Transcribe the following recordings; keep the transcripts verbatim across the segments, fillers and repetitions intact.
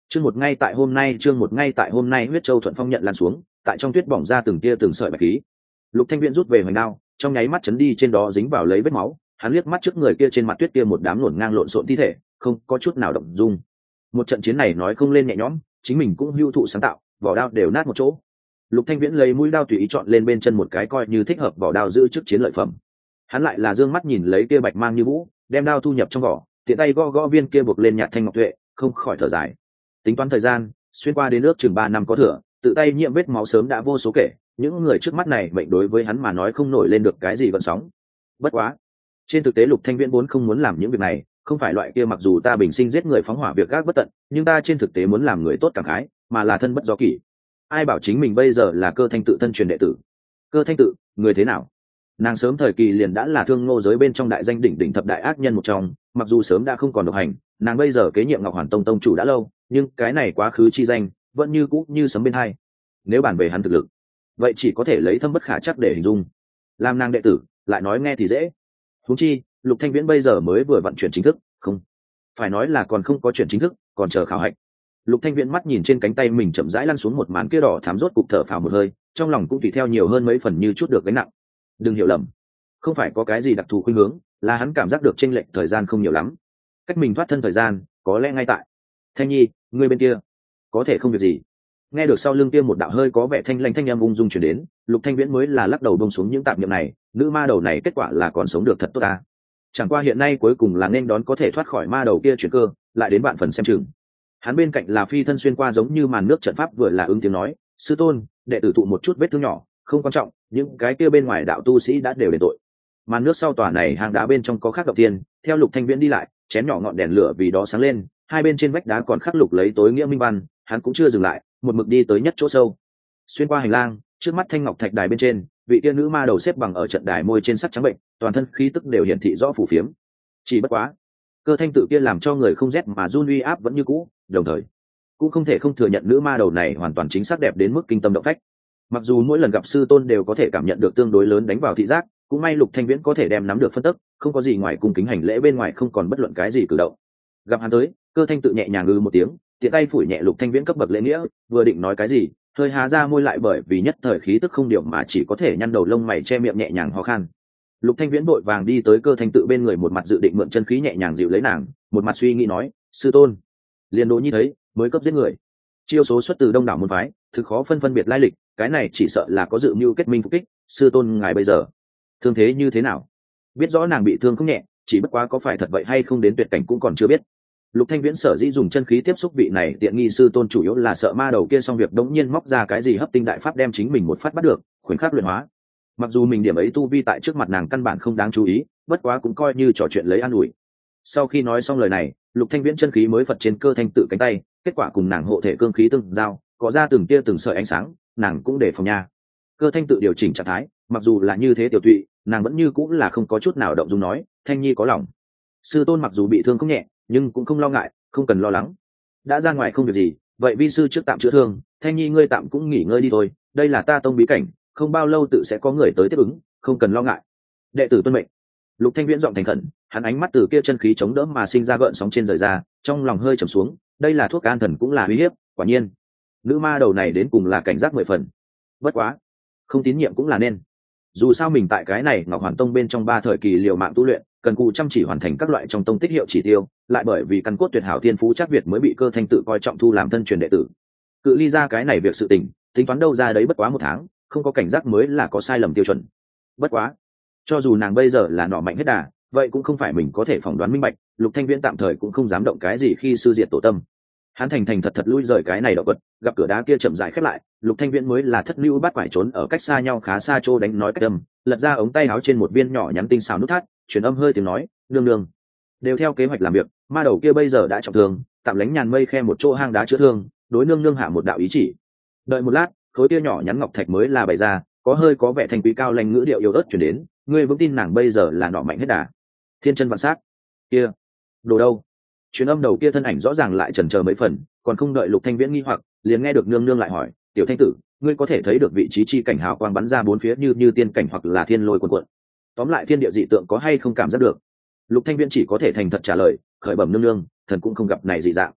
chương một ngay tại hôm nay chương một ngay tại hôm nay huyết châu thuận phong nhận lan xuống, tại trong tuyết bỏng ra từng tia từng sợi bạch khí. Lục Thanh Viễn rút về hoành đao, trong nháy mắt chấn đi trên đó dính vào lấy vết máu, hắn liếc mắt trước người kia trên mặt tuyết kia một đám luồn ngang lộn xộn thi thể, không có chút nào động dung. Một trận chiến này nói không lên nhẹ nhõm, chính mình cũng hưu thụ sáng tạo, vỏ đao đều nát một chỗ. Lục Thanh Viễn lấy mũi đao tùy ý chọn lên bên chân một cái coi như thích hợp vỏ đao giữ trước chiến lợi phẩm. Hắn lại là dương mắt nhìn lấy kia bạch mang như vũ, đem đao thu nhập trong vỏ, tiện tay gõ gõ viên kia buộc lên nhạt thanh ngọc tuệ, không khỏi thở dài. Tính toán thời gian, xuyên qua đến nước chừng ba năm có thừa, tự tay nhiễm vết máu sớm đã vô số kể, những người trước mắt này mệnh đối với hắn mà nói không nổi lên được cái gì gợn sóng. Bất quá, trên thực tế Lục Thanh Viễn vốn không muốn làm những việc này, không phải loại kia mặc dù ta bình sinh giết người phóng hỏa việc gác bất tận, nhưng ta trên thực tế muốn làm người tốt cảm khái, mà là thân bất do kỷ. Ai bảo chính mình bây giờ là Cơ Thanh Tự thân truyền đệ tử? Cơ Thanh Tự, người thế nào? Nàng sớm thời kỳ liền đã là thương ngô giới bên trong đại danh đỉnh đỉnh thập đại ác nhân một trong, mặc dù sớm đã không còn độc hành, nàng bây giờ kế nhiệm Ngọc Hoàn Tông tông chủ đã lâu, nhưng cái này quá khứ chi danh vẫn như cũ như sấm bên hai. Nếu bàn về hắn thực lực, vậy chỉ có thể lấy thâm bất khả chắc để hình dung. Làm nàng đệ tử, lại nói nghe thì dễ. Huống chi, Lục Thanh Viễn bây giờ mới vừa vận chuyển chính thức, không, phải nói là còn không có chuyển chính thức, còn chờ khảo hạch. Lục Thanh Viễn mắt nhìn trên cánh tay mình chậm rãi lăn xuống một màn kia đỏ thắm, rốt cục thở phào một hơi, trong lòng cũng tùy theo nhiều hơn mấy phần như chút được gánh nặng. Đừng hiểu lầm, không phải có cái gì đặc thù khuynh hướng, là hắn cảm giác được chênh lệch thời gian không nhiều lắm. Cách mình thoát thân thời gian, có lẽ ngay tại. Thanh Nhi, ngươi bên kia, có thể không việc gì. Nghe được sau lưng kia một đạo hơi có vẻ thanh lanh thanh âm ung dung truyền đến, Lục Thanh Viễn mới là lắc đầu buông xuống những tạp niệm này, nữ ma đầu này kết quả là còn sống được thật tốt ta. Chẳng qua hiện nay cuối cùng là nên đón có thể thoát khỏi ma đầu kia chuyển cơ, lại đến bạn phần xem chừng. Hắn bên cạnh là phi thân xuyên qua giống như màn nước trận pháp vừa là ứng tiếng nói, sư tôn, đệ tử thụ một chút vết thương nhỏ, không quan trọng, những cái kia bên ngoài đạo tu sĩ đã đều đền tội. Màn nước sau tòa này hang đá bên trong có khắc động tiên, theo Lục Thanh Viễn đi lại, chén nhỏ ngọn đèn lửa vì đó sáng lên, hai bên trên vách đá còn khắc lục lấy tối nghĩa minh văn, hắn cũng chưa dừng lại, một mực đi tới nhất chỗ sâu. Xuyên qua hành lang, trước mắt thanh ngọc thạch đài bên trên, vị tiên nữ ma đầu xếp bằng ở trận đài, môi trên sắc trắng bệnh, toàn thân khí tức đều hiển thị rõ phủ phiếm. Chỉ bất quá, Cơ Thanh Tự kia làm cho người không rét mà run, uy áp vẫn như cũ, đồng thời cũng không thể không thừa nhận nữ ma đầu này hoàn toàn chính xác đẹp đến mức kinh tâm động phách. Mặc dù mỗi lần gặp sư tôn đều có thể cảm nhận được tương đối lớn đánh vào thị giác, cũng may Lục Thanh Viễn có thể đem nắm được phân tức, không có gì ngoài cung kính hành lễ bên ngoài không còn bất luận cái gì cử động. Gặp hắn tới, Cơ Thanh Tự nhẹ nhàng ngư một tiếng, tiện tay phủi nhẹ Lục Thanh Viễn cấp bậc lễ nghĩa, vừa định nói cái gì, hơi há ra môi lại bởi vì nhất thời khí tức không điều mà chỉ có thể nhăn đầu lông mày che miệng nhẹ nhàng ho khan. Lục Thanh Viễn vội vàng đi tới Cơ Thanh Tự bên người, một mặt dự định mượn chân khí nhẹ nhàng dịu lấy nàng, một mặt suy nghĩ nói, sư tôn, liền Đỗ Nhi thấy mới cấp giết người, chiêu số xuất từ đông đảo môn phái, thực khó phân phân biệt lai lịch, cái này chỉ sợ là có dự mưu kết minh phục kích. Sư tôn ngài bây giờ thương thế như thế nào? Biết rõ nàng bị thương không nhẹ, chỉ bất quá có phải thật vậy hay không đến tuyệt cảnh cũng còn chưa biết. Lục Thanh Viễn sở dĩ dùng chân khí tiếp xúc vị này tiện nghi sư tôn chủ yếu là sợ ma đầu kia xong việc đống nhiên móc ra cái gì hấp tinh đại pháp đem chính mình một phát bắt được, khoảnh khắc luyện hóa. Mặc dù mình điểm ấy tu vi tại trước mặt nàng căn bản không đáng chú ý, bất quá cũng coi như trò chuyện lấy an ủi. Sau khi nói xong lời này, Lục Thanh Viễn chân khí mới phật trên Cơ Thanh Tự cánh tay, kết quả cùng nàng hộ thể cương khí tương giao, có ra từng tia từng sợi ánh sáng, nàng cũng để phòng nha. Cơ Thanh Tự điều chỉnh trạng thái, mặc dù là như thế tiểu tụy, nàng vẫn như cũng là không có chút nào động dung nói, Thanh Nhi có lòng. Sư tôn mặc dù bị thương không nhẹ, nhưng cũng không lo ngại, không cần lo lắng. Đã ra ngoài không việc gì, vậy vi sư trước tạm chữa thương, Thanh Nhi ngươi tạm cũng nghỉ ngơi đi thôi, đây là ta tông bí cảnh, không bao lâu tự sẽ có người tới tiếp ứng, không cần lo ngại. Đệ tử tuân mệnh. Lục Thanh Viễn giọng thành khẩn, hắn ánh mắt từ kia chân khí chống đỡ mà sinh ra gợn sóng trên rời ra, trong lòng hơi trầm xuống, đây là thuốc an thần cũng là uy hiếp, quả nhiên. Nữ ma đầu này đến cùng là cảnh giác mười phần. Bất quá, không tín nhiệm cũng là nên. Dù sao mình tại cái này Ngọc Hoàn Tông bên trong ba thời kỳ liều mạng tu luyện, cần cù chăm chỉ hoàn thành các loại trong tông tích hiệu chỉ tiêu, lại bởi vì căn cốt tuyệt hảo thiên phú chắc Việt mới bị Cơ Thanh Tự coi trọng thu làm thân truyền đệ tử. Cự ly ra cái này việc sự tình, tính toán đâu ra đấy bất quá một tháng, không có cảnh giác mới là có sai lầm tiêu chuẩn. Bất quá, cho dù nàng bây giờ là nọ mạnh hết đà, vậy cũng không phải mình có thể phỏng đoán minh bạch. Lục Thanh Viễn tạm thời cũng không dám động cái gì khi sư diệt tổ tâm. Hắn thành thành thật thật lui rời cái này động vật, gặp cửa đá kia chậm rãi khép lại, Lục Thanh Viễn mới là thất lưu bắt quải trốn ở cách xa nhau khá xa chỗ đánh nói cách âm, lật ra ống tay áo trên một viên nhỏ nhắn tinh xảo nút thắt, truyền âm hơi tiếng nói, nương nương, đều theo kế hoạch làm việc, ma đầu kia bây giờ đã trọng thương, tạm lánh nhàn mây khe một chỗ hang đá chữa thương, đối nương nương hạ một đạo ý chỉ. Đợi một lát, khối kia nhỏ nhắn ngọc thạch mới là bày ra, có hơi có vẻ thanh quý cao lanh ngữ điệu yếu ớt truyền đến, ngươi vững tin nàng bây giờ là nọ mạnh hết đà. Thiên chân vạn sát kia đồ đâu? Truyền âm đầu kia thân ảnh rõ ràng lại chần chờ mấy phần, còn không đợi Lục Thanh Viễn nghi hoặc, liền nghe được nương nương lại hỏi, tiểu thanh tử, ngươi có thể thấy được vị trí chi cảnh hào quang bắn ra bốn phía như như tiên cảnh hoặc là thiên lôi cuồn cuộn, tóm lại thiên địa dị tượng có hay không cảm giác được? Lục Thanh Viễn chỉ có thể thành thật trả lời, khởi bẩm nương nương, thần cũng không gặp này dị dạng.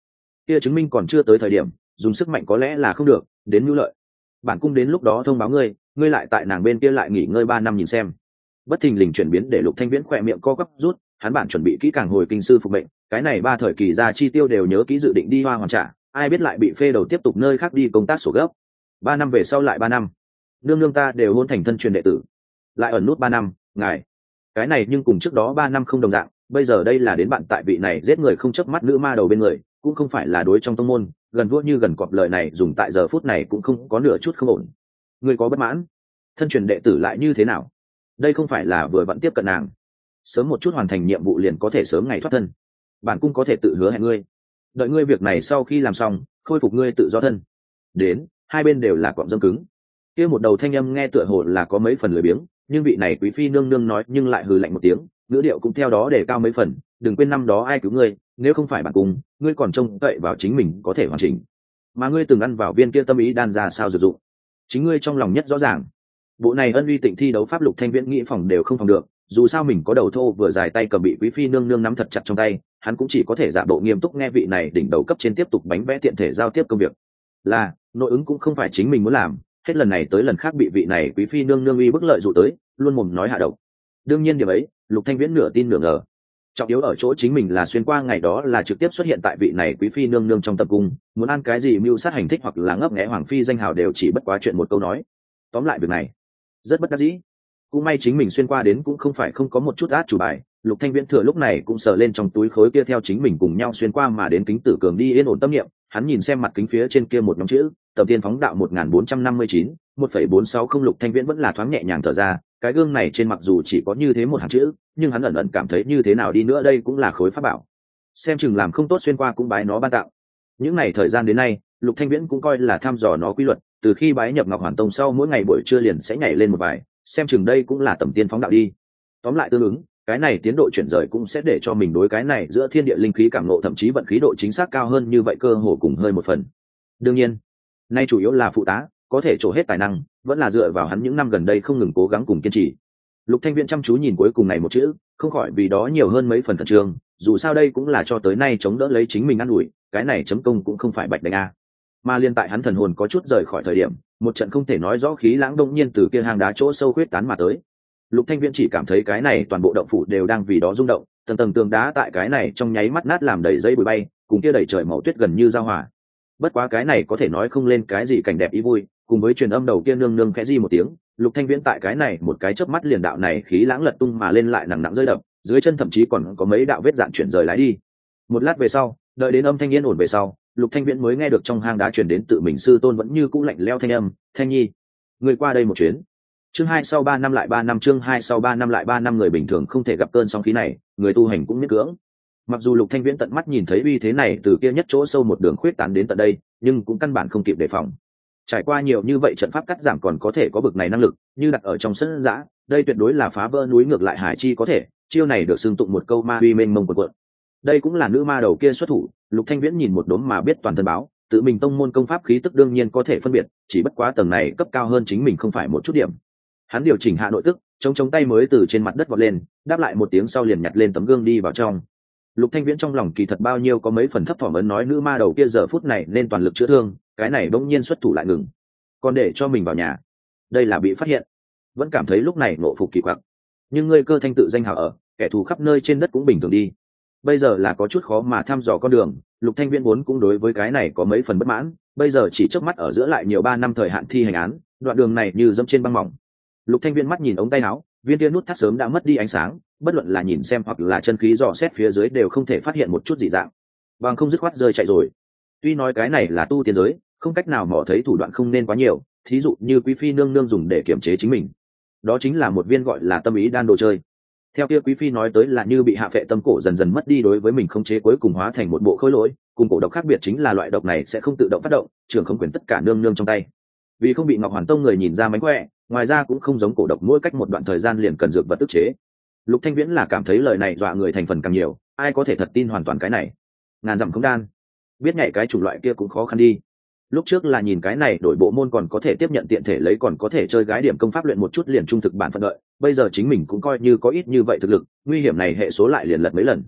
kia chứng minh còn chưa tới thời điểm dùng sức mạnh có lẽ là không được, đến mưu lợi. Bản cung đến lúc đó thông báo ngươi, ngươi lại tại nàng bên kia lại nghỉ ngơi ba năm nhìn xem. Bất thình lình chuyển biến để Lục Thanh Viễn khỏe miệng co quắp rút, hắn bản chuẩn bị kỹ càng hồi kinh sư phục mệnh, cái này ba thời kỳ ra chi tiêu đều nhớ kỹ dự định đi Hoa hoàn trả, ai biết lại bị phê đầu tiếp tục nơi khác đi công tác sổ gấp. Ba năm về sau lại ba năm, nương nương ta đều hôn thành thân truyền đệ tử, lại ẩn nút ba năm, ngài cái này nhưng cùng trước đó ba năm không đồng dạng, bây giờ đây là đến bạn tại vị này giết người không chớp mắt nữ ma đầu bên người, cũng không phải là đối trong tông môn, gần vua như gần cọp, lời này dùng tại giờ phút này cũng không có nửa chút không ổn. Ngươi có bất mãn, thân truyền đệ tử lại như thế nào? Đây không phải là vừa vẫn tiếp cận nàng, sớm một chút hoàn thành nhiệm vụ liền có thể sớm ngày thoát thân. Bản cung có thể tự hứa hẹn ngươi, đợi ngươi việc này sau khi làm xong, khôi phục ngươi tự do thân. Đến, hai bên đều là cọm dâm cứng. Kia một đầu thanh âm nghe tựa hồ là có mấy phần lười biếng, nhưng vị này quý phi nương nương nói nhưng lại hừ lạnh một tiếng, ngữ điệu cũng theo đó để cao mấy phần. Đừng quên năm đó ai cứu ngươi, nếu không phải bản cung, ngươi còn trông cậy vào chính mình có thể hoàn chỉnh. Mà ngươi từng ăn vào viên kia tâm ý đan ra sao sử dụng, chính ngươi trong lòng nhất rõ ràng. Bộ này ân uy tịnh thi đấu pháp Lục Thanh Viễn nghĩ phòng đều không phòng được, dù sao mình có đầu thô vừa dài tay cầm bị quý phi nương nương nắm thật chặt trong tay, hắn cũng chỉ có thể giả bộ nghiêm túc nghe vị này đỉnh đầu cấp trên tiếp tục bánh vẽ tiện thể giao tiếp công việc. Là nội ứng cũng không phải chính mình muốn làm, hết lần này tới lần khác bị vị này quý phi nương nương uy bức lợi dụ tới, luôn mồm nói hạ độc. Đương nhiên điểm ấy Lục Thanh Viễn nửa tin nửa ngờ, trọng yếu ở chỗ chính mình là xuyên qua ngày đó là trực tiếp xuất hiện tại vị này quý phi nương nương trong tập cung, muốn ăn cái gì mưu sát hành thích hoặc là ngấp nghé hoàng phi danh hào đều chỉ bất quá chuyện một câu nói. Tóm lại việc này rất bất đắc dĩ, cũng may chính mình xuyên qua đến cũng không phải không có một chút át chủ bài. Lục Thanh Viễn thừa lúc này cũng sờ lên trong túi khối kia theo chính mình cùng nhau xuyên qua mà đến kính tử cường đi yên ổn tâm niệm, hắn nhìn xem mặt kính phía trên kia một nhóm chữ tầm tiên phóng đạo một nghìn bốn trăm năm mươi chín một phẩy bốn sáu không. Lục Thanh Viễn vẫn là thoáng nhẹ nhàng thở ra, cái gương này trên mặc dù chỉ có như thế một hàng chữ, nhưng hắn ẩn ẩn cảm thấy như thế nào đi nữa đây cũng là khối pháp bảo, xem chừng làm không tốt xuyên qua cũng bái nó ban tạo. Những ngày thời gian đến nay Lục Thanh Viễn cũng coi là thăm dò nó quy luật, từ khi bái nhập Ngọc Hoàn Tông sau mỗi ngày buổi trưa liền sẽ nhảy lên một bài, xem chừng đây cũng là tầm tiên phóng đạo đi. Tóm lại tương ứng cái này tiến độ chuyển rời cũng sẽ để cho mình đối cái này giữa thiên địa linh khí cảm ngộ thậm chí vận khí độ chính xác cao hơn như vậy, cơ hồ cùng hơi một phần. Đương nhiên nay chủ yếu là phụ tá, có thể trổ hết tài năng vẫn là dựa vào hắn những năm gần đây không ngừng cố gắng cùng kiên trì. Lục Thanh Viễn chăm chú nhìn cuối cùng này một chữ, không khỏi vì đó nhiều hơn mấy phần khẩn trương, dù sao đây cũng là cho tới nay chống đỡ lấy chính mình ăn ủi, cái này chấm công cũng không phải bạch đánh a. Mà liên tại hắn thần hồn có chút rời khỏi thời điểm, một trận không thể nói rõ khí lãng đông nhiên từ kia hang đá chỗ sâu khuyết tán mà tới. Lục Thanh Viễn chỉ cảm thấy cái này toàn bộ động phủ đều đang vì đó rung động, tầng tầng tường đá tại cái này trong nháy mắt nát làm đầy dây bụi bay, cùng kia đầy trời màu tuyết gần như giao hòa. Bất quá cái này có thể nói không lên cái gì cảnh đẹp ý vui, cùng với truyền âm đầu kia nương nương khẽ di một tiếng, Lục Thanh Viễn tại cái này một cái chớp mắt liền đạo này khí lãng lật tung mà lên lại nặng nặng rơi đập, dưới chân thậm chí còn có mấy đạo vết dạn chuyển rời lái đi. Một lát về sau, đợi đến âm thanh yên ổn về sau, Lục Thanh Viễn mới nghe được trong hang đá truyền đến tự mình sư tôn vẫn như cũ lạnh lẽo thanh âm, "Thanh Nhi, người qua đây một chuyến." Chương hai sau ba năm lại ba năm, chương hai sau ba năm lại ba năm, người bình thường không thể gặp cơn sóng khí này, người tu hành cũng miễn cưỡng. Mặc dù Lục Thanh Viễn tận mắt nhìn thấy uy thế này từ kia nhất chỗ sâu một đường khuyết tán đến tận đây, nhưng cũng căn bản không kịp đề phòng. Trải qua nhiều như vậy trận pháp cắt giảm còn có thể có bực này năng lực, như đặt ở trong sân dã, đây tuyệt đối là phá vỡ núi ngược lại hải chi có thể, chiêu này được xưng tụng một câu ma uy mênh mông quần quật. Đây cũng là nữ ma đầu kia xuất thủ, Lục Thanh Viễn nhìn một đốm mà biết toàn thân báo, tự mình tông môn công pháp khí tức đương nhiên có thể phân biệt, chỉ bất quá tầng này cấp cao hơn chính mình không phải một chút điểm. Hắn điều chỉnh hạ nội tức, chống chống tay mới từ trên mặt đất vọt lên, đáp lại một tiếng sau liền nhặt lên tấm gương đi vào trong. Lục Thanh Viễn trong lòng kỳ thật bao nhiêu có mấy phần thấp thỏm ấn nói nữ ma đầu kia giờ phút này nên toàn lực chữa thương, cái này bỗng nhiên xuất thủ lại ngừng, còn để cho mình vào nhà, đây là bị phát hiện. Vẫn cảm thấy lúc này nộ phục kỳ quặc, nhưng ngươi cơ thanh tự danh hào ở, kẻ thù khắp nơi trên đất cũng bình thường đi. Bây giờ là có chút khó mà thăm dò con đường, Lục Thanh Viễn vốn cũng đối với cái này có mấy phần bất mãn, bây giờ chỉ chớp mắt ở giữa lại nhiều ba năm thời hạn thi hành án, đoạn đường này như dẫm trên băng mỏng. Lục Thanh Viễn mắt nhìn ống tay áo, viên kia nút thắt sớm đã mất đi ánh sáng, bất luận là nhìn xem hoặc là chân khí dò xét phía dưới đều không thể phát hiện một chút dị dạng, bằng không dứt khoát rơi chạy rồi. Tuy nói cái này là tu tiên giới, không cách nào mò thấy thủ đoạn không nên quá nhiều, thí dụ như quý phi nương nương dùng để kiểm chế chính mình, đó chính là một viên gọi là tâm ý đan đồ chơi. Theo kia quý phi nói tới là như bị hạ phệ tâm cổ dần dần mất đi đối với mình khống chế, cuối cùng hóa thành một bộ khối lỗi, cùng cổ độc khác biệt chính là loại độc này sẽ không tự động phát động, trưởng không quyền tất cả nương nương trong tay. Vì không bị Ngọc Hoàn Tông người nhìn ra mánh khỏe, ngoài ra cũng không giống cổ độc mỗi cách một đoạn thời gian liền cần dược vật ức chế. Lục Thanh Viễn là cảm thấy lời này dọa người thành phần càng nhiều, ai có thể thật tin hoàn toàn cái này. Ngàn dặm không đan, biết nhảy cái chủng loại kia cũng khó khăn đi. Lúc trước là nhìn cái này đổi bộ môn còn có thể tiếp nhận tiện thể lấy, còn có thể chơi gái điểm công pháp luyện một chút liền trung thực bản phận đợi, bây giờ chính mình cũng coi như có ít như vậy thực lực, nguy hiểm này hệ số lại liền lật mấy lần.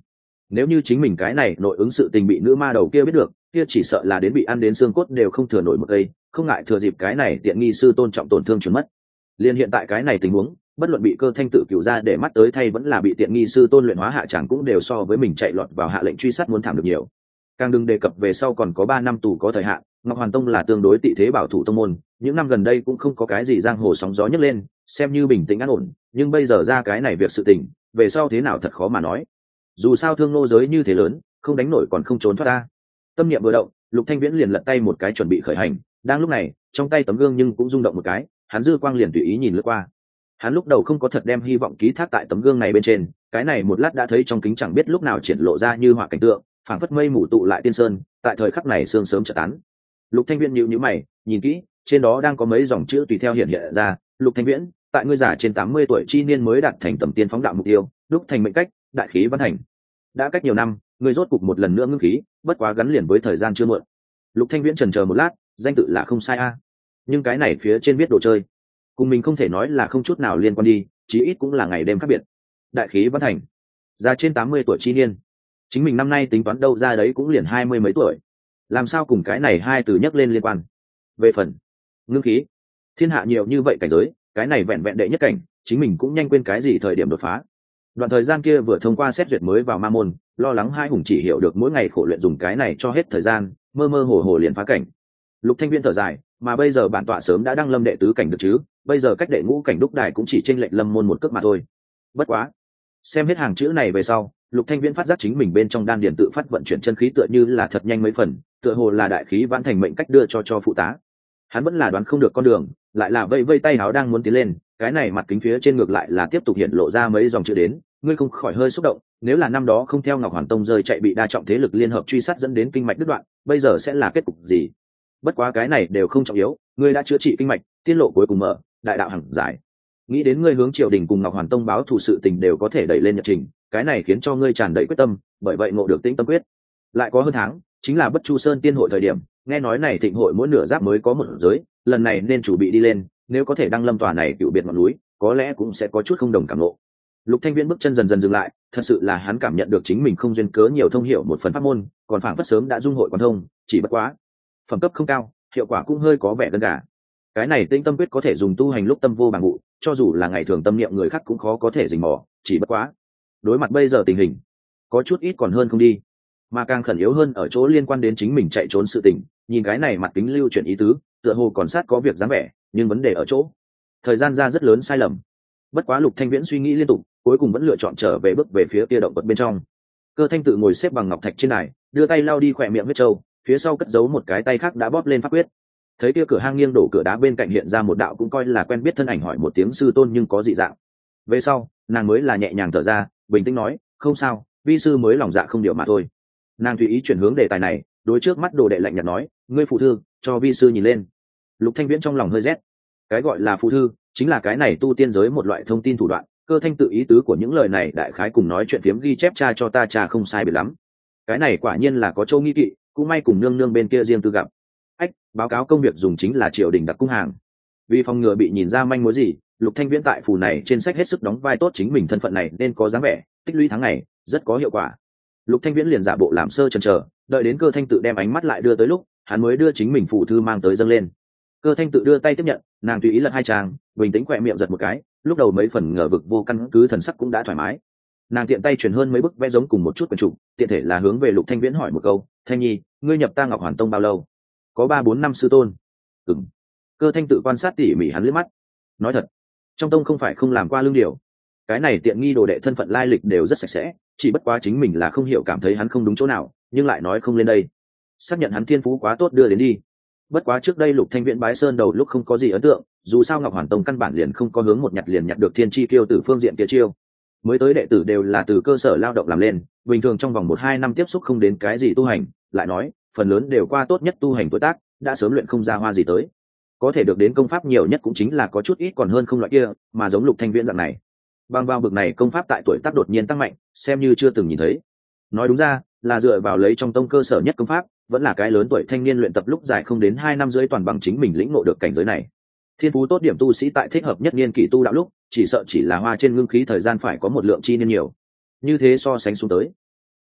nếu như chính mình cái này nội ứng sự tình bị nữ ma đầu kia biết được, kia chỉ sợ là đến bị ăn đến xương cốt đều không thừa nổi một cây, không ngại thừa dịp cái này tiện nghi sư tôn trọng tổn thương chuẩn mất. Liên hiện tại cái này tình huống, bất luận bị Cơ Thanh tự cựu ra để mắt tới thay vẫn là bị tiện nghi sư tôn luyện hóa hạ chẳng cũng đều so với mình chạy lọt vào hạ lệnh truy sát muốn thảm được nhiều. Càng đừng đề cập về sau còn có ba năm tù có thời hạn, Ngọc Hoàn Tông là tương đối tị thế bảo thủ tông môn, những năm gần đây cũng không có cái gì giang hồ sóng gió nhấc lên, xem như bình tĩnh an ổn, nhưng bây giờ ra cái này việc sự tình, về sau thế nào thật khó mà nói. Dù sao thương nô giới như thế lớn, không đánh nổi còn không trốn thoát ta. Tâm niệm vừa động, Lục Thanh Viễn liền lật tay một cái chuẩn bị khởi hành, đang lúc này, trong tay tấm gương nhưng cũng rung động một cái, hắn dư quang liền tùy ý nhìn lướt qua. Hắn lúc đầu không có thật đem hy vọng ký thác tại tấm gương này bên trên, cái này một lát đã thấy trong kính chẳng biết lúc nào triển lộ ra như họa cảnh tượng, phảng phất mây mù tụ lại tiên sơn, tại thời khắc này sương sớm chợt tán. Lục Thanh Viễn nhíu nhíu mày, nhìn kỹ, trên đó đang có mấy dòng chữ tùy theo hiện hiện ra, Lục Thanh Viễn, tại ngươi già trên tám mươi tuổi chi niên mới đạt thành tầm tiên phóng đạo mục tiêu, đúc thành mệnh cách, đại khí văn thành. Đã cách nhiều năm, ngươi rốt cục một lần nữa ngưng khí, bất quá gắn liền với thời gian chưa muộn. Lục Thanh Viễn chần chờ một lát, danh tự là không sai a, nhưng cái này phía trên viết đồ chơi, cùng mình không thể nói là không chút nào liên quan đi, chí ít cũng là ngày đêm khác biệt. Đại khí văn thành, già trên tám mươi tuổi chi niên, chính mình năm nay tính toán đâu ra đấy cũng liền hai mươi mấy tuổi, làm sao cùng cái này hai từ nhắc lên liên quan. Về phần ngưng khí, thiên hạ nhiều như vậy cảnh giới, cái này vẹn vẹn đệ nhất cảnh, chính mình cũng nhanh quên cái gì thời điểm đột phá. Đoạn thời gian kia vừa thông qua xét duyệt mới vào ma môn, lo lắng hai hùng chỉ hiểu được mỗi ngày khổ luyện dùng cái này cho hết thời gian, mơ mơ hồ hồ liền phá cảnh. Lục Thanh Viễn thở dài, mà bây giờ bản tọa sớm đã đăng lâm đệ tứ cảnh được chứ, bây giờ cách đệ ngũ cảnh đúc đài cũng chỉ chênh lệch lâm môn một cước mà thôi. Bất quá, xem hết hàng chữ này về sau, Lục Thanh Viễn phát giác chính mình bên trong đan điền tự phát vận chuyển chân khí tựa như là thật nhanh mấy phần, tựa hồ là đại khí vãn thành mệnh cách đưa cho cho phụ tá. Hắn vẫn là đoán không được con đường, lại là vây vây tay áo đang muốn tiến lên, cái này mặt kính phía trên ngược lại là tiếp tục hiện lộ ra mấy dòng chữ đến, ngươi không khỏi hơi xúc động, nếu là năm đó không theo Ngọc Hoàn Tông rơi chạy bị đa trọng thế lực liên hợp truy sát dẫn đến kinh mạch đứt đoạn, bây giờ sẽ là kết cục gì? Bất quá cái này đều không trọng yếu, ngươi đã chữa trị kinh mạch, tiên lộ cuối cùng mở, đại đạo hằng giải. Nghĩ đến ngươi hướng triều đình cùng Ngọc Hoàn Tông báo thù sự tình đều có thể đẩy lên nhật trình, cái này khiến cho ngươi tràn đầy quyết tâm, bởi vậy ngộ được tĩnh tâm quyết. Lại có hơn tháng, chính là Bất Chu Sơn tiên hội thời điểm, nghe nói này thịnh hội mỗi nửa giáp mới có một giới, lần này nên chủ bị đi lên, nếu có thể đăng lâm tòa này cựu biệt ngọn núi, có lẽ cũng sẽ có chút không đồng cảm ngộ. Lục Thanh Viễn bước chân dần dần dừng lại, thật sự là hắn cảm nhận được chính mình không duyên cớ nhiều thông hiểu một phần pháp môn, còn phảng phất sớm đã dung hội quan thông, chỉ bất quá phẩm cấp không cao, hiệu quả cũng hơi có vẻ đơn giản. Cái này Tĩnh Tâm Quyết có thể dùng tu hành lúc tâm vô bằng vụ, cho dù là ngày thường tâm niệm người khác cũng khó có thể rình mò, chỉ bất quá đối mặt bây giờ tình hình, có chút ít còn hơn không đi, mà càng khẩn yếu hơn ở chỗ liên quan đến chính mình chạy trốn sự tình. Nhìn cái này mặt kính lưu chuyển ý tứ, tựa hồ còn sát có việc dáng vẻ, nhưng vấn đề ở chỗ thời gian ra rất lớn sai lầm. Bất quá Lục Thanh Viễn suy nghĩ liên tục, cuối cùng vẫn lựa chọn trở về bước về phía kia động vật bên trong. Cơ Thanh tự ngồi xếp bằng ngọc thạch trên đài, đưa tay lau đi khỏe miệng huyết trâu, phía sau cất giấu một cái tay khác đã bóp lên pháp quyết. Thấy kia cửa hang nghiêng đổ cửa đá bên cạnh hiện ra một đạo cũng coi là quen biết thân ảnh, hỏi một tiếng sư tôn nhưng có dị dạng. Về sau nàng mới là nhẹ nhàng thở ra, bình tĩnh nói, không sao, vi sư mới lòng dạ không điều mà thôi. Nàng tùy ý chuyển hướng đề tài này, đối trước mắt đồ đệ lạnh nhạt nói, ngươi phụ thư cho vi sư nhìn lên. Lục Thanh Viễn trong lòng hơi rét, cái gọi là phụ thư chính là cái này tu tiên giới một loại thông tin thủ đoạn. Cơ Thanh tự ý tứ của những lời này đại khái cùng nói chuyện phiếm ghi chép cha cho ta cha không sai biệt lắm. Cái này quả nhiên là có châu nghi kỵ, cũng may cùng nương nương bên kia riêng tư gặp. Ách, báo cáo công việc dùng chính là triều đình đặc cung hàng. Vì phòng ngừa bị nhìn ra manh mối gì, Lục Thanh Viễn tại phù này trên sách hết sức đóng vai tốt chính mình thân phận này nên có dáng vẻ, tích lũy tháng ngày, rất có hiệu quả. Lục Thanh Viễn liền giả bộ làm sơ chần chờ, đợi đến Cơ Thanh tự đem ánh mắt lại đưa tới lúc, hắn mới đưa chính mình phù thư mang tới dâng lên. Cơ Thanh tự đưa tay tiếp nhận, nàng tùy ý lật hai trang, bình tĩnh khỏe miệng giật một cái, lúc đầu mấy phần ngờ vực vô căn cứ thần sắc cũng đã thoải mái. Nàng tiện tay chuyển hơn mấy bức vẽ giống cùng một chút quyển trục, tiện thể là hướng về Lục Thanh Viễn hỏi một câu, Thanh Nhi, ngươi nhập ta Ngọc Hoàn Tông bao lâu? Có ba bốn năm sư tôn. Ừm. Cơ Thanh tự quan sát tỉ mỉ hắn liếc mắt, nói thật, trong tông không phải không làm qua lương điều, cái này tiện nghi đồ đệ thân phận lai lịch đều rất sạch sẽ, chỉ bất quá chính mình là không hiểu, cảm thấy hắn không đúng chỗ nào, nhưng lại nói không lên đây, xác nhận hắn thiên phú quá tốt đưa đến đi. Bất quá trước đây Lục Thanh Viễn bái sơn đầu lúc không có gì ấn tượng, dù sao Ngọc Hoàn Tông căn bản liền không có hướng một nhặt liền nhặt được thiên chi kiêu từ phương diện kia chiêu, mới tới đệ tử đều là từ cơ sở lao động làm lên, bình thường trong vòng một hai năm tiếp xúc không đến cái gì tu hành, lại nói phần lớn đều qua tốt nhất tu hành tuổi tác, đã sớm luyện không ra hoa gì tới, có thể được đến công pháp nhiều nhất cũng chính là có chút ít còn hơn không loại kia, mà giống Lục Thanh Viễn dạng này bằng vào bực này công pháp tại tuổi tác đột nhiên tăng mạnh, xem như chưa từng nhìn thấy. Nói đúng ra là dựa vào lấy trong tông cơ sở nhất công pháp, vẫn là cái lớn tuổi thanh niên luyện tập lúc dài không đến hai năm rưỡi toàn bằng chính mình lĩnh ngộ được cảnh giới này. Thiên phú tốt điểm tu sĩ tại thích hợp nhất niên kỷ tu đạo lúc, chỉ sợ chỉ là hoa trên ngưng khí thời gian phải có một lượng chi niên nhiều. Như thế so sánh xuống tới,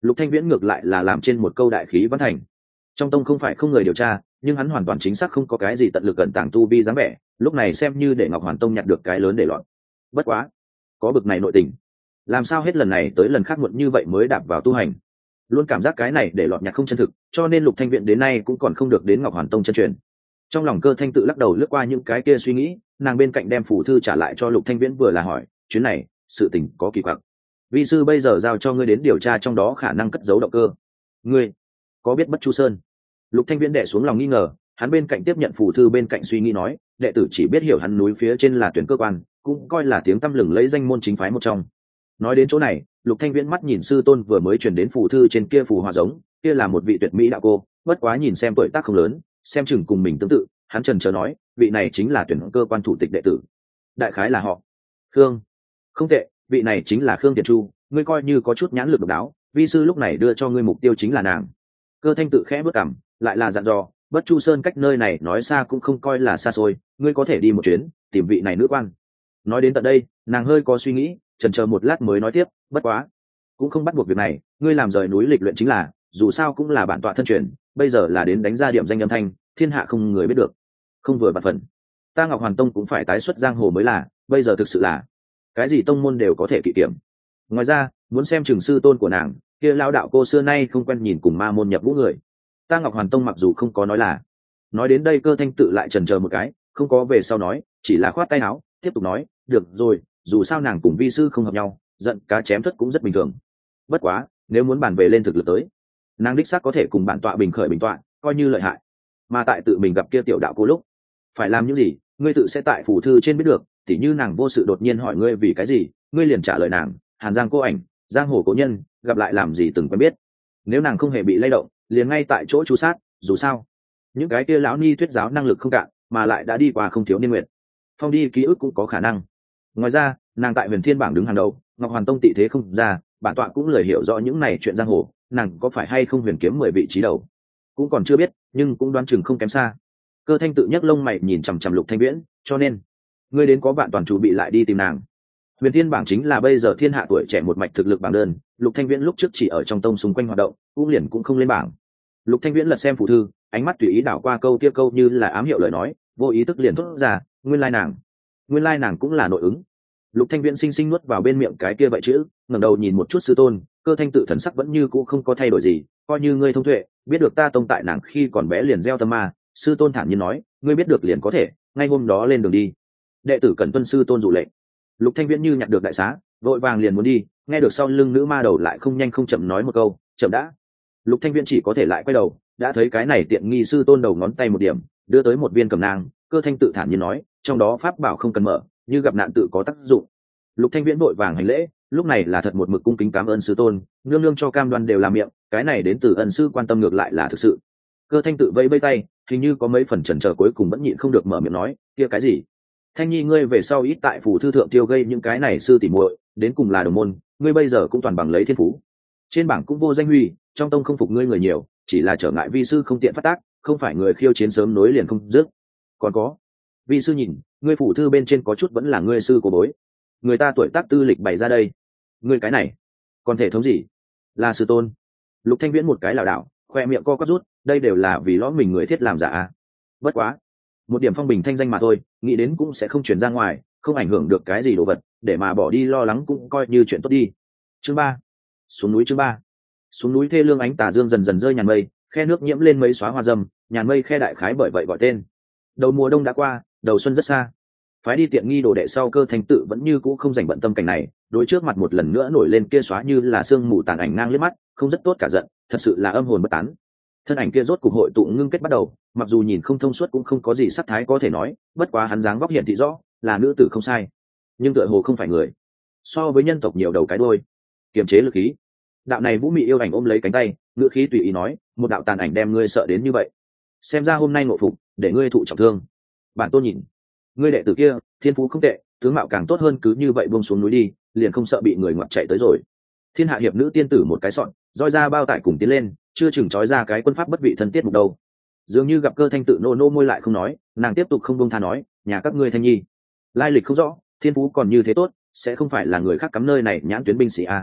Lục Thanh Viễn ngược lại là làm trên một câu đại khí văn thành. Trong tông không phải không người điều tra, nhưng hắn hoàn toàn chính xác không có cái gì tận lực cẩn tàng tu vi dáng vẻ, lúc này xem như để Ngọc Hoàn Tông nhặt được cái lớn để lọt. Bất quá, có bực này nội tình, làm sao hết lần này tới lần khác muộn như vậy mới đạp vào tu hành. Luôn cảm giác cái này để lọt nhặt không chân thực, cho nên Lục Thanh Viễn đến nay cũng còn không được đến Ngọc Hoàn Tông chân truyền. Trong lòng Cơ Thanh tự lắc đầu lướt qua những cái kia suy nghĩ, nàng bên cạnh đem phủ thư trả lại cho Lục Thanh Viễn, vừa là hỏi, chuyến này sự tình có kỳ quặc, vi sư bây giờ giao cho ngươi đến điều tra trong đó khả năng cất giấu động cơ, ngươi có biết Bất Chu Sơn? Lục Thanh Viễn đè xuống lòng nghi ngờ, hắn bên cạnh tiếp nhận phủ thư, bên cạnh suy nghĩ nói, đệ tử chỉ biết hiểu hắn núi phía trên là tuyển cơ quan, cũng coi là tiếng tăm lừng lấy danh môn chính phái một trong. Nói đến chỗ này, Lục Thanh Viễn mắt nhìn sư tôn vừa mới truyền đến phủ thư trên kia phù hòa giống, kia là một vị tuyệt mỹ đạo cô, bất quá nhìn xem tuổi tác không lớn, xem chừng cùng mình tương tự, hắn chần chờ nói, vị này chính là tuyển cơ quan thủ tịch đệ tử, đại khái là họ Khương. Không tệ, vị này chính là Khương Tiền Chu, ngươi coi như có chút nhãn lực độc đáo, vi sư lúc này đưa cho ngươi mục tiêu chính là nàng. Cơ Thanh tự khẽ bước cằm, lại là dặn dò, Bất Chu Sơn cách nơi này nói xa cũng không coi là xa xôi, ngươi có thể đi một chuyến, tìm vị này nữ quan. Nói đến tận đây, nàng hơi có suy nghĩ, chần chờ một lát mới nói tiếp, bất quá, cũng không bắt buộc việc này, ngươi làm rời núi lịch luyện chính là, dù sao cũng là bản tọa thân truyền, bây giờ là đến đánh ra điểm danh âm thanh, thiên hạ không người biết được. Không vừa bạc phần, ta Ngọc Hoàn Tông cũng phải tái xuất giang hồ mới là, bây giờ thực sự là cái gì tông môn đều có thể kỵ kiểm. Ngoài ra, muốn xem trường sư tôn của nàng, kia lao đạo cô xưa nay không quen nhìn cùng ma môn nhập ngũ người. Ta Ngọc Hoàn Tông mặc dù không có nói là, nói đến đây Cơ Thanh tự lại chần chờ một cái, không có về sau nói, chỉ là khoát tay áo, tiếp tục nói, được rồi, dù sao nàng cùng vi sư không hợp nhau, giận cá chém thất cũng rất bình thường. Bất quá, nếu muốn bàn về lên thực lực tới, nàng đích xác có thể cùng bản tọa bình khởi bình tọa, coi như lợi hại. Mà tại tự mình gặp kia tiểu đạo cô lúc, phải làm những gì, ngươi tự sẽ tại phủ thư trên biết được. Tỉ như nàng vô sự đột nhiên hỏi ngươi vì cái gì, ngươi liền trả lời nàng, Hàn Giang cô ảnh, giang hồ cố nhân, gặp lại làm gì từng quen biết. Nếu nàng không hề bị lay động, liền ngay tại chỗ chú sát, dù sao những cái kia lão ni thuyết giáo năng lực không cạn, mà lại đã đi qua không thiếu niên nguyện, phong đi ký ức cũng có khả năng. Ngoài ra, nàng tại Huyền Thiên bảng đứng hàng đầu, Ngọc Hoàn Tông tị thế không ra, bản tọa cũng lời hiểu rõ những này chuyện giang hồ, nàng có phải hay không huyền kiếm mười vị trí đầu cũng còn chưa biết, nhưng cũng đoán chừng không kém xa. Cơ Thanh tự nhấc lông mày nhìn chằm chằm Lục Thanh Viễn, cho nên ngươi đến có bạn toàn chủ bị lại đi tìm nàng. Huyền Thiên bảng chính là bây giờ thiên hạ tuổi trẻ một mạch thực lực bảng đơn, Lục Thanh Viễn lúc trước chỉ ở trong tông xung quanh hoạt động, cũng liền cũng không lên bảng. Lục Thanh Viễn lật xem phụ thư, ánh mắt tùy ý đảo qua câu kia câu như là ám hiệu lời nói, vô ý tức liền thốt ra, nguyên lai nàng, nguyên lai nàng cũng là nội ứng. Lục Thanh Viễn sinh sinh nuốt vào bên miệng cái kia vậy chữ, ngẩng đầu nhìn một chút sư tôn, Cơ Thanh tự thần sắc vẫn như cũ không có thay đổi gì, coi như ngươi thông tuệ, biết được ta tông tại nàng khi còn bé liền gieo tâm ma. Sư tôn thản nhiên nói, ngươi biết được liền có thể, ngay hôm đó lên đường đi. Đệ tử cần tuân sư tôn dụ lệnh. Lục Thanh Viễn như nhặt được đại xá, vội vàng liền muốn đi, nghe được sau lưng nữ ma đầu lại không nhanh không chậm nói một câu, chậm đã. Lục Thanh Viễn chỉ có thể lại quay đầu, đã thấy cái này tiện nghi sư tôn đầu ngón tay một điểm, đưa tới một viên cầm nang. Cơ Thanh tự thản nhiên nói, trong đó pháp bảo không cần mở, như gặp nạn tự có tác dụng. Lục Thanh Viễn vội vàng hành lễ, lúc này là thật một mực cung kính cảm ơn sư tôn, nương nương cho cam đoan đều làm miệng, cái này đến từ ân sư quan tâm ngược lại là thực sự. Cơ Thanh tự vẫy vẫy tay, hình như có mấy phần chần chờ, cuối cùng vẫn nhịn không được mở miệng nói, kia cái gì? Thanh nhi ngươi về sau ít tại phủ thư thượng tiêu gây những cái này sư tỉ muội, đến cùng là đồng môn, ngươi bây giờ cũng toàn bằng lấy thiên phú. Trên bảng cũng vô danh huy, trong tông không phục ngươi người nhiều, chỉ là trở ngại vi sư không tiện phát tác, không phải người khiêu chiến sớm nối liền không dứt. Còn có, vi sư nhìn, ngươi phủ thư bên trên có chút vẫn là ngươi sư của bối. Người ta tuổi tác tư lịch bày ra đây, ngươi cái này, còn thể thống gì? Là sư tôn. Lục Thanh Viễn một cái lảo đảo, khoe miệng co quắp rút, đây đều là vì lõm mình người thiết làm giả à? Bất quá, một điểm phong bình thanh danh mà thôi, nghĩ đến cũng sẽ không truyền ra ngoài, không ảnh hưởng được cái gì đồ vật, để mà bỏ đi lo lắng cũng coi như chuyện tốt đi. Chương ba, xuống núi. Chương ba, xuống núi. Thê lương ánh tà dương dần dần rơi nhàn mây, khe nước nhiễm lên mấy xóa hoa dâm, nhàn mây khe đại khái bởi vậy gọi tên. Đầu mùa đông đã qua, đầu xuân rất xa. Phái đi tiện nghi đồ đệ sau, Cơ Thanh tự vẫn như cũ không dành bận tâm cảnh này, đối trước mặt một lần nữa nổi lên kia xóa như là sương mù tàn ảnh ngang liếc mắt, không rất tốt cả giận, thật sự là âm hồn bất tán. Thân ảnh kia rốt cục hội tụ ngưng kết bắt đầu, mặc dù nhìn không thông suốt cũng không có gì sắc thái có thể nói, bất quá hắn dáng vóc hiện thị rõ, là nữ tử không sai, nhưng tựa hồ không phải người, so với nhân tộc nhiều đầu cái đôi. Kiềm chế lực khí, đạo này vũ mị yêu ảnh ôm lấy cánh tay, ngữ khí tùy ý nói, một đạo tàn ảnh đem ngươi sợ đến như vậy, xem ra hôm nay ngộ phục, để ngươi thụ trọng thương. Bản tôn nhìn, ngươi đệ tử kia thiên phú không tệ, tướng mạo càng tốt hơn, cứ như vậy buông xuống núi đi, liền không sợ bị người ngoặt chạy tới rồi. Thiên hạ hiệp nữ tiên tử một cái sọn, roi ra bao tải cùng tiến lên, chưa chừng trói ra cái quân pháp bất vị thân tiết mục đâu. Dường như gặp Cơ Thanh tự nô nô môi lại không nói, nàng tiếp tục không buông tha nói, nhà các ngươi Thanh nhi lai lịch không rõ, thiên phú còn như thế tốt, sẽ không phải là người khác cắm nơi này nhãn tuyến binh sĩ à?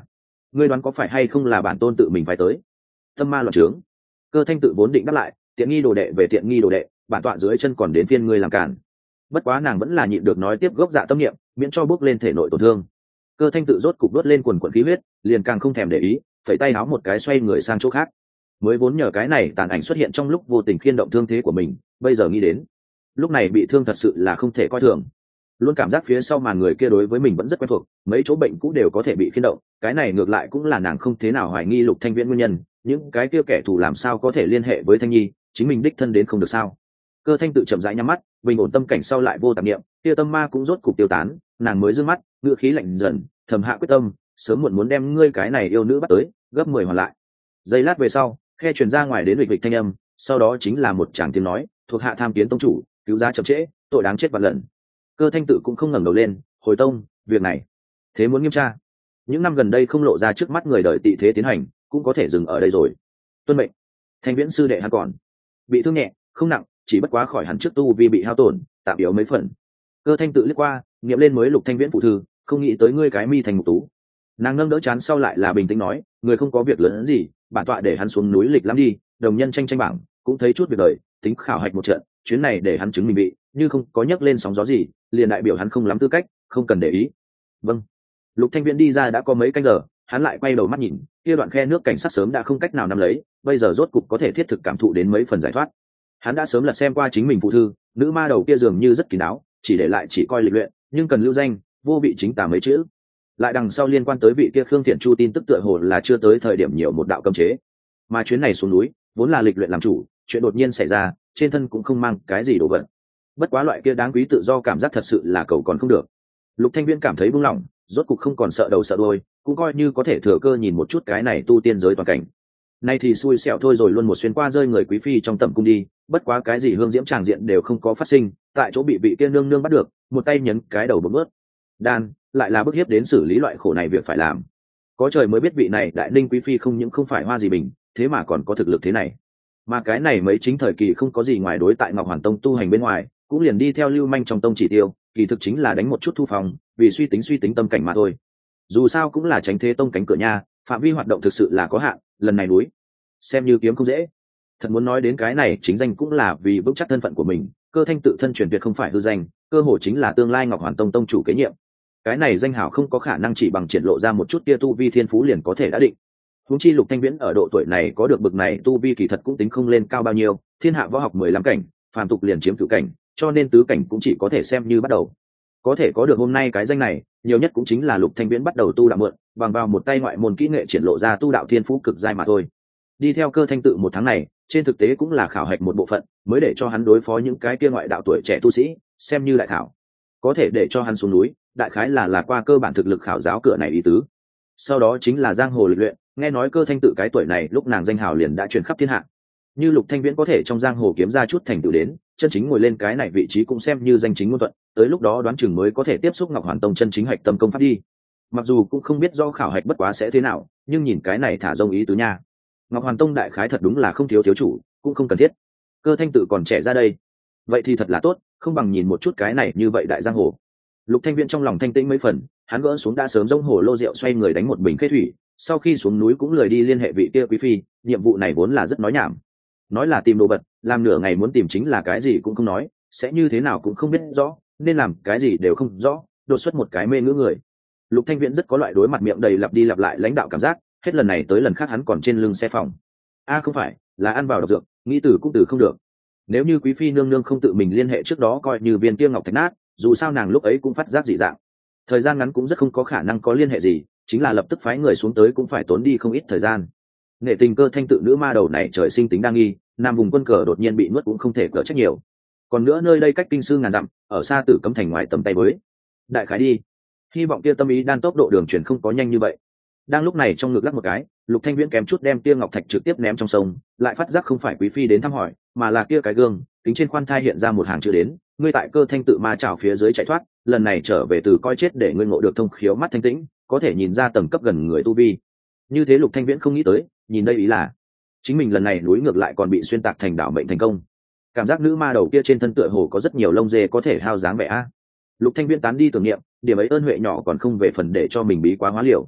ngươi đoán có phải hay không là bản tôn tự mình phải tới? Tâm ma loạn trướng. Cơ thanh tự vốn định đáp lại, tiện nghi đồ đệ về tiện nghi đồ đệ, bản tọa dưới chân còn đến phiên ngươi làm cản. Bất quá nàng vẫn là nhịn được nói tiếp gốc dạ tâm niệm, miễn cho bước lên thể nội tổn thương. Cơ thanh tự rốt cục đốt lên quần quần khí huyết, liền càng không thèm để ý, phẩy tay áo một cái xoay người sang chỗ khác. Mới vốn nhờ cái này tàn ảnh xuất hiện trong lúc vô tình khiên động thương thế của mình, bây giờ nghĩ đến, lúc này bị thương thật sự là không thể coi thường. Luôn cảm giác phía sau màn người kia đối với mình vẫn rất quen thuộc, mấy chỗ bệnh cũ đều có thể bị khiên động, cái này ngược lại cũng là nàng không thế nào hoài nghi Lục Thanh Viễn nguyên nhân, những cái kia kẻ thù làm sao có thể liên hệ với Thanh Nhi, chính mình đích thân đến không được sao? Cơ thanh tự chậm rãi nhắm mắt, bình ổn tâm cảnh sau lại vô tạp niệm, kia tâm ma cũng rốt cục tiêu tán, nàng mới dương mắt, ngựa khí lạnh dần, thầm hạ quyết tâm, sớm muộn muốn đem ngươi cái này yêu nữ bắt tới, gấp mười hoàn lại. Giây lát về sau, khe truyền ra ngoài đến lịch lịch thanh âm, sau đó chính là một tràng tiếng nói, thuộc hạ tham kiến tông chủ, cứu giá chậm trễ, tội đáng chết vạn lần. Cơ thanh tự cũng không ngẩng đầu lên, hồi tông, việc này, thế muốn nghiêm tra. Những năm gần đây không lộ ra trước mắt người đời tị thế tiến hành, cũng có thể dừng ở đây rồi. Tuân mệnh. Thanh Viễn sư đệ hắn còn bị thương nhẹ, không nặng, chỉ bất quá khỏi hẳn trước tu vi bị hao tổn, tạm yếu mấy phần. Cơ thanh tự liếc qua, nghiệm lên mới Lục Thanh Viễn phụ thư, không nghĩ tới ngươi cái mi thành mục tú. Nàng nâng đỡ chán sau lại là bình tĩnh nói, người không có việc lớn gì, bản tọa để hắn xuống núi lịch lắm đi, đồng nhân tranh tranh bảng, cũng thấy chút việc đời, tính khảo hạch một trận, chuyến này để hắn chứng minh bị, như không có nhắc lên sóng gió gì, liền đại biểu hắn không lắm tư cách, không cần để ý. Vâng. Lục Thanh Viễn đi ra đã có mấy canh giờ, hắn lại quay đầu mắt nhìn, kia đoạn khe nước cảnh sát sớm đã không cách nào nắm lấy, bây giờ rốt cục có thể thiết thực cảm thụ đến mấy phần giải thoát. Hắn đã sớm lật xem qua chính mình phụ thư, nữ ma đầu kia dường như rất kín đáo, chỉ để lại chỉ coi lịch luyện, nhưng cần lưu danh, vô vị chính tả mấy chữ. Lại đằng sau liên quan tới vị kia Khương Thiện Chu tin tức tựa hồ là chưa tới thời điểm nhiều một đạo cấm chế. Mà chuyến này xuống núi, vốn là lịch luyện làm chủ, chuyện đột nhiên xảy ra, trên thân cũng không mang cái gì đồ vật. Bất quá loại kia đáng quý tự do cảm giác thật sự là cầu còn không được. Lục Thanh Viễn cảm thấy buông lỏng, rốt cục không còn sợ đầu sợ đuôi, cũng coi như có thể thừa cơ nhìn một chút cái này tu tiên giới toàn cảnh. Nay thì xui xẻo thôi rồi, luôn một xuyên qua rơi người quý phi trong tầm cung đi, bất quá cái gì hương diễm tràng diện đều không có phát sinh, tại chỗ bị vị kia nương nương bắt được, một tay nhấn cái đầu bấm ướt. Đan, lại là bức hiếp đến xử lý loại khổ này việc phải làm. Có trời mới biết vị này đại ninh quý phi không những không phải hoa gì bình, thế mà còn có thực lực thế này. Mà cái này mấy chính thời kỳ không có gì ngoài đối tại Ngọc Hoàn Tông tu hành bên ngoài, cũng liền đi theo lưu manh trong tông chỉ tiêu, kỳ thực chính là đánh một chút thu phòng, vì suy tính suy tính tâm cảnh mà thôi. Dù sao cũng là tránh thế tông cánh cửa nhà, phạm vi hoạt động thực sự là có hạn, lần này núi xem như kiếm không dễ. Thật muốn nói đến cái này, chính danh cũng là vì vững chắc thân phận của mình, Cơ thanh tự thân truyền tuyệt không phải hư danh, cơ hội chính là tương lai Ngọc Hoàn Tông tông chủ kế nhiệm. Cái này danh hào không có khả năng chỉ bằng triển lộ ra một chút tia tu vi thiên phú liền có thể đã định. Huống chi Lục Thanh Viễn ở độ tuổi này có được bực này tu vi kỳ thật cũng tính không lên cao bao nhiêu, thiên hạ võ học mười lăm cảnh, phàm tục liền chiếm cửu cảnh, cho nên tứ cảnh cũng chỉ có thể xem như bắt đầu. Có thể có được hôm nay cái danh này, nhiều nhất cũng chính là Lục Thanh Viễn bắt đầu tu đạo mượn, bằng vào một tay ngoại môn kỹ nghệ triển lộ ra tu đạo thiên phú cực giai mà thôi. Đi theo Cơ thanh tự một tháng này, trên thực tế cũng là khảo hạch một bộ phận, mới để cho hắn đối phó những cái kia ngoại đạo tuổi trẻ tu sĩ, xem như đại khảo. Có thể để cho hắn xuống núi, đại khái là là qua cơ bản thực lực khảo giáo cửa này ý tứ. Sau đó chính là giang hồ lịch luyện, nghe nói Cơ thanh tự cái tuổi này lúc nàng danh hào liền đã truyền khắp thiên hạ. Như Lục Thanh Viễn có thể trong giang hồ kiếm ra chút thành tựu đến, chân chính ngồi lên cái này vị trí cũng xem như danh chính ngôn thuận, tới lúc đó đoán chừng mới có thể tiếp xúc Ngọc Hoàn Tông chân chính hạch tâm công pháp đi. Mặc dù cũng không biết do khảo hạch bất quá sẽ thế nào, nhưng nhìn cái này thả rông ý tứ nha. Ngọc Hoàn Tông đại khái thật đúng là không thiếu thiếu chủ, cũng không cần thiết. Cơ thanh tự còn trẻ ra đây, vậy thì thật là tốt, không bằng nhìn một chút cái này như vậy đại giang hồ. Lục Thanh Viễn trong lòng thanh tĩnh mấy phần, hắn gỡ xuống đã sớm giống hồ lô rượu, xoay người đánh một bình khế thủy, sau khi xuống núi cũng lười đi liên hệ vị kia quý phi, nhiệm vụ này vốn là rất nói nhảm. Nói là tìm đồ vật, làm nửa ngày muốn tìm chính là cái gì cũng không nói, sẽ như thế nào cũng không biết rõ, nên làm cái gì đều không rõ, đột xuất một cái mê ngữ người. Lục Thanh Viễn rất có loại đối mặt miệng đầy lặp đi lặp lại lãnh đạo cảm giác, hết lần này tới lần khác hắn còn trên lưng xe phòng. A à không phải, là ăn vào độc dược, nghĩ từ cũng từ không được. Nếu như quý phi nương nương không tự mình liên hệ trước đó coi như viên kia ngọc thạch nát, dù sao nàng lúc ấy cũng phát giác dị dạng. Thời gian ngắn cũng rất không có khả năng có liên hệ gì, chính là lập tức phái người xuống tới cũng phải tốn đi không ít thời gian. Nghệ tình Cơ thanh tự nữ ma đầu này trời sinh tính đa nghi, nam vùng quân cờ đột nhiên bị nuốt cũng không thể cỡ trách nhiều. Còn nữa nơi đây cách kinh sư ngàn dặm, ở xa Tử Cấm thành ngoài tầm tay với. Đại khái đi, hy vọng kia tâm ý đan tốc độ đường chuyển không có nhanh như vậy. Đang lúc này trong ngực lắc một cái, Lục Thanh Viễn kém chút đem tia ngọc thạch trực tiếp ném trong sông, lại phát giác không phải quý phi đến thăm hỏi, mà là kia cái gương, kính trên khoan thai hiện ra một hàng chữ đến, ngươi tại Cơ thanh tự ma trảo phía dưới chạy thoát, lần này trở về từ coi chết để ngươi ngộ được thông khiếu mắt thanh tĩnh, có thể nhìn ra tầng cấp gần người tu vi. Như thế Lục Thanh Viễn không nghĩ tới, nhìn đây ý là chính mình lần này núi ngược lại còn bị xuyên tạc thành đạo mệnh thành công. Cảm giác nữ ma đầu kia trên thân tựa hồ có rất nhiều lông dê có thể hao dáng vẻ a. Lục Thanh Viễn tán đi tưởng niệm, điểm ấy ơn huệ nhỏ còn không về phần để cho mình bí quá hóa liều.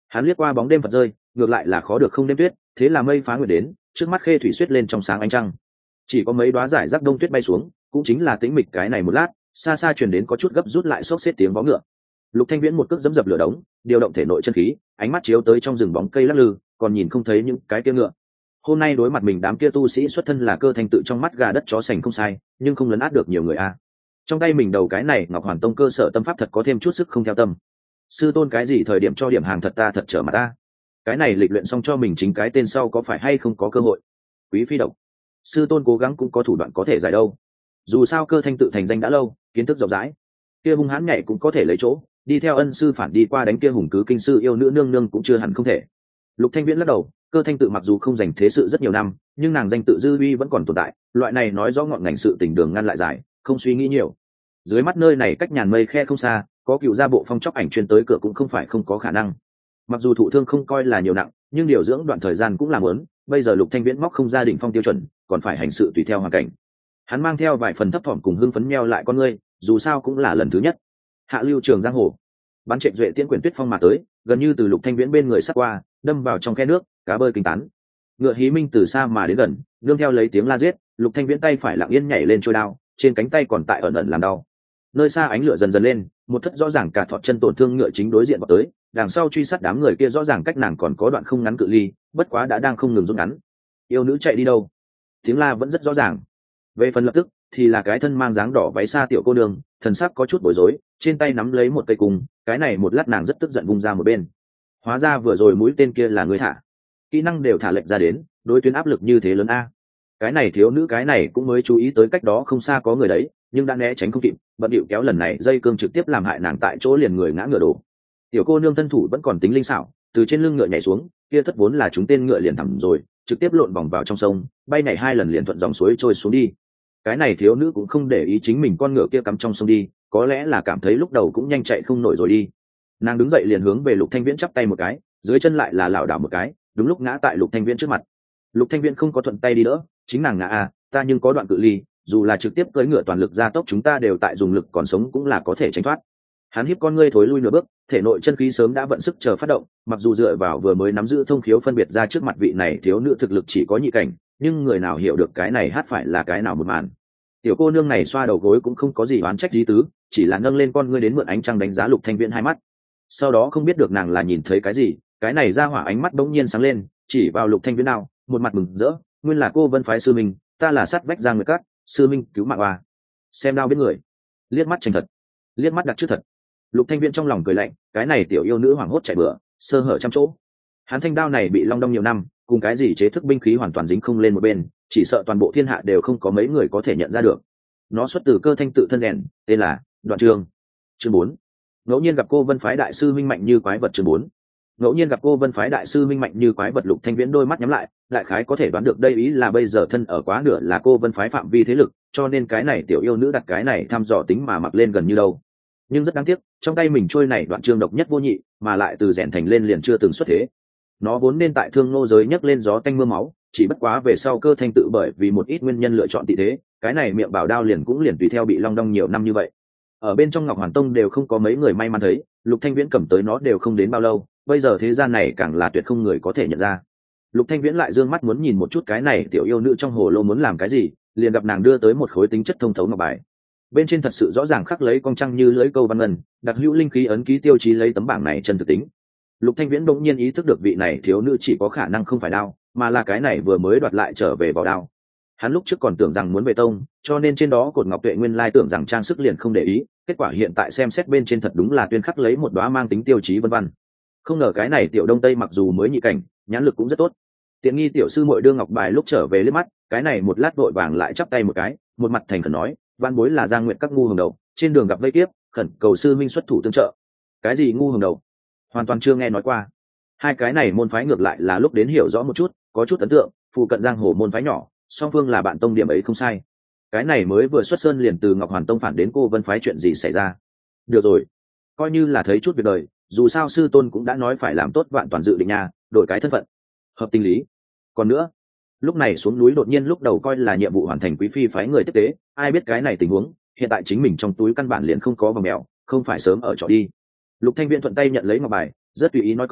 Hắn liếc qua bóng đêm phật rơi, ngược lại là khó được không đêm tuyết, thế là mây phá nguyệt đến, trước mắt khê thủy suýt lên trong sáng ánh trăng, chỉ có mấy đóa giải rác đông tuyết bay xuống, cũng chính là tĩnh mịch cái này một lát, xa xa truyền đến có chút gấp rút lại xốc xếp tiếng vó ngựa. Lục Thanh Viễn một cước dẫm dập lửa đống, điều động thể nội chân khí, ánh mắt chiếu tới trong rừng bóng cây lắc lư, còn nhìn không thấy những cái kia ngựa. Hôm nay đối mặt mình đám kia tu sĩ xuất thân là Cơ Thanh Tự trong mắt gà đất chó sành không sai, nhưng không lấn át được nhiều người a. Trong tay mình đầu cái này Ngọc Hoàn Tông cơ sở tâm pháp thật có thêm chút sức không theo tâm. Sư tôn cái gì thời điểm cho điểm hàng thật ta thật trở mặt ta. Cái này lịch luyện xong cho mình chính cái tên sau có phải hay không có cơ hội. Quý phi độc. Sư tôn cố gắng cũng có thủ đoạn có thể giải đâu. Dù sao Cơ Thanh Tự thành danh đã lâu, kiến thức rộng rãi, kia hung hãn nhảy cũng có thể lấy chỗ, đi theo ân sư phản đi qua đánh kia hùng cứ kinh sư yêu nữ nương nương cũng chưa hẳn không thể. Lục Thanh Viễn lắc đầu, Cơ Thanh Tự mặc dù không dành thế sự rất nhiều năm, nhưng nàng danh tự dư uy vẫn còn tồn tại, loại này nói rõ ngọn ngành sự tình đường ngăn lại giải, không suy nghĩ nhiều. Dưới mắt nơi này cách nhàn mây khe không xa, có cựu gia bộ phong chóc ảnh chuyên tới cửa cũng không phải không có khả năng. Mặc dù thụ thương không coi là nhiều nặng, nhưng điều dưỡng đoạn thời gian cũng là muốn, bây giờ Lục Thanh Viễn móc không gia đình phong tiêu chuẩn, còn phải hành sự tùy theo hoàn cảnh. Hắn mang theo vài phần thấp thỏm cùng hưng phấn meo lại con ngươi, dù sao cũng là lần thứ nhất. Hạ lưu trường giang hồ, bắn trệ duệ tiễn quyển tuyết phong mà tới, gần như từ Lục Thanh Viễn bên người sát qua, đâm vào trong khe nước, cá bơi kinh tán. Ngựa hí minh từ xa mà đến gần, nương theo lấy tiếng la giết, Lục Thanh Viễn tay phải lặng yên nhảy lên trôi đao, trên cánh tay còn tại ẩn ẩn làm đau. Nơi xa ánh lửa dần dần lên, một thất rõ ràng cả thọt chân tổn thương ngựa chính đối diện vào tới, đằng sau truy sát đám người kia rõ ràng cách nàng còn có đoạn không ngắn cự ly, bất quá đã đang không ngừng rút ngắn. Yêu nữ chạy đi đâu? Tiếng la vẫn rất rõ ràng. Về phần lập tức thì là cái thân mang dáng đỏ váy xa tiểu cô nương, thần sắc có chút bối rối, trên tay nắm lấy một cây cung, cái này một lát nàng rất tức giận vung ra một bên. Hóa ra vừa rồi mũi tên kia là người thả. Kỹ năng đều thả lệnh ra đến, đối tuyến áp lực như thế lớn a. Cái này thiếu nữ cái này cũng mới chú ý tới cách đó không xa có người đấy, nhưng đã né tránh không kịp, bận điệu kéo lần này dây cương trực tiếp làm hại nàng tại chỗ liền người ngã ngựa đổ. Tiểu cô nương thân thủ vẫn còn tính linh xảo, từ trên lưng ngựa nhảy xuống, kia thất vốn là chúng tên ngựa liền thẳng rồi, trực tiếp lộn vòng vào trong sông, bay nhảy hai lần liền thuận dòng suối trôi xuống đi. Cái này thiếu nữ cũng không để ý chính mình con ngựa kia cắm trong sông đi, có lẽ là cảm thấy lúc đầu cũng nhanh chạy không nổi rồi đi. Nàng đứng dậy liền hướng về Lục Thanh Viễn chắp tay một cái, dưới chân lại là lảo đảo một cái, đúng lúc ngã tại Lục Thanh Viễn trước mặt. Lục Thanh Viễn không có thuận tay đi đỡ, chính nàng ngã à, ta nhưng có đoạn cự ly, dù là trực tiếp cưỡi ngựa toàn lực gia tốc chúng ta đều tại dùng lực còn sống cũng là có thể tránh thoát. Hắn híp con ngươi thối lui nửa bước, thể nội chân khí sớm đã vận sức chờ phát động, mặc dù dựa vào vừa mới nắm giữ thông khiếu phân biệt ra trước mặt vị này thiếu nữ thực lực chỉ có nhị cảnh, nhưng người nào hiểu được cái này hát phải là cái nào một màn. Tiểu cô nương này xoa đầu gối cũng không có gì oán trách lý tứ, chỉ là nâng lên con ngươi đến mượn ánh trăng đánh giá Lục Thanh Viễn hai mắt. Sau đó không biết được nàng là nhìn thấy cái gì, cái này ra hỏa ánh mắt bỗng nhiên sáng lên, chỉ vào Lục Thanh Viễn nào, một mặt mừng rỡ, nguyên là cô Vân phái sư minh, ta là sát vách Giang Nguyệt Cát, sư minh cứu mạng oa. Xem đao biết người, liếc mắt tranh thật, liếc mắt đặt trước thật. Lục Thanh Viễn trong lòng cười lạnh, cái này tiểu yêu nữ hoảng hốt chạy bừa, sơ hở trăm chỗ. Hắn thanh đao này bị long đong nhiều năm, cùng cái gì chế thức binh khí hoàn toàn dính không lên một bên, chỉ sợ toàn bộ thiên hạ đều không có mấy người có thể nhận ra được. Nó xuất từ Cơ Thanh Tự thân rèn, tên là Đoạn Trường. Chương bốn. Ngẫu nhiên gặp cô Vân phái đại sư minh mạnh như quái vật. Chương bốn. Ngẫu nhiên gặp cô Vân phái đại sư minh mạnh như quái vật. Lục Thanh Viễn đôi mắt nhắm lại, đại khái có thể đoán được đây ý là bây giờ thân ở quá nửa là cô Vân phái phạm vi thế lực, cho nên cái này tiểu yêu nữ đặt cái này thăm dò tính mà mặc lên gần như đâu. Nhưng rất đáng tiếc, trong tay mình trôi này Đoạn Trường độc nhất vô nhị, mà lại từ rèn thành lên liền chưa từng xuất thế. Nó vốn nên tại Thương Nô giới nhấc lên gió tanh mưa máu, chỉ bất quá về sau Cơ Thanh Tự bởi vì một ít nguyên nhân lựa chọn tị thế, cái này miệng bảo đao liền cũng liền tùy theo bị long đong nhiều năm như vậy. Ở bên trong Ngọc Hoàn Tông đều không có mấy người may mắn thấy, Lục Thanh Viễn cầm tới nó đều không đến bao lâu, bây giờ thế gian này càng là tuyệt không người có thể nhận ra. Lục Thanh Viễn lại dương mắt muốn nhìn một chút cái này tiểu yêu nữ trong hồ lô muốn làm cái gì, liền gặp nàng đưa tới một khối tính chất thông thấu ngọc bài. Bên trên thật sự rõ ràng khắc lấy cong trăng như lưỡi câu văn ngân, đặc hữu linh khí ấn ký tiêu chí lấy tấm bảng này chân thực tính. Lục Thanh Viễn đột nhiên ý thức được vị này thiếu nữ chỉ có khả năng không phải đao, mà là cái này vừa mới đoạt lại trở về vào đao. Hắn lúc trước còn tưởng rằng muốn về tông, cho nên trên đó cột ngọc tuệ nguyên lai tưởng rằng trang sức liền không để ý, kết quả hiện tại xem xét bên trên thật đúng là tuyên khắc lấy một đóa mang tính tiêu chí vân vân. Không ngờ cái này tiểu đông tây mặc dù mới nhị cảnh, nhãn lực cũng rất tốt. Tiện nghi tiểu sư muội đưa ngọc bài lúc trở về liếc mắt, cái này một lát vội vàng lại chắp tay một cái, một mặt thành khẩn nói, văn bối là Giang Nguyệt các ngu hồng đầu, trên đường gặp vây kiếp, khẩn cầu sư minh xuất thủ tương trợ. Cái gì ngu hồng đầu? Hoàn toàn chưa nghe nói qua. Hai cái này môn phái ngược lại là lúc đến hiểu rõ một chút, có chút ấn tượng, phụ cận giang hồ môn phái nhỏ, song phương là bạn tông điểm ấy không sai. Cái này mới vừa xuất sơn liền từ Ngọc Hoàn Tông phản đến cô Vân phái chuyện gì xảy ra? Được rồi, coi như là thấy chút việc đời, dù sao sư tôn cũng đã nói phải làm tốt vạn toàn dự định nhà, đổi cái thân phận, hợp tình lý. Còn nữa, lúc này xuống núi đột nhiên lúc đầu coi là nhiệm vụ hoàn thành, quý phi phái người tiếp tế, ai biết cái này tình huống, hiện tại chính mình trong túi căn bản liền không có vòng mèo, không phải sớm ở trọ đi. Lục Thanh Viễn thuận tay nhận lấy ngọc bài, rất tùy ý nói câu,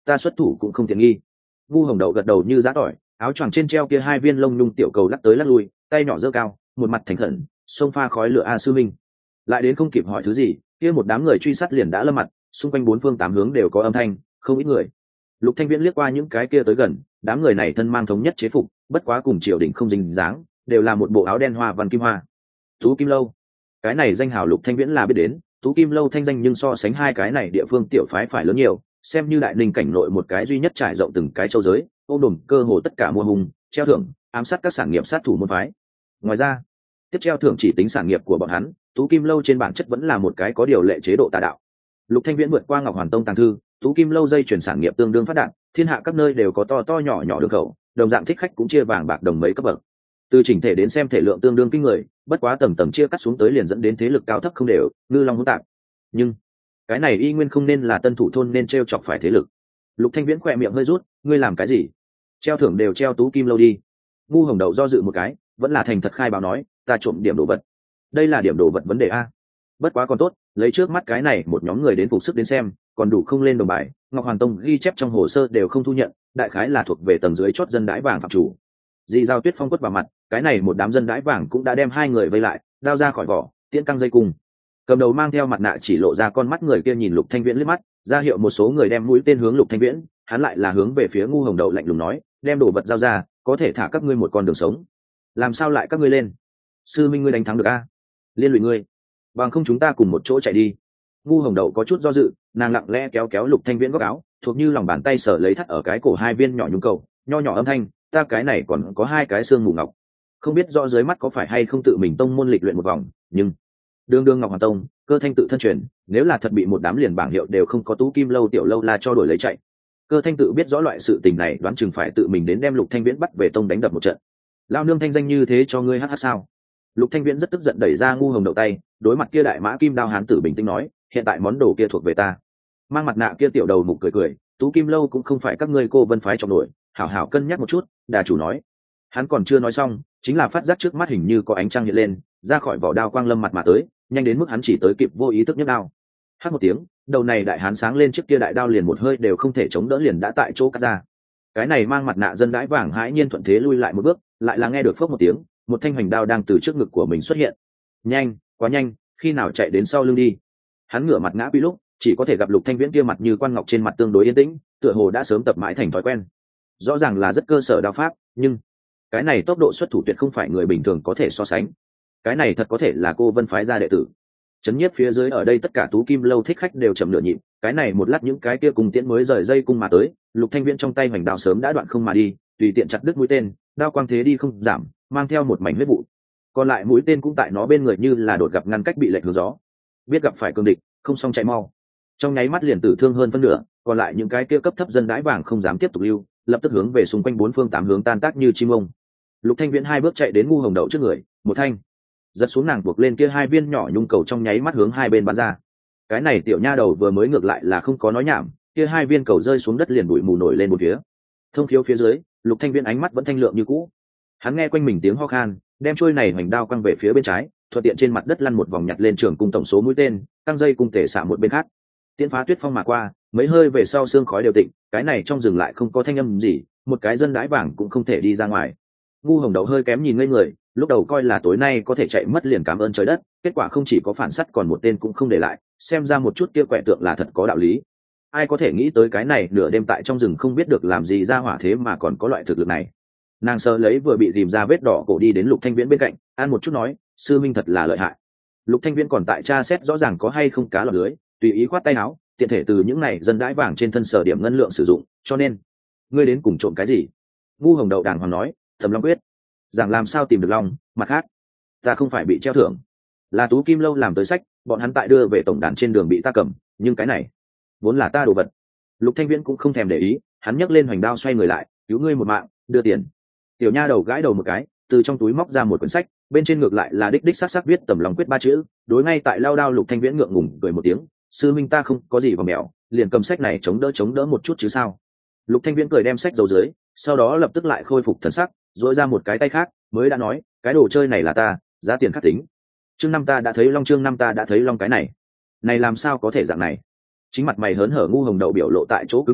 ta xuất thủ cũng không tiện nghi. Ngu Hồng Đậu gật đầu như giã tỏi, áo choàng trên treo kia hai viên lông nhung tiểu cầu lắc tới lắc lui, tay nhỏ giơ cao, một mặt thành khẩn, xông pha khói lửa a sư minh. Lại đến không kịp hỏi thứ gì, kia một đám người truy sát liền đã lâm mặt, xung quanh bốn phương tám hướng đều có âm thanh, không ít người. Lục Thanh Viễn liếc qua những cái kia tới gần, đám người này thân mang thống nhất chế phục, bất quá cùng triều đình không dính dáng, đều là một bộ áo đen hoa văn kim hoa. Tú Kim Lâu, cái này danh hào Lục Thanh Viễn là biết đến, Tú Kim Lâu thanh danh nhưng so sánh hai cái này địa phương tiểu phái phải lớn nhiều, xem như đại ninh cảnh nội một cái duy nhất trải rộng từng cái châu giới, ôm đùm cơ hồ tất cả mua hùng, treo thưởng, ám sát các sản nghiệp sát thủ môn phái. Ngoài ra, tiếp treo thưởng chỉ tính sản nghiệp của bọn hắn, Tú Kim Lâu trên bản chất vẫn là một cái có điều lệ chế độ tà đạo. Lục Thanh Viễn vượt qua Ngọc Hoàn Tông tàng thư, Tú Kim Lâu dây chuyển sản nghiệp tương đương phát đạt, thiên hạ các nơi đều có to to nhỏ nhỏ đường khẩu, đồng dạng thích khách cũng chia vàng bạc đồng mấy cấp bậc. Từ chỉnh thể đến xem thể lượng tương đương kinh người, bất quá tầm tầm chia cắt xuống tới liền dẫn đến thế lực cao thấp không đều, ngư long hỗn tạp. Nhưng cái này y nguyên không nên là Tân Thủ thôn nên treo chọc phải thế lực. Lục Thanh Viễn khỏe miệng hơi rút, ngươi làm cái gì? Treo thưởng đều treo Tú Kim Lâu đi. Ngu Hồng Đậu do dự một cái, vẫn là thành thật khai báo nói, ta trộm điểm đồ vật. Đây là điểm đồ vật vấn đề a. Bất quá còn tốt, lấy trước mắt cái này một nhóm người đến phục sức đến xem, còn đủ không lên đồng bài. Ngọc Hoàn Tông ghi chép trong hồ sơ đều không thu nhận, đại khái là thuộc về tầng dưới chót dân đãi vàng phạm chủ. Dì Giao Tuyết Phong quất vào mặt, cái này một đám dân đãi vàng cũng đã đem hai người vây lại, đao ra khỏi vỏ, tiễn căng dây cung. Cầm đầu mang theo mặt nạ chỉ lộ ra con mắt người kia nhìn Lục Thanh Viễn liếc mắt, ra hiệu một số người đem mũi tên hướng Lục Thanh Viễn, hắn lại là hướng về phía Ngu Hồng Đậu lạnh lùng nói, đem đồ vật giao ra, có thể thả các ngươi một con đường sống. Làm sao lại các ngươi lên? Sư minh ngươi đánh thắng được a? Liên lụy ngươi, bằng không chúng ta cùng một chỗ chạy đi. Ngu Hồng Đậu có chút do dự, nàng lặng lẽ kéo kéo Lục Thanh Viễn góc áo, thuộc như lòng bàn tay sở lấy thắt ở cái cổ hai viên nhỏ nhung cầu, nho nhỏ âm thanh, ta cái này còn có hai cái xương mù ngọc, không biết rõ dưới mắt có phải hay không tự mình tông môn lịch luyện một vòng, nhưng đương đương Ngọc Hoàn Tông Cơ Thanh tự thân truyền, nếu là thật bị một đám liền bảng hiệu đều không có Tú Kim Lâu tiểu lâu la cho đổi lấy chạy. Cơ Thanh tự biết rõ loại sự tình này, đoán chừng phải tự mình đến đem Lục Thanh Viễn bắt về tông đánh đập một trận. Lao nương thanh danh như thế cho ngươi hát hát sao? Lục Thanh Viễn rất tức giận đẩy ra Ngu Hồng Đậu tay, đối mặt kia đại mã kim đao hán tử bình tĩnh nói, hiện tại món đồ kia thuộc về ta. Mang mặt nạ kia tiểu đầu mục cười cười, Tú Kim Lâu cũng không phải các ngươi cô Vân phái trọng nổi, hảo hảo cân nhắc một chút. Đà chủ nói, hắn còn chưa nói xong, chính là phát giác trước mắt hình như có ánh trăng hiện lên, ra khỏi vỏ đao quang lâm mặt mà tới, nhanh đến mức hắn chỉ tới kịp vô ý thức nhấc đao. Hát một tiếng, đầu này đại hán sáng lên trước kia đại đao liền một hơi đều không thể chống đỡ liền đã tại chỗ cắt ra. Cái này mang mặt nạ dân đãi vàng hãi nhiên thuận thế lui lại một bước, lại là nghe được phốc một tiếng, một thanh hoành đao đang từ trước ngực của mình xuất hiện. Nhanh, quá nhanh, khi nào chạy đến sau lưng đi. Hắn ngửa mặt ngã quỵ lúc, chỉ có thể gặp Lục Thanh Viễn kia mặt như quan ngọc trên mặt tương đối yên tĩnh, tựa hồ đã sớm tập mãi thành thói quen. Rõ ràng là rất cơ sở đao pháp, nhưng cái này tốc độ xuất thủ tuyệt không phải người bình thường có thể so sánh. Cái này thật có thể là cô Vân phái gia đệ tử. Chấn nhiếp phía dưới ở đây tất cả Tú Kim Lâu thích khách đều chậm nửa nhịp, cái này một lát những cái kia cùng tiễn mới rời dây cung mà tới, Lục Thanh Viễn trong tay hoành đao sớm đã đoạn không mà đi, tùy tiện chặt đứt mũi tên, đao quang thế đi không giảm, mang theo một mảnh huyết vụ. Còn lại mũi tên cũng tại nó bên người như là đột gặp ngăn cách bị lệch hướng gió. Biết gặp phải cương địch, không xong chạy mau. Trong nháy mắt liền tử thương hơn phân nửa, còn lại những cái kia cấp thấp dân đãi vàng không dám tiếp tục lưu, lập tức hướng về xung quanh bốn phương tám hướng tan tác như chim ông. Lục Thanh Viễn hai bước chạy đến Ngu Hồng Đậu trước người, một thanh giật xuống nàng buộc lên kia hai viên nhỏ nhung cầu trong nháy mắt hướng hai bên bắn ra. Cái này tiểu nha đầu vừa mới ngược lại là không có nói nhảm, kia hai viên cầu rơi xuống đất liền bụi mù nổi lên một phía. Thông khiếu phía dưới, Lục Thanh Viễn ánh mắt vẫn thanh lượng như cũ. Hắn nghe quanh mình tiếng ho khan, đem chuôi này hoành đao quăng về phía bên trái, thuận tiện trên mặt đất lăn một vòng nhặt lên trường cung tổng số mũi tên, tăng dây cung tể xạ một bên khác. Tiễn phá tuyết phong mà qua, mấy hơi về sau xương khói đều tịnh, cái này trong rừng lại không có thanh âm gì, một cái dân đãi vàng cũng không thể đi ra ngoài. Ngu Hồng Đậu hơi kém nhìn ngây người, lúc đầu coi là tối nay có thể chạy mất liền cảm ơn trời đất, kết quả không chỉ có phản sắt còn một tên cũng không để lại, xem ra một chút kia quẻ tượng là thật có đạo lý. Ai có thể nghĩ tới cái này nửa đêm tại trong rừng không biết được làm gì ra hỏa thế mà còn có loại thực lực này. Nàng sờ lấy vừa bị tìm ra vết đỏ cổ đi đến Lục Thanh Viễn bên cạnh, ăn một chút nói, sư minh thật là lợi hại. Lục Thanh Viễn còn tại tra xét rõ ràng có hay không cá lọt lưới, tùy ý khoát tay áo, tiện thể từ những này dân đãi vàng trên thân sở điểm ngân lượng sử dụng, cho nên ngươi đến cùng trộm cái gì? Ngu Hồng Đậu đàng hoàng nói, Thẩm Long quyết. Giảng làm sao tìm được long, mặt khác ta không phải bị treo thưởng, là Tú Kim Lâu làm tới sách, bọn hắn tại đưa về tổng đàn trên đường bị ta cầm, nhưng cái này vốn là ta đồ vật. Lục Thanh Viễn cũng không thèm để ý, hắn nhấc lên hoành đao xoay người lại, cứu ngươi một mạng, đưa tiền. Tiểu nha đầu gãi đầu một cái, từ trong túi móc ra một quyển sách, bên trên ngược lại là đích đích sắc sắc viết Tầm Long quyết ba chữ, đối ngay tại lao đao. Lục Thanh Viễn ngượng ngùng cười một tiếng, sư minh ta không có gì vào mèo, liền cầm sách này chống đỡ chống đỡ một chút chứ sao. Lục Thanh Viễn cười đem sách giấu dưới, sau đó lập tức lại khôi phục thần sắc, dội ra một cái tay khác, mới đã nói, cái đồ chơi này là ta, giá tiền khắc tính. Chương năm ta đã thấy long, chương năm ta đã thấy long, cái này này làm sao có thể dạng này. Chính mặt mày hớn hở Ngu Hồng Đậu biểu lộ tại chỗ cứng đờ,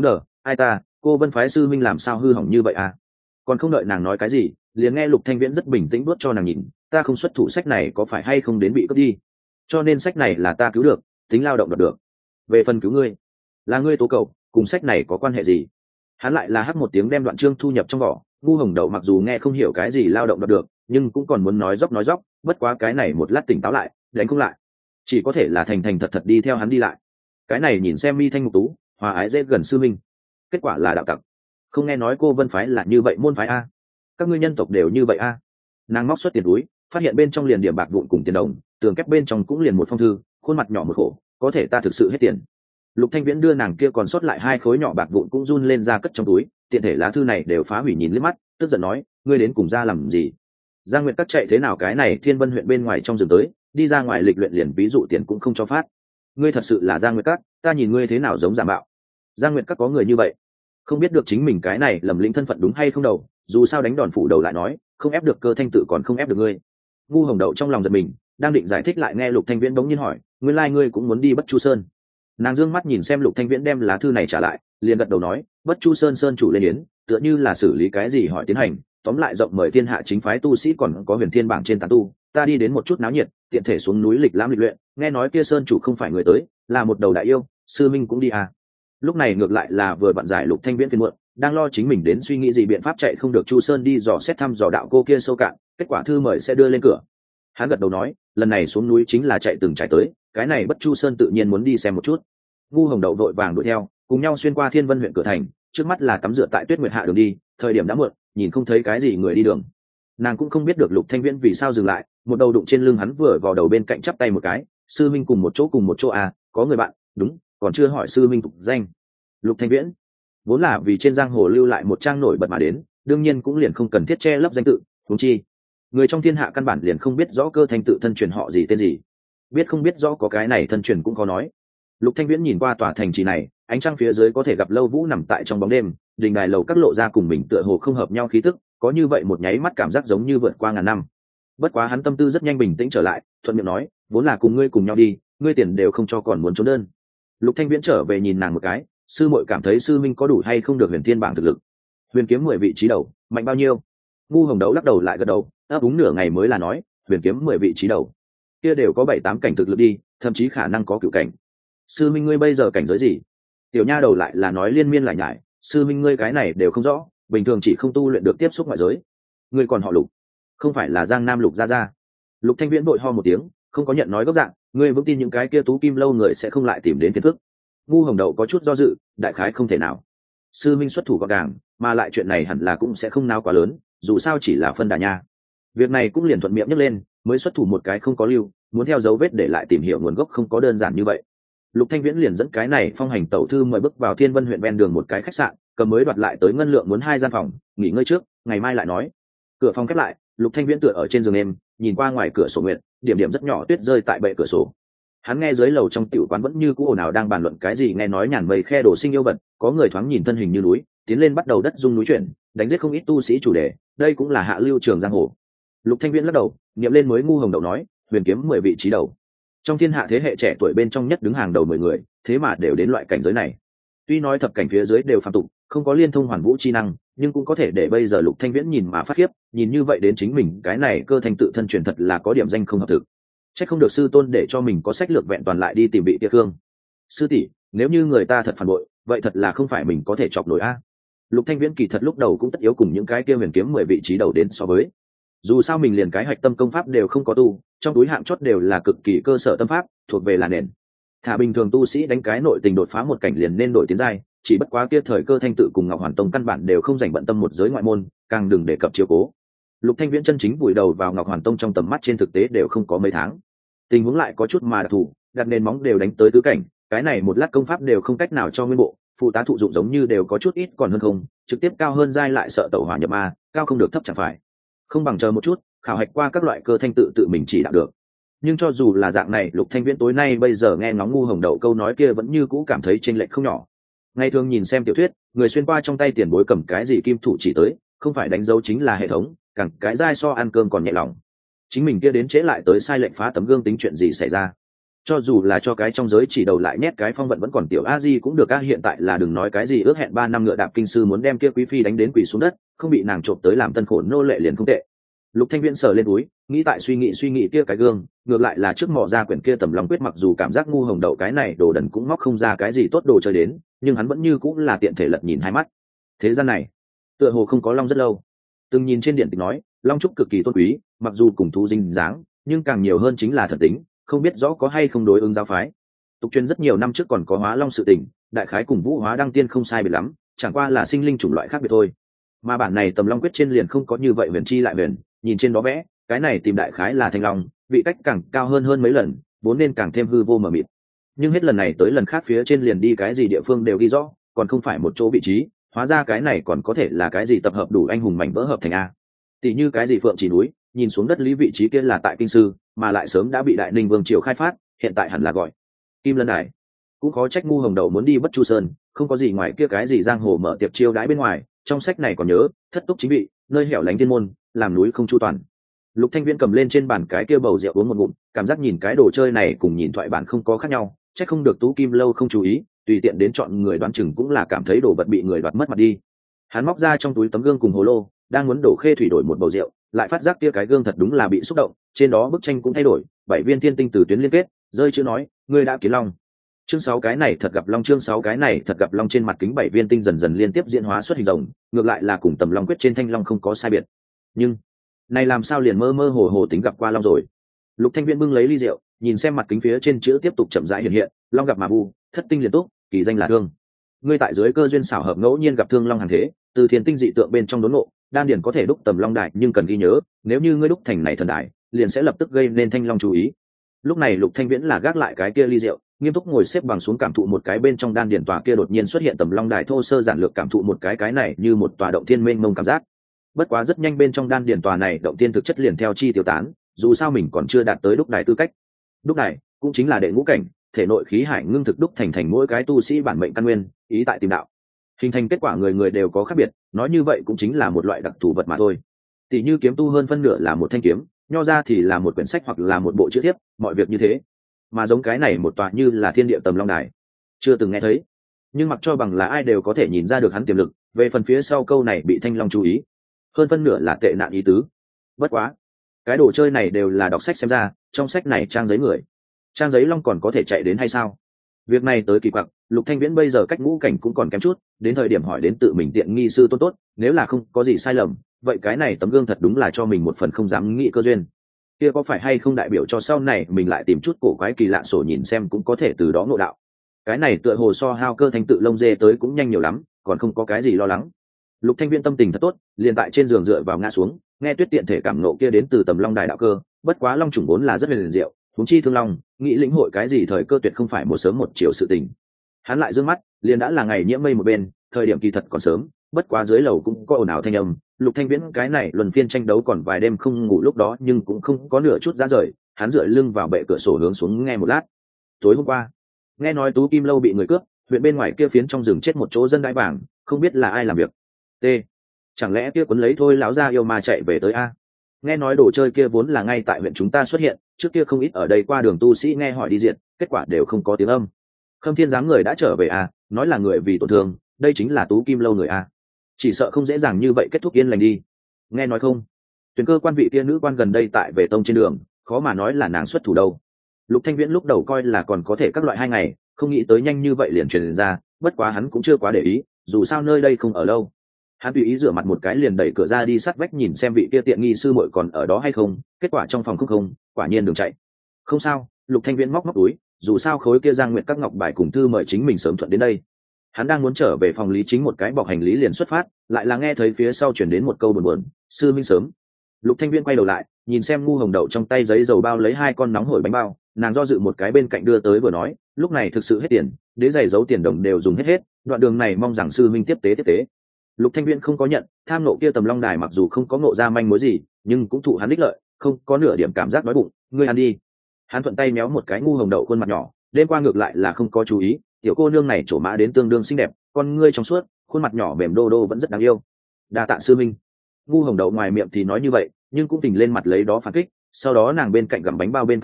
ai ta, cô Vân phái sư minh làm sao hư hỏng như vậy à? Còn không đợi nàng nói cái gì, liền nghe Lục Thanh Viễn rất bình tĩnh đuốt cho nàng nhìn, ta không xuất thủ, sách này có phải hay không đến bị cướp đi, cho nên sách này là ta cứu được, tính lao động đoạt được. Về phần cứu ngươi, là ngươi tố cầu, cùng sách này có quan hệ gì? Hắn lại là hắt một tiếng đem đoạn chương thu nhập trong vỏ. Ngu Hồng Đậu mặc dù nghe không hiểu cái gì lao động đoạt được, nhưng cũng còn muốn nói dốc nói dốc, bất quá cái này một lát tỉnh táo lại, đánh không lại, chỉ có thể là thành thành thật thật đi theo hắn đi lại. Cái này nhìn xem mi thanh mục tú, hòa ái dễ gần sư minh, kết quả là đạo tặc. Không nghe nói cô Vân phái là như vậy môn phái a? Các ngươi nhân tộc đều như vậy a? Nàng móc xuất tiền túi, phát hiện bên trong liền điểm bạc vụn cùng tiền đồng, tường kép bên trong cũng liền một phong thư, khuôn mặt nhỏ một khổ, có thể ta thực sự hết tiền. Lục Thanh Viễn đưa nàng kia còn sót lại hai khối nhỏ bạc vụn cũng run lên ra cất trong túi, tiện thể lá thư này đều phá hủy nhìn liếc mắt, tức giận nói, ngươi đến cùng ra làm gì? Giang Nguyệt Các chạy thế nào cái này Thiên Vân huyện bên ngoài trong rừng tới, đi ra ngoài lịch luyện liền ví dụ tiền cũng không cho phát. Ngươi thật sự là Giang Nguyệt Các, ta nhìn ngươi thế nào giống giả mạo. Giang Nguyệt Các có người như vậy, không biết được chính mình cái này lầm lĩnh thân phận đúng hay không đầu, dù sao đánh đòn phủ đầu lại nói, không ép được Cơ Thanh Tự còn không ép được ngươi. Ngu Hồng Đậu trong lòng giật mình, đang định giải thích lại nghe Lục Thanh Viễn bỗng nhiên hỏi, nguyên lai ngươi cũng muốn đi Bất Chu Sơn? Nàng dương mắt nhìn xem Lục Thanh Viễn đem lá thư này trả lại, liền gật đầu nói, Bất Chu Sơn sơn chủ lên yến, tựa như là xử lý cái gì hỏi tiến hành, tóm lại rộng mời thiên hạ chính phái tu sĩ còn có huyền thiên bảng trên tán tu, ta đi đến một chút náo nhiệt, tiện thể xuống núi lịch lãm lịch luyện, nghe nói kia sơn chủ không phải người tới, là một đầu đại yêu, sư minh cũng đi à? Lúc này ngược lại là vừa bận giải Lục Thanh Viễn phiền muộn, đang lo chính mình đến suy nghĩ gì biện pháp chạy không được Chu Sơn đi dò xét thăm dò đạo cô kia sâu cạn, kết quả thư mời sẽ đưa lên cửa. Hắn gật đầu nói, lần này xuống núi chính là chạy từng trải tới, cái này Bất Chu Sơn tự nhiên muốn đi xem một chút. Ngu Hồng Đậu vội vàng đuổi theo, cùng nhau xuyên qua Thiên Vân huyện cửa thành, trước mắt là tắm rửa tại Tuyết Nguyệt hạ đường đi, thời điểm đã muộn, nhìn không thấy cái gì người đi đường. Nàng cũng không biết được Lục Thanh Viễn vì sao dừng lại, một đầu đụng trên lưng hắn vừa vào đầu bên cạnh chắp tay một cái, sư minh cùng một chỗ cùng một chỗ à, có người bạn, đúng, còn chưa hỏi sư minh tục danh. Lục Thanh Viễn vốn là vì trên giang hồ lưu lại một trang nổi bật mà đến, đương nhiên cũng liền không cần thiết che lấp danh tự, huống chi người trong thiên hạ căn bản liền không biết rõ Cơ Thanh Tự thân truyền họ gì tên gì, biết không biết rõ có cái này thân truyền cũng khó nói. Lục Thanh Viễn nhìn qua tòa thành trì này, ánh trăng phía dưới có thể gặp Lâu Vũ nằm tại trong bóng đêm, đình đài lầu các lộ ra cùng mình tựa hồ không hợp nhau khí tức, có như vậy một nháy mắt cảm giác giống như vượt qua ngàn năm. Bất quá hắn tâm tư rất nhanh bình tĩnh trở lại, thuận miệng nói, vốn là cùng ngươi cùng nhau đi, ngươi tiền đều không cho còn muốn trốn đơn. Lục Thanh Viễn trở về nhìn nàng một cái, sư muội cảm thấy sư minh có đủ hay không được huyền thiên bảng thực lực? Huyền kiếm mười vị trí đầu, mạnh bao nhiêu? Ngu Hồng Đấu lắc đầu lại gật đầu, ấp úng nửa ngày mới là nói, huyền kiếm mười vị trí đầu, kia đều có bảy tám cảnh thực lực đi, thậm chí khả năng có cửu cảnh. Sư minh ngươi bây giờ cảnh giới gì? Tiểu nha đầu lại là nói liên miên lại nhải, sư minh ngươi cái này đều không rõ, bình thường chỉ không tu luyện được tiếp xúc ngoại giới. Ngươi còn họ Lục, không phải là Giang Nam Lục gia gia? Lục Thanh Viễn vội ho một tiếng, không có nhận nói gốc dạng, ngươi vững tin những cái kia tú kim lâu người sẽ không lại tìm đến phiền phức? Ngu Hồng Đậu có chút do dự, đại khái không thể nào. Sư minh xuất thủ gọn gàng, mà lại chuyện này hẳn là cũng sẽ không náo quá lớn, dù sao chỉ là phân đà nha. Việc này cũng liền thuận miệng nhấc lên, mới xuất thủ một cái không có lưu, muốn theo dấu vết để lại tìm hiểu nguồn gốc không có đơn giản như vậy. Lục Thanh Viễn liền dẫn cái này phong hành tẩu thư mời bước vào Thiên Vân huyện ven đường một cái khách sạn, cầm mới đoạt lại tới ngân lượng muốn hai gian phòng, nghỉ ngơi trước, ngày mai lại nói. Cửa phòng khép lại, Lục Thanh Viễn tựa ở trên giường em, nhìn qua ngoài cửa sổ nguyệt, điểm điểm rất nhỏ tuyết rơi tại bệ cửa sổ. Hắn nghe dưới lầu trong tiểu quán vẫn như cũ ồn ào đang bàn luận cái gì, nghe nói nhàn mây khe đổ sinh yêu vật, có người thoáng nhìn thân hình như núi, tiến lên bắt đầu đất rung núi chuyển, đánh giết không ít tu sĩ chủ đề, đây cũng là hạ lưu trường giang hồ. Lục Thanh Viễn lắc đầu, niệm lên mới Ngu Hồng Đậu nói, huyền kiếm mười vị trí đầu, trong thiên hạ thế hệ trẻ tuổi bên trong nhất đứng hàng đầu mười người, thế mà đều đến loại cảnh giới này. Tuy nói thập cảnh phía dưới đều phàm tục, không có liên thông hoàn vũ chi năng, nhưng cũng có thể để bây giờ Lục Thanh Viễn nhìn mà phát khiếp, nhìn như vậy đến chính mình cái này Cơ Thanh Tự thân truyền thật là có điểm danh không hợp thực. Chắc không được sư tôn để cho mình có sách lược vẹn toàn lại đi tìm vị Tia Khương. Sư tỷ, nếu như người ta thật phản bội, vậy thật là không phải mình có thể chọc nổi a. Lục Thanh Viễn kỳ thật lúc đầu cũng tất yếu cùng những cái kia huyền kiếm mười vị trí đầu đến so với. Dù sao mình liền cái hạch tâm công pháp đều không có tu, trong túi hạng chót đều là cực kỳ cơ sở tâm pháp, thuộc về là nền. Thả bình thường tu sĩ đánh cái nội tình đột phá một cảnh liền nên đổi tiến giai, chỉ bất quá kia thời Cơ Thanh Tự cùng Ngọc Hoàn Tông căn bản đều không dành bận tâm một giới ngoại môn, càng đừng đề cập chiếu cố. Lục Thanh Viễn chân chính vùi đầu vào Ngọc Hoàn Tông trong tầm mắt trên thực tế đều không có mấy tháng. Tình huống lại có chút mà đặc thù, đặt nền móng đều đánh tới tứ cảnh, cái này một lát công pháp đều không cách nào cho nguyên bộ, phụ tá thụ dụng giống như đều có chút ít còn hơn không, trực tiếp cao hơn giai lại sợ tẩu hỏa nhập ma, cao không được thấp chẳng phải. Không bằng chờ một chút, khảo hạch qua các loại Cơ Thanh Tự tự mình chỉ đạo được. Nhưng cho dù là dạng này, Lục Thanh Viễn tối nay bây giờ nghe ngóng Ngu Hồng Đậu câu nói kia vẫn như cũ cảm thấy chênh lệch không nhỏ. Ngày thường nhìn xem tiểu thuyết, người xuyên qua trong tay tiền bối cầm cái gì kim thủ chỉ tới, không phải đánh dấu chính là hệ thống, càng cái giai so ăn cơm còn nhẹ lòng. Chính mình kia đến trễ lại tới sai lệnh phá tấm gương tính chuyện gì xảy ra. cho dù là cho cái trong giới chỉ đầu lại nhét cái phong vận vẫn còn tiểu a di cũng được a, hiện tại là đừng nói cái gì ước hẹn ba năm ngựa đạp kinh sư muốn đem kia quý phi đánh đến quỳ xuống đất, không bị nàng trộm tới làm tân khổ nô lệ liền không tệ. Lục Thanh Viễn sờ lên túi, nghĩ tại suy nghĩ suy nghĩ kia cái gương, ngược lại là trước mò ra quyển kia tầm long quyết, mặc dù cảm giác ngu hồng đậu cái này đồ đần cũng móc không ra cái gì tốt đồ chơi đến, nhưng hắn vẫn như cũng là tiện thể lật nhìn hai mắt. Thế gian này, tựa hồ không có long rất lâu. Từng nhìn trên điện tịch nói, long trúc cực kỳ tôn quý, mặc dù cùng thú dinh dáng, nhưng càng nhiều hơn chính là thần tính, không biết rõ có hay không đối ứng giáo phái. Tục truyền rất nhiều năm trước còn có hóa long sự tình, đại khái cùng vũ hóa đăng tiên không sai biệt lắm, chẳng qua là sinh linh chủng loại khác biệt thôi. Mà bản này tầm long quyết trên liền không có như vậy huyền chi lại huyền, nhìn trên đó vẽ, cái này tìm đại khái là thanh long, vị cách càng cao hơn hơn mấy lần, vốn nên càng thêm hư vô mờ mịt. Nhưng hết lần này tới lần khác phía trên liền đi cái gì địa phương đều ghi rõ, còn không phải một chỗ vị trí, hóa ra cái này còn có thể là cái gì tập hợp đủ anh hùng mảnh vỡ hợp thành a. Tỷ như cái gì phượng chỉ núi, nhìn xuống đất lý vị trí kia là tại kinh sư, mà lại sớm đã bị đại ninh vương triều khai phát, hiện tại hẳn là gọi kim lân đài. Cũng khó trách ngu hồng đầu muốn đi bất chu sơn, không có gì ngoài kia cái gì giang hồ mở tiệc chiêu đãi bên ngoài, trong sách này còn nhớ thất túc chính vị, nơi hẻo lánh thiên môn, làm núi không chu toàn. Lục Thanh Viễn cầm lên trên bàn cái kia bầu rượu uống một ngụm, cảm giác nhìn cái đồ chơi này cùng nhìn thoại bản không có khác nhau, chắc không được Tú Kim lâu không chú ý, tùy tiện đến chọn người đoán chừng cũng là cảm thấy đồ vật bị người đoạt mất mặt đi. Hắn móc ra trong túi tấm gương cùng hồ lô, đang muốn đổ khê thủy đổi một bầu rượu, lại phát giác kia cái gương thật đúng là bị xúc động, trên đó bức tranh cũng thay đổi, bảy viên thiên tinh từ tuyến liên kết, rơi chữ nói, ngươi đã kiến long. Chương sáu cái này thật gặp long, chương sáu cái này thật gặp long, trên mặt kính bảy viên tinh dần dần liên tiếp diễn hóa xuất hình rồng, ngược lại là cùng tầm long quyết trên thanh long không có sai biệt. Nhưng này làm sao liền mơ mơ hồ hồ tính gặp qua long rồi. Lục Thanh Viễn bưng lấy ly rượu, nhìn xem mặt kính phía trên chữ tiếp tục chậm rãi hiện hiện, long gặp mà vu, thất tinh liên túc, kỳ danh là thương. Ngươi tại dưới cơ duyên xảo hợp ngẫu nhiên gặp thương long hàng thế, từ thiên tinh dị tượng bên trong đốn ngộ, đan điền có thể đúc tầm long đại, nhưng cần ghi nhớ, nếu như ngươi đúc thành này thần đại, liền sẽ lập tức gây nên thanh long chú ý. Lúc này Lục Thanh Viễn là gác lại cái kia ly rượu, nghiêm túc ngồi xếp bằng xuống cảm thụ một cái bên trong đan điền tòa kia đột nhiên xuất hiện tầm long đài, thô sơ giản lược cảm thụ một cái cái này như một tòa động thiên mênh mông cảm giác. Bất quá rất nhanh bên trong đan điền tòa này động thiên thực chất liền theo chi tiêu tán, dù sao mình còn chưa đạt tới đúc đài tư cách. Đúc đài cũng chính là đệ ngũ cảnh, thể nội khí hải ngưng thực đúc thành thành mỗi cái tu sĩ bản mệnh căn nguyên, ý tại tìm đạo. Hình thành kết quả người người đều có khác biệt, nói như vậy cũng chính là một loại đặc thù vật mà thôi. Tỷ như kiếm tu hơn phân nửa là một thanh kiếm, nho ra thì là một quyển sách hoặc là một bộ chữ thiếp, mọi việc như thế. Mà giống cái này một tòa như là thiên địa tầm long đài, chưa từng nghe thấy, nhưng mặc cho bằng là ai đều có thể nhìn ra được hắn tiềm lực. Về phần phía sau câu này bị thanh long chú ý, hơn phân nửa là tệ nạn ý tứ. Bất quá cái đồ chơi này đều là đọc sách xem ra, trong sách này trang giấy người, trang giấy long còn có thể chạy đến hay sao? Việc này tới kỳ quặc, Lục Thanh Viễn bây giờ cách ngũ cảnh cũng còn kém chút, đến thời điểm hỏi đến tự mình tiện nghi sư tôn tốt, nếu là không có gì sai lầm, vậy cái này tấm gương thật đúng là cho mình một phần không dám nghĩ cơ duyên. Kia có phải hay không đại biểu cho sau này mình lại tìm chút cổ quái kỳ lạ sổ nhìn xem cũng có thể từ đó ngộ đạo. Cái này tựa hồ so hao cơ thanh tự lông dê tới cũng nhanh nhiều lắm, còn không có cái gì lo lắng. Lục Thanh Viễn tâm tình thật tốt, liền tại trên giường dựa vào ngã xuống, nghe Tuyết Tiện thể cảm nộ kia đến từ tầm long đài đạo cơ, bất quá long chủng vốn là rất huyền diệu, huống chi thương long, nghĩ lĩnh hội cái gì thời cơ tuyệt không phải một sớm một chiều sự tình. Hắn lại dương mắt, liền đã là ngày nhiễm mây một bên, thời điểm kỳ thật còn sớm, bất quá dưới lầu cũng có ồn ào thanh âm. Lục Thanh Viễn cái này luân phiên tranh đấu còn vài đêm không ngủ lúc đó, nhưng cũng không có nửa chút ra rời, hắn dựa lưng vào bệ cửa sổ hướng xuống nghe một lát. Tối hôm qua, nghe nói Tú Kim lâu bị người cướp, huyện bên ngoài kia phiến trong rừng chết một chỗ dân đái vàng, không biết là ai làm việc. T. Chẳng lẽ kia cuốn lấy thôi lão gia yêu mà chạy về tới a? Nghe nói đồ chơi kia vốn là ngay tại huyện chúng ta xuất hiện, trước kia không ít ở đây qua đường tu sĩ nghe hỏi đi diện, kết quả đều không có tiếng âm. Khâm Thiên giám người đã trở về à, nói là người vì tổn thương, đây chính là Tú Kim lâu người à. Chỉ sợ không dễ dàng như vậy kết thúc yên lành đi. Nghe nói không, tuyển cơ quan vị kia nữ quan gần đây tại về tông trên đường, khó mà nói là nàng xuất thủ đâu. Lục Thanh Viễn lúc đầu coi là còn có thể các loại hai ngày, không nghĩ tới nhanh như vậy liền truyền ra, bất quá hắn cũng chưa quá để ý, dù sao nơi đây không ở lâu. Hắn tùy ý rửa mặt một cái liền đẩy cửa ra đi sát vách nhìn xem vị kia tiện nghi sư muội còn ở đó hay không, kết quả trong phòng không không, quả nhiên đường chạy. Không sao, Lục Thanh Viễn móc móc túi, dù sao khối kia Giang Nguyệt các ngọc bài cùng thư mời chính mình sớm thuận đến đây. Hắn đang muốn trở về phòng lý chính một cái bọc hành lý liền xuất phát, lại là nghe thấy phía sau chuyển đến một câu buồn buồn, sư minh sớm. Lục Thanh Viễn quay đầu lại, nhìn xem ngu hồng đậu trong tay giấy dầu bao lấy hai con nóng hổi bánh bao, nàng do dự một cái bên cạnh đưa tới vừa nói, lúc này thực sự hết tiền, đế giày giấu tiền đồng đều dùng hết hết, đoạn đường này mong rằng sư minh tiếp tế tiếp tế. Lục Thanh Viễn không có nhận, tham nộ kia tầm long đài mặc dù không có ngộ ra manh mối gì, nhưng cũng thụ hắn ích lợi, không có nửa điểm cảm giác đói bụng, ngươi ăn đi. Hắn thuận tay méo một cái ngu hồng đậu khuôn mặt nhỏ, đêm qua ngược lại là không có chú ý, tiểu cô nương này trổ mã đến tương đương xinh đẹp, con ngươi trong suốt, khuôn mặt nhỏ mềm đô đô vẫn rất đáng yêu. Đa tạ sư minh. Ngu hồng đậu ngoài miệng thì nói như vậy, nhưng cũng tỉnh lên mặt lấy đó phản kích, sau đó nàng bên cạnh gặm bánh bao bên cạnh hỏi,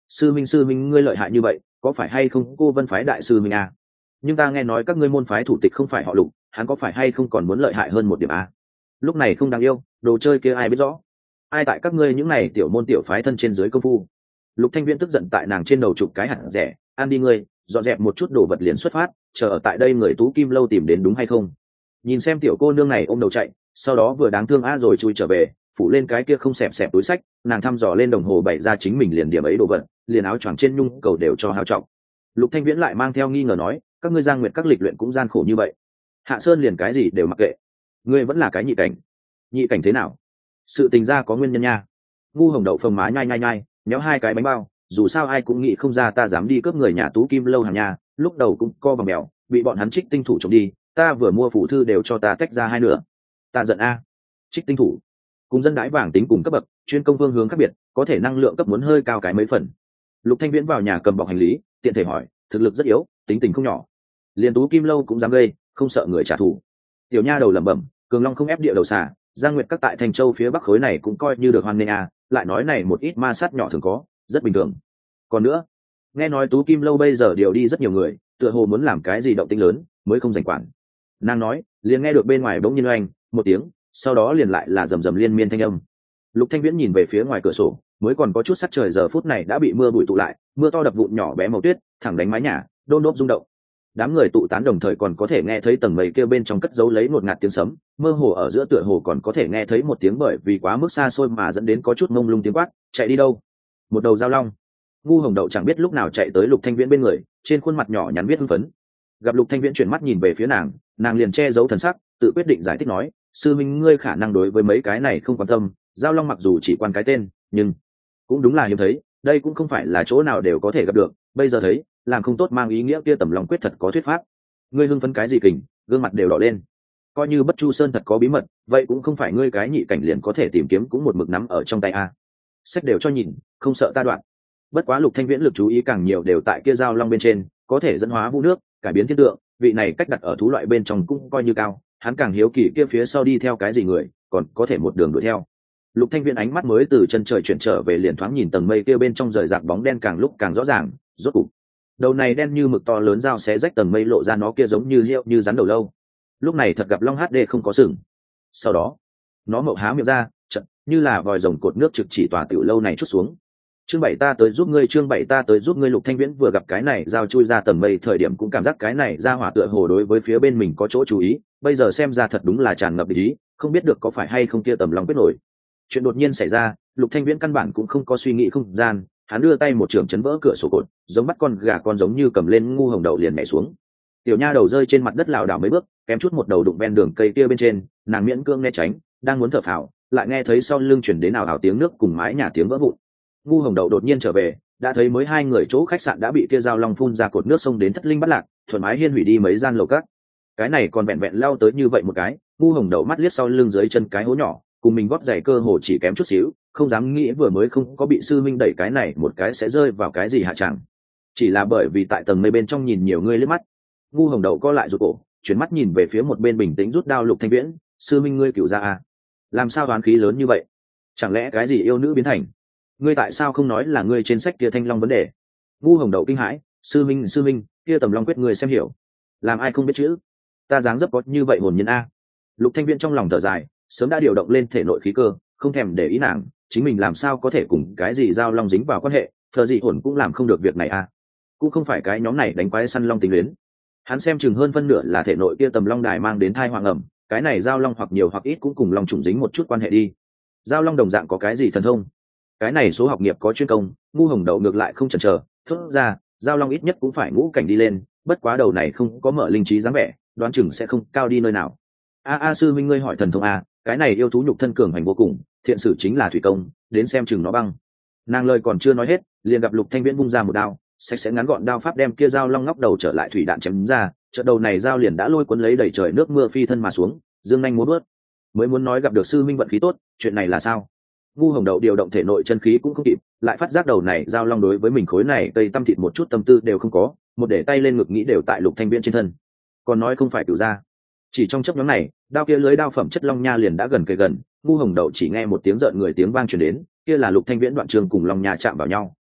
sư minh sư minh ngươi lợi hại như vậy có phải hay không cô vân phái đại sư minh à? Nhưng ta nghe nói các ngươi môn phái thủ tịch không phải họ Lục, hắn có phải hay không còn muốn lợi hại hơn một điểm à? Lúc này không đáng yêu, đồ chơi kia ai biết rõ. Ai tại các ngươi những này tiểu môn tiểu phái thân trên dưới công phu. Lục Thanh Viễn tức giận tại nàng trên đầu chụp cái hạt rẻ, ăn đi ngươi, dọn dẹp một chút đồ vật liền xuất phát, chờ ở tại đây người Tú Kim lâu tìm đến đúng hay không? Nhìn xem tiểu cô nương này ôm đầu chạy, sau đó vừa đáng thương a rồi chui trở về, phủ lên cái kia không xẹp xẹp túi sách, nàng thăm dò lên đồng hồ bày ra chính mình liền điểm ấy đồ vật, liền áo choàng trên nhung cầu đều cho hao trọng. Lục Thanh Viễn lại mang theo nghi ngờ nói, các ngươi Giang Nguyệt các lịch luyện cũng gian khổ như vậy. Hạ Sơn liền cái gì đều mặc kệ, ngươi vẫn là cái nhị cảnh. Nhị cảnh thế nào? Sự tình ra có nguyên nhân nha. Ngu Hồng Đậu phồng má nhai nhai nhai, méo hai cái bánh bao, dù sao ai cũng nghĩ không ra ta dám đi cướp người nhà Tú Kim lâu hàng nhà, lúc đầu cũng co bằng mèo, bị bọn hắn trích tinh thủ trộm đi, ta vừa mua phụ thư đều cho ta tách ra hai nửa. Ta giận a. Trích tinh thủ cùng dân đái vàng tính cùng cấp bậc, chuyên công vương hướng khác biệt, có thể năng lượng cấp muốn hơi cao cái mấy phần. Lục Thanh Viễn vào nhà cầm bọc hành lý, tiện thể hỏi, thực lực rất yếu, tính tình không nhỏ, liền Tú Kim lâu cũng dám gây, không sợ người trả thù. Tiểu nha đầu lẩm bẩm, cường long không ép địa đầu xà, Giang Nguyệt các tại Thành Châu phía bắc khối này cũng coi như được hoan nghênh à, lại nói này một ít ma sát nhỏ thường có, rất bình thường. Còn nữa, nghe nói Tú Kim lâu bây giờ điều đi rất nhiều người, tựa hồ muốn làm cái gì động tĩnh lớn, mới không giành quản. Nàng nói, liền nghe được bên ngoài bỗng nhiên oanh một tiếng, sau đó liền lại là rầm rầm liên miên thanh âm. Lục Thanh Viễn nhìn về phía ngoài cửa sổ, mới còn có chút sắc trời giờ phút này đã bị mưa bụi tụ lại, mưa to đập vụn nhỏ bé màu tuyết, thẳng đánh mái nhà, đôn đốp rung động. Đám người tụ tán đồng thời còn có thể nghe thấy tầng mây kia bên trong cất giấu lấy một ngạt tiếng sấm, mơ hồ ở giữa tựa hồ còn có thể nghe thấy một tiếng bởi vì quá mức xa xôi mà dẫn đến có chút mông lung tiếng quát, chạy đi đâu? Một đầu dao long. Ngu Hồng Đậu chẳng biết lúc nào chạy tới Lục Thanh Viễn bên người, trên khuôn mặt nhỏ nhắn viết hưng phấn. Gặp Lục Thanh Viễn chuyển mắt nhìn về phía nàng, nàng liền che giấu thần sắc, tự quyết định giải thích nói, sư minh ngươi khả năng đối với mấy cái này không quan tâm, dao long mặc dù chỉ quan cái tên, nhưng cũng đúng là hiếm thấy, đây cũng không phải là chỗ nào đều có thể gặp được, bây giờ thấy, làm không tốt mang ý nghĩa kia tầm lòng quyết thật có thuyết pháp. Ngươi hưng phấn cái gì kình, gương mặt đều đỏ lên. Coi như Bất Chu Sơn thật có bí mật, vậy cũng không phải ngươi cái nhị cảnh liền có thể tìm kiếm cũng một mực nắm ở trong tay a. Sách đều cho nhìn, không sợ ta đoạn. Bất quá Lục Thanh Viễn lực chú ý càng nhiều đều tại kia dao long bên trên, có thể dẫn hóa vũ nước, cải biến thiên tượng, vị này cách đặt ở thú loại bên trong cũng coi như cao, hắn càng hiếu kỳ kia phía sau đi theo cái gì người, còn có thể một đường đuổi theo. Lục Thanh Viễn ánh mắt mới từ chân trời chuyển trở về liền thoáng nhìn tầng mây kia bên trong rời rạc bóng đen càng lúc càng rõ ràng, rốt cục đầu này đen như mực to lớn dao xé rách tầng mây lộ ra nó kia giống như hiệu như rắn đầu lâu. Lúc này thật gặp long hát đê không có sừng. Sau đó nó mậu há miệng ra, chật như là vòi rồng cột nước trực chỉ tòa tiểu lâu này chút xuống. Chương bảy ta tới giúp ngươi, chương bảy ta tới giúp ngươi. Lục Thanh Viễn vừa gặp cái này dao chui ra tầng mây thời điểm cũng cảm giác cái này ra hỏa tựa hồ đối với phía bên mình có chỗ chú ý, bây giờ xem ra thật đúng là tràn ngập ý, không biết được có phải hay không kia tầm long quyết nổi. Chuyện đột nhiên xảy ra, Lục Thanh Viễn căn bản cũng không có suy nghĩ không gian, hắn đưa tay một trường chấn vỡ cửa sổ cột, giống bắt con gà con giống như cầm lên Ngu Hồng Đậu liền nhảy xuống. Tiểu nha đầu rơi trên mặt đất lảo đảo mấy bước, kém chút một đầu đụng ven đường cây kia bên trên, nàng miễn cưỡng né tránh, đang muốn thở phào, lại nghe thấy sau lưng chuyển đến ào ào tiếng nước cùng mái nhà tiếng vỡ vụn. Ngu Hồng Đậu đột nhiên trở về, đã thấy mới hai người chỗ khách sạn đã bị kia dao long phun ra cột nước sông đến thất linh bắt lạc, thuận mái hiên hủy đi mấy gian lầu cát. Cái này còn vẹn vẹn lao tới như vậy một cái, Ngu Hồng Đậu mắt liếc sau lưng dưới chân cái hố nhỏ, cùng mình gót giày cơ hồ chỉ kém chút xíu, không dám nghĩ vừa mới không có bị sư minh đẩy cái này một cái sẽ rơi vào cái gì hạ chẳng. Chỉ là bởi vì tại tầng mây bên trong nhìn nhiều người liếc mắt. Ngu Hồng Đậu co lại rụt cổ, chuyển mắt nhìn về phía một bên bình tĩnh rút đao Lục Thanh Viễn, sư minh ngươi cửu ra à? Làm sao đoán khí lớn như vậy? Chẳng lẽ cái gì yêu nữ biến thành? Ngươi tại sao không nói là ngươi trên sách kia thanh long vấn đề? Ngu Hồng Đậu kinh hãi, sư minh sư minh, kia tầm long quyết ngươi xem hiểu, làm ai không biết chữ? Ta dáng dấp có như vậy hồn nhiên a. Lục Thanh Viễn trong lòng thở dài, sớm đã điều động lên thể nội khí cơ, không thèm để ý nàng, chính mình làm sao có thể cùng cái gì giao long dính vào quan hệ, thờ gì hồn cũng làm không được việc này à. Cũng không phải cái nhóm này đánh quái săn long tính luyến. Hắn xem chừng hơn phân nửa là thể nội kia tầm long đài mang đến thai hoàng ẩm, cái này giao long hoặc nhiều hoặc ít cũng cùng long trùng dính một chút quan hệ đi. Giao long đồng dạng có cái gì thần thông? Cái này số học nghiệp có chuyên công, Ngu Hồng Đậu ngược lại không chần chờ, thốt ra, giao long ít nhất cũng phải ngũ cảnh đi lên, bất quá đầu này không có mở linh trí dáng vẻ, đoán chừng sẽ không cao đi nơi nào. A A sư minh ngươi hỏi thần thông a, cái này yêu thú nhục thân cường hành vô cùng, thiện sử chính là thủy công, đến xem chừng nó băng. Nàng lời còn chưa nói hết, liền gặp Lục Thanh Viễn vung ra một đao, sạch sẽ ngắn gọn đao pháp đem kia dao long ngóc đầu trở lại thủy đạn chém ra, trận đầu này dao liền đã lôi cuốn lấy đẩy trời nước mưa phi thân mà xuống, dương nhanh muốn bước. Mới muốn nói gặp được sư minh vận khí tốt, chuyện này là sao? Ngu Hồng Đậu điều động thể nội chân khí cũng không kịp, lại phát giác đầu này dao long đối với mình khối này tây tâm thịt một chút tâm tư đều không có, một để tay lên ngực nghĩ đều tại Lục Thanh Viễn trên thân. Còn nói không phải cửu ra. Chỉ trong chốc ngắn này, đao kia lưới đao phẩm chất long nha liền đã gần kề gần, Ngu Hồng Đậu chỉ nghe một tiếng rợn người tiếng vang truyền đến, kia là Lục Thanh Viễn đoạn trường cùng long nha chạm vào nhau.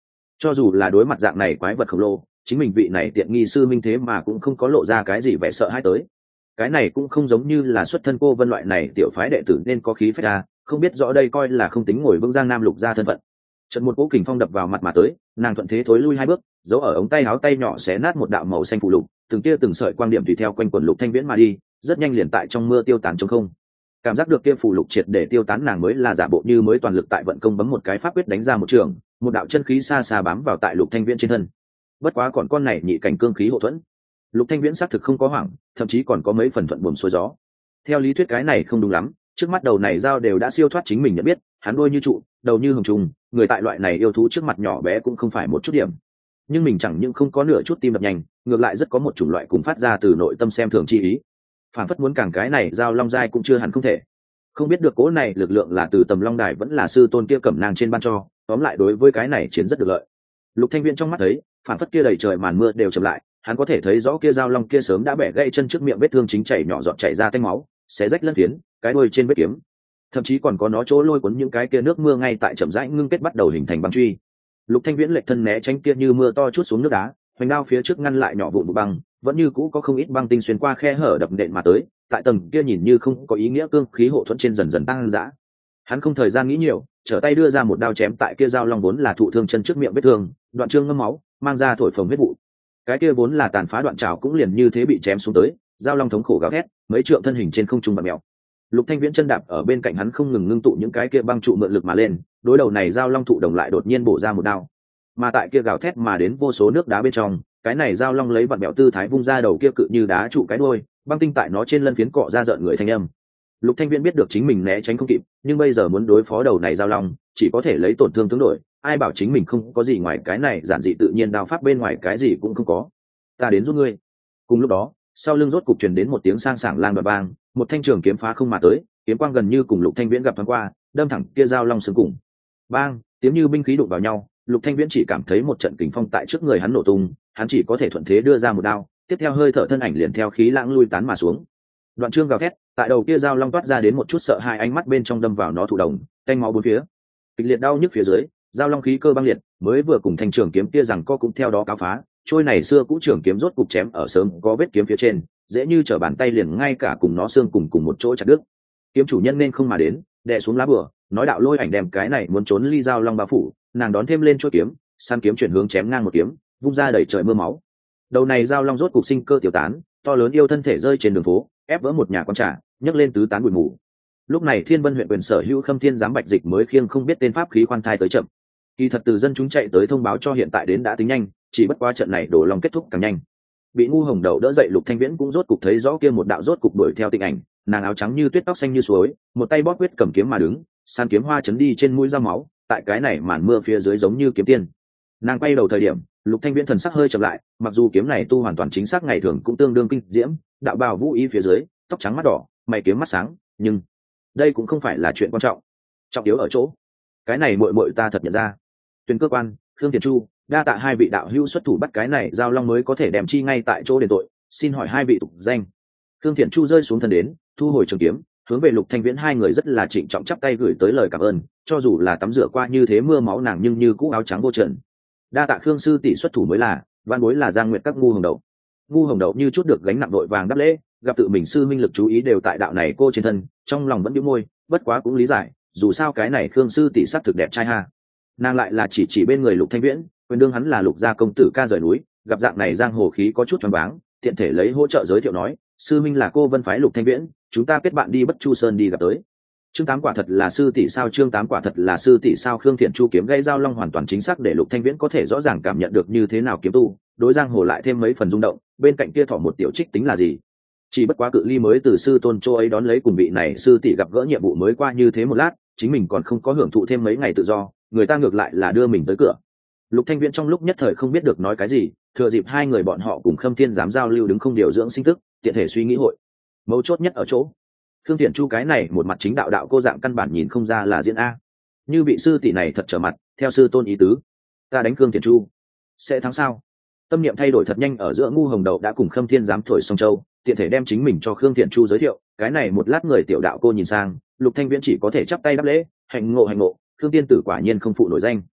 cho dù là đối mặt dạng này quái vật khổng lồ, chính mình vị này tiện nghi sư minh thế mà cũng không có lộ ra cái gì vẻ sợ hãi tới. Cái này cũng không giống như là xuất thân cô Vân loại này tiểu phái đệ tử nên có khí phách ra, không biết rõ đây coi là không tính ngồi vững Giang Nam Lục gia thân phận. Trận một cỗ kình phong đập vào mặt mà tới, nàng thuận thế thối lui hai bước, giấu ở ống tay áo tay nhỏ xé nát một đạo màu xanh phù lục, từng tia từng sợi quang điểm tùy theo quanh quần Lục Thanh Viễn mà đi, rất nhanh liền tại trong mưa tiêu tán trống không. Cảm giác được kia phù lục triệt để tiêu tán, nàng mới là giả bộ như mới toàn lực tại vận công bấm một cái pháp quyết đánh ra một trường, một đạo chân khí xa xa bám vào tại Lục Thanh Viễn trên thân. Bất quá còn con này nhị cảnh cương khí hộ thuẫn, Lục Thanh Viễn xác thực không có hoảng, thậm chí còn có mấy phần thuận buồm xuôi gió. Theo lý thuyết cái này không đúng lắm, trước mắt đầu này dao đều đã siêu thoát chính mình nhận biết, hắn đôi như trụ, đầu như hồng trùng, người tại loại này yêu thú trước mặt nhỏ bé cũng không phải một chút điểm. Nhưng mình chẳng những không có nửa chút tim đập nhanh, ngược lại rất có một chủng loại cùng phát ra từ nội tâm xem thường chi ý. Phản phất muốn càng cái này dao long giai cũng chưa hẳn không thể. Không biết được cố này lực lượng là từ Tầm Long Đài vẫn là sư tôn kia cẩm nang trên ban cho, tóm lại đối với cái này chiến rất được lợi. Lục Thanh Viễn trong mắt thấy, phản phất kia đầy trời màn mưa đều chậm lại, hắn có thể thấy rõ kia dao long kia sớm đã bẻ gãy chân trước miệng vết thương chính chảy nhỏ giọt chảy ra tanh máu, xé rách lân phiến, cái đuôi trên vết kiếm, thậm chí còn có nó chỗ lôi cuốn những cái kia nước mưa ngay tại chậm rãi ngưng kết bắt đầu hình thành băng truy. Lục Thanh Viễn lệch thân né tránh kia như mưa to chút xuống nước đá, hoành đao phía trước ngăn lại nhỏ vụn bụi băng, vẫn như cũ có không ít băng tinh xuyên qua khe hở đập nện mà tới, tại tầng kia nhìn như không có ý nghĩa cương khí hộ thuẫn trên dần dần tăng dã. Hắn không thời gian nghĩ nhiều, trở tay đưa ra một đao chém tại kia dao long vốn là thụ thương chân trước miệng vết thương, đoạn trương ngâm máu, mang ra thổi phồng huyết vụ. Cái kia vốn là tàn phá đoạn trảo cũng liền như thế bị chém xuống tới, dao long thống khổ gào thét, mấy trượng thân hình trên không trung bặm mèo. Lục Thanh Viễn chân đạp ở bên cạnh hắn không ngừng ngưng tụ những cái kia băng trụ mượn lực mà lên, đối đầu này dao long thụ đồng lại đột nhiên bổ ra một đao. Mà tại kia gào thét mà đến vô số nước đá bên trong, cái này dao long lấy vặn mèo tư thái vung ra đầu kia cự như đá trụ cái đuôi, băng tinh tại nó trên lân phiến cọ ra rợn người thanh âm. Lục Thanh Viễn biết được chính mình né tránh không kịp, nhưng bây giờ muốn đối phó đầu này dao long, chỉ có thể lấy tổn thương tướng đổi, ai bảo chính mình không có gì ngoài cái này giản dị tự nhiên đao pháp bên ngoài cái gì cũng không có. Ta đến giúp ngươi. Cùng lúc đó, sau lưng rốt cục truyền đến một tiếng sang sảng lang đoạt vang, một thanh trường kiếm phá không mà tới, kiếm quang gần như cùng Lục Thanh Viễn gặp thoáng qua, đâm thẳng kia dao long xương cùng. Bang, tiếng như binh khí đụng vào nhau, Lục Thanh Viễn chỉ cảm thấy một trận kình phong tại trước người hắn nổ tung, hắn chỉ có thể thuận thế đưa ra một đao, tiếp theo hơi thở thân ảnh liền theo khí lãng lui tán mà xuống. Đoạn Trương gào thét, tại đầu kia dao long toát ra đến một chút sợ hãi, ánh mắt bên trong đâm vào nó thụ đồng, tanh máu bốn phía. Kịch liệt đau nhức phía dưới, dao long khí cơ băng liệt, mới vừa cùng thanh trường kiếm kia rằng co cũng theo đó cáo phá, trôi này xưa cũ trường kiếm rốt cục chém ở sớm có vết kiếm phía trên, dễ như trở bàn tay liền ngay cả cùng nó xương cùng cùng một chỗ chặt đứt. Kiếm chủ nhân nên không mà đến, đè xuống lá bùa, nói đạo lôi ảnh đem cái này muốn trốn ly dao long bao phủ, nàng đón thêm lên chuôi kiếm, săn kiếm chuyển hướng chém ngang một kiếm, vung ra đầy trời mưa máu. Đầu này dao long rốt cục sinh cơ tiêu tán, to lớn yêu thân thể rơi trên đường phố, ép vỡ một nhà quan trà, nhấc lên tứ tán bụi mù. Lúc này Thiên Vân huyện quyền sở hữu Khâm Thiên giám Bạch Dịch mới khiêng không biết tên pháp khí khoan thai tới chậm. Kỳ thật từ dân chúng chạy tới thông báo cho hiện tại đến đã tính nhanh, chỉ bất quá trận này đổ lòng kết thúc càng nhanh. Bị ngu hồng đầu đỡ dậy Lục Thanh Viễn cũng rốt cục thấy rõ kia một đạo rốt cục đuổi theo tình ảnh, nàng áo trắng như tuyết, tóc xanh như suối, một tay bóp quyết cầm kiếm mà đứng, san kiếm hoa chấn đi trên mũi dao máu, tại cái này màn mưa phía dưới giống như kiếm tiên. Nàng quay đầu thời điểm, Lục Thanh Viễn thần sắc hơi chậm lại, mặc dù kiếm này tu hoàn toàn chính xác ngày thường cũng tương đương kinh diễm, đạo bào vũ y phía dưới, tóc trắng mắt đỏ, mày kiếm mắt sáng, nhưng đây cũng không phải là chuyện quan trọng. Trọng yếu ở chỗ, cái này muội muội ta thật nhận ra. Tuyên cơ quan, Khương Thiền Chu, đa tạ hai vị đạo hữu xuất thủ bắt cái này giao long mới có thể đem chi ngay tại chỗ đền tội, xin hỏi hai vị tục danh. Khương Thiền Chu rơi xuống thân đến, thu hồi trường kiếm, hướng về Lục Thanh Viễn hai người rất là trịnh trọng chắp tay gửi tới lời cảm ơn, cho dù là tắm rửa qua như thế mưa máu nàng nhưng như cũ áo trắng vô trần. Đa tạ Khương sư tỷ xuất thủ mới là, văn bối là Giang Nguyệt các ngu hồng đậu. Ngu hồng đậu như chút được gánh nặng đội vàng đáp lễ, gặp tự mình sư minh lực chú ý đều tại đạo này cô trên thân, trong lòng vẫn bĩu môi, bất quá cũng lý giải, dù sao cái này Khương sư tỷ sắc thực đẹp trai ha. Nàng lại là chỉ chỉ bên người Lục Thanh Viễn, quyền đương hắn là Lục gia công tử ca rời núi, gặp dạng này giang hồ khí có chút choáng váng, tiện thể lấy hỗ trợ giới thiệu nói, sư minh là cô Vân phái Lục Thanh Viễn, chúng ta kết bạn đi Bất Chu Sơn đi gặp tới. Trương Tám quả thật là sư tỷ sao? Trương Tám quả thật là sư tỷ sao? Khương Thiện Chu kiếm gây giao long hoàn toàn chính xác để Lục Thanh Viễn có thể rõ ràng cảm nhận được như thế nào kiếm tu, đối giang hồ lại thêm mấy phần rung động, bên cạnh kia thỏ một tiểu trích tính là gì? Chỉ bất quá cự ly mới từ sư tôn Châu ấy đón lấy cùng vị này sư tỷ gặp gỡ nhiệm vụ mới qua như thế một lát, chính mình còn không có hưởng thụ thêm mấy ngày tự do, người ta ngược lại là đưa mình tới cửa. Lục Thanh Viễn trong lúc nhất thời không biết được nói cái gì, thừa dịp hai người bọn họ cùng Khâm Thiên dám giao lưu đứng không điều dưỡng sinh tức, tiện thể suy nghĩ hội. Mấu chốt nhất ở chỗ, Khương Thiện Chu cái này một mặt chính đạo đạo cô dạng căn bản nhìn không ra là diễn a. Như vị sư tỷ này thật trở mặt, theo sư tôn ý tứ, ta đánh Khương Thiện Chu sẽ thắng sao? Tâm niệm thay đổi thật nhanh ở giữa ngu hồng đầu đã cùng Khâm Thiên dám thổi song châu, tiện thể đem chính mình cho Khương Thiện Chu giới thiệu, cái này một lát người tiểu đạo cô nhìn sang, Lục Thanh Viễn chỉ có thể chắp tay đáp lễ, hạnh ngộ hạnh ngộ, Khương tiên tử quả nhiên không phụ nổi danh.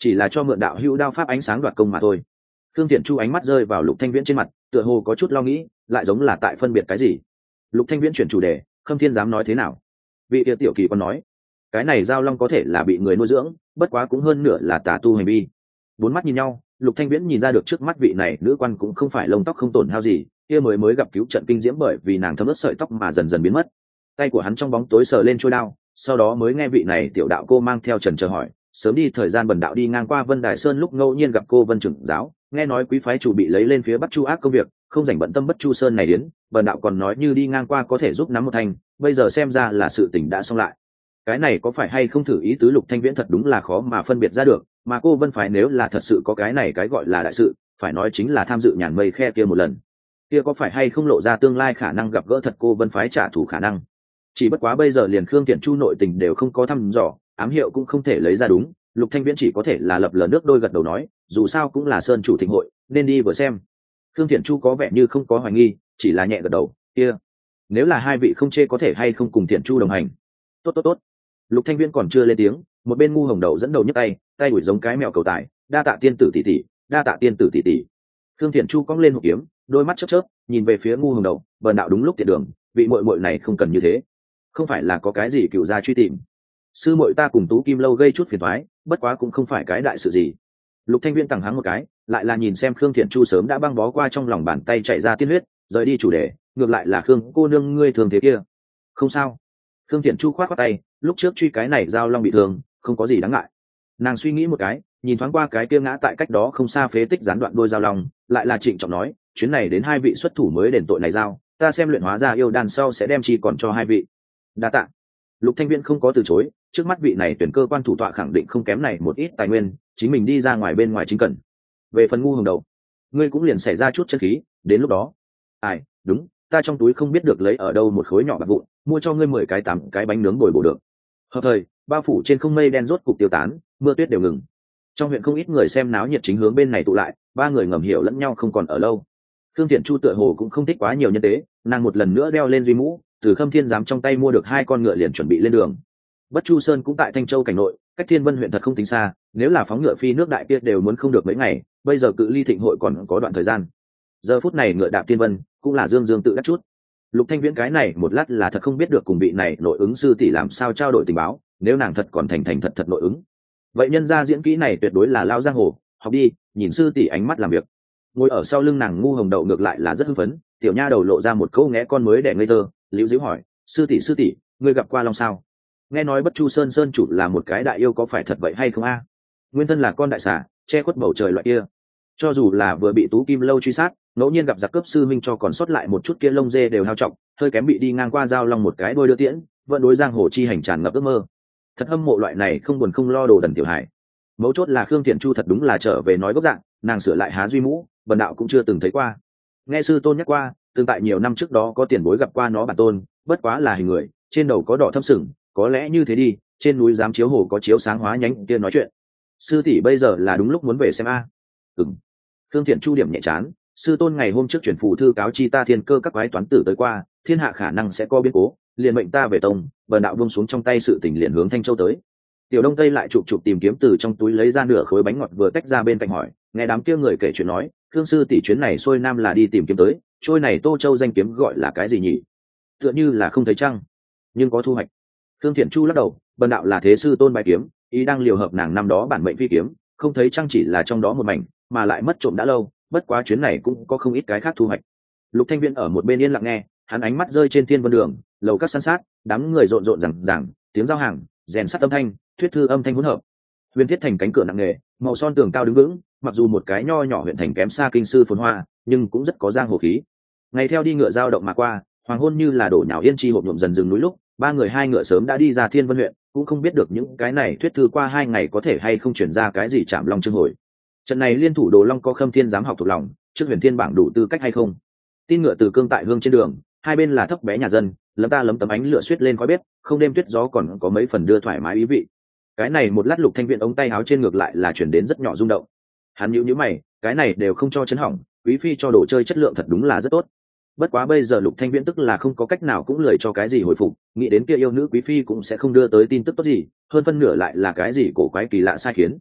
chỉ là cho mượn đạo hữu đao pháp ánh sáng đoạt công mà thôi. Khương Thiện Chu ánh mắt rơi vào Lục Thanh Viễn trên mặt, tựa hồ có chút lo nghĩ, lại giống là tại phân biệt cái gì. Lục Thanh Viễn chuyển chủ đề, Khâm Thiên dám nói thế nào? Vị kia tiểu kỳ còn nói, cái này giao long có thể là bị người nuôi dưỡng, bất quá cũng hơn nửa là tà tu hành vi. Bốn mắt nhìn nhau, Lục Thanh Viễn nhìn ra được trước mắt vị này nữ quan cũng không phải lông tóc không tổn hao gì, kia mới mới gặp cứu trận kinh diễm bởi vì nàng thấm ướt sợi tóc mà dần dần biến mất. Tay của hắn trong bóng tối sờ lên chuôi đao, sau đó mới nghe vị này tiểu đạo cô mang theo trần chờ hỏi, sớm đi thời gian bần đạo đi ngang qua Vân Đài Sơn lúc ngẫu nhiên gặp cô Vân trưởng giáo, nghe nói quý phái chủ bị lấy lên phía Bắc Chu ác công việc, không rảnh bận tâm Bất Chu Sơn này đến, bần đạo còn nói như đi ngang qua có thể giúp nắm một thành, bây giờ xem ra là sự tình đã xong lại. Cái này có phải hay không thử ý tứ Lục Thanh Viễn thật đúng là khó mà phân biệt ra được, mà cô Vân phái nếu là thật sự có cái này cái gọi là đại sự, phải nói chính là tham dự nhàn mây khe kia một lần. Kia có phải hay không lộ ra tương lai khả năng gặp gỡ thật cô Vân phái trả thù khả năng. Chỉ bất quá bây giờ liền Khương Tiện Chu nội tình đều không có thăm dò, ám hiệu cũng không thể lấy ra đúng, Lục Thanh Viễn chỉ có thể là lập lờ nước đôi gật đầu nói, dù sao cũng là sơn chủ thịnh hội, nên đi vừa xem. Khương Tiện Chu có vẻ như không có hoài nghi, chỉ là nhẹ gật đầu, kia, nếu là hai vị không chê có thể hay không cùng Tiện Chu đồng hành. Tốt tốt tốt. Lục Thanh Viễn còn chưa lên tiếng, một bên ngu hồng đầu dẫn đầu nhấc tay, tay đuổi giống cái mèo cầu tài, đa tạ tiên tử tỷ tỷ, đa tạ tiên tử tỷ tỷ. Khương Tiện Chu cong lên hộp kiếm, đôi mắt chớp chớp, nhìn về phía ngu hồng đầu, bần đạo đúng lúc tiện đường, vị muội muội này không cần như thế. Không phải là có cái gì cựu gia truy tìm. Sư muội ta cùng Tú Kim lâu gây chút phiền toái, bất quá cũng không phải cái đại sự gì. Lục Thanh Viễn tằng hắng một cái, lại là nhìn xem Khương Thiện Chu sớm đã băng bó qua trong lòng bàn tay chạy ra tiên huyết, rời đi chủ đề, ngược lại là Khương cô nương ngươi thường thế kia. Không sao. Khương Thiện Chu khoát khoát tay, lúc trước truy cái này giao long bị thương, không có gì đáng ngại. Nàng suy nghĩ một cái, nhìn thoáng qua cái kia ngã tại cách đó không xa phế tích gián đoạn đôi giao long, lại là trịnh trọng nói, chuyến này đến hai vị xuất thủ mới đền tội này giao, ta xem luyện hóa ra yêu đan sau sẽ đem chi còn cho hai vị. Đa tạ. Lục Thanh Viễn không có từ chối, trước mắt vị này tuyển cơ quan thủ tọa khẳng định không kém này một ít tài nguyên, chính mình đi ra ngoài bên ngoài chính cần. Về phần ngu hồng đầu, ngươi cũng liền xảy ra chút chân khí, đến lúc đó. Ai, đúng, ta trong túi không biết được lấy ở đâu một khối nhỏ bạc vụn, mua cho ngươi mười cái tám cái bánh nướng bồi bổ được. Hợp thời, bao phủ trên không mây đen rốt cục tiêu tán, mưa tuyết đều ngừng. Trong huyện không ít người xem náo nhiệt chính hướng bên này tụ lại, ba người ngầm hiểu lẫn nhau không còn ở lâu. Khương Thiện Chu tựa hồ cũng không thích quá nhiều nhân tế, nàng một lần nữa đeo lên duy mũ, từ Khâm Thiên giám trong tay mua được hai con ngựa liền chuẩn bị lên đường. Bất Chu Sơn cũng tại Thanh Châu cảnh nội, cách Thiên Vân huyện thật không tính xa, nếu là phóng ngựa phi nước đại kia đều muốn không được mấy ngày, bây giờ cự ly thịnh hội còn có đoạn thời gian. Giờ phút này ngựa đạp Thiên Vân, cũng là dương dương tự đắc chút. Lục Thanh Viễn cái này một lát là thật không biết được cùng vị này nội ứng sư tỷ làm sao trao đổi tình báo, nếu nàng thật còn thành thành thật thật nội ứng. Vậy nhân gia diễn kỹ này tuyệt đối là lao giang hồ, học đi, nhìn sư tỷ ánh mắt làm việc. Ngồi ở sau lưng nàng ngu hồng đậu ngược lại là rất hưng phấn, tiểu nha đầu lộ ra một câu ngẽ con mới để ngây thơ, liễu diễu hỏi, sư tỷ sư tỷ, ngươi gặp qua long sao? Nghe nói Bất Chu Sơn sơn chủ là một cái đại yêu, có phải thật vậy hay không a? Nguyên thân là con đại xà, che khuất bầu trời loại kia. Cho dù là vừa bị Tú Kim lâu truy sát, ngẫu nhiên gặp giặc cướp sư minh cho còn sót lại một chút kia lông dê đều hao trọng, hơi kém bị đi ngang qua giao long một cái đôi đưa tiễn, vẫn đối giang hồ chi hành tràn ngập ước mơ. Thật hâm mộ loại này không buồn không lo đồ đần tiểu hải. Mấu chốt là Khương Thiện Chu thật đúng là trở về nói gốc dạng, nàng sửa lại há duy mũ, bần đạo cũng chưa từng thấy qua. Nghe sư tôn nhắc qua, tương tại nhiều năm trước đó có tiền bối gặp qua nó bản tôn, bất quá là hình người, trên đầu có đỏ thâm sừng, có lẽ như thế đi, trên núi giám chiếu hồ có chiếu sáng hóa nhánh kia nói chuyện. Sư tỷ bây giờ là đúng lúc muốn về xem a. À. Ừm. Khương Thiện Chu điểm nhẹ chán, sư tôn ngày hôm trước chuyển phù thư cáo chi ta thiên cơ các quái toán tử tới qua, thiên hạ khả năng sẽ có biến cố, liền mệnh ta về tông, bần đạo buông xuống trong tay sự tình liền hướng Thanh Châu tới. Tiểu Đông Tây lại chụp chụp tìm kiếm từ trong túi lấy ra nửa khối bánh ngọt vừa tách ra bên cạnh hỏi, nghe đám kia người kể chuyện nói, Khương sư tỷ chuyến này xuôi nam là đi tìm kiếm tới, trôi này Tô Châu danh kiếm gọi là cái gì nhỉ? Tựa như là không thấy chăng, nhưng có thu hoạch. Khương Thiện Chu lắc đầu, bần đạo là thế sư tôn bài kiếm, ý đang liều hợp nàng năm đó bản mệnh phi kiếm, không thấy chăng chỉ là trong đó một mảnh, mà lại mất trộm đã lâu, bất quá chuyến này cũng có không ít cái khác thu hoạch. Lục Thanh Viễn ở một bên yên lặng nghe, hắn ánh mắt rơi trên Thiên Vân Đường, lầu các san sát, đám người rộn rộn rằng rằng, tiếng giao hàng, rèn sắt âm thanh, thuyết thư âm thanh hỗn hợp. Huyền Thiết thành cánh cửa nặng nề, màu son tường cao đứng vững, mặc dù một cái nho nhỏ huyện thành kém xa kinh sư phồn hoa, nhưng cũng rất có giang hồ khí. Ngày theo đi ngựa giao động mà qua, hoàng hôn như là đổ nhào yên chi hộp nhuộm dần dừng núi lúc, ba người hai ngựa sớm đã đi ra Thiên Vân huyện, cũng không biết được những cái này thuyết thư qua hai ngày có thể hay không chuyển ra cái gì chạm long chương hồi. Trận này liên thủ Đồ Long có Khâm Thiên dám học thuộc lòng, trước Huyền Thiên bảng đủ tư cách hay không? Tin ngựa từ cương tại hương trên đường, hai bên là thấp bé nhà dân, lấm ta lấm tấm ánh lửa suýt lên khói bếp, không đêm tuyết gió còn có mấy phần đưa thoải mái ý vị. Cái này một lát Lục Thanh Viễn ống tay áo trên ngược lại là chuyển đến rất nhỏ rung động. Hắn nhíu nhíu mày, cái này đều không cho chấn hỏng, quý phi cho đồ chơi chất lượng thật đúng là rất tốt. Bất quá bây giờ Lục Thanh Viễn tức là không có cách nào cũng lười cho cái gì hồi phục, nghĩ đến kia yêu nữ quý phi cũng sẽ không đưa tới tin tức tốt gì, hơn phân nửa lại là cái gì cổ quái kỳ lạ sai khiến.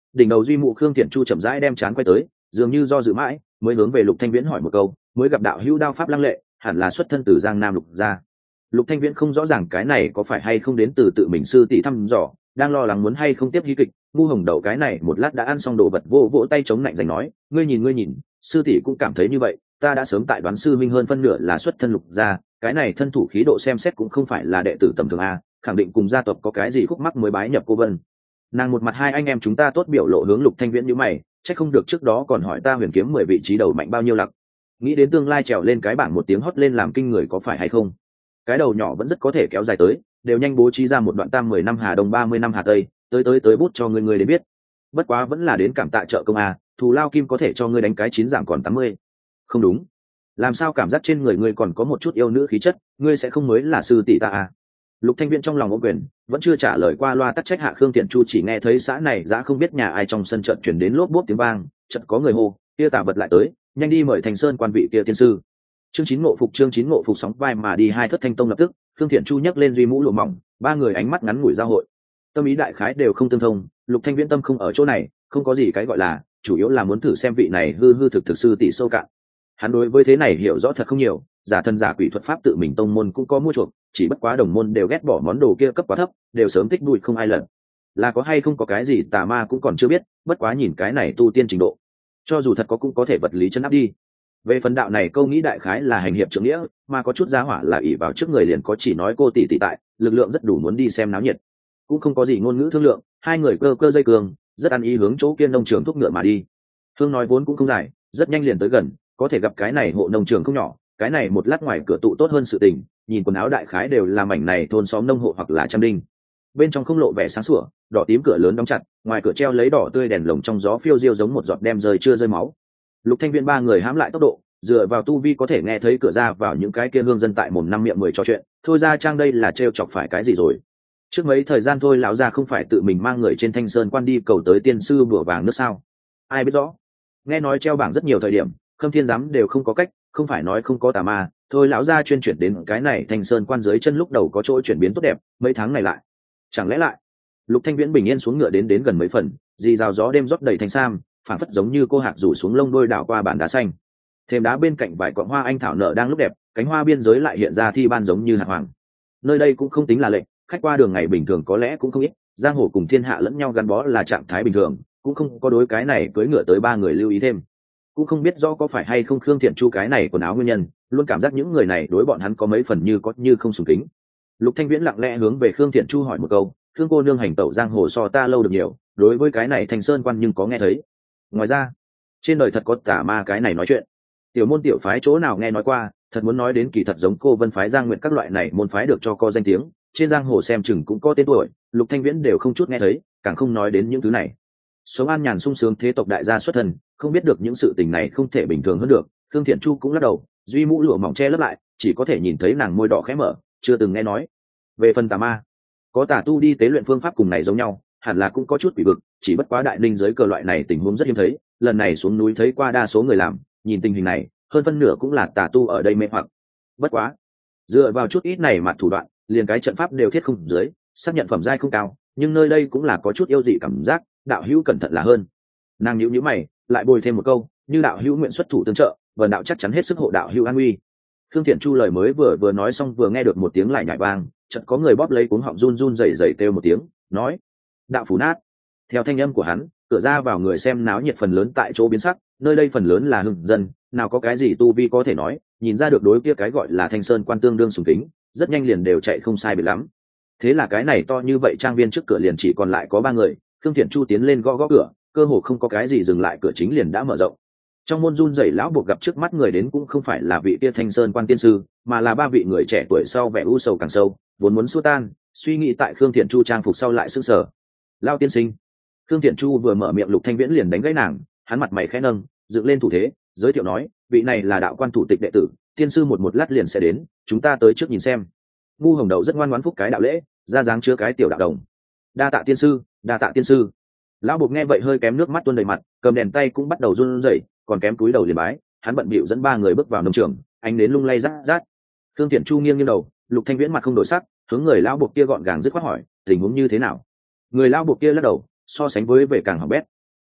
Đỉnh đầu duy mụ Khương Thiện Chu chậm rãi đem chán quay tới, dường như do dự mãi mới hướng về Lục Thanh Viễn hỏi một câu, mới gặp đạo hữu đao pháp lăng lệ, hẳn là xuất thân từ Giang Nam Lục gia. Lục Thanh Viễn không rõ ràng cái này có phải hay không đến từ tự mình sư tỷ thăm dò, đang lo lắng muốn hay không tiếp hí kịch. Ngu Hồng Đậu cái này một lát đã ăn xong đồ vật, vô vỗ tay chống lạnh giành nói, ngươi nhìn ngươi nhìn, sư tỷ cũng cảm thấy như vậy, ta đã sớm tại đoán sư minh hơn phân nửa là xuất thân Lục gia, cái này thân thủ khí độ xem xét cũng không phải là đệ tử tầm thường a, khẳng định cùng gia tộc có cái gì khúc mắc mới bái nhập cô Vân. Nàng một mặt hai anh em chúng ta tốt biểu lộ hướng Lục Thanh Viễn như mày, chắc không được trước đó còn hỏi ta huyền kiếm mười vị trí đầu mạnh bao nhiêu lặc, nghĩ đến tương lai trèo lên cái bảng một tiếng hót lên làm kinh người có phải hay không. Cái đầu nhỏ vẫn rất có thể kéo dài tới, đều nhanh bố trí ra một đoạn tam mười năm hà đông ba mươi năm hà tây, tới tới tới bút cho người người đến biết. Bất quá vẫn là đến cảm tạ trợ công a, thù lao kim có thể cho ngươi đánh cái chín giảm còn tám mươi. Không đúng, làm sao cảm giác trên người ngươi còn có một chút yêu nữ khí chất, ngươi sẽ không mới là sư tỷ ta à? Lục Thanh Viễn trong lòng ôm quyền, vẫn chưa trả lời qua loa tắc trách hạ Khương Thiện Chu, chỉ nghe thấy xã này dã không biết nhà ai trong sân trận chuyển đến lốp bốp tiếng vang, chợt có người hô, kia Tả Vật lại tới, nhanh đi mời Thành Sơn quan vị kia tiên sư. Chương chín ngộ phục, chương chín ngộ phục sóng vai mà đi hai thất thanh tông lập tức, Khương Thiện Chu nhấc lên duy mũ lụa mỏng, ba người ánh mắt ngắn ngủi giao hội, tâm ý đại khái đều không tương thông. Lục Thanh Viễn tâm không ở chỗ này, không có gì cái gọi là, chủ yếu là muốn thử xem vị này hư hư thực thực sư tỷ sâu cạn. Hắn đối với thế này hiểu rõ thật không nhiều, giả thân giả quỷ thuật pháp tự mình tông môn cũng có mua chuộc, chỉ bất quá đồng môn đều ghét bỏ món đồ kia cấp quá thấp, đều sớm tích đuổi không ai lần. Là có hay không có cái gì tà ma cũng còn chưa biết, bất quá nhìn cái này tu tiên trình độ, cho dù thật có cũng có thể vật lý chân áp đi. Về phần đạo này câu nghĩ đại khái là hành hiệp trưởng nghĩa, mà có chút giá hỏa là ỷ vào trước người liền có chỉ nói cô tỷ tỷ tại, lực lượng rất đủ muốn đi xem náo nhiệt. Cũng không có gì ngôn ngữ thương lượng, hai người cơ cơ dây cường, rất ăn ý hướng chỗ kia nông trường thúc ngựa mà đi. Hương nói vốn cũng không dài, rất nhanh liền tới gần, có thể gặp cái này hộ nông trường không nhỏ, cái này một lát ngoài cửa tụ tốt hơn sự tình, nhìn quần áo đại khái đều là mảnh này thôn xóm nông hộ hoặc là trăm đinh. Bên trong không lộ vẻ sáng sủa, đỏ tím cửa lớn đóng chặt, ngoài cửa treo lấy đỏ tươi đèn lồng trong gió phiêu diêu giống một giọt đem rơi chưa rơi máu. Lục Thanh Viễn ba người hãm lại tốc độ, dựa vào tu vi có thể nghe thấy cửa ra vào những cái kia hương dân tại mồm năm miệng mười trò chuyện, thôi ra trang đây là trêu chọc phải cái gì rồi. Trước mấy thời gian thôi lão gia không phải tự mình mang người trên Thanh Sơn quan đi cầu tới tiên sư bùa vàng nước sao? Ai biết rõ. Nghe nói treo bảng rất nhiều thời điểm, Khâm Thiên giám đều không có cách, không phải nói không có tà ma, thôi lão gia chuyên chuyển đến cái này Thanh Sơn quan dưới chân lúc đầu có chỗ chuyển biến tốt đẹp, mấy tháng này lại. Chẳng lẽ lại? Lục Thanh Viễn bình yên xuống ngựa đến đến gần mấy phần, dì rào gió đêm rót đầy thanh sam, phản phất giống như cô hạc rủ xuống lông đôi đảo qua bàn đá xanh. Thềm đá bên cạnh vài cọng hoa anh thảo nở đang lúc đẹp, cánh hoa biên giới lại hiện ra thi ban giống như hạt hoàng. Nơi đây cũng không tính là lệnh, khách qua đường ngày bình thường có lẽ cũng không ít, giang hồ cùng thiên hạ lẫn nhau gắn bó là trạng thái bình thường, cũng không có đối cái này cưỡi ngựa tới ba người lưu ý thêm. Cũng không biết rõ có phải hay không Khương Thiện Chu cái này quần áo nguyên nhân, luôn cảm giác những người này đối bọn hắn có mấy phần như có như không sùng kính. Lục Thanh Viễn lặng lẽ hướng về Khương Thiện Chu hỏi một câu, Khương cô nương hành tẩu giang hồ so ta lâu được nhiều, đối với cái này Thanh Sơn quan nhưng có nghe thấy. Ngoài ra, trên đời thật có tà ma cái này nói chuyện. Tiểu môn tiểu phái chỗ nào nghe nói qua, thật muốn nói đến kỳ thật giống cô Vân phái Giang Nguyệt các loại này môn phái được cho có danh tiếng, trên giang hồ xem chừng cũng có tên tuổi, Lục Thanh Viễn đều không chút nghe thấy, càng không nói đến những thứ này. Sống an nhàn sung sướng thế tộc đại gia xuất thân, không biết được những sự tình này không thể bình thường hơn được. Khương Thiện Chu cũng lắc đầu, duy mũ lụa mỏng che lấp lại, chỉ có thể nhìn thấy nàng môi đỏ khẽ mở, chưa từng nghe nói. Về phần tà ma, có tà tu đi tế luyện phương pháp cùng này giống nhau, hẳn là cũng có chút quỷ vực, chỉ bất quá đại ninh giới cờ loại này tình huống rất hiếm thấy, lần này xuống núi thấy qua đa số người làm, nhìn tình hình này, hơn phân nửa cũng là tà tu ở đây mê hoặc. Bất quá, dựa vào chút ít này mà thủ đoạn, liền cái trận pháp đều thiết không dưới, xác nhận phẩm giai không cao, nhưng nơi đây cũng là có chút yêu dị cảm giác, đạo hữu cẩn thận là hơn. Nàng nhíu nhíu mày, lại bồi thêm một câu, như đạo hữu nguyện xuất thủ tương trợ, vần đạo chắc chắn hết sức hộ đạo hữu an nguy. Khương Thiện Chu lời mới vừa vừa nói xong vừa nghe được một tiếng lại nhảy vang, chợt có người bóp lấy cuống họng run run rẩy rẩy kêu một tiếng, nói: "Đạo phủ nát." Theo thanh âm của hắn, cửa ra vào người xem náo nhiệt phần lớn tại chỗ biến sắc, nơi đây phần lớn là hưng dân, nào có cái gì tu vi có thể nói, nhìn ra được đối kia cái gọi là Thanh Sơn quan tương đương sùng kính, rất nhanh liền đều chạy không sai biệt lắm. Thế là cái này to như vậy trang viên trước cửa liền chỉ còn lại có ba người. Khương Thiện Chu tiến lên gõ gõ cửa, cơ hồ không có cái gì dừng lại, cửa chính liền đã mở rộng. Trong môn run rẩy lão buộc gặp trước mắt người đến cũng không phải là vị kia Thanh Sơn quan tiên sư, mà là ba vị người trẻ tuổi sau vẻ u sầu càng sâu, vốn muốn xua tan, suy nghĩ tại Khương Thiện Chu trang phục sau lại sững sờ. Lao tiên sinh. Khương Thiện Chu vừa mở miệng, Lục Thanh Viễn liền đánh gãy nàng, hắn mặt mày khẽ nâng, dựng lên thủ thế, giới thiệu nói, vị này là đạo quan thủ tịch đệ tử, tiên sư một một lát liền sẽ đến, chúng ta tới trước nhìn xem. Ngu Hồng Đậu rất ngoan ngoãn phúc cái đạo lễ, ra dáng chứa cái tiểu đạo đồng. Đa tạ tiên sư, đa tạ tiên sư. Lão buộc nghe vậy hơi kém nước mắt tuôn đầy mặt, cầm đèn tay cũng bắt đầu run rẩy, còn kém cúi đầu liền bái. Hắn bận bịu dẫn ba người bước vào nông trường, ánh đến lung lay rát rát. Khương Thiện Chu nghiêng nghiêng đầu, Lục Thanh Viễn mặt không đổi sắc, hướng người lão buộc kia gọn gàng dứt khoát hỏi, tình huống như thế nào? Người lão buộc kia lắc đầu, so sánh với về càng hỏng bét,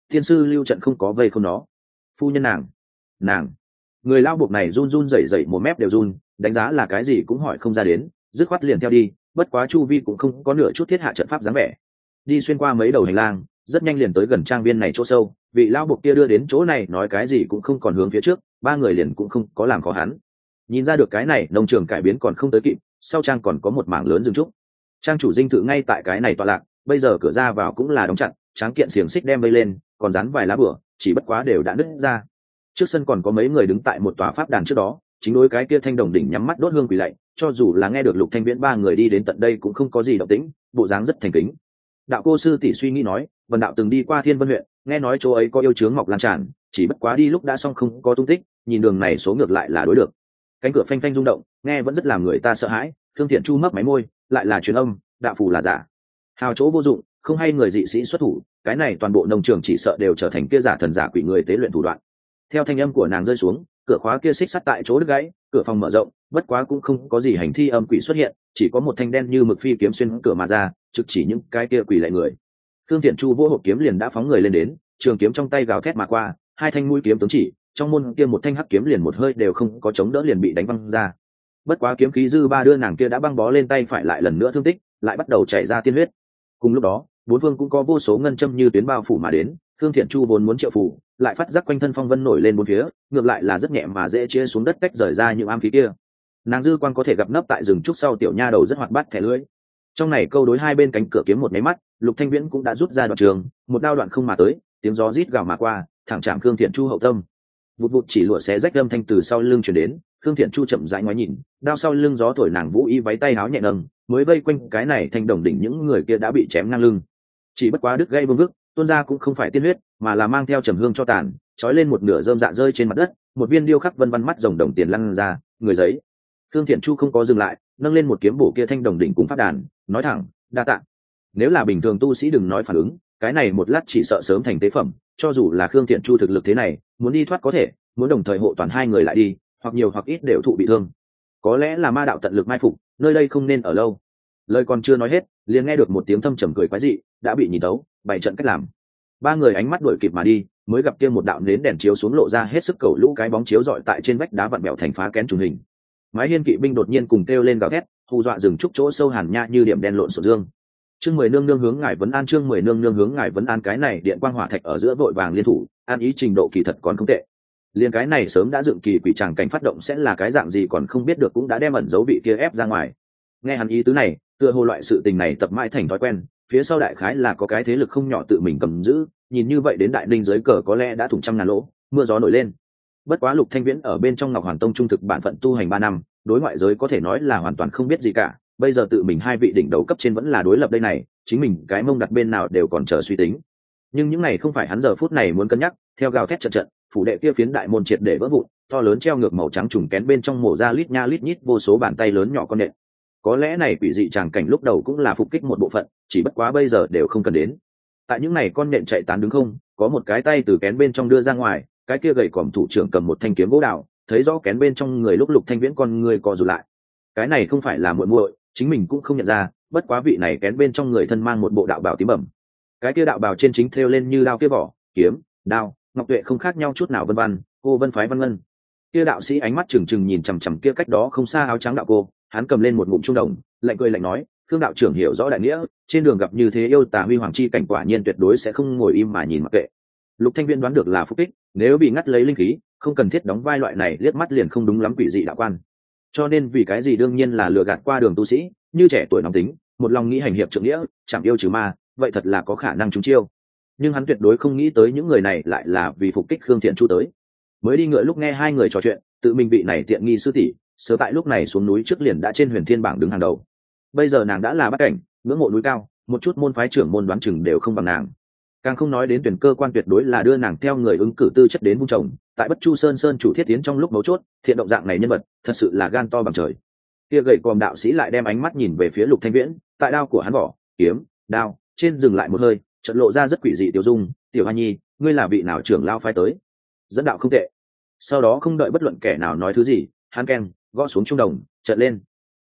thiên sư lưu trận không có vây không nó. Phu nhân nàng nàng người lao buộc này run run rẩy rẩy một mép đều run, đánh giá là cái gì cũng hỏi không ra đến, dứt khoát liền theo đi. Bất quá chu vi cũng không có nửa chút thiết hạ trận pháp dáng vẻ. Đi xuyên qua mấy đầu hành lang, rất nhanh liền tới gần trang viên này chỗ sâu. Vị lao buộc kia đưa đến chỗ này nói cái gì cũng không còn hướng phía trước, ba người liền cũng không có làm khó hắn. Nhìn ra được cái này nông trường cải biến còn không tới kịp, sau trang còn có một mảng lớn rừng trúc. Trang chủ dinh thự ngay tại cái này tọa lạc, bây giờ cửa ra vào cũng là đóng chặt, tráng kiện xiềng xích đem vây lên, còn dán vài lá bửa, chỉ bất quá đều đã nứt ra. Trước sân còn có mấy người đứng tại một tòa pháp đàn trước đó, chính đối cái kia thanh đồng đỉnh nhắm mắt đốt hương quỳ lạy, cho dù là nghe được Lục Thanh Viễn ba người đi đến tận đây cũng không có gì động tĩnh, bộ dáng rất thành kính. Đạo cô sư tỷ suy nghĩ nói, Vân đạo từng đi qua Thiên Vân huyện, nghe nói chỗ ấy có yêu chướng mọc lan tràn, chỉ bất quá đi lúc đã xong không có tung tích, nhìn đường này số ngược lại là đối được. Cánh cửa phanh phanh rung động, nghe vẫn rất làm người ta sợ hãi. Thương Thiện Chu mấp máy môi, lại là truyền âm, đạo phù là giả, hào chỗ vô dụng, không hay người dị sĩ xuất thủ, cái này toàn bộ nông trường chỉ sợ đều trở thành kia giả thần giả quỷ người tế luyện thủ đoạn. Theo thanh âm của nàng rơi xuống, cửa khóa kia xích sắt tại chỗ đứt gãy, cửa phòng mở rộng, bất quá cũng không có gì hành thi âm quỷ xuất hiện, chỉ có một thanh đen như mực phi kiếm xuyên cửa mà ra, trực chỉ những cái kia quỷ lại người. Thương Thiện Chu vỗ hộp kiếm liền đã phóng người lên đến, trường kiếm trong tay gào thét mà qua, hai thanh mũi kiếm tướng chỉ, trong môn kia một thanh hắc kiếm liền một hơi đều không có chống đỡ liền bị đánh văng ra. Bất quá kiếm khí dư ba đưa nàng kia đã băng bó lên tay phải lại lần nữa thương tích, lại bắt đầu chảy ra tiên huyết. Cùng lúc đó, bốn phương cũng có vô số ngân châm như tuyến bao phủ mà đến. Thương Thiện Chu vốn muốn triệu phủ, lại phát giác quanh thân phong vân nổi lên bốn phía, ngược lại là rất nhẹ mà dễ chia xuống đất cách rời ra những ám khí kia. Nàng dư quan có thể gặp nấp tại rừng trúc sau tiểu nha đầu rất hoạt bát thẻ lưỡi. Trong này câu đối hai bên cánh cửa kiếm một máy mắt, Lục Thanh Viễn cũng đã rút ra đoạn trường, một đao đoạn không mà tới, tiếng gió rít gào mà qua, thẳng chạm Thương Thiện Chu hậu tâm. Vụt vụt chỉ lụa xé rách âm thanh từ sau lưng truyền đến, Thương Thiện Chu chậm rãi ngoái nhìn, đao sau lưng gió thổi nàng vũ y váy tay áo nhẹ nâng, mới vây quanh cái này thanh đồng đỉnh những người kia đã bị chém ngang lưng. Chỉ bất quá đứt gây vương vức, tuôn ra cũng không phải tiên huyết, mà là mang theo trầm hương cho tàn, trói lên một nửa rơm dạ rơi trên mặt đất, một viên điêu khắc vân vân mắt rồng đồng tiền lăn ra, người giấy. Thương Thiện Chu không có dừng lại, nâng lên một kiếm bổ kia thanh đồng đỉnh cùng pháp đàn, nói thẳng, đa tạ. Nếu là bình thường tu sĩ đừng nói phản ứng, cái này một lát chỉ sợ sớm thành tế phẩm, cho dù là Khương Thiện Chu thực lực thế này, muốn đi thoát có thể, muốn đồng thời hộ toàn hai người lại đi, hoặc nhiều hoặc ít đều thụ bị thương. Có lẽ là ma đạo tận lực mai phục, nơi đây không nên ở lâu. Lời còn chưa nói hết, liền nghe được một tiếng thâm trầm cười quái dị, đã bị nhìn thấu, bày trận cách làm. Ba người ánh mắt đuổi kịp mà đi, mới gặp kia một đạo nến đèn chiếu xuống lộ ra hết sức cầu lũ cái bóng chiếu rọi tại trên vách đá vặn bẹo thành phá kén trùng hình. Mái hiên kỵ binh đột nhiên cùng kêu lên gào thét, hù dọa rừng trúc chỗ sâu hàn nha như điểm đen lộn xộn dương. Chương mười nương nương hướng ngài vấn an, chương mười nương nương hướng ngài vấn an, cái này điện quang hỏa thạch ở giữa vội vàng liên thủ, an ý trình độ kỳ thật còn không tệ. Liên cái này sớm đã dựng kỳ quỷ tràng cảnh phát động sẽ là cái dạng gì còn không biết được cũng đã đem ẩn dấu vị kia ép ra ngoài. Nghe hắn ý tứ này, tựa hồ loại sự tình này tập mãi thành thói quen, phía sau đại khái là có cái thế lực không nhỏ tự mình cầm giữ, nhìn như vậy đến đại ninh dưới cờ có lẽ đã thủng trăm ngàn lỗ, mưa gió nổi lên. Bất quá Lục Thanh Viễn ở bên trong Ngọc Hoàn Tông trung thực bản phận tu hành ba năm, đối ngoại giới có thể nói là hoàn toàn không biết gì cả, bây giờ tự mình hai vị đỉnh đầu cấp trên vẫn là đối lập đây này, chính mình cái mông đặt bên nào đều còn chờ suy tính. Nhưng những này không phải hắn giờ phút này muốn cân nhắc, theo gào thét trận trận, phủ đệ kia phiến đại môn triệt để vỡ vụn, to lớn treo ngược màu trắng trùng kén bên trong mổ ra lít nha lít nhít vô số bàn tay lớn nhỏ con nện. Có lẽ này quỷ dị tràng cảnh lúc đầu cũng là phục kích một bộ phận, chỉ bất quá bây giờ đều không cần đến. Tại những này con nện chạy tán đứng không, có một cái tay từ kén bên trong đưa ra ngoài, cái kia gầy còm thủ trưởng cầm một thanh kiếm gỗ đào, thấy rõ kén bên trong người lúc Lục Thanh Viễn con người co rụt lại. Cái này không phải là muội muội, chính mình cũng không nhận ra, bất quá vị này kén bên trong người thân mang một bộ đạo bào tím bẩm. Cái kia đạo bào trên chính thêu lên như đao kia vỏ, kiếm, đao, ngọc tuệ không khác nhau chút nào vân vân, cô vân phái vân vân. Kia đạo sĩ ánh mắt trừng trừng nhìn chằm chằm kia cách đó không xa áo trắng đạo cô, hắn cầm lên một ngụm trung đồng, lạnh cười lạnh nói, Khương đạo trưởng hiểu rõ đại nghĩa, trên đường gặp như thế yêu tà huy hoàng chi cảnh quả nhiên tuyệt đối sẽ không ngồi im mà nhìn mặc kệ. Lục Thanh Viễn đoán được là phúc kích, nếu bị ngắt lấy linh khí, không cần thiết đóng vai loại này liếc mắt liền không đúng lắm quỷ dị đạo quan. Cho nên vì cái gì đương nhiên là lừa gạt qua đường tu sĩ, như trẻ tuổi nóng tính, một lòng nghĩ hành hiệp trượng nghĩa, chẳng yêu trừ ma, vậy thật là có khả năng trúng chiêu. Nhưng hắn tuyệt đối không nghĩ tới những người này lại là vì phục kích Khương Thiện Chu tới. Mới đi ngựa lúc nghe hai người trò chuyện, tự mình vị này tiện nghi sư tỷ, sớm tại lúc này xuống núi trước liền đã trên Huyền Thiên bảng đứng hàng đầu. Bây giờ nàng đã là bát cảnh, ngưỡng mộ núi cao, một chút môn phái trưởng môn đoán chừng đều không bằng nàng. Càng không nói đến tuyển cơ quan tuyệt đối là đưa nàng theo người ứng cử tư chất đến vung trồng, tại Bất Chu Sơn Sơn chủ thiết tiến trong lúc mấu chốt, thiện động dạng này nhân vật, thật sự là gan to bằng trời. Kia gậy còm đạo sĩ lại đem ánh mắt nhìn về phía Lục Thanh Viễn, tại đao của hắn vỏ, kiếm, đao, trên dừng lại một hơi, chợt lộ ra rất quỷ dị tiêu dung, "Tiểu Hoa Nhi, ngươi là vị nào trưởng lao phái tới?" Dẫn đạo không tệ. Sau đó không đợi bất luận kẻ nào nói thứ gì, hắn keng, gõ xuống trung đồng, chợt lên.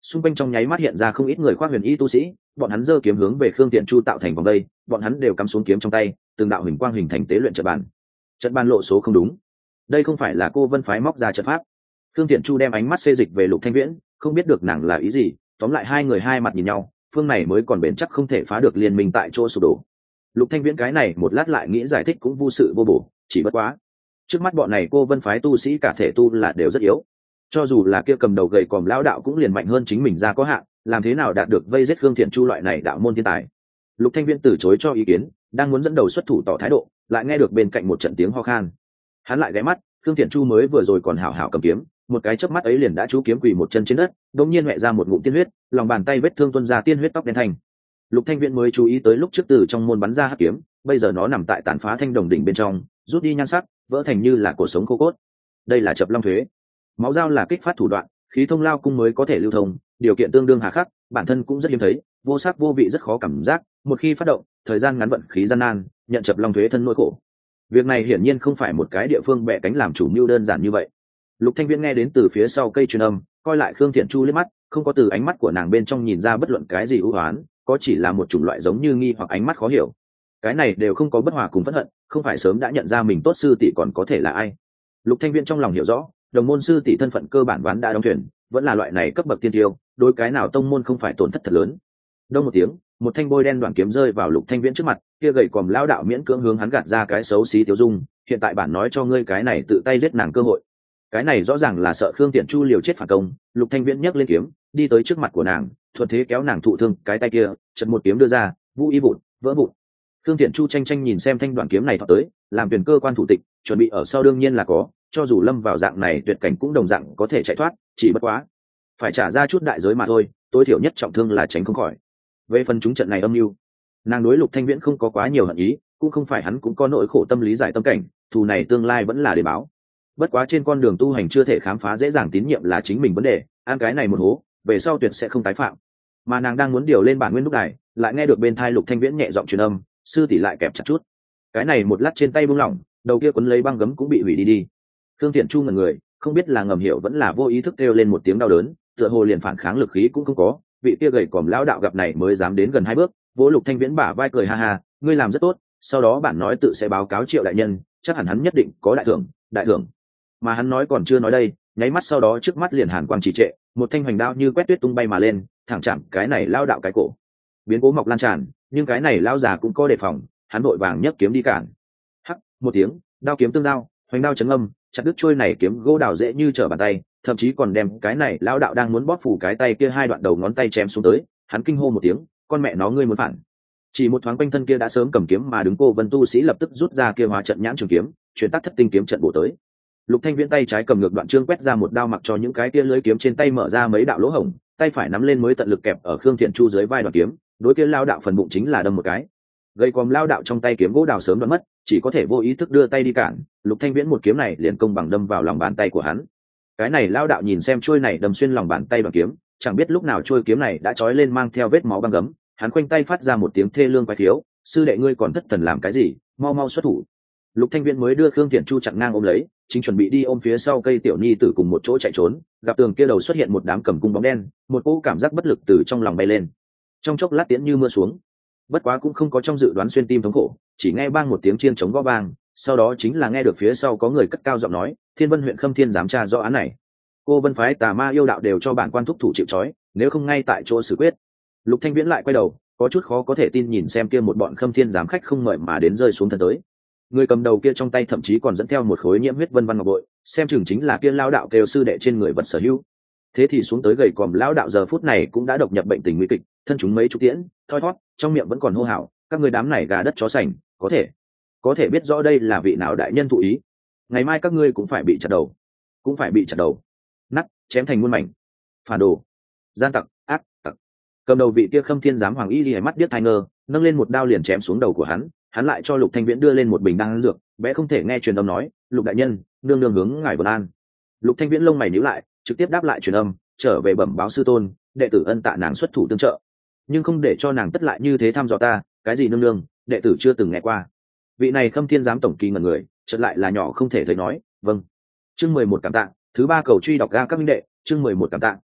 xung quanh trong nháy mắt hiện ra không ít người khoác huyền y tu sĩ, bọn hắn giơ kiếm hướng về Khương Thiện Chu tạo thành vòng đây, bọn hắn đều cắm xuống kiếm trong tay, từng đạo hình quang hình thành tế luyện trận bàn. Trận bàn lộ số không đúng, đây không phải là cô Vân phái móc ra trận pháp. Khương Thiện Chu đem ánh mắt xê dịch về Lục Thanh Viễn, không biết được nàng là ý gì, tóm lại hai người hai mặt nhìn nhau, phương này mới còn bền chắc không thể phá được liên minh tại chỗ sụp đổ. Lục Thanh Viễn cái này một lát lại nghĩ giải thích cũng vô sự vô bổ, chỉ bất quá trước mắt bọn này cô Vân phái tu sĩ cả thể tu là đều rất yếu, cho dù là kia cầm đầu gầy còm lão đạo cũng liền mạnh hơn chính mình ra có hạn, làm thế nào đạt được vây giết Khương Thiện Chu loại này đạo môn thiên tài. Lục Thanh Viễn từ chối cho ý kiến, đang muốn dẫn đầu xuất thủ tỏ thái độ, lại nghe được bên cạnh một trận tiếng ho khan. Hắn lại ghé mắt, Khương Thiện Chu mới vừa rồi còn hảo hảo cầm kiếm, một cái chớp mắt ấy liền đã chú kiếm quỳ một chân trên đất, đột nhiên mẹ ra một ngụm tiên huyết, lòng bàn tay vết thương tuôn ra tiên huyết tóc đen thành. Lục Thanh Viễn mới chú ý tới lúc trước từ trong môn bắn ra hắc kiếm, bây giờ nó nằm tại tàn phá thanh đồng đỉnh bên trong, rút đi nhan sắc, vỡ thành như là cổ sống khô cốt. Đây là chập long thuế. Máu dao là kích phát thủ đoạn, khí thông lao cung mới có thể lưu thông, điều kiện tương đương hà khắc, bản thân cũng rất hiếm thấy, vô sắc vô vị rất khó cảm giác, một khi phát động, thời gian ngắn vận khí gian nan, nhận chập long thuế thân nỗi khổ. Việc này hiển nhiên không phải một cái địa phương bẻ cánh làm chủ mưu đơn giản như vậy. Lục Thanh Viễn nghe đến từ phía sau cây truyền âm, coi lại Khương Thiện Chu liếc mắt, không có từ ánh mắt của nàng bên trong nhìn ra bất luận cái gì ưu hoán, có chỉ là một chủng loại giống như nghi hoặc ánh mắt khó hiểu. Cái này đều không có bất hòa cùng phẫn hận, không phải sớm đã nhận ra mình tốt sư tỷ còn có thể là ai. Lục Thanh Viễn trong lòng hiểu rõ, đồng môn sư tỷ thân phận cơ bản ván đã đóng thuyền, vẫn là loại này cấp bậc tiên tiêu, đối cái nào tông môn không phải tổn thất thật lớn. Đông một tiếng, một thanh bôi đen đoạn kiếm rơi vào Lục Thanh Viễn trước mặt, kia gầy còm lão đạo miễn cưỡng hướng hắn gạt ra cái xấu xí tiêu dung, hiện tại bản nói cho ngươi cái này tự tay giết nàng cơ hội. Cái này rõ ràng là sợ Khương Tiện Chu liều chết phản công. Lục Thanh Viễn nhấc lên kiếm, đi tới trước mặt của nàng, thuận thế kéo nàng thụ thương cái tay kia, chật một kiếm đưa ra, vũ y vụn, vỡ vụn. Khương Tiện Chu tranh tranh nhìn xem thanh đoạn kiếm này thọ tới, làm tuyển cơ quan thủ tịch, chuẩn bị ở sau đương nhiên là có, cho dù lâm vào dạng này tuyệt cảnh cũng đồng dạng có thể chạy thoát, chỉ bất quá phải trả ra chút đại giới mà thôi, tối thiểu nhất trọng thương là tránh không khỏi. Về phần chúng trận này âm mưu, nàng đối Lục Thanh Viễn không có quá nhiều hận ý, cũng không phải hắn cũng có nỗi khổ tâm lý giải tâm cảnh, thù này tương lai vẫn là để báo. Bất quá trên con đường tu hành chưa thể khám phá dễ dàng tín nhiệm là chính mình vấn đề, ăn cái này một hố, về sau tuyệt sẽ không tái phạm. Mà nàng đang muốn điều lên bản nguyên lúc này, lại nghe được bên thai Lục Thanh Viễn nhẹ giọng truyền âm, sư tỷ lại kẹp chặt chút. Cái này một lát trên tay buông lỏng, đầu kia quấn lấy băng gấm cũng bị hủy đi đi. Khương Thiện Chu ngẩn người, không biết là ngầm hiểu vẫn là vô ý thức kêu lên một tiếng đau đớn, tựa hồ liền phản kháng lực khí cũng không có, vị kia gầy còm lão đạo gặp này mới dám đến gần hai bước, vỗ Lục Thanh Viễn bả vai cười ha ha, ngươi làm rất tốt, sau đó bản nói tự sẽ báo cáo Triệu đại nhân, chắc hẳn hắn nhất định có đại thưởng, đại thưởng. Mà hắn nói còn chưa nói đây, nháy mắt sau đó trước mắt liền hàn quang trì trệ, một thanh hoành đao như quét tuyết tung bay mà lên, thẳng chạm cái này lão đạo cái cổ. Biến cố mọc lan tràn, nhưng cái này lão già cũng có đề phòng, hắn vội vàng nhấc kiếm đi cản. Hắc, một tiếng, đao kiếm tương giao, hoành đao chấn âm, chặt đứt trôi này kiếm gỗ đào dễ như trở bàn tay, thậm chí còn đem cái này lão đạo đang muốn bóp phủ cái tay kia hai đoạn đầu ngón tay chém xuống tới, hắn kinh hô một tiếng, con mẹ nó ngươi muốn phản. Chỉ một thoáng quanh thân kia đã sớm cầm kiếm mà đứng cô Vân tu sĩ lập tức rút ra kia hóa trận nhãn trường kiếm, chuyển tắt thất tinh kiếm trận bổ tới. Lục Thanh Viễn tay trái cầm ngược đoạn trương quét ra một đao mặc cho những cái kia lưới kiếm trên tay mở ra mấy đạo lỗ hổng, tay phải nắm lên mới tận lực kẹp ở Khương Thiện Chu dưới vai đoạn kiếm, đối kia lao đạo phần bụng chính là đâm một cái. Gây còm lao đạo trong tay kiếm gỗ đào sớm đoán mất, chỉ có thể vô ý thức đưa tay đi cản, Lục Thanh Viễn một kiếm này liền công bằng đâm vào lòng bàn tay của hắn. Cái này lao đạo nhìn xem chuôi này đâm xuyên lòng bàn tay đoạn kiếm, chẳng biết lúc nào chuôi kiếm này đã trói lên mang theo vết máu băng gấm, hắn khoanh tay phát ra một tiếng thê lương quái thiếu, sư đệ ngươi còn thất thần làm cái gì, mau mau xuất thủ. Lục Thanh Viễn mới đưa Khương Thiện Chu chặn ngang ôm lấy, chính chuẩn bị đi ôm phía sau cây tiểu nhi tử cùng một chỗ chạy trốn, gặp tường kia đầu xuất hiện một đám cầm cung bóng đen, một cỗ cảm giác bất lực từ trong lòng bay lên. Trong chốc lát tiễn như mưa xuống, bất quá cũng không có trong dự đoán xuyên tim thống khổ, chỉ nghe bang một tiếng chiên chống gõ vang, sau đó chính là nghe được phía sau có người cất cao giọng nói, Thiên Vân huyện Khâm Thiên giám tra rõ án này, cô Vân phái tà ma yêu đạo đều cho bản quan thúc thủ chịu trói, nếu không ngay tại chỗ xử quyết. Lục Thanh Viễn lại quay đầu, có chút khó có thể tin nhìn xem kia một bọn Khâm Thiên giám khách không mời mà đến rơi xuống thân tới. Người cầm đầu kia trong tay thậm chí còn dẫn theo một khối nhiễm huyết vân văn ngọc bội, xem chừng chính là kia lao đạo kêu sư đệ trên người vật sở hữu. Thế thì xuống tới gầy còm lão đạo giờ phút này cũng đã độc nhập bệnh tình nguy kịch, thân chúng mấy chục tiễn, thoi thoát, trong miệng vẫn còn hô hào, các người đám này gà đất chó sành, có thể, có thể biết rõ đây là vị nào đại nhân thụ ý. Ngày mai các ngươi cũng phải bị chặt đầu, cũng phải bị chặt đầu, nát, chém thành muôn mảnh. Phản đồ, gian tặc, ác tặc. Cầm đầu vị kia Khâm Thiên giám hoàng y lìa mắt điếc tai ngơ, nâng lên một đao liền chém xuống đầu của hắn. Hắn lại cho Lục Thanh Viễn đưa lên một bình đan dược, bé không thể nghe truyền âm nói, Lục đại nhân, nương nương hướng ngài vân an. Lục Thanh Viễn lông mày nhíu lại, trực tiếp đáp lại truyền âm, trở về bẩm báo sư tôn, đệ tử ân tạ nàng xuất thủ tương trợ, nhưng không để cho nàng tất lại như thế thăm dò ta, cái gì nương nương, đệ tử chưa từng nghe qua. Vị này Khâm Thiên giám tổng kỳ ngẩn người, chợt lại là nhỏ không thể thấy nói, vâng. Chương mười một cảm tạ, thứ ba cầu truy đọc ga các minh đệ, chương mười một cảm tạ,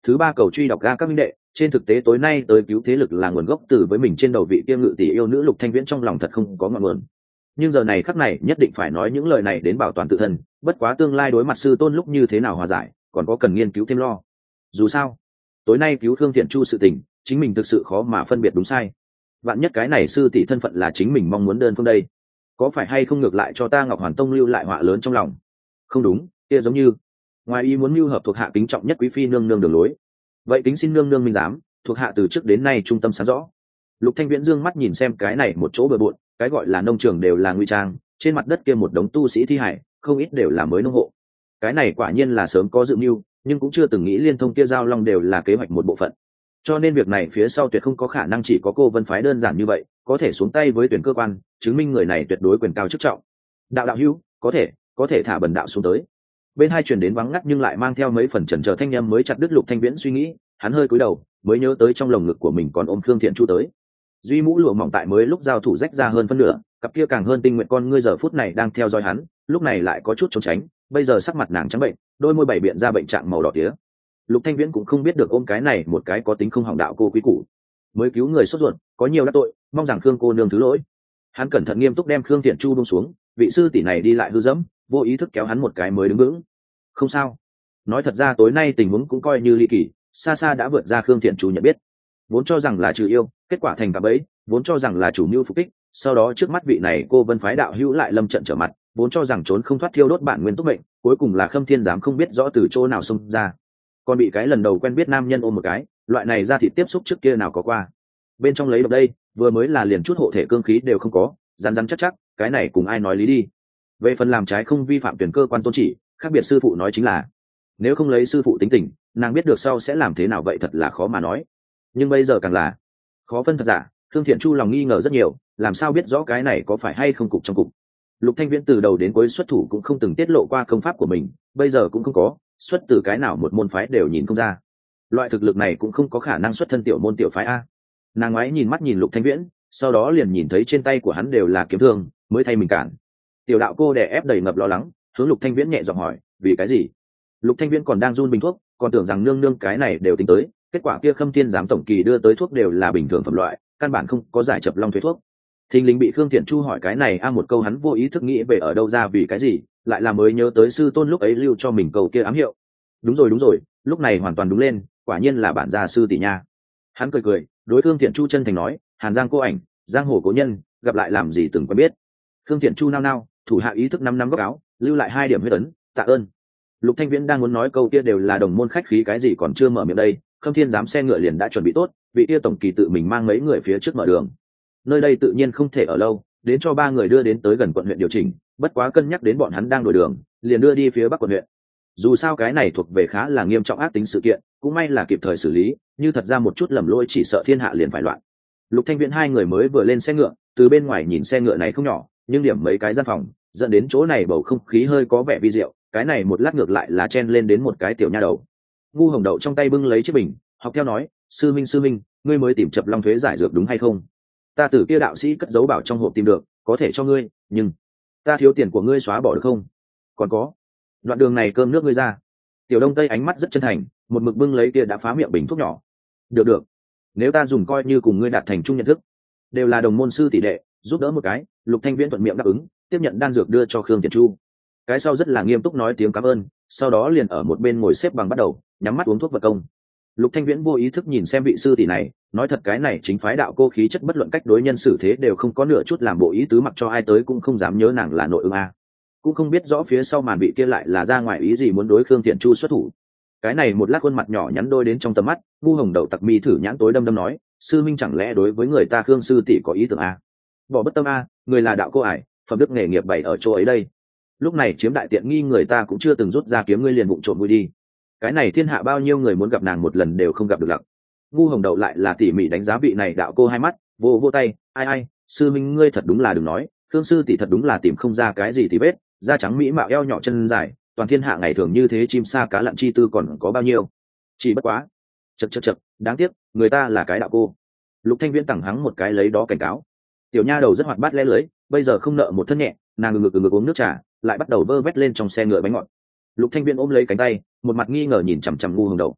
Thứ ba cầu truy đọc ga các minh đệ, trên thực tế tối nay tới cứu thế lực là nguồn gốc từ với mình trên đầu vị kia ngự tỷ yêu nữ Lục Thanh Viễn trong lòng thật không có ngọn nguồn. Nhưng giờ này khắc này nhất định phải nói những lời này đến bảo toàn tự thân, bất quá tương lai đối mặt sư tôn lúc như thế nào hòa giải, còn có cần nghiên cứu thêm lo. Dù sao, tối nay cứu Khương Thiện Chu sự tình, chính mình thực sự khó mà phân biệt đúng sai. Vạn nhất cái này sư tỷ thân phận là chính mình mong muốn đơn phương đây, có phải hay không ngược lại cho ta Ngọc Hoàn Tông lưu lại họa lớn trong lòng? Không đúng, kia giống như ngoài ý muốn mưu hợp thuộc hạ kính trọng nhất quý phi nương nương đường lối. Vậy kính xin nương nương minh giám, thuộc hạ từ trước đến nay trung tâm sáng rõ. Lục Thanh Viễn dương mắt nhìn xem cái này một chỗ bừa bộn, cái gọi là nông trường đều là nguy trang, trên mặt đất kia một đống tu sĩ thi hải, không ít đều là mới nông hộ. Cái này quả nhiên là sớm có dự mưu, nhưng cũng chưa từng nghĩ liên thông kia giao long đều là kế hoạch một bộ phận. Cho nên việc này phía sau tuyệt không có khả năng chỉ có cô Vân phái đơn giản như vậy, có thể xuống tay với tuyển cơ quan, chứng minh người này tuyệt đối quyền cao chức trọng. Đạo đạo hữu, có thể, có thể thả bần đạo xuống tới. Bên hai truyền đến vắng ngắt nhưng lại mang theo mấy phần chần chờ thanh âm mới chặt đứt Lục Thanh Viễn suy nghĩ, hắn hơi cúi đầu, mới nhớ tới trong lồng ngực của mình còn ôm Khương Thiện Chu tới. Duy mũ lụa mỏng tại mới lúc giao thủ rách ra hơn phân nửa, cặp kia càng hơn tinh nguyện con ngươi giờ phút này đang theo dõi hắn, lúc này lại có chút trốn tránh, bây giờ sắc mặt nàng trắng bệnh, đôi môi bảy biện ra bệnh trạng màu đỏ tía. Lục Thanh Viễn cũng không biết được ôm cái này một cái có tính không hỏng đạo cô quý củ, mới cứu người sốt ruột, có nhiều đắc tội, mong rằng Khương cô nương thứ lỗi. Hắn cẩn thận nghiêm túc đem Khương Thiện Chu buông xuống, vị sư tỷ này đi lại hư dẫm, vô ý thức kéo hắn một cái mới đứng vững. Không sao, nói thật ra tối nay tình huống cũng coi như ly kỳ, xa xa đã vượt ra Khương Thiện Chu nhận biết. Vốn cho rằng là trừ yêu, kết quả thành cả bẫy, vốn cho rằng là chủ mưu phục kích, sau đó trước mắt vị này cô Vân phái đạo hữu lại lâm trận trở mặt, vốn cho rằng trốn không thoát thiêu đốt bản nguyên túc mệnh, cuối cùng là Khâm Thiên dám không biết rõ từ chỗ nào xông ra, còn bị cái lần đầu quen biết nam nhân ôm một cái, loại này ra thịt tiếp xúc trước kia nào có qua. Bên trong lấy độc đây, vừa mới là liền chút hộ thể cương khí đều không có, rắn rắn chắc chắc, cái này cùng ai nói lý đi. Về phần làm trái không vi phạm tuyển cơ quan tôn chỉ, khác biệt sư phụ nói chính là, nếu không lấy sư phụ tính tình, nàng biết được sau sẽ làm thế nào vậy thật là khó mà nói. Nhưng bây giờ càng là khó phân thật giả, Thương Thiện Chu lòng nghi ngờ rất nhiều, làm sao biết rõ cái này có phải hay không cục trong cục. Lục Thanh Viễn từ đầu đến cuối xuất thủ cũng không từng tiết lộ qua công pháp của mình, bây giờ cũng không có, xuất từ cái nào một môn phái đều nhìn không ra. Loại thực lực này cũng không có khả năng xuất thân tiểu môn tiểu phái a. Nàng ngoái nhìn mắt nhìn Lục Thanh Viễn, sau đó liền nhìn thấy trên tay của hắn đều là kiếm thương, mới thay mình cản. Tiểu đạo cô đè ép đầy ngập lo lắng, hướng Lục Thanh Viễn nhẹ giọng hỏi, vì cái gì? Lục Thanh Viễn còn đang run bình thuốc, còn tưởng rằng nương nương cái này đều tính tới, kết quả kia Khâm Thiên giám tổng kỳ đưa tới thuốc đều là bình thường phẩm loại, căn bản không có giải chập long thuế thuốc. Thình lình bị Khương Thiện Chu hỏi cái này a một câu, hắn vô ý thức nghĩ về ở đâu ra vì cái gì, lại là mới nhớ tới sư tôn lúc ấy lưu cho mình câu kia ám hiệu. Đúng rồi đúng rồi, lúc này hoàn toàn đúng lên, quả nhiên là bản gia sư tỷ nha. Hắn cười cười, đối Khương Thiện Chu chân thành nói, Hàn Giang cô ảnh, giang hồ cố nhân, gặp lại làm gì từng quen biết. Khương Thiện Chu nao nao, thủ hạ ý thức năm năm góc áo, lưu lại hai điểm huyết ấn, tạ ơn. Lục Thanh Viễn đang muốn nói câu kia đều là đồng môn khách khí cái gì còn chưa mở miệng đây, Khâm Thiên giám xe ngựa liền đã chuẩn bị tốt, vị kia tổng kỳ tự mình mang mấy người phía trước mở đường. Nơi đây tự nhiên không thể ở lâu, đến cho ba người đưa đến tới gần quận huyện điều chỉnh, bất quá cân nhắc đến bọn hắn đang đổi đường, liền đưa đi phía bắc quận huyện. Dù sao cái này thuộc về khá là nghiêm trọng ác tính sự kiện, cũng may là kịp thời xử lý, như thật ra một chút lầm lỗi chỉ sợ thiên hạ liền phải loạn. Lục Thanh Viễn hai người mới vừa lên xe ngựa, từ bên ngoài nhìn xe ngựa này không nhỏ, nhưng điểm mấy cái gian phòng, dẫn đến chỗ này bầu không khí hơi có vẻ vi diệu, cái này một lát ngược lại là chen lên đến một cái tiểu nha đầu. Ngu Hồng Đậu trong tay bưng lấy chiếc bình, học theo nói, sư minh sư minh, ngươi mới tìm chập long thuế giải dược đúng hay không? Ta từ kia đạo sĩ cất giấu bảo trong hộp tìm được, có thể cho ngươi, nhưng ta thiếu tiền của ngươi xóa bỏ được không? Còn có, đoạn đường này cơm nước ngươi ra. Tiểu Đông Tây ánh mắt rất chân thành, một mực bưng lấy kia đã phá miệng bình thuốc nhỏ. Được được, nếu ta dùng coi như cùng ngươi đạt thành chung nhận thức, đều là đồng môn sư tỷ đệ, giúp đỡ một cái. Lục Thanh Viễn thuận miệng đáp ứng, tiếp nhận đan dược đưa cho Khương Thiện Chu. Cái sau rất là nghiêm túc nói tiếng cảm ơn, sau đó liền ở một bên ngồi xếp bằng bắt đầu nhắm mắt uống thuốc vật công. Lục Thanh Viễn vô ý thức nhìn xem vị sư tỷ này, nói thật cái này chính phái đạo cô khí chất bất luận cách đối nhân xử thế đều không có nửa chút làm bộ ý tứ, mặc cho ai tới cũng không dám nhớ nàng là nội ứng a. Cũng không biết rõ phía sau màn vị kia lại là ra ngoài ý gì muốn đối Khương Thiện Chu xuất thủ. Cái này một lát khuôn mặt nhỏ nhắn đôi đến trong tầm mắt, Ngu Hồng Đậu tặc mi thử nhãn tối đâm đâm nói, sư minh chẳng lẽ đối với người ta Khương sư tỷ có ý tưởng a? Bỏ bất tâm a, người là đạo cô ải, phẩm đức nghề nghiệp bày ở chỗ ấy đây. Lúc này chiếm đại tiện nghi người ta cũng chưa từng rút ra kiếm, ngươi liền vụng trộm vui đi. Cái này thiên hạ bao nhiêu người muốn gặp nàng một lần đều không gặp được lặc. Ngu Hồng Đậu lại là tỉ mỉ đánh giá vị này đạo cô hai mắt, vô vô tay, ai ai, sư minh ngươi thật đúng là đừng nói, Khương sư tỷ thật đúng là tìm không ra cái gì thì vết, da trắng mỹ mạo eo nhỏ chân dài, toàn thiên hạ ngày thường như thế chim sa cá lặn chi tư còn có bao nhiêu. Chỉ bất quá, chật chật chật, đáng tiếc, người ta là cái đạo cô. Lục Thanh Viễn tẳng hắng một cái lấy đó cảnh cáo. Tiểu nha đầu rất hoạt bát lẽ lưới, bây giờ không nợ một thân nhẹ, nàng ngực ngực ngực uống nước trà, lại bắt đầu vơ vét lên trong xe ngựa bánh ngọt. Lục Thanh Viễn ôm lấy cánh tay, một mặt nghi ngờ nhìn chằm chằm Ngu Hồng Đậu.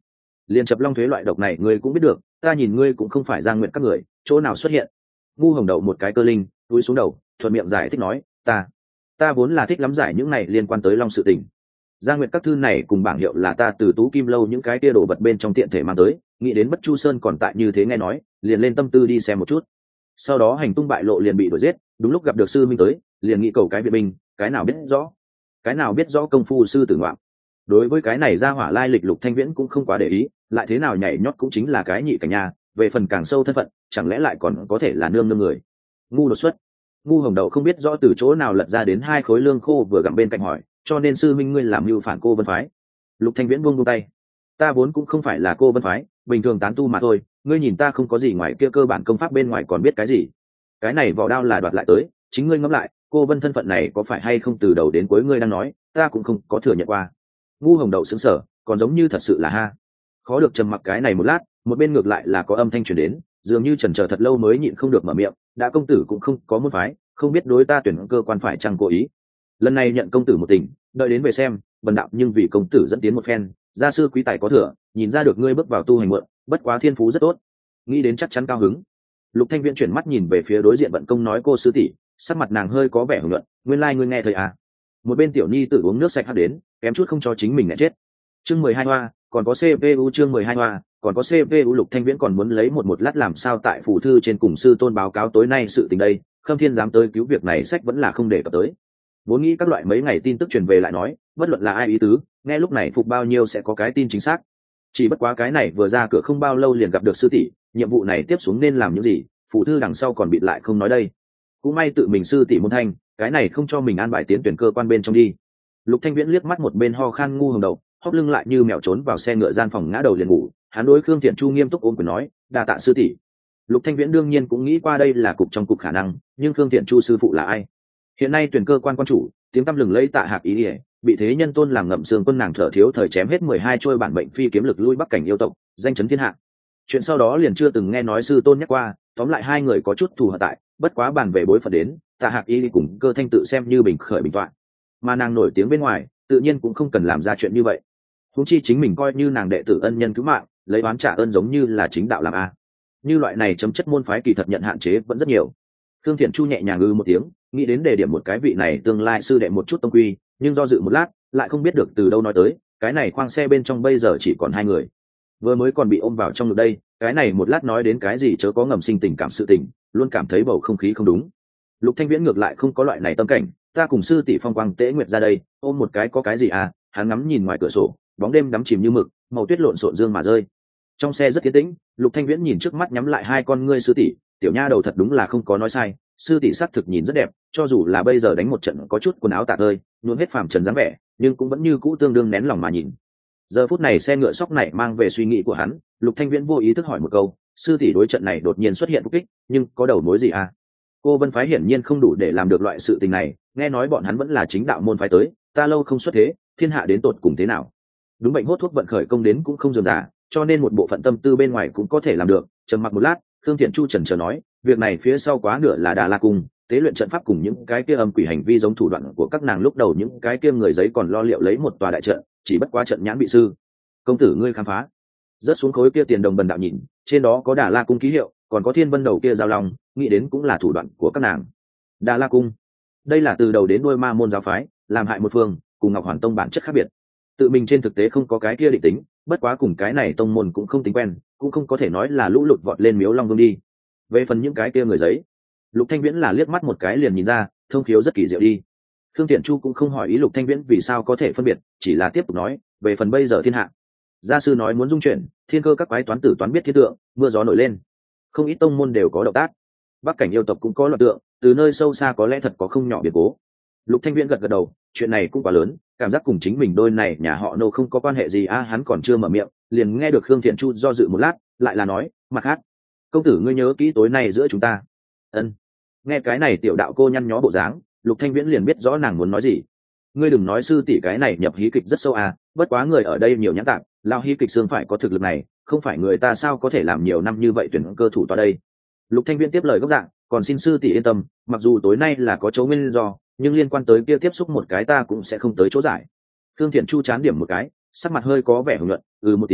liền chập long thuế loại độc này ngươi cũng biết được, ta nhìn ngươi cũng không phải Giang Nguyệt các người, chỗ nào xuất hiện. Ngu Hồng Đậu một cái cơ linh túi xuống đầu, thuận miệng giải thích nói, ta ta vốn là thích lắm giải những này liên quan tới long sự tình. Giang Nguyệt các thư này cùng bảng hiệu là ta từ Tú Kim lâu những cái kia đồ vật bên trong tiện thể mang tới, nghĩ đến Bất Chu Sơn còn tại như thế nghe nói, liền lên tâm tư đi xem một chút. Sau đó hành tung bại lộ liền bị đuổi giết, đúng lúc gặp được sư minh tới, liền nghĩ cầu cái viện binh, cái nào biết rõ, cái nào biết rõ công phu sư tử ngoạm. Đối với cái này ra hỏa lai lịch Lục Thanh Viễn cũng không quá để ý, lại thế nào nhảy nhót cũng chính là cái nhị cảnh nhà, về phần càng sâu thân phận, chẳng lẽ lại còn có thể là nương nương người. Ngu đột xuất. Ngu Hồng Đậu không biết rõ từ chỗ nào lật ra đến hai khối lương khô vừa gặm bên cạnh hỏi, cho nên sư minh ngươi làm mưu phản Cô Vân phái. Lục Thanh Viễn buông buông tay, ta vốn cũng không phải là Cô Vân phái, bình thường tán tu mà thôi, ngươi nhìn ta không có gì ngoài kia cơ bản công pháp bên ngoài còn biết cái gì. Cái này vỏ đao là đoạt lại tới, chính ngươi ngẫm lại, Cô Vân thân phận này có phải hay không từ đầu đến cuối ngươi đang nói, ta cũng không có thừa nhận qua. Ngu Hồng Đậu sững sờ, còn giống như thật sự là ha. Khó được trầm mặc cái này một lát, một bên ngược lại là có âm thanh truyền đến, dường như chần chờ thật lâu mới nhịn không được mở miệng, đã công tử cũng không có môn phái, không biết đối ta tuyển cơ quan phải chăng cố ý. Lần này nhận công tử một tình, đợi đến về xem, bần đạo nhưng vì công tử dẫn tiến một phen, gia sư quý tài có thừa, nhìn ra được ngươi bước vào tu hành mượn, bất quá thiên phú rất tốt, nghĩ đến chắc chắn cao hứng. Lục Thanh Viễn chuyển mắt nhìn về phía đối diện vận công nói cô sư tỷ, sắc mặt nàng hơi có vẻ hưởng luận, nguyên lai like ngươi nghe thời à. Một bên tiểu nhi tự uống nước sạch hắt đến, kém chút không cho chính mình ngã chết. Chương mười hai hoa, còn có xê pê u chương mười hai hoa, còn có xê pê u. Lục Thanh Viễn còn muốn lấy một một lát làm sao tại phủ thư trên cùng sư tôn báo cáo tối nay sự tình đây, Khâm Thiên dám tới cứu việc này sách vẫn là không để cập tới. Vốn nghĩ các loại mấy ngày tin tức truyền về lại nói, bất luận là ai ý tứ, nghe lúc này phục bao nhiêu sẽ có cái tin chính xác. Chỉ bất quá cái này vừa ra cửa không bao lâu liền gặp được sư tỷ, nhiệm vụ này tiếp xuống nên làm những gì, phủ thư đằng sau còn bịt lại không nói đây. Cũng may tự mình sư tỷ môn thanh, cái này không cho mình an bài tiến tuyển cơ quan bên trong đi. Lục Thanh Viễn liếc mắt một bên ho khan Ngu Hồng Đậu, hóp lưng lại như mèo trốn vào xe ngựa gian phòng ngã đầu liền ngủ. Hắn đối Khương Thiện Chu nghiêm túc ôm quyền nói, đa tạ sư tỷ. Lục Thanh Viễn đương nhiên cũng nghĩ qua đây là cục trong cục khả năng, nhưng Khương Thiện Chu sư phụ là ai? Hiện nay tuyển cơ quan quan chủ, tiếng tăm lừng lẫy Tạ Hạc Ý Ỉa, bị thế nhân tôn làm ngậm xương quân nàng thở thiếu thời chém hết mười hai trôi bản bệnh phi kiếm lực lui bắc cảnh yêu tộc, danh chấn thiên hạ. Chuyện sau đó liền chưa từng nghe nói sư tôn nhắc qua, tóm lại hai người có chút thù hận tại, bất quá bàn về bối phận đến, Tạ Hạc Y cùng Cơ Thanh tự xem như bình khởi bình toạn, mà nàng nổi tiếng bên ngoài, tự nhiên cũng không cần làm ra chuyện như vậy. Huống chi chính mình coi như nàng đệ tử ân nhân cứu mạng, lấy oán trả ơn giống như là chính đạo làm a. Như loại này chấm chất môn phái kỳ thật nhận hạn chế vẫn rất nhiều. Thương Thiện Chu nhẹ nhàng ư một tiếng, nghĩ đến đề điểm một cái vị này tương lai sư đệ một chút tông quy, nhưng do dự một lát, lại không biết được từ đâu nói tới, cái này khoang xe bên trong bây giờ chỉ còn hai người. Vừa mới còn bị ôm vào trong ngực đây, cái này một lát nói đến cái gì chớ có ngầm sinh tình cảm sự tình, luôn cảm thấy bầu không khí không đúng. Lục Thanh Viễn ngược lại không có loại này tâm cảnh, ta cùng sư tỷ Phong Quang Tế Nguyệt ra đây, ôm một cái có cái gì à? Hắn ngắm nhìn ngoài cửa sổ, bóng đêm đắm chìm như mực, màu tuyết lộn xộn dương mà rơi. Trong xe rất yên tĩnh, Lục Thanh Viễn nhìn trước mắt nhắm lại hai con ngươi sư tỷ, tiểu nha đầu thật đúng là không có nói sai, sư tỷ sắc thực nhìn rất đẹp, cho dù là bây giờ đánh một trận có chút quần áo tả tơi, nhuộm hết phàm trần dáng vẻ, nhưng cũng vẫn như cũ tương đương nén lòng mà nhìn. Giờ phút này xe ngựa sóc này mang về suy nghĩ của hắn, Lục Thanh Viễn vô ý thức hỏi một câu, sư tỷ đối trận này đột nhiên xuất hiện phục kích, nhưng có đầu mối gì à? Cô Vân phái hiển nhiên không đủ để làm được loại sự tình này, nghe nói bọn hắn vẫn là chính đạo môn phái tới, ta lâu không xuất thế, thiên hạ đến tột cùng thế nào? Đúng bệnh hốt thuốc vận khởi công đến cũng không dườm giả, cho nên một bộ phận tâm tư bên ngoài cũng có thể làm được. Trầm mặc một lát, Thương Thiện Chu chần chờ nói, việc này phía sau quá nửa là Đà La cung, tế luyện trận pháp cùng những cái kia âm quỷ hành vi giống thủ đoạn của các nàng lúc đầu những cái kia người giấy còn lo liệu lấy một tòa đại trận, chỉ bất quá trận nhãn bị sư. Công tử ngươi khám phá. Rớt xuống khối kia tiền đồng bần đạo nhìn, trên đó có Đà La cung ký hiệu, còn có Thiên Vân đầu kia giao long, nghĩ đến cũng là thủ đoạn của các nàng. Đà La cung, đây là từ đầu đến đuôi ma môn giáo phái, làm hại một phương, cùng Ngọc Hoàn tông bản chất khác biệt. Tự mình trên thực tế không có cái kia định tính, bất quá cùng cái này tông môn cũng không tính quen, cũng không có thể nói là lũ lụt vọt lên miếu long vương đi. Về phần những cái kia người giấy, Lục Thanh Viễn là liếc mắt một cái liền nhìn ra, thông khiếu rất kỳ diệu đi. Khương Thiện Chu cũng không hỏi ý Lục Thanh Viễn vì sao có thể phân biệt, chỉ là tiếp tục nói, về phần bây giờ thiên hạ, gia sư nói muốn dung chuyển, thiên cơ các quái toán tử toán biết thiên tượng, mưa gió nổi lên, không ít tông môn đều có động tác. Bắc cảnh yêu tộc cũng có loạn tượng, từ nơi sâu xa có lẽ thật có không nhỏ biến cố. Lục Thanh Viễn gật gật đầu, chuyện này cũng quá lớn, cảm giác cùng chính mình đôi này nhà họ nô không có quan hệ gì a. À, hắn còn chưa mở miệng, liền nghe được Khương Thiện Chu do dự một lát, lại là nói, mặt khác, công tử ngươi nhớ kỹ tối nay giữa chúng ta. Ân. Nghe cái này tiểu đạo cô nhăn nhó bộ dáng, Lục Thanh Viễn liền biết rõ nàng muốn nói gì. Ngươi đừng nói sư tỷ cái này nhập hí kịch rất sâu à, bất quá người ở đây nhiều nhãn tạp, lao hí kịch xương phải có thực lực này, không phải người ta sao có thể làm nhiều năm như vậy tuyển cơ thủ tọa đây. Lục Thanh Viễn tiếp lời gốc dạng, còn xin sư tỷ yên tâm, mặc dù tối nay là có chỗ nguyên do, nhưng liên quan tới kia tiếp xúc một cái ta cũng sẽ không tới chỗ giải. Thương Thiện Chu chán điểm một cái, sắc mặt hơi có vẻ hưởng luận, ừ một tiếng,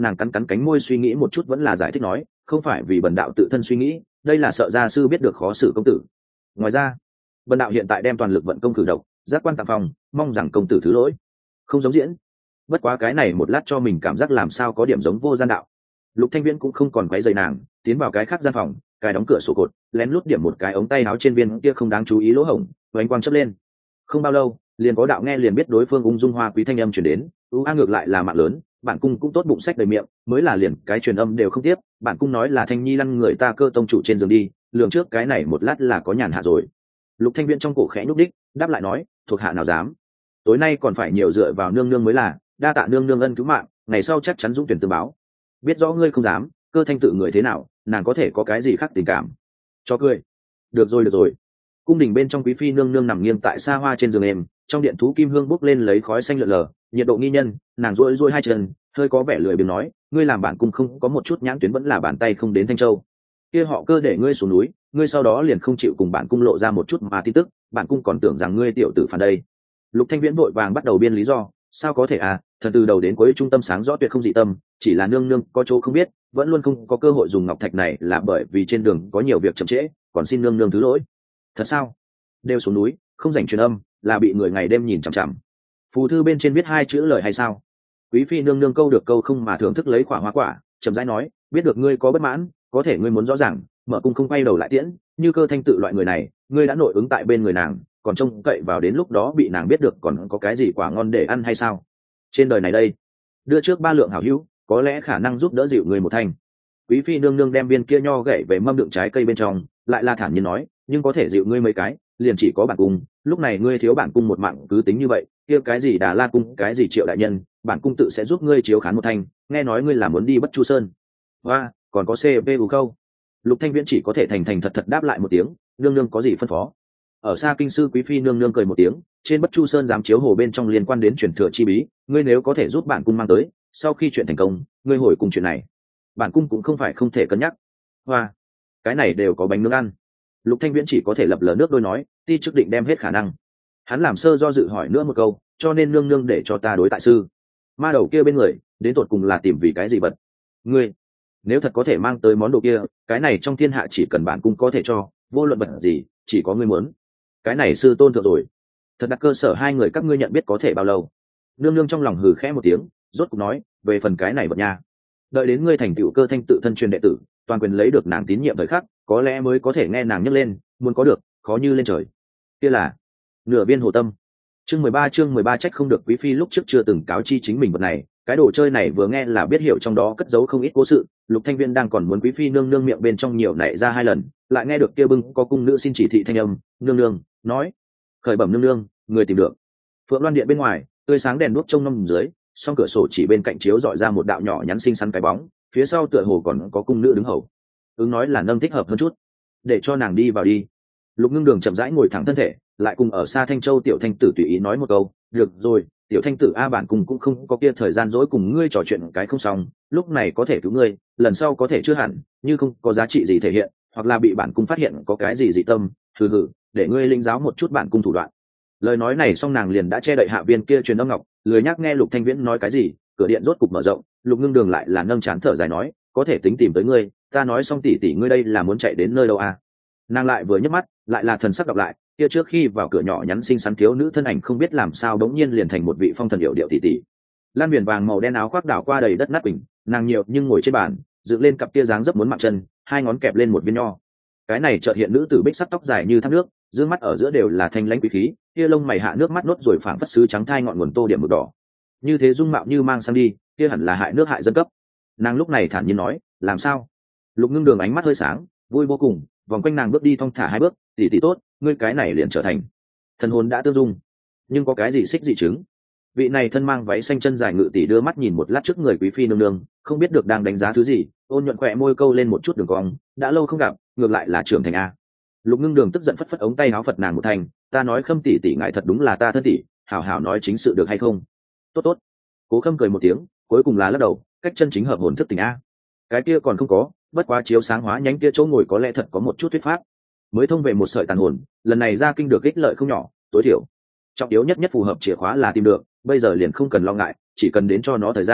nàng cắn cắn cánh môi suy nghĩ một chút vẫn là giải thích nói không phải vì bần đạo tự thân suy nghĩ, đây là sợ gia sư biết được khó xử công tử. Ngoài ra bần đạo hiện tại đem toàn lực vận công cử độc giác quan tạm phòng, mong rằng công tử thứ lỗi. Không giống diễn, bất quá cái này một lát cho mình cảm giác làm sao có điểm giống vô gian đạo. Lục Thanh Viễn cũng không còn quấy rầy nàng, tiến vào cái khác gian phòng, cài đóng cửa sổ cột, lén lút điểm một cái ống tay áo trên viên kia không đáng chú ý lỗ hổng, ánh quang chớp lên. Không bao lâu, liền có đạo nghe liền biết đối phương ung dung hoa quý thanh âm truyền đến, ưu a ngược lại là mạng lớn, bản cung cũng tốt bụng sách đầy miệng, mới là liền cái truyền âm đều không tiếp, bản cung nói là Thanh Nhi lăn người ta cơ tông chủ trên giường đi, lường trước cái này một lát là có nhàn hạ rồi. Lục Thanh Viễn trong cổ khẽ nhúc đích, đáp lại nói, thuộc hạ nào dám, tối nay còn phải nhiều dựa vào nương nương mới là, đa tạ nương nương ân cứu mạng, ngày sau chắc chắn dũng tuyển tương báo. Biết rõ ngươi không dám, cơ thanh tự người thế nào, nàng có thể có cái gì khác tình cảm. Cho cười. Được rồi được rồi. Cung đình bên trong quý phi nương nương nằm nghiêng tại xa hoa trên giường êm, trong điện thú kim hương bốc lên lấy khói xanh lượn lờ, nhiệt độ nghi nhân, nàng duỗi duỗi hai chân, hơi có vẻ lười biếng nói, ngươi làm bản cung không có một chút nhãn tuyến vẫn là bàn tay không đến Thanh Châu. Kia họ Cơ để ngươi xuống núi, ngươi sau đó liền không chịu cùng bản cung lộ ra một chút mà tin tức, bản cung còn tưởng rằng ngươi tiểu tử phản đây. Lục Thanh Viễn vội vàng bắt đầu biên lý do, sao có thể à, thần từ đầu đến cuối trung tâm sáng rõ tuyệt không dị tâm, chỉ là nương nương có chỗ không biết, vẫn luôn không có cơ hội dùng ngọc thạch này là bởi vì trên đường có nhiều việc chậm trễ, còn xin nương nương thứ lỗi. Thật sao? Đều xuống núi, không dành truyền âm, là bị người ngày đêm nhìn chằm chằm. Phù thư bên trên viết hai chữ lời hay sao? Quý phi nương nương câu được câu không mà thưởng thức lấy quả hoa quả, chậm rãi nói, biết được ngươi có bất mãn, có thể ngươi muốn rõ ràng, mở cung không quay đầu lại tiễn, như Cơ Thanh tự loại người này, ngươi đã nội ứng tại bên người nàng, còn trông cậy vào đến lúc đó bị nàng biết được còn có cái gì quả ngon để ăn hay sao? Trên đời này đây, đưa trước ba lượng hảo hữu, có lẽ khả năng giúp đỡ dịu người một thành. Quý phi nương nương đem viên kia nho gậy về mâm đựng trái cây bên trong, lại là thản nhiên nói, nhưng có thể dịu ngươi mấy cái, liền chỉ có bản cung, lúc này ngươi thiếu bản cung một mạng cứ tính như vậy, kia cái gì Đà La cung, cái gì Triệu đại nhân, bản cung tự sẽ giúp ngươi chiếu khán một thành, nghe nói ngươi là muốn đi Bất Chu Sơn. Và, còn có xê pê u câu. Lục Thanh Viễn chỉ có thể thành thành thật thật đáp lại một tiếng, nương nương có gì phân phó. Ở xa kinh sư quý phi nương nương cười một tiếng, trên Bất Chu Sơn dám chiếu hồ bên trong liên quan đến truyền thừa chi bí, ngươi nếu có thể giúp bản cung mang tới, sau khi chuyện thành công, ngươi hồi cùng chuyện này, bản cung cũng không phải không thể cân nhắc. Hoa, cái này đều có bánh nướng ăn. Lục Thanh Viễn chỉ có thể lập lờ nước đôi nói, ti trước định đem hết khả năng. Hắn làm sơ do dự hỏi nữa một câu, cho nên nương nương để cho ta đối tại sư. Ma đầu kia bên người, đến tột cùng là tìm vì cái gì vật? Ngươi, nếu thật có thể mang tới món đồ kia, cái này trong thiên hạ chỉ cần bản cung có thể cho, vô luận vật gì, chỉ có ngươi muốn. Cái này sư tôn thượng rồi. Thật đặt cơ sở hai người các ngươi nhận biết có thể bao lâu? Nương nương trong lòng hừ khẽ một tiếng, rốt cục nói, về phần cái này vật nha, đợi đến ngươi thành tựu Cơ Thanh tự thân truyền đệ tử, toàn quyền lấy được nàng tín nhiệm thời khắc, có lẽ mới có thể nghe nàng nhấc lên, muốn có được, khó như lên trời. Kia là nửa viên hồ tâm. Chương mười ba chương mười ba trách không được quý phi lúc trước chưa từng cáo chi chính mình vật này, cái đồ chơi này vừa nghe là biết hiểu trong đó cất giấu không ít cố sự. Lục Thanh Viễn đang còn muốn quý phi nương nương miệng bên trong nhiều nảy ra hai lần, lại nghe được kia bưng có cung nữ xin chỉ thị thanh âm, nương nương nói, khởi bẩm nương nương, người tìm được. Phượng Loan điện bên ngoài, tươi sáng đèn đuốc trong năm dưới, song cửa sổ chỉ bên cạnh chiếu dọi ra một đạo nhỏ nhắn xinh xắn cái bóng, phía sau tựa hồ còn có cung nữ đứng hầu. Ứng nói là nâng thích hợp hơn chút, để cho nàng đi vào đi. Lục Ngưng Đường chậm rãi ngồi thẳng thân thể, lại cùng ở xa Thanh Châu tiểu thanh tử tùy ý nói một câu, được rồi, tiểu thanh tử a bản cùng cũng không có kia thời gian dỗi cùng ngươi trò chuyện cái không xong, lúc này có thể cứu ngươi, lần sau có thể chưa hẳn, như không có giá trị gì thể hiện, hoặc là bị bản cung phát hiện có cái gì dị tâm, hừ hừ, để ngươi linh giáo một chút bản cung thủ đoạn. Lời nói này xong nàng liền đã che đậy hạ viên kia truyền âm ngọc, lười nhắc nghe Lục Thanh Viễn nói cái gì, cửa điện rốt cục mở rộng, Lục Ngưng Đường lại là nâng chán thở dài nói, có thể tính tìm tới ngươi, ta nói xong tỷ tỷ ngươi đây là muốn chạy đến nơi đâu à? Nàng lại vừa nhấc mắt, lại là thần sắc đọc lại, kia trước khi vào cửa nhỏ nhắn xinh xắn thiếu nữ thân ảnh không biết làm sao đống nhiên liền thành một vị phong thần điệu điệu tỷ tỷ. Lan viền vàng màu đen áo khoác đảo qua đầy đất nát bình, nàng nhiều nhưng ngồi trên bàn, dựng lên cặp kia dáng dấp muốn mặc chân, hai ngón kẹp lên một viên nho. Cái này chợt hiện nữ tử bích sắc tóc dài như thác nước, dương mắt ở giữa đều là thanh lãnh quý khí, kia lông mày hạ nước mắt nốt rồi phảng phất sứ trắng thai ngọn nguồn tô điểm mực đỏ. Như thế dung mạo như mang sang đi, kia hẳn là hại nước hại dân cấp. Nàng lúc này thản nhiên nói, làm sao? Lục Ngưng Đường ánh mắt hơi sáng, vui vô cùng, vòng quanh nàng bước đi thong thả hai bước, tỷ tỷ tốt, ngươi cái này liền trở thành thần hồn đã tương dung, nhưng có cái gì xích dị chứng? Vị này thân mang váy xanh chân dài ngự tỷ đưa mắt nhìn một lát trước người quý phi nương nương, không biết được đang đánh giá thứ gì, ôn nhuận khỏe môi câu lên một chút đường cong, đã lâu không gặp, ngược lại là trưởng thành a. Lục Ngưng Đường tức giận phất phất ống tay áo phật nàng một thành, ta nói Khâm tỷ tỷ ngại thật đúng là ta thân tỷ, hảo hảo nói chính sự được hay không? Tốt tốt. Cố Khâm cười một tiếng, cuối cùng là lắc đầu, cách chân chính hợp hồn thức tình a. Cái kia còn không có, bất quá chiếu sáng hóa nhánh kia chỗ ngồi có lẽ thật có một chút thuyết pháp, mới thông về một sợi tàn hồn, lần này ra kinh được ích lợi không nhỏ, tối thiểu trọng yếu nhất nhất phù hợp chìa khóa là tìm được, bây giờ liền không cần lo ngại, chỉ cần đến cho nó thời gian,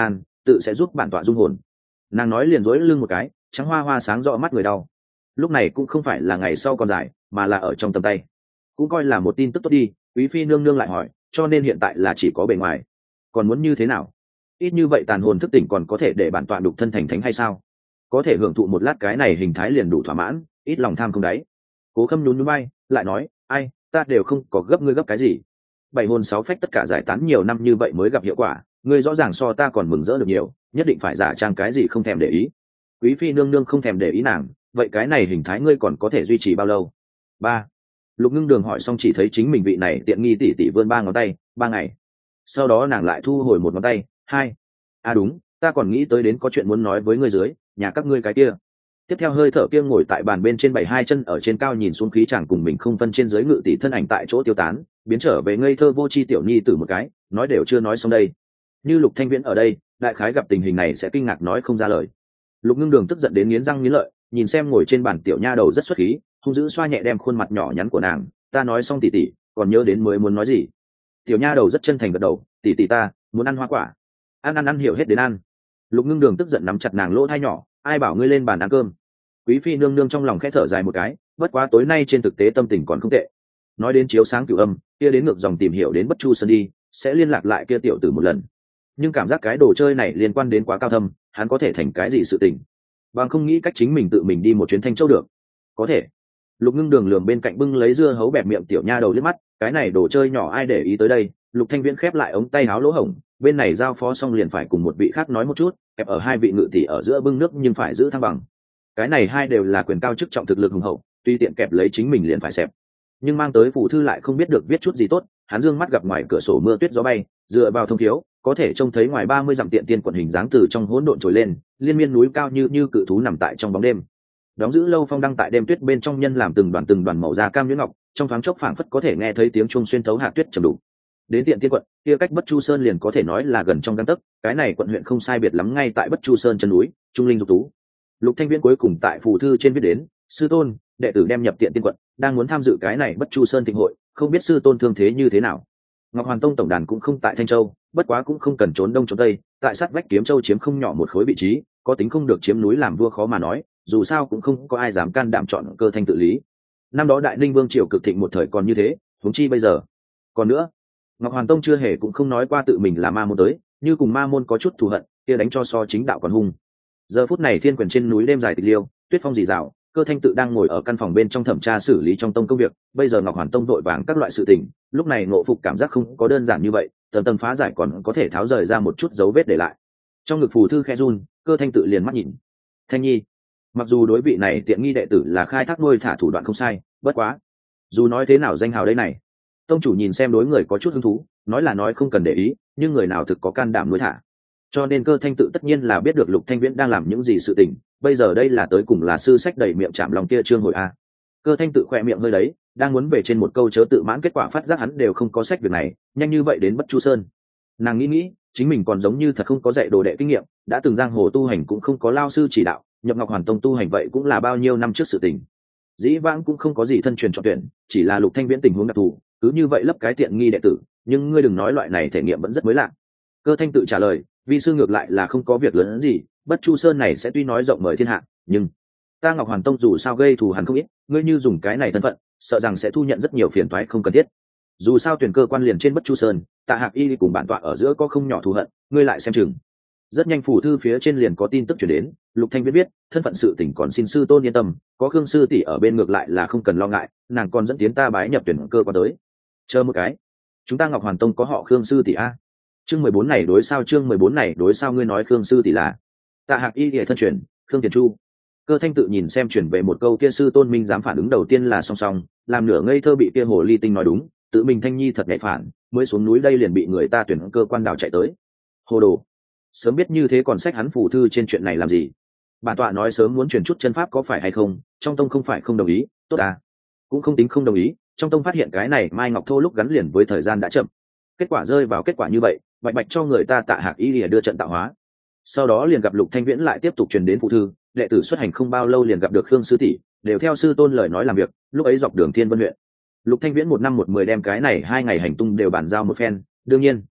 tự sẽ giúp bản tọa dung hồn. Nàng nói liền dối lưng một cái, trắng hoa hoa sáng rõ mắt người đau. Lúc này cũng không phải là ngày sau còn dài, mà là ở trong tầm tay, cũng coi là một tin tức tốt đi. Quý phi nương nương lại hỏi, cho nên hiện tại là chỉ có bề ngoài, còn muốn như thế nào? Ít như vậy tàn hồn thức tỉnh còn có thể để bản tọa đục thân thành thánh hay sao? Có thể hưởng thụ một lát cái này hình thái liền đủ thỏa mãn, ít lòng tham không đáy. Cố Khâm nhún nhún vai, lại nói, ai, ta đều không có gấp ngươi gấp cái gì. Bảy hồn sáu phách tất cả giải tán nhiều năm như vậy mới gặp hiệu quả, ngươi rõ ràng so ta còn mừng rỡ được nhiều, nhất định phải giả trang cái gì không thèm để ý. Quý phi nương nương không thèm để ý nàng, vậy cái này hình thái ngươi còn có thể duy trì bao lâu? Ba. Lục Ngưng Đường hỏi xong chỉ thấy chính mình vị này tiện nghi tỷ tỷ vươn ba ngón tay, ba ngày. Sau đó nàng lại thu hồi một ngón tay, hai. À đúng, ta còn nghĩ tới đến có chuyện muốn nói với ngươi dưới, nhà các ngươi cái kia. Tiếp theo hơi thở kia ngồi tại bàn bên trên bảy hai chân ở trên cao nhìn xuống khí chàng cùng mình không phân trên dưới ngự tỷ thân ảnh tại chỗ tiêu tán, biến trở về ngây thơ vô tri tiểu nhi tử một cái, nói đều chưa nói xong đây. Như Lục Thanh Viễn ở đây, đại khái gặp tình hình này sẽ kinh ngạc nói không ra lời. Lục Ngưng Đường tức giận đến nghiến răng nghiến lợi, nhìn xem ngồi trên bàn tiểu nha đầu rất xuất khí, hung dữ xoa nhẹ đem khuôn mặt nhỏ nhắn của nàng, ta nói xong tỷ tỷ, còn nhớ đến mới muốn nói gì? Tiểu nha đầu rất chân thành gật đầu, tỷ tỷ ta muốn ăn hoa quả. Ăn ăn ăn hiểu hết đến ăn. Lục Ngưng Đường tức giận nắm chặt nàng lỗ thai nhỏ, ai bảo ngươi lên bàn ăn cơm? Quý phi nương nương trong lòng khẽ thở dài một cái, bất quá tối nay trên thực tế tâm tình còn không tệ. Nói đến chiếu sáng cửu âm, kia đến ngược dòng tìm hiểu đến Bất Chu Sơn đi, sẽ liên lạc lại kia tiểu tử một lần. Nhưng cảm giác cái đồ chơi này liên quan đến quá cao thâm, hắn có thể thành cái gì sự tình? Bằng không nghĩ cách chính mình tự mình đi một chuyến Thanh Châu được. Có thể. Lục Ngưng Đường lườm bên cạnh bưng lấy dưa hấu bẹp miệng tiểu nha đầu liếc mắt, cái này đồ chơi nhỏ ai để ý tới đây? Lục Thanh Viễn khép lại ống tay áo lỗ hổng, bên này giao phó xong liền phải cùng một vị khác nói một chút, ép ở hai vị ngự tỷ ở giữa bưng nước nhưng phải giữ thăng bằng. Cái này hai đều là quyền cao chức trọng thực lực hùng hậu, tuy tiện kẹp lấy chính mình liền phải xẹp. Nhưng mang tới phủ thư lại không biết được viết chút gì tốt, hắn dương mắt gặp ngoài cửa sổ mưa tuyết gió bay, dựa vào thông thiếu, có thể trông thấy ngoài ba mươi dặm tiện tiên quận hình dáng từ trong hỗn độn trồi lên, liên miên núi cao như như cự thú nằm tại trong bóng đêm. Đóng giữ lâu phong đăng tại đêm tuyết bên trong nhân làm từng đoàn từng đoàn màu da cam nhuyễn ngọc, trong thoáng chốc phảng phất có thể nghe thấy tiếng chuông xuyên thấu hạt tuyết trầm đủ. Đến tiện tiên quận, kia cách Bất Chu Sơn liền có thể nói là gần trong gang tấc, cái này quận huyện không sai biệt lắm ngay tại Bất Chu Sơn chân núi, trung linh dục tú. Lục Thanh Viễn cuối cùng tại phù thư trên viết đến, sư tôn, đệ tử đem nhập tiện tiên quận, đang muốn tham dự cái này Bất Chu Sơn thịnh hội, không biết sư tôn thương thế như thế nào. Ngọc Hoàn Tông tổng đàn cũng không tại Thanh Châu, bất quá cũng không cần trốn đông trốn tây, tại sát vách Kiếm Châu chiếm không nhỏ một khối vị trí, có tính không được chiếm núi làm vua khó mà nói, dù sao cũng không có ai dám can đảm chọn Cơ Thanh tự lý. Năm đó Đại Ninh Vương triều cực thịnh một thời còn như thế, huống chi bây giờ. Còn nữa, Ngọc Hoàn Tông chưa hề cũng không nói qua tự mình là ma môn tới, như cùng ma môn có chút thù hận, kia đánh cho so chính đạo còn hung. Giờ phút này thiên quyền trên núi đêm dài tịch liêu, tuyết phong rì rào, Cơ Thanh tự đang ngồi ở căn phòng bên trong thẩm tra xử lý trong tông công việc, bây giờ Ngọc Hoàn Tông đội vàng các loại sự tình, lúc này ngộ phục cảm giác không có đơn giản như vậy, tầng tầng phá giải còn có thể tháo rời ra một chút dấu vết để lại. Trong ngực phù thư khẽ run, Cơ Thanh tự liền mắt nhìn. Thanh nhi, mặc dù đối vị này tiện nghi đệ tử là khai thác nuôi thả thủ đoạn không sai, bất quá, dù nói thế nào danh hào đây này. Tông chủ nhìn xem đối người có chút hứng thú, nói là nói không cần để ý, nhưng người nào thực có can đảm nuôi thả. Cho nên Cơ Thanh tự tất nhiên là biết được Lục Thanh Viễn đang làm những gì sự tình, bây giờ đây là tới cùng là sư sách đầy miệng chạm lòng kia trương hồi a. Cơ Thanh tự khỏe miệng hơi đấy, đang muốn về trên một câu chớ tự mãn, kết quả phát giác hắn đều không có sách việc này, nhanh như vậy đến Bất Chu Sơn. Nàng nghĩ nghĩ, chính mình còn giống như thật không có dạy đồ đệ kinh nghiệm, đã từng giang hồ tu hành cũng không có lao sư chỉ đạo, nhập Ngọc Hoàn Tông tu hành vậy cũng là bao nhiêu năm trước sự tình. Dĩ vãng cũng không có gì thân truyền chọn tuyển, chỉ là Lục Thanh Viễn tình huống đặc thù, cứ như vậy lấp cái tiện nghi đệ tử, nhưng ngươi đừng nói loại này thể nghiệm vẫn rất mới lạ. Cơ Thanh tự trả lời, vi sư ngược lại là không có việc lớn gì, Bất Chu Sơn này sẽ tuy nói rộng mời thiên hạ, nhưng ta Ngọc Hoàn Tông dù sao gây thù hằn không ít, ngươi như dùng cái này thân phận, sợ rằng sẽ thu nhận rất nhiều phiền toái không cần thiết. Dù sao tuyển cơ quan liền trên Bất Chu Sơn, Tạ Hạc Y cùng bản tọa ở giữa có không nhỏ thù hận, ngươi lại xem chừng. Rất nhanh phủ thư phía trên liền có tin tức chuyển đến, Lục Thanh biết biết, thân phận sự tình còn xin sư tôn yên tâm, có Khương sư tỷ ở bên ngược lại là không cần lo ngại, nàng còn dẫn tiến ta bái nhập tuyển cơ quan tới. Chờ một cái, chúng ta Ngọc Hoàn Tông có họ Khương sư tỷ a. Chương mười bốn này đối sao chương mười bốn này đối sao ngươi nói Khương sư tỷ là Tạ Hạc Y địa thân truyền, Khương Tiền Chu. Cơ Thanh tự nhìn xem chuyển về một câu kia sư tôn minh dám phản ứng đầu tiên là song song, làm nửa ngây thơ bị kia hồ ly tinh nói đúng, tự mình Thanh nhi thật nhạy phản, mới xuống núi đây liền bị người ta tuyển cơ quan đào chạy tới. Hồ đồ, sớm biết như thế còn sách hắn phủ thư trên chuyện này làm gì? Bản tọa nói sớm muốn truyền chút chân pháp có phải hay không, trong tông không phải không đồng ý, tốt à? Cũng không tính không đồng ý, trong tông phát hiện cái này Mai Ngọc Thô lúc gắn liền với thời gian đã chậm. Kết quả rơi vào kết quả như vậy, bạch bạch cho người ta Tạ Hạc Y lìa đưa trận tạo hóa. Sau đó liền gặp Lục Thanh Viễn lại tiếp tục truyền đến phụ thư, đệ tử xuất hành không bao lâu liền gặp được Khương sư tỷ, đều theo sư tôn lời nói làm việc, lúc ấy dọc đường Thiên Vân huyện. Lục Thanh Viễn một năm một mười đem cái này hai ngày hành tung đều bàn giao một phen, đương nhiên,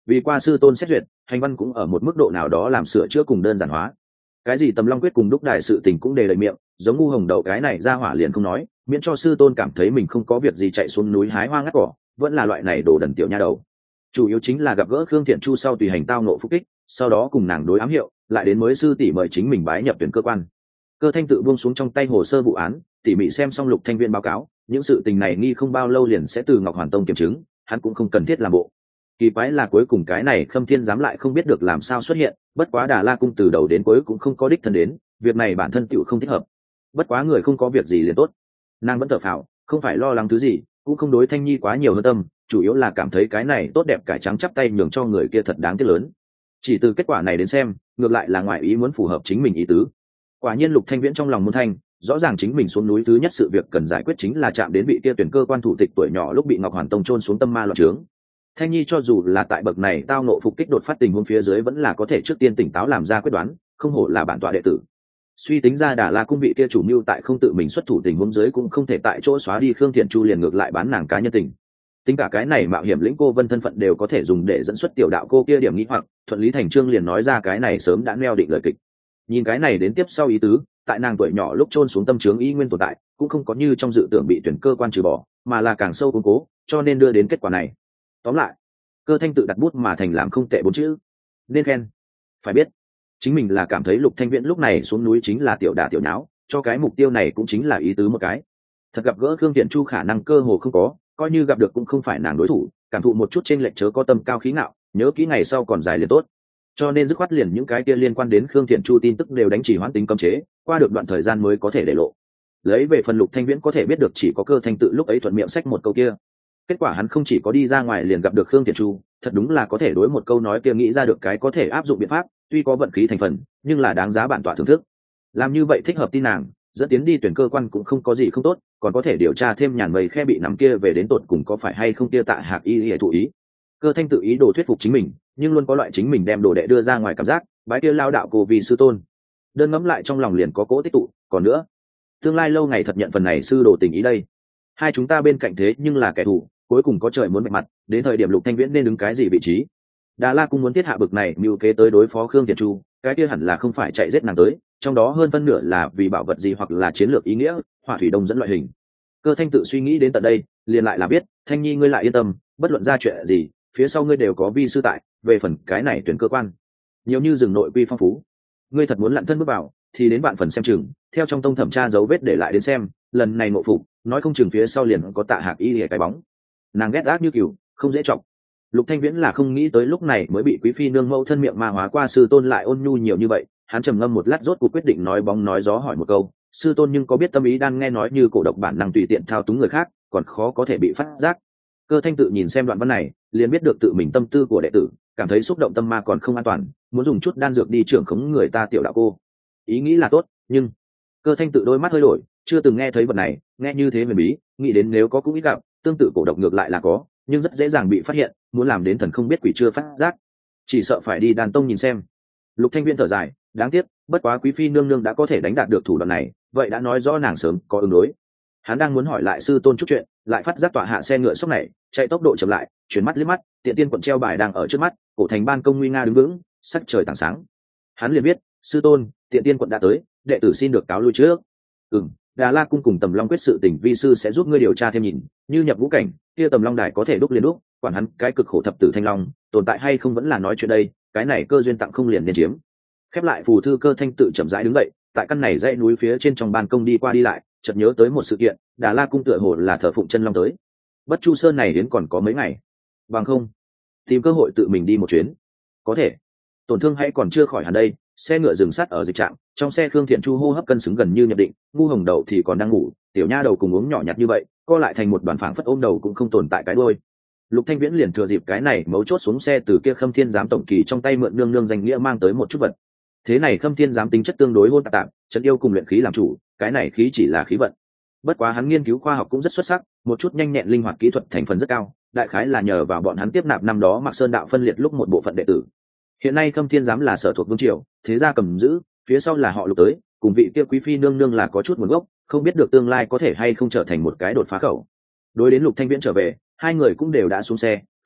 vì qua sư tôn xét duyệt, hành văn cũng ở một mức độ nào đó làm sửa chữa cùng đơn giản hóa. Cái gì tầm long quyết cùng đúc đại sự tình cũng đề lời miệng, giống ngu hồng đậu cái này ra hỏa liền không nói, miễn cho sư tôn cảm thấy mình không có việc gì chạy xuống núi hái hoa ngắt cỏ, vẫn là loại này đồ đần tiểu nha đầu. Chủ yếu chính là gặp gỡ Khương Thiện Chu sau tùy hành tao nộ phúc kích, sau đó cùng nàng đối ám hiệu, lại đến mới sư tỷ mời chính mình bái nhập tuyển cơ quan. Cơ Thanh tự buông xuống trong tay hồ sơ vụ án, tỉ mỉ xem xong Lục Thanh Viễn báo cáo, những sự tình này nghi không bao lâu liền sẽ từ Ngọc Hoàn Tông kiểm chứng, hắn cũng không cần thiết làm bộ. Kỳ quái là cuối cùng cái này Khâm Thiên giám lại không biết được làm sao xuất hiện, bất quá Đà La cung từ đầu đến cuối cũng không có đích thân đến, việc này bản thân tựu không thích hợp. Bất quá người không có việc gì liền tốt. Nàng vẫn thở phào, không phải lo lắng thứ gì, cũng không đối Thanh Nhi quá nhiều hơn tâm, chủ yếu là cảm thấy cái này tốt đẹp cải trắng chắp tay nhường cho người kia thật đáng tiếc lớn. Chỉ từ kết quả này đến xem, ngược lại là ngoại ý muốn phù hợp chính mình ý tứ. Quả nhiên Lục Thanh Viễn trong lòng muốn thanh, rõ ràng chính mình xuống núi thứ nhất sự việc cần giải quyết chính là chạm đến vị kia tuyển cơ quan thủ tịch tuổi nhỏ lúc bị Ngọc Hoàn Tông chôn xuống tâm ma loạn trướng. Thanh Nhi cho dù là tại bậc này tao nộ phục kích đột phát tình huống phía dưới vẫn là có thể trước tiên tỉnh táo làm ra quyết đoán, không hổ là bản tọa đệ tử. Suy tính ra Đà La cung vị kia chủ mưu tại không tự mình xuất thủ tình huống dưới cũng không thể tại chỗ xóa đi Khương Thiện Chu liền ngược lại bán nàng cá nhân tình. Tính cả cái này mạo hiểm lĩnh cô Vân thân phận đều có thể dùng để dẫn xuất tiểu đạo cô kia điểm nghĩ hoặc, thuận lý thành chương liền nói ra cái này sớm đã neo định lời kịch. Nhìn cái này đến tiếp sau ý tứ, tại nàng tuổi nhỏ lúc chôn xuống tâm trướng ý nguyên tồn tại, cũng không có như trong dự tưởng bị tuyển cơ quan trừ bỏ, mà là càng sâu củng cố, cho nên đưa đến kết quả này. Tóm lại, Cơ Thanh tự đặt bút mà thành làm không tệ bốn chữ, nên khen. Phải biết, chính mình là cảm thấy Lục Thanh Viễn lúc này xuống núi chính là tiểu đả tiểu nháo, cho cái mục tiêu này cũng chính là ý tứ một cái. Thật gặp gỡ Khương Thiện Chu khả năng cơ hồ không có, coi như gặp được cũng không phải nàng đối thủ, cảm thụ một chút trên lệch chớ có tâm cao khí ngạo, nhớ kỹ ngày sau còn dài liền tốt. Cho nên dứt khoát liền những cái kia liên quan đến Khương Thiện Chu tin tức đều đánh chỉ hoãn tính cấm chế, qua được đoạn thời gian mới có thể để lộ. Lấy về phần Lục Thanh Viễn có thể biết được chỉ có Cơ Thanh tự lúc ấy thuận miệng xách một câu kia. Kết quả hắn không chỉ có đi ra ngoài liền gặp được Khương Thiện Chu, thật đúng là có thể đối một câu nói kia nghĩ ra được cái có thể áp dụng biện pháp, tuy có vận khí thành phần, nhưng là đáng giá bản tọa thưởng thức. Làm như vậy thích hợp tin nàng, dẫn tiến đi tuyển cơ quan cũng không có gì không tốt, còn có thể điều tra thêm nhàn mây khe bị nằm kia về đến tột cùng có phải hay không kia Tạ Hạc y y thụ ý. Cơ Thanh tự ý đồ thuyết phục chính mình, nhưng luôn có loại chính mình đem đồ đệ đưa ra ngoài cảm giác, bái kia lao đạo cô vì sư tôn. Đơn ngẫm lại trong lòng liền có cố tích tụ, còn nữa, tương lai lâu ngày thật nhận phần này sư đồ tình ý đây. Hai chúng ta bên cạnh thế nhưng là kẻ thù, cuối cùng có trời muốn vạch mặt, đến thời điểm Lục Thanh Viễn nên đứng cái gì vị trí. Đà La cung muốn thiết hạ bực này mưu kế tới đối phó Khương Thiện Chu, cái kia hẳn là không phải chạy giết nàng tới, trong đó hơn phân nửa là vì bảo vật gì hoặc là chiến lược ý nghĩa, Hỏa Thủy Đông dẫn loại hình. Cơ Thanh tự suy nghĩ đến tận đây, liền lại là biết, Thanh Nhi ngươi lại yên tâm, bất luận ra chuyện gì, phía sau ngươi đều có vi sư tại, về phần cái này tuyển cơ quan, nhiều như rừng nội quy phong phú, ngươi thật muốn lặn thân bước vào, thì đến bạn phần xem chừng, theo trong tông thẩm tra dấu vết để lại đến xem, lần này ngộ phục, nói không chừng phía sau liền có Tạ Hạc y lìa cái bóng. Nàng ghét ác như cừu, không dễ chọc. Lục Thanh Viễn là không nghĩ tới lúc này mới bị quý phi nương mẫu thân miệng ma hóa qua sư tôn lại ôn nhu nhiều như vậy, hắn trầm ngâm một lát rốt cuộc quyết định nói bóng nói gió hỏi một câu, sư tôn nhưng có biết tâm ý đang nghe nói như cổ độc bản năng tùy tiện thao túng người khác, còn khó có thể bị phát giác. Cơ Thanh tự nhìn xem đoạn văn này, liền biết được tự mình tâm tư của đệ tử, cảm thấy xúc động tâm ma còn không an toàn, muốn dùng chút đan dược đi trưởng khống người ta tiểu đạo cô. Ý nghĩ là tốt, nhưng Cơ Thanh tự đôi mắt hơi đổi, chưa từng nghe thấy vật này, nghe như thế huyền bí, nghĩ đến nếu có cũng ít gặp, tương tự cổ độc ngược lại là có, nhưng rất dễ dàng bị phát hiện, muốn làm đến thần không biết quỷ chưa phát giác, chỉ sợ phải đi đàn tông nhìn xem. Lục Thanh Viễn thở dài, đáng tiếc, bất quá quý phi nương nương đã có thể đánh đạt được thủ đoạn này, vậy đã nói rõ nàng sớm có ứng đối. Hắn đang muốn hỏi lại sư tôn chút chuyện, lại phát giác tọa hạ xe ngựa sốc này, chạy tốc độ chậm lại, chuyển mắt liếc mắt, tiện tiên quận treo bài đang ở trước mắt, cổ thành ban công nguy nga đứng vững, sắc trời tảng sáng. Hắn liền biết, sư tôn, tiện tiên quận đã tới, đệ tử xin được cáo lui trước. Ừm, Đà La cung cùng Tầm Long quyết sự tình vi sư sẽ giúp ngươi điều tra thêm nhìn, như nhập ngũ cảnh, kia Tầm Long đài có thể đúc liền đúc, quản hắn cái cực khổ thập tử thanh long, tồn tại hay không vẫn là nói chuyện đây, cái này cơ duyên tặng không liền nên chiếm. Khép lại phù thư Cơ Thanh tự chậm rãi đứng dậy, tại căn này dãy núi phía trên trong ban công đi qua đi lại, chợt nhớ tới một sự kiện, Đà La cung tựa hồ là thờ phụng chân long tới. Bất Chu Sơn này đến còn có mấy ngày, bằng không tìm cơ hội tự mình đi một chuyến. Có thể, tổn thương hay còn chưa khỏi hẳn đây. Xe ngựa dừng sát ở dịch trạm, trong xe Khương Thiện Chu hô hấp cân xứng gần như nhập định, ngu hồng đầu thì còn đang ngủ, tiểu nha đầu cùng uống nhỏ nhặt như vậy, co lại thành một đoàn phảng phất ôm đầu cũng không tồn tại cái đuôi. Lục Thanh Viễn liền thừa dịp cái này mấu chốt xuống xe từ kia Khâm Thiên giám tổng kỳ trong tay mượn nương nương danh nghĩa mang tới một chút vật. Thế này Khâm Thiên giám tính chất tương đối hôn tạp tạp, trận yêu cùng luyện khí làm chủ, cái này khí chỉ là khí vận. Bất quá hắn nghiên cứu khoa học cũng rất xuất sắc, một chút nhanh nhẹn linh hoạt kỹ thuật thành phần rất cao, đại khái là nhờ vào bọn hắn tiếp nạp năm đó Mạc Sơn đạo phân liệt lúc một bộ phận đệ tử. Hiện nay Khâm Thiên giám là sở thuộc vương triều, thế gia cầm giữ, phía sau là họ Lục tới, cùng vị kia quý phi nương nương là có chút nguồn gốc, không biết được tương lai có thể hay không trở thành một cái đột phá khẩu. Đối đến Lục Thanh Viễn trở về, hai người cũng đều đã xuống xe,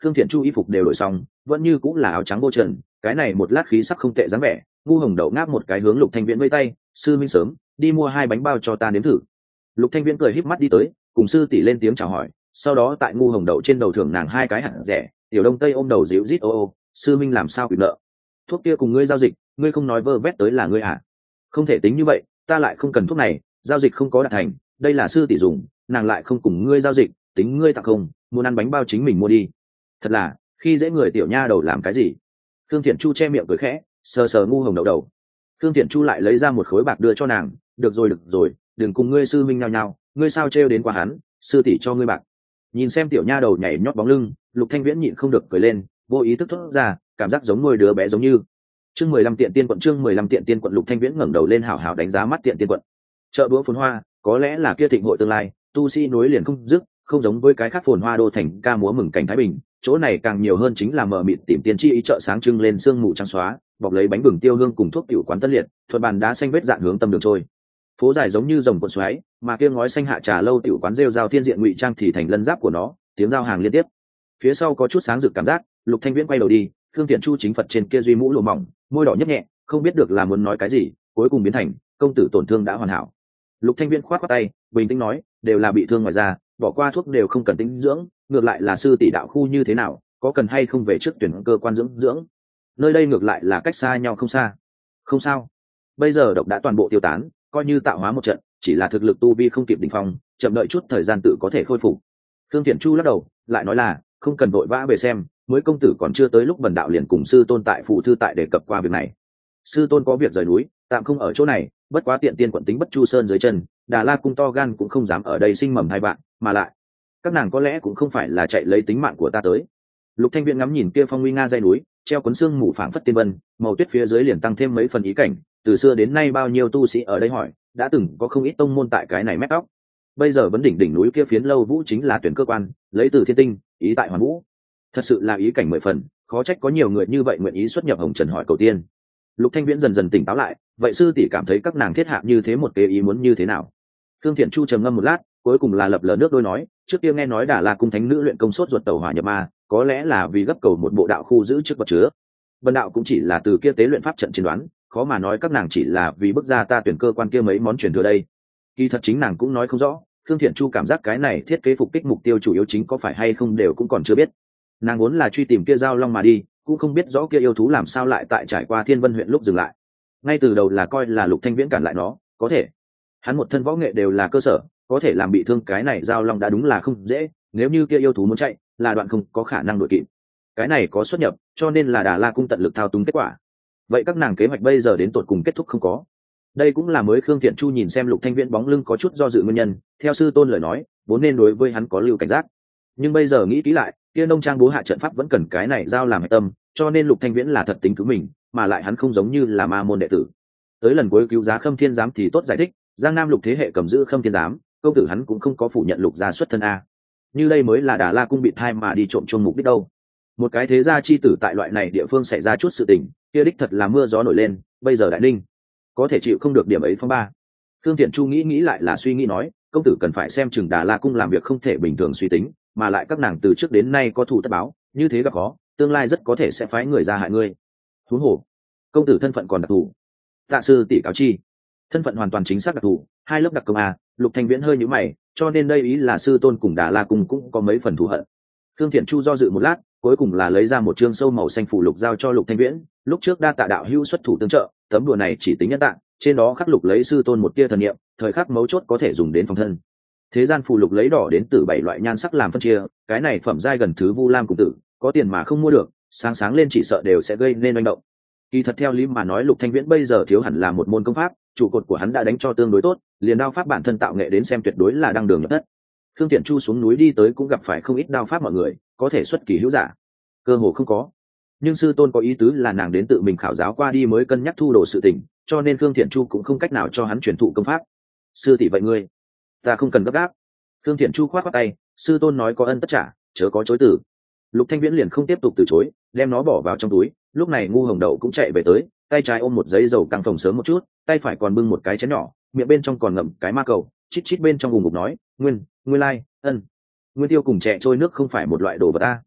Khương Thiện Chu y phục đều đổi xong, vẫn như cũng là áo trắng vô trần, cái này một lát khí sắc không tệ dáng vẻ. Ngu Hồng Đậu ngáp một cái hướng Lục Thanh Viễn vây tay, sư minh sớm, đi mua hai bánh bao cho ta nếm thử. Lục Thanh Viễn cười híp mắt đi tới, cùng sư tỷ lên tiếng chào hỏi, sau đó tại Ngu Hồng Đậu trên đầu thưởng nàng hai cái hạt rẻ. Tiểu Đông Tây ôm đầu dịu rít ô ô, sư minh làm sao bị nợ? Thuốc kia cùng ngươi giao dịch, ngươi không nói vơ vét tới là ngươi à? Không thể tính như vậy, ta lại không cần thuốc này, giao dịch không có đạt thành, đây là sư tỷ dùng, nàng lại không cùng ngươi giao dịch, tính ngươi tặng không, muốn ăn bánh bao chính mình mua đi. Thật là, khi dễ người tiểu nha đầu làm cái gì? Khương Thiện Chu che miệng cười khẽ, sờ sờ Ngu Hồng Đậu đầu. Khương Thiện Chu lại lấy ra một khối bạc đưa cho nàng, được rồi được rồi, đừng cùng ngươi sư minh nhao nhao, ngươi sao trêu đến qua hắn, sư tỷ cho ngươi bạc. Nhìn xem tiểu nha đầu nhảy nhót bóng lưng, Lục Thanh Viễn nhịn không được cười lên, vô ý thức thốt ra, cảm giác giống nuôi đứa bé giống như. Chương mười lăm tiện tiên quận, chương mười lăm tiện tiên quận. Lục Thanh Viễn ngẩng đầu lên hảo hảo đánh giá mắt tiện tiên quận. Chợ búa phồn hoa, có lẽ là kia thịnh hội tương lai, tu sĩ nối liền không dứt, không giống với cái khác phồn hoa đô thành ca múa mừng cảnh thái bình, chỗ này càng nhiều hơn chính là mờ mịt tìm tiền chi ý chợ sáng trưng lên sương mù trắng xóa, bọc lấy bánh bừng tiêu hương cùng thuốc tiểu quán tân liệt, thuận bàn đá xanh vết dạn hướng tâm đường trôi. Phố dài giống như rồng cuộn xoáy, mà kia ngói xanh hạ trà lâu tiểu quán rêu rao thiên diện ngụy trang thì thành lân giáp của nó, tiếng giao hàng liên tiếp. Phía sau có chút sáng rực cảm giác, Lục Thanh Viễn quay đầu đi, Khương Thiện Chu chính phật trên kia duy mũ lụa mỏng, môi đỏ nhấp nhẹ, không biết được là muốn nói cái gì, cuối cùng biến thành công tử tổn thương đã hoàn hảo. Lục Thanh Viễn khoát khoát tay, bình tĩnh nói, đều là bị thương ngoài da, bỏ qua thuốc đều không cần tĩnh dưỡng, ngược lại là sư tỷ đạo khu như thế nào, có cần hay không về trước tuyển cơ quan dưỡng dưỡng? Nơi đây ngược lại là cách xa nhau không xa. Không sao, bây giờ độc đã toàn bộ tiêu tán, coi như tạo hóa một trận, chỉ là thực lực tu vi không kịp đỉnh phong, chậm đợi chút thời gian tự có thể khôi phục. Khương Thiện Chu lắc đầu, lại nói là, không cần vội vã về xem, mới công tử còn chưa tới lúc bần đạo liền cùng sư tôn tại phụ thư tại đề cập qua việc này. Sư tôn có việc rời núi, tạm không ở chỗ này, bất quá tiện tiên quận tính bất chu sơn dưới chân, Đà La cung to gan cũng không dám ở đây sinh mầm hai bạn, mà lại các nàng có lẽ cũng không phải là chạy lấy tính mạng của ta tới. Lục Thanh Viễn ngắm nhìn kia phong nguy nga dãy núi, treo cuốn xương mù phảng phất tiên vân, màu tuyết phía dưới liền tăng thêm mấy phần ý cảnh. Từ xưa đến nay bao nhiêu tu sĩ ở đây hỏi, đã từng có không ít tông môn tại cái này mép tóc. Bây giờ vấn đỉnh đỉnh núi kia phiến lâu vũ chính là tuyển cơ quan, lấy từ thiên tinh, ý tại hoàn vũ. Thật sự là ý cảnh mười phần, khó trách có nhiều người như vậy nguyện ý xuất nhập hồng trần hỏi cầu tiên. Lục Thanh Viễn dần dần tỉnh táo lại, vậy sư tỷ cảm thấy các nàng thiết hạ như thế một kế ý muốn như thế nào? Khương Thiện Chu trầm ngâm một lát, cuối cùng là lập lờ nước đôi nói, trước kia nghe nói Đà La cung thánh nữ luyện công sốt ruột tẩu hỏa nhập ma, có lẽ là vì gấp cầu một bộ đạo khu giữ trước vật chứa. Bần đạo cũng chỉ là từ kia tế luyện pháp trận chiến đoán, khó mà nói các nàng chỉ là vì bức ra ta tuyển cơ quan kia mấy món truyền thừa đây. Kỳ thật chính nàng cũng nói không rõ, Khương Thiện Chu cảm giác cái này thiết kế phục kích mục tiêu chủ yếu chính có phải hay không đều cũng còn chưa biết. Nàng muốn là truy tìm kia giao long mà đi, cũng không biết rõ kia yêu thú làm sao lại tại trải qua Thiên Vân huyện lúc dừng lại. Ngay từ đầu là coi là Lục Thanh Viễn cản lại nó, có thể hắn một thân võ nghệ đều là cơ sở, có thể làm bị thương cái này giao long đã đúng là không dễ, nếu như kia yêu thú muốn chạy là đoạn không có khả năng đuổi kịp. Cái này có xuất nhập, cho nên là Đà La cung tận lực thao túng kết quả. Vậy các nàng kế hoạch bây giờ đến tột cùng kết thúc không có? Đây cũng là mới Khương Thiện Chu nhìn xem Lục Thanh Viễn bóng lưng có chút do dự nguyên nhân, theo sư tôn lời nói, vốn nên đối với hắn có lưu cảnh giác. Nhưng bây giờ nghĩ kỹ lại, kia nông trang bố hạ trận pháp vẫn cần cái này giao làm hệ tâm, cho nên Lục Thanh Viễn là thật tính cứu mình, mà lại hắn không giống như là ma môn đệ tử. Tới lần cuối cứu giá Khâm Thiên giám thì tốt giải thích, Giang Nam Lục thế hệ cầm giữ Khâm Thiên giám, công tử hắn cũng không có phủ nhận Lục gia xuất thân a. Như đây mới là Đà La cung bị thai mà đi trộm chuông mục đích đâu. Một cái thế gia chi tử tại loại này địa phương xảy ra chút sự tình, kia đích thật là mưa gió nổi lên, bây giờ đại ninh có thể chịu không được điểm ấy phong ba. Khương Thiện Chu nghĩ nghĩ lại là suy nghĩ nói, công tử cần phải xem chừng Đà La cung làm việc không thể bình thường suy tính, mà lại các nàng từ trước đến nay có thù tất báo, như thế gặp khó, tương lai rất có thể sẽ phái người ra hại ngươi. Huống hồ, công tử thân phận còn đặc thù. Tạ sư tỷ cáo chi, thân phận hoàn toàn chính xác đặc thù, hai lớp đặc công a. Lục Thanh Viễn hơi nhíu mày, cho nên đây ý là sư tôn cùng Đà La cung cũng có mấy phần thù hận. Khương Thiện Chu do dự một lát, cuối cùng là lấy ra một chương sâu màu xanh phủ lục giao cho Lục Thanh Viễn, lúc trước đa tạ đạo hữu xuất thủ tương trợ, tấm đùa này chỉ tính nhân tạng, trên đó khắc lục lấy sư tôn một tia thần niệm, thời khắc mấu chốt có thể dùng đến phòng thân. Thế gian phù lục lấy đỏ đến từ bảy loại nhan sắc làm phân chia, cái này phẩm giai gần thứ Vu Lam cùng tử, có tiền mà không mua được, sáng sáng lên chỉ sợ đều sẽ gây nên manh động. Kỳ thật theo lý mà nói Lục Thanh Viễn bây giờ thiếu hẳn là một môn công pháp, trụ cột của hắn đã đánh cho tương đối tốt, liền đao pháp bản thân tạo nghệ đến xem tuyệt đối là đăng đường nhập thất. Khương Thiện Chu xuống núi đi tới cũng gặp phải không ít đao pháp mọi người, có thể xuất kỳ hữu giả, cơ hồ không có. Nhưng sư tôn có ý tứ là nàng đến tự mình khảo giáo qua đi mới cân nhắc thu đồ sự tình, cho nên Khương Thiện Chu cũng không cách nào cho hắn truyền thụ công pháp. Sư tỷ vậy ngươi, ta không cần gấp gáp. Khương Thiện Chu khoát khoát tay, sư tôn nói có ân tất trả, chớ có chối từ. Lục Thanh Viễn liền không tiếp tục từ chối, đem nó bỏ vào trong túi. Lúc này Ngu Hồng Đậu cũng chạy về tới, tay trái ôm một giấy dầu căng phòng sớm một chút, tay phải còn bưng một cái chén nhỏ, miệng bên trong còn ngậm cái ma cầu, chít chít bên trong vùng ngục nói, nguyên, nguyên lai, ân, nguyên tiêu cùng trẻ trôi nước không phải một loại đồ vật a.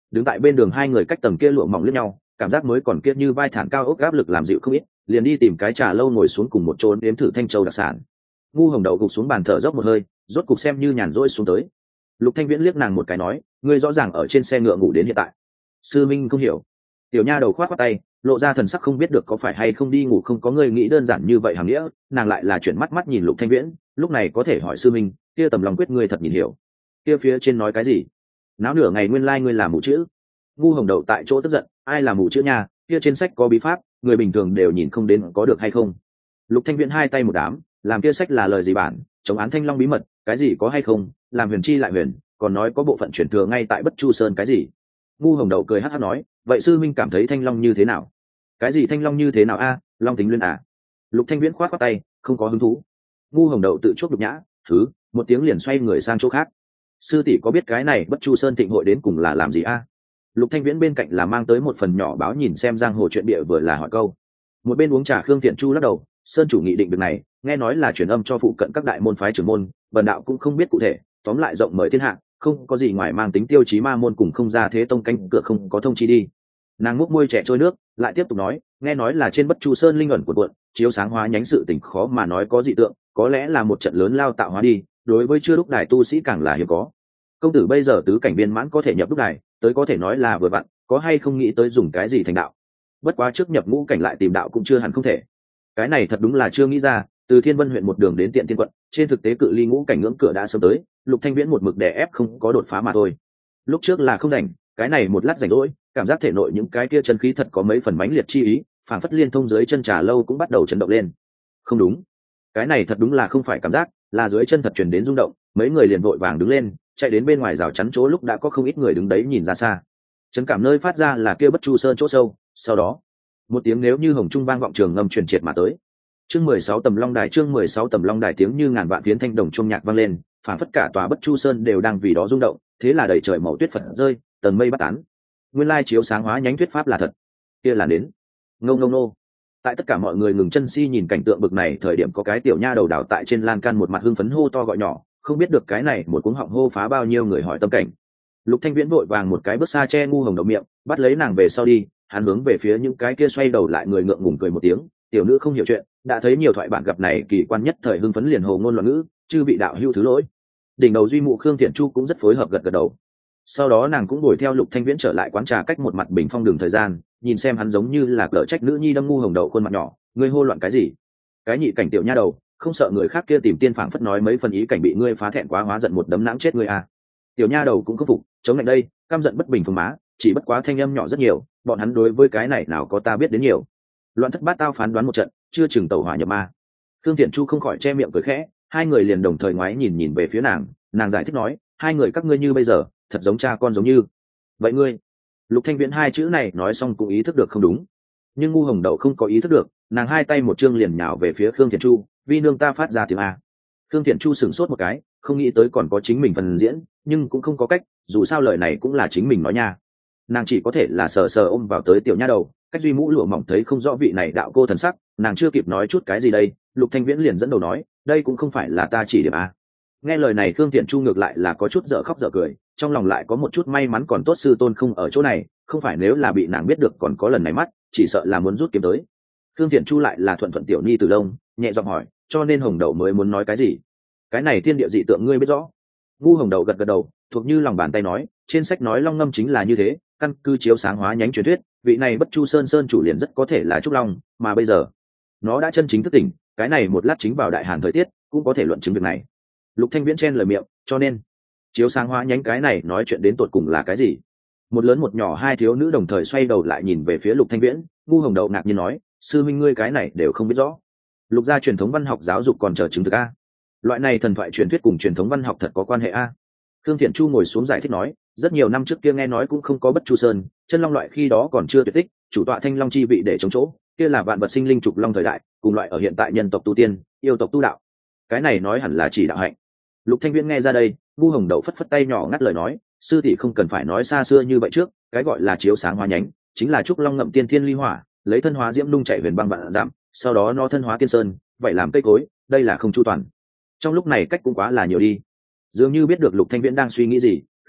đứng tại bên đường hai người cách tầng kia lụa mỏng lướt nhau, cảm giác mới còn kia như vai thản cao ốc áp lực làm dịu không ít, liền đi tìm cái trà lâu ngồi xuống cùng một chỗ nếm thử thanh châu đặc sản. Ngu Hồng Đậu gục xuống bàn thở dốc một hơi, rốt cục xem như nhàn rỗi xuống tới. Lục Thanh Viễn liếc nàng một cái nói, ngươi rõ ràng ở trên xe ngựa ngủ đến hiện tại. Sư Minh không hiểu. Tiểu nha đầu khoát khoát tay, lộ ra thần sắc không biết được có phải hay không đi ngủ không có ngươi nghĩ đơn giản như vậy hàm nghĩa, nàng lại là chuyển mắt mắt nhìn Lục Thanh Viễn, lúc này có thể hỏi sư Minh, kia tầm lòng quyết ngươi thật nhìn hiểu. Kia phía trên nói cái gì? Náo nửa ngày nguyên lai like ngươi là mù chữ. Ngu Hồng Đậu tại chỗ tức giận, ai là mù chữ nha, kia trên sách có bí pháp, người bình thường đều nhìn không đến có được hay không. Lục Thanh Viễn hai tay một đám, làm kia sách là lời gì bản, chống án Thanh Long bí mật, cái gì có hay không, làm huyền chi lại huyền, còn nói có bộ phận chuyển thừa ngay tại Bất Chu Sơn cái gì. Ngu Hồng Đậu cười hắc hắc nói, vậy sư minh cảm thấy Thanh Long như thế nào? Cái gì Thanh Long như thế nào a? Long tính luyện à? Lục Thanh Viễn khoát khoát tay, không có hứng thú. Ngu Hồng Đậu tự chuốc nhục nhã, thứ, một tiếng liền xoay người sang chỗ khác. Sư tỷ có biết cái này Bất Chu Sơn thịnh hội đến cùng là làm gì a? Lục Thanh Viễn bên cạnh là mang tới một phần nhỏ báo nhìn xem giang hồ chuyện địa vừa là hỏi câu. Một bên uống trà Khương Thiện Chu lắc đầu, sơn chủ nghị định việc này, nghe nói là truyền âm cho phụ cận các đại môn phái trưởng môn, bần đạo cũng không biết cụ thể, tóm lại rộng mời thiên hạ, không có gì ngoài mang tính tiêu chí ma môn cùng không ra thế tông canh cửa không có thông chi đi. Nàng múc môi trẻ trôi nước, lại tiếp tục nói, nghe nói là trên Bất Chu Sơn linh ẩn của cuộn, chiếu sáng hóa nhánh sự tình khó mà nói có dị tượng, có lẽ là một trận lớn lao tạo hóa đi, đối với chưa đúc đài tu sĩ càng là hiếm có. Công tử bây giờ tứ cảnh viên mãn có thể nhập đúc đài, tới có thể nói là vừa vặn, có hay không nghĩ tới dùng cái gì thành đạo. Bất quá trước nhập ngũ cảnh lại tìm đạo cũng chưa hẳn không thể. Cái này thật đúng là chưa nghĩ ra, từ Thiên Vân huyện một đường đến Tiện Tiên quận, trên thực tế cự ly ngũ cảnh ngưỡng cửa đã sớm tới, Lục Thanh Viễn một mực đè ép không có đột phá mà thôi. Lúc trước là không rảnh, cái này một lát rảnh rỗi, cảm giác thể nội những cái kia chân khí thật có mấy phần mãnh liệt chi ý, phảng phất liên thông dưới chân trà lâu cũng bắt đầu chấn động lên. Không đúng, cái này thật đúng là không phải cảm giác, là dưới chân thật truyền đến rung động, mấy người liền vội vàng đứng lên, chạy đến bên ngoài rào chắn chỗ lúc đã có không ít người đứng đấy nhìn ra xa. Chấn cảm nơi phát ra là kia Bất Chu Sơn chỗ sâu, sau đó, một tiếng nếu như hồng trung vang vọng trường ngầm truyền triệt mà tới. Chương mười sáu tầm long đài, chương mười sáu tầm long đài, tiếng như ngàn vạn phiến thanh đồng chuông nhạc vang lên, phảng phất cả tòa Bất Chu Sơn đều đang vì đó rung động, thế là đầy trời màu tuyết phật rơi, tầng mây bắt tán. Nguyên lai chiếu sáng hóa nhánh thuyết pháp là thật. Kia là đến. Ngô ngô nô. Tại tất cả mọi người ngừng chân si nhìn cảnh tượng bực này, thời điểm có cái tiểu nha đầu đảo tại trên lan can một mặt hưng phấn hô to gọi nhỏ, không biết được cái này một cuống họng hô phá bao nhiêu người hỏi tâm cảnh. Lục Thanh Viễn vội vàng một cái bước xa che Ngu Hồng Đậu miệng, bắt lấy nàng về sau đi, hắn hướng về phía những cái kia xoay đầu lại người ngượng ngùng cười một tiếng, tiểu nữ không hiểu chuyện, đã thấy nhiều thoại bản gặp này kỳ quan nhất thời hưng phấn liền hồ ngôn loạn ngữ, chư vị đạo hữu thứ lỗi. Đỉnh đầu duy mụ Khương Thiện Chu cũng rất phối hợp gật gật đầu. Sau đó nàng cũng đuổi theo Lục Thanh Viễn trở lại quán trà cách một mặt bình phong đường thời gian, nhìn xem hắn giống như là cỡ trách nữ nhi đâm Ngu Hồng Đậu khuôn mặt nhỏ, ngươi hô loạn cái gì? Cái nhị cảnh tiểu nha đầu, không sợ người khác kia tìm tiên phảng phất nói mấy phần ý cảnh bị ngươi phá thẹn quá hóa giận một đấm nãng chết ngươi à? Tiểu nha đầu cũng không phục, chống lại đây, căm giận bất bình phồng má, chỉ bất quá thanh âm nhỏ rất nhiều, bọn hắn đối với cái này nào có ta biết đến nhiều. Loạn thất bát tao phán đoán một trận, chưa chừng tẩu hỏa nhập ma. Khương Thiện Chu không khỏi che miệng cười khẽ, hai người liền đồng thời ngoái nhìn nhìn về phía nàng, nàng giải thích nói, hai người các ngươi như bây giờ, thật giống cha con giống như. Vậy ngươi? Lục Thanh Viễn hai chữ này nói xong cũng ý thức được không đúng, nhưng Ngu Hồng Đậu không có ý thức được, nàng hai tay một chương liền nhào về phía Khương Thiện Chu, vi nương ta phát ra tiếng a. Khương Thiện Chu sửng sốt một cái, không nghĩ tới còn có chính mình phần diễn, nhưng cũng không có cách, dù sao lời này cũng là chính mình nói nha. Nàng chỉ có thể là sờ sờ ôm vào tới tiểu nha đầu, cách duy mũ lụa mỏng thấy không rõ vị này đạo cô thần sắc, nàng chưa kịp nói chút cái gì đây, Lục Thanh Viễn liền dẫn đầu nói, đây cũng không phải là ta chỉ điểm a. Nghe lời này Khương Thiện Chu ngược lại là có chút dở khóc dở cười, trong lòng lại có một chút may mắn còn tốt sư tôn không ở chỗ này, không phải nếu là bị nàng biết được còn có lần này mắt, chỉ sợ là muốn rút kiếm tới. Khương Thiện Chu lại là thuận thuận tiểu nhi từ đông, nhẹ giọng hỏi, cho nên Hồng Đậu mới muốn nói cái gì? Cái này thiên địa dị tượng ngươi biết rõ. Ngu Hồng Đậu gật gật đầu, thuộc như lòng bàn tay nói, trên sách nói long ngâm chính là như thế, căn cứ chiếu sáng hóa nhánh truyền thuyết, vị này Bất Chu Sơn sơn chủ liền rất có thể là trúc long, mà bây giờ nó đã chân chính thức tỉnh, cái này một lát chính vào đại hàn thời tiết, cũng có thể luận chứng việc này. Lục Thanh Viễn chen lời miệng, cho nên chiếu sáng hóa nhánh cái này nói chuyện đến tột cùng là cái gì? Một lớn một nhỏ hai thiếu nữ đồng thời xoay đầu lại nhìn về phía Lục Thanh Viễn, Ngu Hồng Đậu ngạc nhiên nói, sư minh ngươi cái này đều không biết rõ. Lục gia truyền thống văn học giáo dục còn chờ chứng thực a. Loại này thần thoại truyền thuyết cùng truyền thống văn học thật có quan hệ a. Khương Thiện Chu ngồi xuống giải thích nói, rất nhiều năm trước kia nghe nói cũng không có Bất Chu Sơn, chân long loại khi đó còn chưa tuyệt tích, chủ tọa thanh long chi vị để chống chỗ, kia là vạn vật sinh linh trục long thời đại, cùng loại ở hiện tại nhân tộc tu tiên, yêu tộc tu đạo. Cái này nói hẳn là chỉ đạo hạnh. Lục Thanh Viễn nghe ra đây, Ngu Hồng Đậu phất phất tay nhỏ ngắt lời nói, sư tỷ không cần phải nói xa xưa như vậy trước, cái gọi là chiếu sáng hóa nhánh, chính là trúc long ngậm tiên thiên ly hỏa, lấy thân hóa diễm nung chạy huyền băng vạn dặm, sau đó nó thân hóa tiên sơn, vậy làm cây cối, đây là không chu toàn. Trong lúc này cách cũng quá là nhiều đi. Dường như biết được Lục Thanh Viễn đang suy nghĩ gì,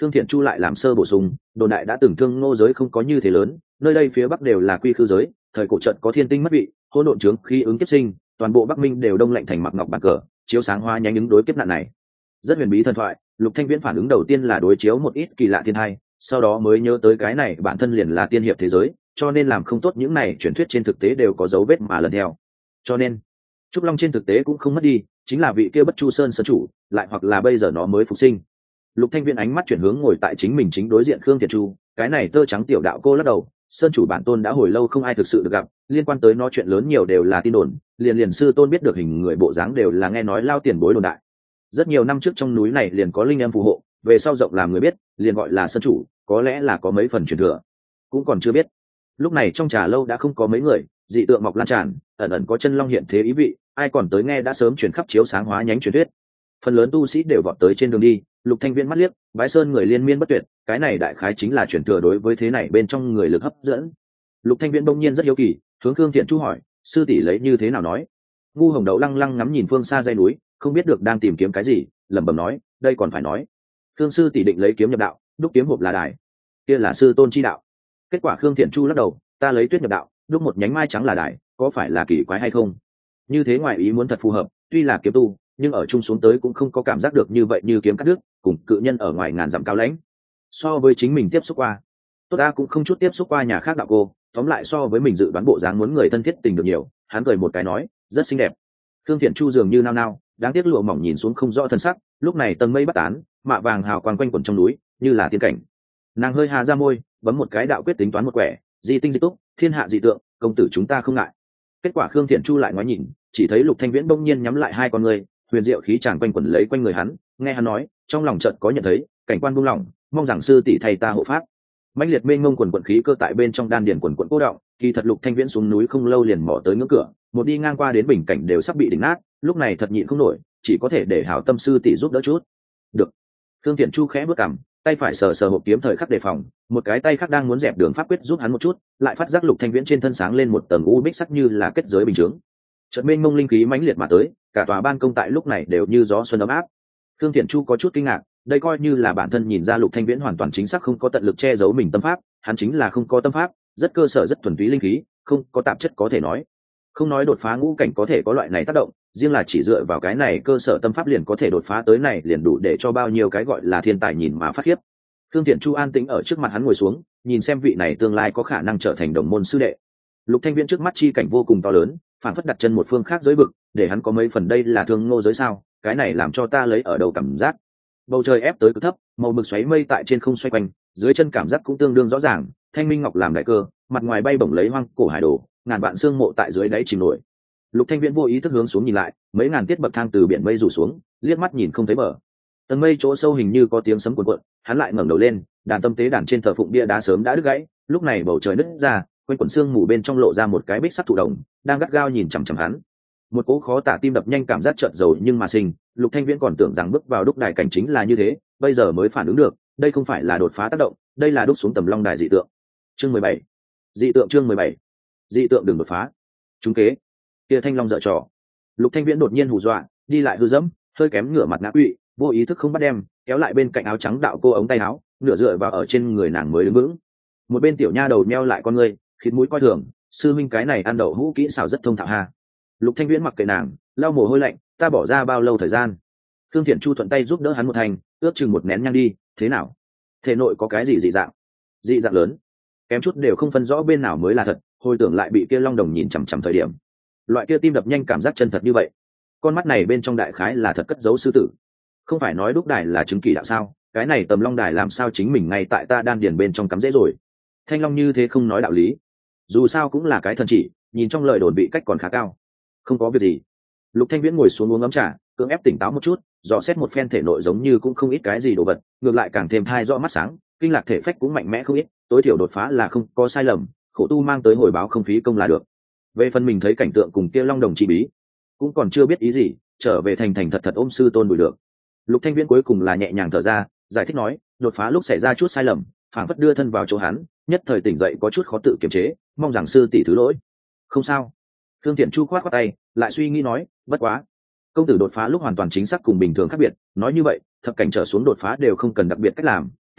Khương Thiện Chu lại làm sơ bổ sung, đồn đại đã từng thương ngô giới không có như thế lớn, nơi đây phía bắc đều là quy khư giới, thời cổ trận có thiên tinh mất vị, hỗn độn trướng khi ứng kiếp sinh, toàn bộ Bắc Minh đều đông lạnh thành mặc ngọc bàn cờ, chiếu sáng hoa nhánh ứng đối kiếp nạn này. Rất huyền bí thần thoại. Lục Thanh Viễn phản ứng đầu tiên là đối chiếu một ít kỳ lạ thiên hai, sau đó mới nhớ tới cái này bản thân liền là tiên hiệp thế giới, cho nên làm không tốt những này truyền thuyết trên thực tế đều có dấu vết mà lần theo. Cho nên Trúc Long trên thực tế cũng không mất đi, chính là vị kia Bất Chu Sơn sơn chủ, lại hoặc là bây giờ nó mới phục sinh. Lục Thanh Viễn ánh mắt chuyển hướng ngồi tại chính mình chính đối diện Khương Thiện Chu, cái này tơ trắng tiểu đạo cô lắc đầu, sơn chủ bản tôn đã hồi lâu không ai thực sự được gặp, liên quan tới nó chuyện lớn nhiều đều là tin đồn, liền liền sư tôn biết được hình người bộ dáng đều là nghe nói lao tiền bối đồn đại. Rất nhiều năm trước trong núi này liền có linh em phù hộ, về sau rộng làm người biết, liền gọi là sơn chủ, có lẽ là có mấy phần truyền thừa, cũng còn chưa biết. Lúc này trong trà lâu đã không có mấy người, dị tượng mọc lan tràn, ẩn ẩn có chân long hiện thế ý vị, ai còn tới nghe đã sớm truyền khắp chiếu sáng hóa nhánh truyền thuyết. Phần lớn tu sĩ đều vọt tới trên đường đi. Lục Thanh Viễn mắt liếc, bái sơn người liên miên bất tuyệt, cái này đại khái chính là truyền thừa đối với thế này bên trong người lực hấp dẫn. Lục Thanh Viễn bỗng nhiên rất hiếu kỳ, hướng Khương Thiện Chu hỏi, sư tỷ lấy như thế nào nói? Ngu Hồng Đậu lăng lăng ngắm nhìn phương xa dãy núi, không biết được đang tìm kiếm cái gì, lẩm bẩm nói, đây còn phải nói. Khương sư tỷ định lấy kiếm nhập đạo, đúc kiếm hộp là đài, kia là sư tôn chi đạo. Kết quả Khương Thiện Chu lắc đầu, ta lấy tuyết nhập đạo, đúc một nhánh mai trắng là đài, có phải là kỳ quái hay không? Như thế ngoài ý muốn thật phù hợp, tuy là kiếm tu, nhưng ở chung xuống tới cũng không có cảm giác được như vậy như kiếm cắt đứt, cùng cự nhân ở ngoài ngàn dặm cao lãnh. So với chính mình tiếp xúc qua, tốt ta cũng không chút tiếp xúc qua nhà khác đạo cô, tóm lại so với mình dự đoán bộ dáng muốn người thân thiết tình được nhiều. Hắn cười một cái nói, rất xinh đẹp. Thương Thiện Chu dường như nao nao, đáng tiếc lụa mỏng nhìn xuống không rõ thân sắc. Lúc này tầng mây bắt tán, mạ vàng hào quang quanh quẩn trong núi, như là tiên cảnh. Nàng hơi hà ra môi, bấm một cái đạo quyết tính toán một quẻ, di tinh di túc, thiên hạ dị tượng, công tử chúng ta không ngại. Kết quả Khương Thiện Chu lại ngoái nhìn, chỉ thấy Lục Thanh Viễn bỗng nhiên nhắm lại hai con người, huyền diệu khí tràn quanh quẩn lấy quanh người hắn. Nghe hắn nói, trong lòng chợt có nhận thấy, cảnh quan buông lỏng, mong rằng sư tỷ thầy ta hộ pháp. Mãnh liệt mênh mông quần quần khí cơ tại bên trong đan điền quần quần cố động, kỳ thật Lục Thanh Viễn xuống núi không lâu liền mò tới ngưỡng cửa, một đi ngang qua đến bình cảnh đều sắp bị đỉnh nát, lúc này thật nhịn không nổi, chỉ có thể để hảo tâm sư tỷ giúp đỡ chút. Được. Khương Thiện Chu khẽ bước cằm, tay phải sờ sờ hộp kiếm thời khắc đề phòng, một cái tay khác đang muốn dẹp đường pháp quyết giúp hắn một chút, lại phát giác Lục Thanh Viễn trên thân sáng lên một tầng u bích sắc như là kết giới bình chướng. Chợt mênh mông linh khí mãnh liệt mà tới, cả tòa ban công tại lúc này đều như gió xuân ấm áp. Khương Thiện Chu có chút kinh ngạc, đây coi như là bản thân nhìn ra Lục Thanh Viễn hoàn toàn chính xác không có tận lực che giấu mình tâm pháp, hắn chính là không có tâm pháp, rất cơ sở rất thuần túy linh khí, không có tạp chất có thể nói. Không nói đột phá ngũ cảnh có thể có loại này tác động, riêng là chỉ dựa vào cái này cơ sở tâm pháp liền có thể đột phá tới này liền đủ để cho bao nhiêu cái gọi là thiên tài nhìn mà phát khiếp. Khương Thiện Chu an tĩnh ở trước mặt hắn ngồi xuống, nhìn xem vị này tương lai có khả năng trở thành đồng môn sư đệ. Lục Thanh Viễn trước mắt chi cảnh vô cùng to lớn, phản phất đặt chân một phương khác giới vực, để hắn có mấy phần đây là thương ngô giới sao, cái này làm cho ta lấy ở đầu cảm giác. Bầu trời ép tới cực thấp, màu mực xoáy mây tại trên không xoay quanh, dưới chân cảm giác cũng tương đương rõ ràng, thanh minh ngọc làm đại cơ, mặt ngoài bay bổng lấy hoang cổ hải đồ, ngàn vạn xương mộ tại dưới đáy chìm nổi. Lục Thanh Viễn vô ý thức hướng xuống nhìn lại, mấy ngàn tiết bậc thang từ biển mây rủ xuống, liếc mắt nhìn không thấy bờ. Tầng mây chỗ sâu hình như có tiếng sấm cuộn cuộn, hắn lại ngẩng đầu lên, đàn tâm tế đàn trên thờ phụng bia đá sớm đã đứt gãy, lúc này bầu trời nứt ra, quanh quần xương mù bên trong lộ ra một cái bích sắt thụ đồng, đang gắt gao nhìn chằm chằm hắn. Một cỗ khó tả tim đập nhanh cảm giác chợt dầu nhưng mà sinh, Lục Thanh Viễn còn tưởng rằng bước vào đúc đài cảnh chính là như thế, bây giờ mới phản ứng được, đây không phải là đột phá tác động, đây là đúc xuống tầm long đài dị tượng. Chương mười bảy. Dị tượng chương mười bảy. Dị tượng đừng đột phá. Trúng kế. Kia thanh long dở trò. Lục Thanh Viễn đột nhiên hù dọa, đi lại hư dẫm, hơi kém ngửa mặt ngã quỵ, vô ý thức không bắt đem, kéo lại bên cạnh áo trắng đạo cô ống tay áo, nửa dựa vào ở trên người nàng mới đứng vững. Một bên tiểu nha đầu nheo lại con ngươi, khịt mũi coi thường, sư minh cái này ăn đậu hũ kỹ xảo rất thông thạo ha. Lục Thanh Viễn mặc kệ nàng, lau mồ hôi lạnh, ta bỏ ra bao lâu thời gian? Thương Thiện Chu thuận tay giúp đỡ hắn một thành, ước chừng một nén nhang đi, thế nào? Thể nội có cái gì dị dạng? Dị dạng lớn, kém chút đều không phân rõ bên nào mới là thật, hồi tưởng lại bị kia long đồng nhìn chằm chằm thời điểm, loại kia tim đập nhanh cảm giác chân thật như vậy, con mắt này bên trong đại khái là thật cất giấu sư tử. Không phải nói đúc đài là chứng kỳ đạo sao? Cái này tầm long đài làm sao chính mình ngay tại ta đan điền bên trong cắm dễ rồi? Thanh long như thế không nói đạo lý, dù sao cũng là cái thần chỉ, nhìn trong lời đồn bị cách còn khá cao. Không có việc gì. Lục Thanh Viễn ngồi xuống uống ấm trà, cưỡng ép tỉnh táo một chút, dò xét một phen thể nội giống như cũng không ít cái gì đồ vật, ngược lại càng thêm thai rõ mắt sáng, kinh lạc thể phách cũng mạnh mẽ không ít, tối thiểu đột phá là không có sai lầm, khổ tu mang tới hồi báo không phí công là được. Về phần mình thấy cảnh tượng cùng kia long đồng chi bí, cũng còn chưa biết ý gì, trở về thành thành thật thật ôm sư tôn đuổi được. Lục Thanh Viễn cuối cùng là nhẹ nhàng thở ra, giải thích nói, đột phá lúc xảy ra chút sai lầm, phảng phất đưa thân vào chỗ hắn, nhất thời tỉnh dậy có chút khó tự kiềm chế, mong rằng sư tỷ thứ lỗi. Không sao. Thương Thiện Chu khoát khoát tay, lại suy nghĩ nói, bất quá, công tử đột phá lúc hoàn toàn chính xác cùng bình thường khác biệt, nói như vậy, thập cảnh trở xuống đột phá đều không cần đặc biệt cách làm,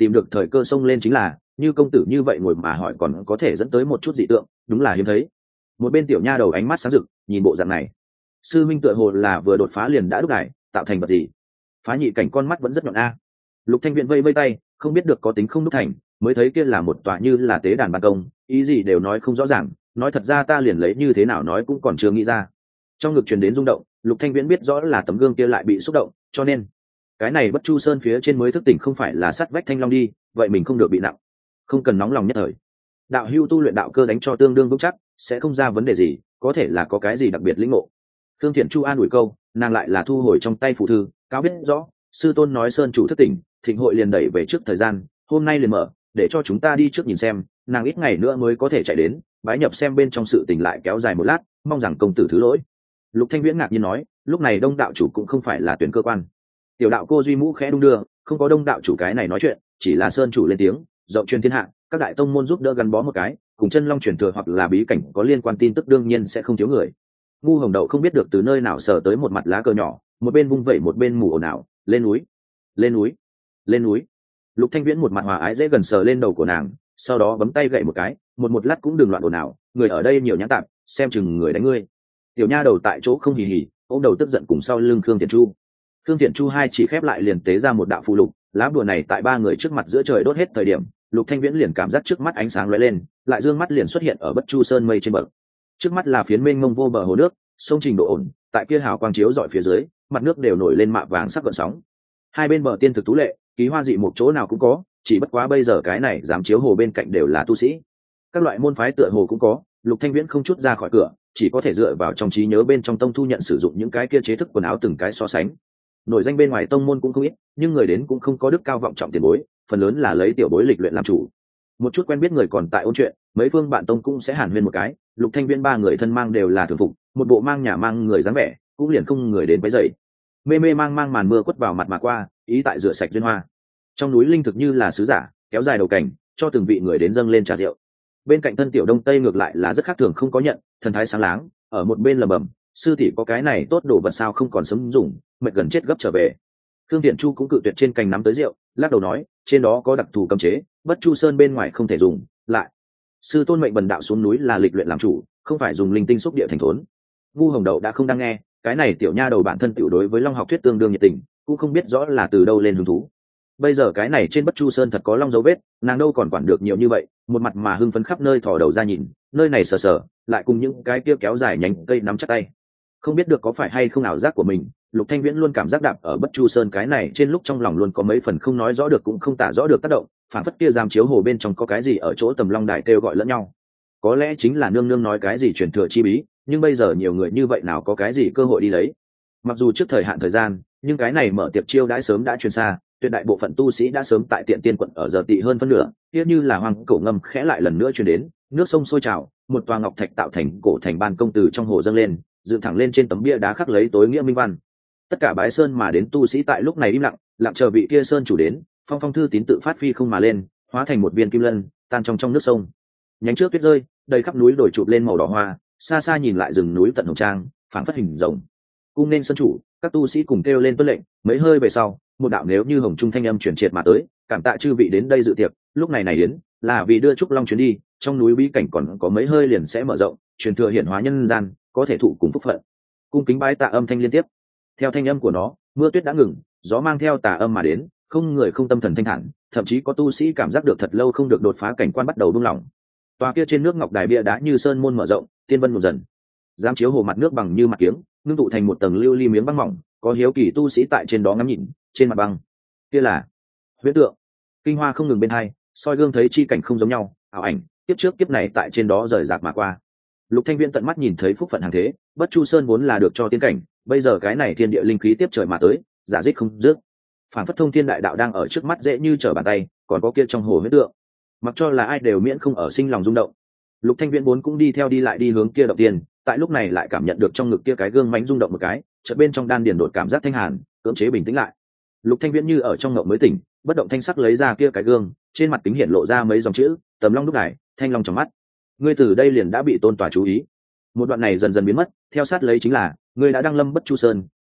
tìm được thời cơ xông lên chính là, như công tử như vậy ngồi mà hỏi còn có thể dẫn tới một chút dị tượng, đúng là hiếm thấy. Một bên tiểu nha đầu ánh mắt sáng rực nhìn bộ dạng này, sư minh tựa hồ là vừa đột phá liền đã đúc đài tạo thành vật gì. Phá nhị cảnh con mắt vẫn rất nhọn a. Lục Thanh Viễn vây vây tay, không biết được có tính không đúc thành, mới thấy kia là một tòa như là tế đàn ban công, ý gì đều nói không rõ ràng, nói thật ra ta liền lấy như thế nào nói cũng còn chưa nghĩ ra. Trong ngực truyền đến rung động, Lục Thanh Viễn biết rõ là tấm gương kia lại bị xúc động, cho nên cái này Bất Chu Sơn phía trên mới thức tỉnh không phải là sắt vách thanh long đi, vậy mình không được bị nặng, không cần nóng lòng nhất thời. Đạo hưu tu luyện đạo cơ đánh cho tương đương vững chắc, sẽ không ra vấn đề gì, có thể là có cái gì đặc biệt lĩnh ngộ. Thương Thiện Chu an ủi câu, nàng lại là thu hồi trong tay phụ thư, cáo biết rõ, sư tôn nói sơn chủ thức tỉnh, thịnh hội liền đẩy về trước thời gian, hôm nay liền mở, để cho chúng ta đi trước nhìn xem, nàng ít ngày nữa mới có thể chạy đến, bái nhập xem bên trong sự tình lại kéo dài một lát, mong rằng công tử thứ lỗi. Lục Thanh Viễn ngạc nhiên nói, lúc này Đông đạo chủ cũng không phải là tuyển cơ quan. Tiểu đạo cô duy mũ khẽ đung đưa, không có Đông đạo chủ cái này nói chuyện, chỉ là sơn chủ lên tiếng, rộng truyền thiên hạ, các đại tông môn giúp đỡ gắn bó một cái, cùng chân long truyền thừa hoặc là bí cảnh có liên quan tin tức đương nhiên sẽ không thiếu người. Ngu Hồng Đậu không biết được từ nơi nào sờ tới một mặt lá cờ nhỏ, một bên vung vẩy một bên mù ồn ào, lên núi, lên núi, lên núi. Lục Thanh Viễn một mặt hòa ái dễ gần sờ lên đầu của nàng, sau đó bấm tay gậy một cái, một một lát cũng đừng loạn ồn ào, người ở đây nhiều nhãn tạp, xem chừng người đánh ngươi. Tiểu nha đầu tại chỗ không hì hì, ôm đầu tức giận cùng sau lưng Khương Thiện Chu. Khương Thiện Chu hai chỉ khép lại liền tế ra một đạo phù lục, lá bùa này tại ba người trước mặt giữa trời đốt hết thời điểm, Lục Thanh Viễn liền cảm giác trước mắt ánh sáng lóe lên, lại dương mắt liền xuất hiện ở Bất Chu Sơn mây trên bờ. Trước mắt là phiến mênh mông vô bờ hồ nước, sông trình độ ổn, tại kia hào quang chiếu dọi phía dưới, mặt nước đều nổi lên mạ vàng sắc gợn sóng. Hai bên bờ tiên thực tú lệ, ký hoa dị một chỗ nào cũng có, chỉ bất quá bây giờ cái này dám chiếu hồ bên cạnh đều là tu sĩ. Các loại môn phái tựa hồ cũng có, Lục Thanh Viễn không chút ra khỏi cửa, chỉ có thể dựa vào trong trí nhớ bên trong tông thu nhận sử dụng những cái kia chế thức quần áo từng cái so sánh. Nổi danh bên ngoài tông môn cũng không ít, nhưng người đến cũng không có đức cao vọng trọng tiền bối, phần lớn là lấy tiểu bối lịch luyện làm chủ. Một chút quen biết người còn tại ôn chuyện, mấy phương bạn tông cũng sẽ hàn huyên một cái. Lục Thanh Viễn ba người thân mang đều là thường phục, một bộ mang nhà mang người dáng vẻ, cũng liền không người đến quấy rầy. Mê mê mang mang màn mưa quất vào mặt mà qua, ý tại rửa sạch duyên hoa. Trong núi linh thực như là sứ giả, kéo dài đầu cảnh, cho từng vị người đến dâng lên trà rượu. Bên cạnh thân tiểu đông tây ngược lại là rất khác thường không có nhận, thần thái sáng láng, ở một bên lẩm bẩm, sư tỷ có cái này tốt đồ vật sao không còn sớm dùng, mệt gần chết gấp trở về. Thương Tiện Chu cũng cự tuyệt trên cành nắm tới rượu, lắc đầu nói, trên đó có đặc thù cấm chế, Bất Chu Sơn bên ngoài không thể dùng, lại sư tôn mệnh bần đạo xuống núi là lịch luyện làm chủ, không phải dùng linh tinh xúc địa thành thốn. Ngu Hồng Đậu đã không đang nghe, cái này tiểu nha đầu bản thân tiểu đối với Long học thuyết tương đương nhiệt tình, cũng không biết rõ là từ đâu lên hứng thú. Bây giờ cái này trên Bất Chu Sơn thật có long dấu vết, nàng đâu còn quản được nhiều như vậy, một mặt mà hưng phấn khắp nơi thò đầu ra nhìn, nơi này sờ sờ, lại cùng những cái kia kéo dài nhánh cây nắm chắc tay. Không biết được có phải hay không ảo giác của mình, Lục Thanh Viễn luôn cảm giác đạp ở Bất Chu Sơn cái này trên lúc trong lòng luôn có mấy phần không nói rõ được cũng không tả rõ được tác động, phản phất kia giam chiếu hồ bên trong có cái gì ở chỗ tầm long đài kêu gọi lẫn nhau. Có lẽ chính là nương nương nói cái gì truyền thừa chi bí, nhưng bây giờ nhiều người như vậy nào có cái gì cơ hội đi lấy. Mặc dù trước thời hạn thời gian, nhưng cái này mở tiệc chiêu đãi sớm đã truyền xa, tuyệt đại bộ phận tu sĩ đã sớm tại Tiện Tiên quận ở giờ tị hơn phân nửa, tiếc như là hoàng cổ ngâm khẽ lại lần nữa truyền đến, nước sông sôi trào, một tòa ngọc thạch tạo thành cổ thành ban công từ trong hồ dâng lên, dựng thẳng lên trên tấm bia đá khắc lấy tối nghĩa minh văn. Tất cả bái sơn mà đến tu sĩ tại lúc này im lặng, lặng chờ vị kia sơn chủ đến, phong phong thư tín tự phát phi không mà lên, hóa thành một viên kim lân, tan trong trong nước sông. Nhánh trước tuyết rơi, đầy khắp núi đổi chụp lên màu đỏ hoa, xa xa nhìn lại rừng núi tận hồng trang, phảng phất hình rồng. Cung nên sơn chủ, các tu sĩ cùng kêu lên tuân lệnh, mấy hơi về sau, một đạo nếu như hồng trung thanh âm truyền triệt mà tới, cảm tạ chư vị đến đây dự tiệc, lúc này này đến, là vì đưa trúc long chuyến đi, trong núi bí cảnh còn có mấy hơi liền sẽ mở rộng, truyền thừa hiển hóa nhân gian, có thể thụ cùng phúc phận. Cung kính bái tạ âm thanh liên tiếp. Theo thanh âm của nó, mưa tuyết đã ngừng, gió mang theo tà âm mà đến, không người không tâm thần thanh thản, thậm chí có tu sĩ cảm giác được thật lâu không được đột phá cảnh quan bắt đầu buông lỏng. Tòa kia trên nước ngọc đài bia đá như sơn môn mở rộng, tiên vân một dần, dám chiếu hồ mặt nước bằng như mặt kiếng, ngưng tụ thành một tầng lưu ly miếng băng mỏng, có hiếu kỳ tu sĩ tại trên đó ngắm nhìn, trên mặt băng kia là huyễn tượng, kinh hoa không ngừng bên hai, soi gương thấy chi cảnh không giống nhau, ảo ảnh tiếp trước kiếp này tại trên đó rời rạc mà qua. Lục Thanh Viễn tận mắt nhìn thấy phúc phận hàng thế, Bất Chu Sơn vốn là được cho tiên cảnh, bây giờ cái này thiên địa linh khí tiếp trời mà tới, giả dích không dứt, phản phất thông thiên đại đạo đang ở trước mắt dễ như trở bàn tay, còn có kia trong hồ huyễn tượng, mặc cho là ai đều miễn không ở sinh lòng rung động. Lục Thanh Viễn vốn cũng đi theo đi lại đi hướng kia động tiên, tại lúc này lại cảm nhận được trong ngực kia cái gương mánh rung động một cái, chợt bên trong đan điền đột cảm giác thanh hàn, cưỡng chế bình tĩnh lại. Lục Thanh Viễn như ở trong ngộng mới tỉnh, bất động thanh sắc lấy ra kia cái gương, trên mặt kính hiện lộ ra mấy dòng chữ, tầm long đúc đài, thanh long trong mắt. Ngươi từ đây liền đã bị tôn tòa chú ý. Một đoạn này dần dần biến mất, theo sát lấy chính là, ngươi đã đăng lâm Bất Chu Sơn,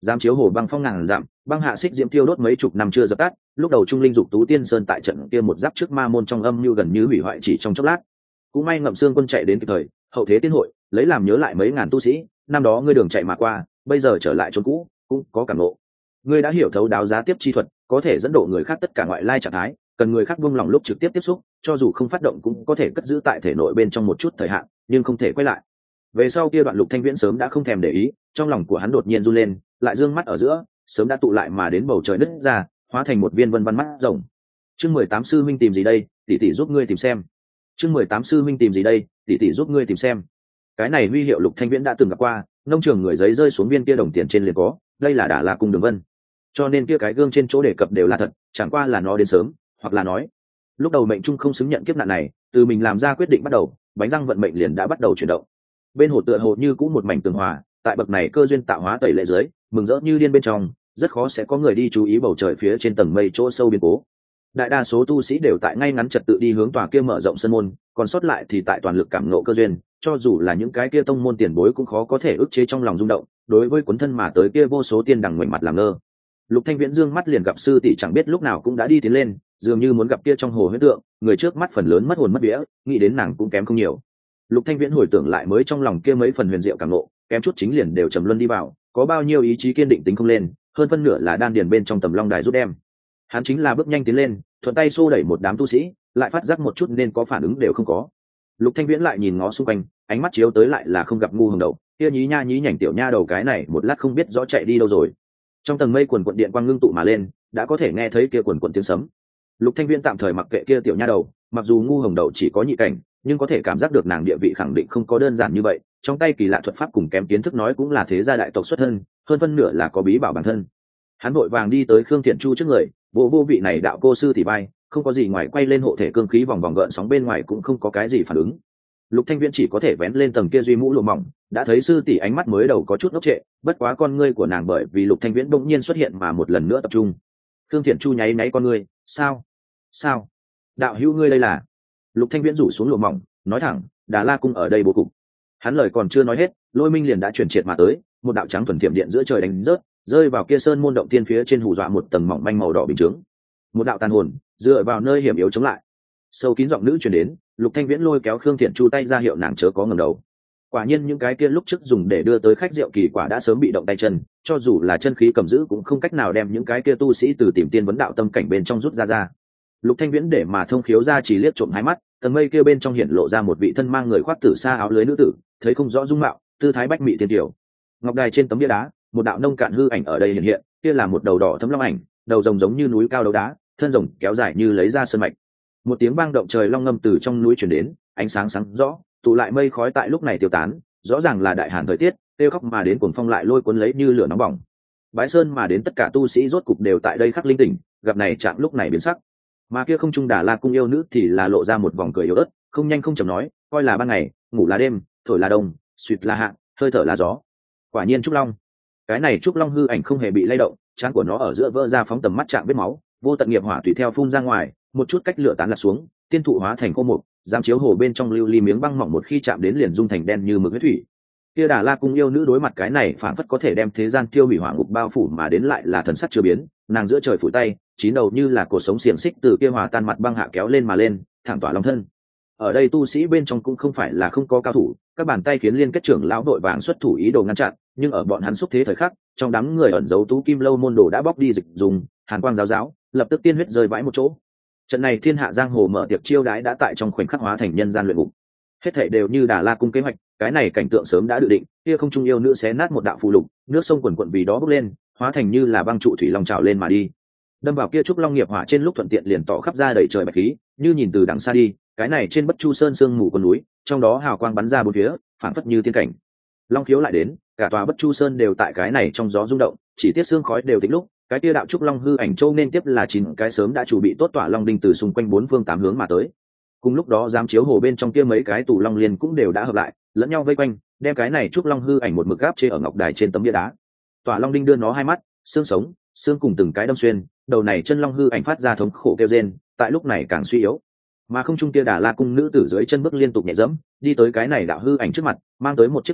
Giám chiếu hồ băng phong ngàn dặm, băng hạ xích diễm tiêu đốt mấy chục năm chưa dập tắt, lúc đầu trung linh dục tú tiên sơn tại trận kia một giáp trước ma môn trong âm như gần như hủy hoại chỉ trong chốc lát. Cũng may Ngậm Xương quân chạy đến kịp thời, hậu thế tiên hội, lấy làm nhớ lại mấy ngàn tu sĩ, năm đó ngươi đường chạy mà qua, bây giờ trở lại chốn cũ, cũng có cảm ngộ. Ngươi đã hiểu thấu đáo giá tiếp chi thuật, có thể dẫn độ người khác tất cả ngoại lai trạng thái, cần người khác buông lòng lúc trực tiếp tiếp xúc, cho dù không phát động cũng có thể cất giữ tại thể nội bên trong một chút thời hạn, nhưng không thể quay lại. Về sau kia đoạn Lục Thanh Viễn sớm đã không thèm để ý, trong lòng của hắn đột nhiên run lên, lại dương mắt ở giữa, sớm đã tụ lại mà đến bầu trời nứt ra, hóa thành một viên vân vân mắt rồng. Chương mười tám sư minh tìm gì đây, tỷ tỷ giúp ngươi tìm xem. Chương mười tám sư minh tìm gì đây, tỷ tỷ giúp ngươi tìm xem. Cái này huy hiệu Lục Thanh Viễn đã từng gặp qua, nông trường người giấy rơi xuống viên kia đồng tiền trên liền có, đây là Đả La cung đường vân. Cho nên kia cái gương trên chỗ đề cập đều là thật, chẳng qua là nó đến sớm, hoặc là nói, lúc đầu mệnh trung không xứng nhận kiếp nạn này, từ mình làm ra quyết định bắt đầu, bánh răng vận mệnh liền đã bắt đầu chuyển động. Bên hồ tựa hồ như cũ một mảnh tường hòa, tại bậc này cơ duyên tạo hóa tẩy lệ dưới, mừng rỡ như điên bên trong, rất khó sẽ có người đi chú ý bầu trời phía trên tầng mây chỗ sâu biến cố. Đại đa số tu sĩ đều tại ngay ngắn trật tự đi hướng tòa kia mở rộng sân môn, còn sót lại thì tại toàn lực cảm ngộ cơ duyên, cho dù là những cái kia tông môn tiền bối cũng khó có thể ức chế trong lòng rung động, đối với cuốn thân mà tới kia vô số tiên đằng ngoảnh mặt làm ngơ. Lục Thanh Viễn dương mắt liền gặp sư tỷ chẳng biết lúc nào cũng đã đi tiến lên, dường như muốn gặp kia trong hồ huyễn tượng, người trước mắt phần lớn mất hồn mất vía, nghĩ đến nàng cũng kém không nhiều. Lục Thanh Viễn hồi tưởng lại mới trong lòng kia mấy phần huyền diệu cảm ngộ, kém chút chính liền đều trầm luân đi vào, có bao nhiêu ý chí kiên định tính không lên, hơn phân nửa là đan điền bên trong tầm long đài rút đem. Hắn chính là bước nhanh tiến lên, thuận tay xô đẩy một đám tu sĩ, lại phát giác một chút nên có phản ứng đều không có. Lục Thanh Viễn lại nhìn ngó xung quanh, ánh mắt chiếu tới lại là không gặp ngu hồng đầu, kia nhí nha nhí nhảnh tiểu nha đầu cái này một lát không biết rõ chạy đi đâu rồi. Trong tầng mây quần quần điện quang ngưng tụ mà lên, đã có thể nghe thấy kia quần quần tiếng sấm. Lục Thanh Viễn tạm thời mặc kệ kia tiểu nha đầu, mặc dù ngu hồng đầu chỉ có nhị cảnh, nhưng có thể cảm giác được nàng địa vị khẳng định không có đơn giản như vậy, trong tay kỳ lạ thuật pháp cùng kém kiến thức nói cũng là thế gia đại tộc xuất thân, hơn phân nửa là có bí bảo bản thân. Hắn vội vàng đi tới Khương Thiện Chu trước người, vô vô vị này đạo cô sư tỷ bay, không có gì ngoài quay lên hộ thể cương khí vòng vòng gợn sóng bên ngoài cũng không có cái gì phản ứng. Lục Thanh Viễn chỉ có thể vén lên tầng kia duy mũ lụa mỏng, đã thấy sư tỷ ánh mắt mới đầu có chút ngốc trệ, bất quá con ngươi của nàng bởi vì Lục Thanh Viễn bỗng nhiên xuất hiện mà một lần nữa tập trung. Khương Thiện Chu nháy nháy con ngươi, sao? Sao? Đạo hữu ngươi đây là? Lục Thanh Viễn rủ xuống lụa mỏng, nói thẳng, Đà La cung ở đây bố cục. Hắn lời còn chưa nói hết, Lôi Minh liền đã chuyển triệt mà tới, một đạo trắng thuần tiệm điện giữa trời đánh rớt, rơi vào kia sơn môn động tiên phía trên hù dọa một tầng mỏng manh màu đỏ bình chứng. Một đạo tàn hồn dựa vào nơi hiểm yếu chống lại. Sâu kín giọng nữ truyền đến, Lục Thanh Viễn lôi kéo Khương Thiện Chu tay ra hiệu nàng chớ có ngẩng đầu. Quả nhiên những cái kia lúc trước dùng để đưa tới khách rượu kỳ quả đã sớm bị động tay chân, cho dù là chân khí cầm giữ cũng không cách nào đem những cái kia tu sĩ từ tìm tiên vấn đạo tâm cảnh bên trong rút ra ra. Lục Thanh Viễn để mà thông khiếu ra chỉ liếc trộm hai mắt, tầng mây kia bên trong hiện lộ ra một vị thân mang người khoác tử sa áo lưới nữ tử, thấy không rõ dung mạo, tư thái bách mỹ thiên tiểu. Ngọc đài trên tấm bia đá, một đạo nông cạn hư ảnh ở đây hiện hiện, kia là một đầu đỏ thấm long ảnh, đầu rồng giống như núi cao đấu đá, thân rồng kéo dài như lấy ra sơn mạch. Một tiếng vang động trời long ngâm từ trong núi truyền đến, ánh sáng sáng rõ, tụ lại mây khói tại lúc này tiêu tán, rõ ràng là đại hàn thời tiết, tiêu khóc mà đến cuồng phong lại lôi cuốn lấy như lửa nóng bỏng. Bái sơn mà đến tất cả tu sĩ rốt cục đều tại đây khắc linh tỉnh, gặp này trạng lúc này biến sắc. Mà kia không trung Đà La cung yêu nữ thì là lộ ra một vòng cười yếu ớt, không nhanh không chậm nói, coi là ban ngày, ngủ là đêm, thổi là đông, suýt là hạ, hơi thở là gió. Quả nhiên trúc long. Cái này trúc long hư ảnh không hề bị lay động, trán của nó ở giữa vỡ ra phóng tầm mắt chạm vết máu, vô tận nghiệp hỏa tùy theo phun ra ngoài, một chút cách lửa tán lạc xuống, tiên thụ hóa thành khô mục, giam chiếu hồ bên trong lưu ly miếng băng mỏng một khi chạm đến liền dung thành đen như mực huyết thủy. Kia Đà La cung yêu nữ đối mặt cái này phản phất có thể đem thế gian tiêu hủy hỏa ngục bao phủ mà đến lại là thần sắc chưa biến, nàng giữa trời phủ tay, chín đầu như là cột sống xiềng xích từ kia hòa tan mặt băng hạ kéo lên mà lên, thẳng tỏa long thân. Ở đây tu sĩ bên trong cũng không phải là không có cao thủ, các bàn tay khiến liên kết trưởng lão đội vàng xuất thủ ý đồ ngăn chặn, nhưng ở bọn hắn xúc thế thời khắc, trong đám người ẩn giấu tú kim lâu môn đồ đã bóc đi dịch dùng, hàn quang giáo giáo, lập tức tiên huyết rơi vãi một chỗ. Trận này thiên hạ giang hồ mở tiệc chiêu đãi đã tại trong khoảnh khắc hóa thành nhân gian luyện ngục. Hết thảy đều như Đà La cung kế hoạch, cái này cảnh tượng sớm đã dự định, kia không trung yêu nữ xé nát một đạo phù lục, nước sông quần quần vì đó bốc lên, hóa thành như là băng trụ thủy long trào lên mà đi. Đâm vào kia trúc long nghiệp hỏa trên lúc thuận tiện liền tỏ khắp ra đầy trời bạch khí, như nhìn từ đằng xa đi, cái này trên Bất Chu Sơn sương mù con núi, trong đó hào quang bắn ra bốn phía, phảng phất như tiên cảnh. Long khiếu lại đến, cả tòa Bất Chu Sơn đều tại cái này trong gió rung động, chỉ tiếc sương khói đều tĩnh lúc, cái kia đạo trúc long hư ảnh châu nên tiếp là chín cái sớm đã chuẩn bị tốt tỏa long đinh từ xung quanh bốn phương tám hướng mà tới. Cùng lúc đó giám chiếu hồ bên trong kia mấy cái tủ long liên cũng đều đã hợp lại, lẫn nhau vây quanh, đem cái này trúc long hư ảnh một mực gáp chế ở ngọc đài trên tấm bia đá. Tỏa long đinh đưa nó hai mắt, xương sống, xương cùng từng cái đâm xuyên, đầu này chân long hư ảnh phát ra thống khổ kêu rên, tại lúc này càng suy yếu. Mà không trung kia Đà La cung nữ tử dưới chân bước liên tục nhẹ dẫm, đi tới cái này đạo hư ảnh trước mặt, mang tới một chiếc bình ngọc,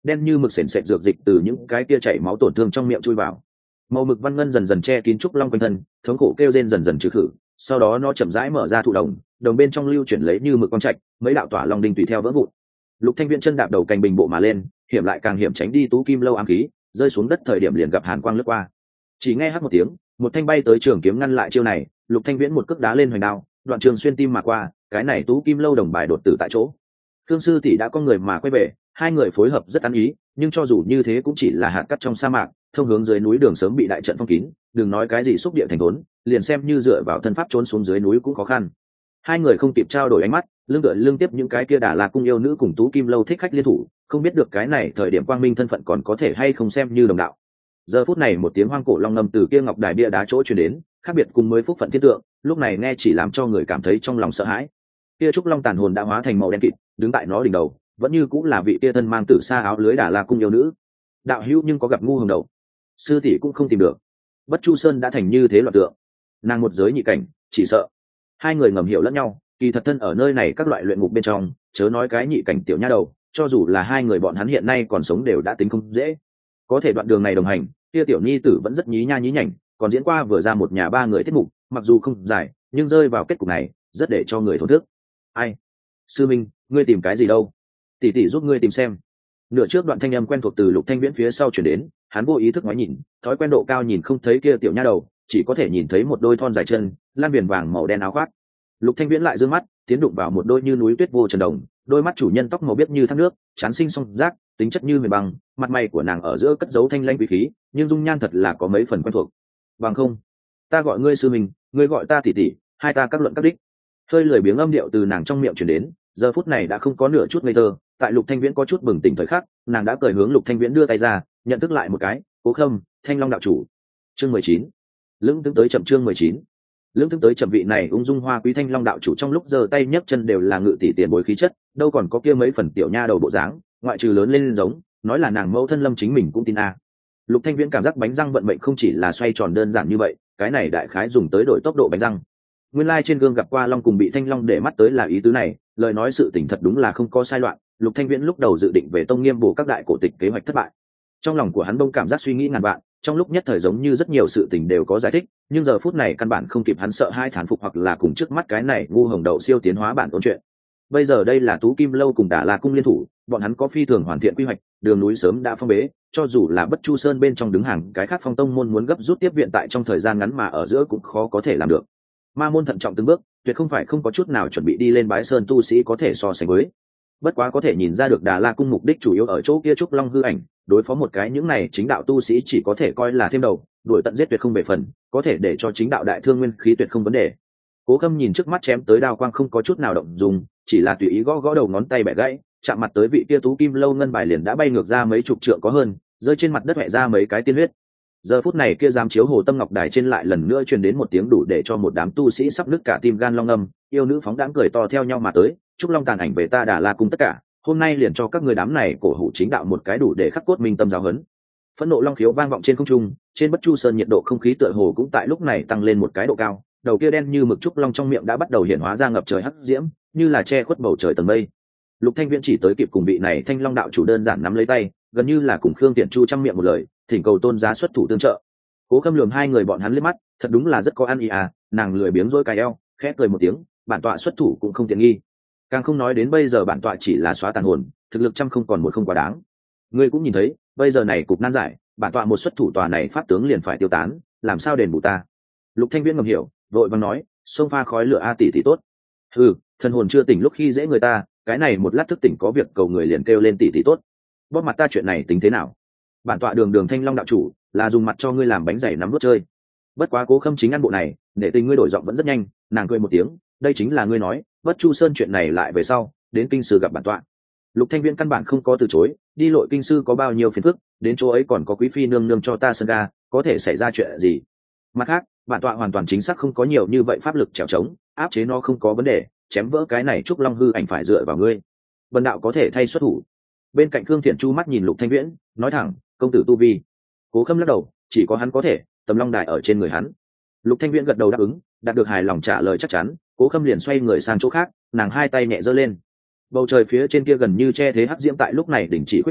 đen như mực sền sệt dược dịch từ những cái kia chảy máu tổn thương trong miệng chui vào. Màu mực văn ngân dần dần che kín trúc long quanh thân, thống khổ kêu rên dần dần trừ khử, sau đó nó chậm rãi mở ra thụ đồng, đồng bên trong lưu chuyển lấy như mực quang trạch, mấy đạo tỏa long đinh tùy theo vỡ vụn. Lục Thanh Viễn chân đạp đầu cành bình bộ mà lên, hiểm lại càng hiểm tránh đi tú kim lâu ám khí, rơi xuống đất thời điểm liền gặp hàn quang lướt qua. Chỉ nghe hắt một tiếng, một thanh bay tới trường kiếm ngăn lại chiêu này, Lục Thanh Viễn một cước đá lên hoành đao, đoạn trường xuyên tim mà qua, cái này tú kim lâu đồng bài đột tử tại chỗ. Thương sư tỷ đã có người mà quay về, hai người phối hợp rất ăn ý, nhưng cho dù như thế cũng chỉ là hạt cát trong sa mạc, thông hướng dưới núi đường sớm bị đại trận phong kín, đừng nói cái gì xúc địa thành thốn, liền xem như dựa vào thân pháp trốn xuống dưới núi cũng khó khăn. Hai người không kịp trao đổi ánh mắt, lưng tựa lưng tiếp những cái kia Đả Là cung yêu nữ cùng tú kim lâu thích khách liên thủ, không biết được cái này thời điểm quang minh thân phận còn có thể hay không xem như đồng đạo. Giờ phút này một tiếng hoang cổ long ngâm từ kia ngọc đài bia đá chỗ truyền đến, khác biệt cùng mới phúc phận thiên tượng, lúc này nghe chỉ làm cho người cảm thấy trong lòng sợ hãi. Kia trúc long tàn hồn đã hóa thành màu đen kịt, đứng tại nó đỉnh đầu, vẫn như cũng là vị kia thân mang tử sa áo lưới Đả Là cung yêu nữ. Đạo hữu nhưng có gặp ngu hồng đầu, sư tỷ cũng không tìm được. Bất Chu Sơn đã thành như thế loạn tượng, nàng một giới nhị cảnh, chỉ sợ hai người ngầm hiểu lẫn nhau, kỳ thật thân ở nơi này các loại luyện ngục bên trong, chớ nói cái nhị cảnh tiểu nha đầu, cho dù là hai người bọn hắn hiện nay còn sống đều đã tính không dễ. Có thể đoạn đường này đồng hành, kia tiểu nhi tử vẫn rất nhí nha nhí nhảnh, còn diễn qua vừa ra một nhà ba người tiết mục, mặc dù không dài, nhưng rơi vào kết cục này, rất để cho người thổn thức. Ai? Sư Minh, ngươi tìm cái gì đâu? Tỷ tỷ giúp ngươi tìm xem. Nửa trước đoạn thanh âm quen thuộc từ Lục Thanh Viễn phía sau chuyển đến, hắn vô ý thức ngoái nhìn, thói quen độ cao nhìn không thấy kia tiểu nha đầu, chỉ có thể nhìn thấy một đôi thon dài chân, lan viền vàng màu đen áo khoác. Lục Thanh Viễn lại dương mắt, tiến đụng vào một đôi như núi tuyết vô trần đồng, đôi mắt chủ nhân tóc màu biếc như thác nước, chán sinh song giác, tính chất như huyền băng, mặt mày của nàng ở giữa cất giấu thanh lãnh quý khí, nhưng dung nhan thật là có mấy phần quen thuộc. Bằng không, ta gọi ngươi sư mình, ngươi gọi ta tỷ tỷ, hai ta các luận các đích. Hơi lười biếng âm điệu từ nàng trong miệng truyền đến, giờ phút này đã không có nửa chút ngây thơ, tại Lục Thanh Viễn có chút bừng tỉnh thời khắc, nàng đã cười hướng Lục Thanh Viễn đưa tay ra, nhận thức lại một cái, Cố Khâm, Thanh Long đạo chủ. Chương mười chín. Lưỡng tướng tới chậm chương mười chín. Lưỡng tướng tới chậm vị này ung dung hoa quý Thanh Long đạo chủ trong lúc giơ tay nhấc chân đều là ngự tỷ tiền bối khí chất, đâu còn có kia mấy phần tiểu nha đầu bộ dáng, ngoại trừ lớn lên giống, nói là nàng mẫu thân Lâm chính mình cũng tin a. À. Lục Thanh Viễn cảm giác bánh răng vận mệnh không chỉ là xoay tròn đơn giản như vậy, cái này đại khái dùng tới đổi tốc độ bánh răng. Nguyên lai like trên gương gặp qua long cùng bị Thanh Long để mắt tới là ý tứ này, lời nói sự tình thật đúng là không có sai loạn. Lục Thanh Viễn lúc đầu dự định về tông nghiêm bổ các đại cổ tịch kế hoạch thất bại. Trong lòng của hắn đông cảm giác suy nghĩ ngàn vạn, trong lúc nhất thời giống như rất nhiều sự tình đều có giải thích, nhưng giờ phút này căn bản không kịp hắn sợ hai thán phục hoặc là cùng trước mắt cái này ngu hồng đậu siêu tiến hóa bản ôn chuyện. Bây giờ đây là Tú Kim lâu cùng Đả Là cung liên thủ, bọn hắn có phi thường hoàn thiện quy hoạch, đường núi sớm đã phong bế, cho dù là Bất Chu Sơn bên trong đứng hàng cái khác phong tông môn muốn gấp rút tiếp viện tại trong thời gian ngắn mà ở giữa cũng khó có thể làm được. Ma môn thận trọng từng bước, tuyệt không phải không có chút nào chuẩn bị đi lên bái sơn tu sĩ có thể so sánh với. Bất quá có thể nhìn ra được Đả La cung mục đích chủ yếu ở chỗ kia trúc long hư ảnh, đối phó một cái những này chính đạo tu sĩ chỉ có thể coi là thêm đầu, đuổi tận giết tuyệt không bể phần, có thể để cho chính đạo đại thương nguyên khí tuyệt không vấn đề. Cố Khâm nhìn trước mắt chém tới đao quang không có chút nào động dùng, chỉ là tùy ý gõ gõ đầu ngón tay bẻ gãy, chạm mặt tới vị kia Tú Kim lâu ngân bài liền đã bay ngược ra mấy chục trượng có hơn, rơi trên mặt đất mẹ ra mấy cái tiên huyết. Giờ phút này kia giam chiếu hồ tâm ngọc đài trên lại lần nữa truyền đến một tiếng đủ để cho một đám tu sĩ sắp nứt cả tim gan long âm, yêu nữ phóng đãng cười to theo nhau mà tới, trúc long tàn ảnh về ta Đả La cung tất cả, hôm nay liền cho các người đám này cổ hủ chính đạo một cái đủ để khắc cốt minh tâm giáo huấn. Phẫn nộ long khiếu vang vọng trên không trung, trên Bất Chu Sơn nhiệt độ không khí tựa hồ cũng tại lúc này tăng lên một cái độ cao, đầu kia đen như mực trúc long trong miệng đã bắt đầu hiện hóa ra ngập trời hắc diễm, như là che khuất bầu trời tầng mây. Lục Thanh Viễn chỉ tới kịp cùng vị này Thanh Long đạo chủ đơn giản nắm lấy tay, gần như là cùng Khương Tiện Chu trăm miệng một lời, thỉnh cầu tôn giá xuất thủ tương trợ. Cố Khâm lườm hai người bọn hắn liếc mắt, thật đúng là rất có ăn ý à, nàng lười biếng rối cài eo, khẽ cười một tiếng, bản tọa xuất thủ cũng không tiện nghi. Càng không nói đến bây giờ bản tọa chỉ là xóa tàn hồn, thực lực trăm không còn một không quá đáng. Ngươi cũng nhìn thấy, bây giờ này cục nan giải, bản tọa một xuất thủ tòa này pháp tướng liền phải tiêu tán, làm sao đền bù ta? Lục Thanh Viễn ngầm hiểu, vội vàng nói, xông pha khói lửa a tỷ tỷ tốt. Ừ, thần hồn chưa tỉnh lúc khi dễ người ta, cái này một lát thức tỉnh có việc cầu người liền kêu lên tỷ tỷ tốt. Bóp mặt ta chuyện này tính thế nào? Bản tọa đường đường Thanh Long đạo chủ, là dùng mặt cho ngươi làm bánh dày nắm nuốt chơi. Bất quá Cố Khâm chính ăn bộ này, để tình ngươi đổi giọng vẫn rất nhanh, nàng cười một tiếng, đây chính là ngươi nói, Bất Chu Sơn chuyện này lại về sau, đến kinh sư gặp bản tọa. Lục Thanh Viễn căn bản không có từ chối, đi lội kinh sư có bao nhiêu phiền phức, đến chỗ ấy còn có quý phi nương nương cho ta sân ga, có thể xảy ra chuyện gì? Mặt khác, bản tọa hoàn toàn chính xác không có nhiều như vậy pháp lực trèo trống, áp chế nó không có vấn đề, chém vỡ cái này trúc long hư ảnh phải dựa vào ngươi. Bần đạo có thể thay xuất thủ. Bên cạnh Khương Thiện Chu mắt nhìn Lục Thanh Viễn, nói thẳng, công tử tu vi. Cố Khâm lắc đầu, chỉ có hắn có thể, tầm long đài ở trên người hắn. Lục Thanh Viễn gật đầu đáp ứng, đạt được hài lòng trả lời chắc chắn. Cố Khâm liền xoay người sang chỗ khác, nàng hai tay nhẹ giơ lên. Bầu trời phía trên kia gần như che thế hắc diễm tại lúc này đình chỉ quyết trường,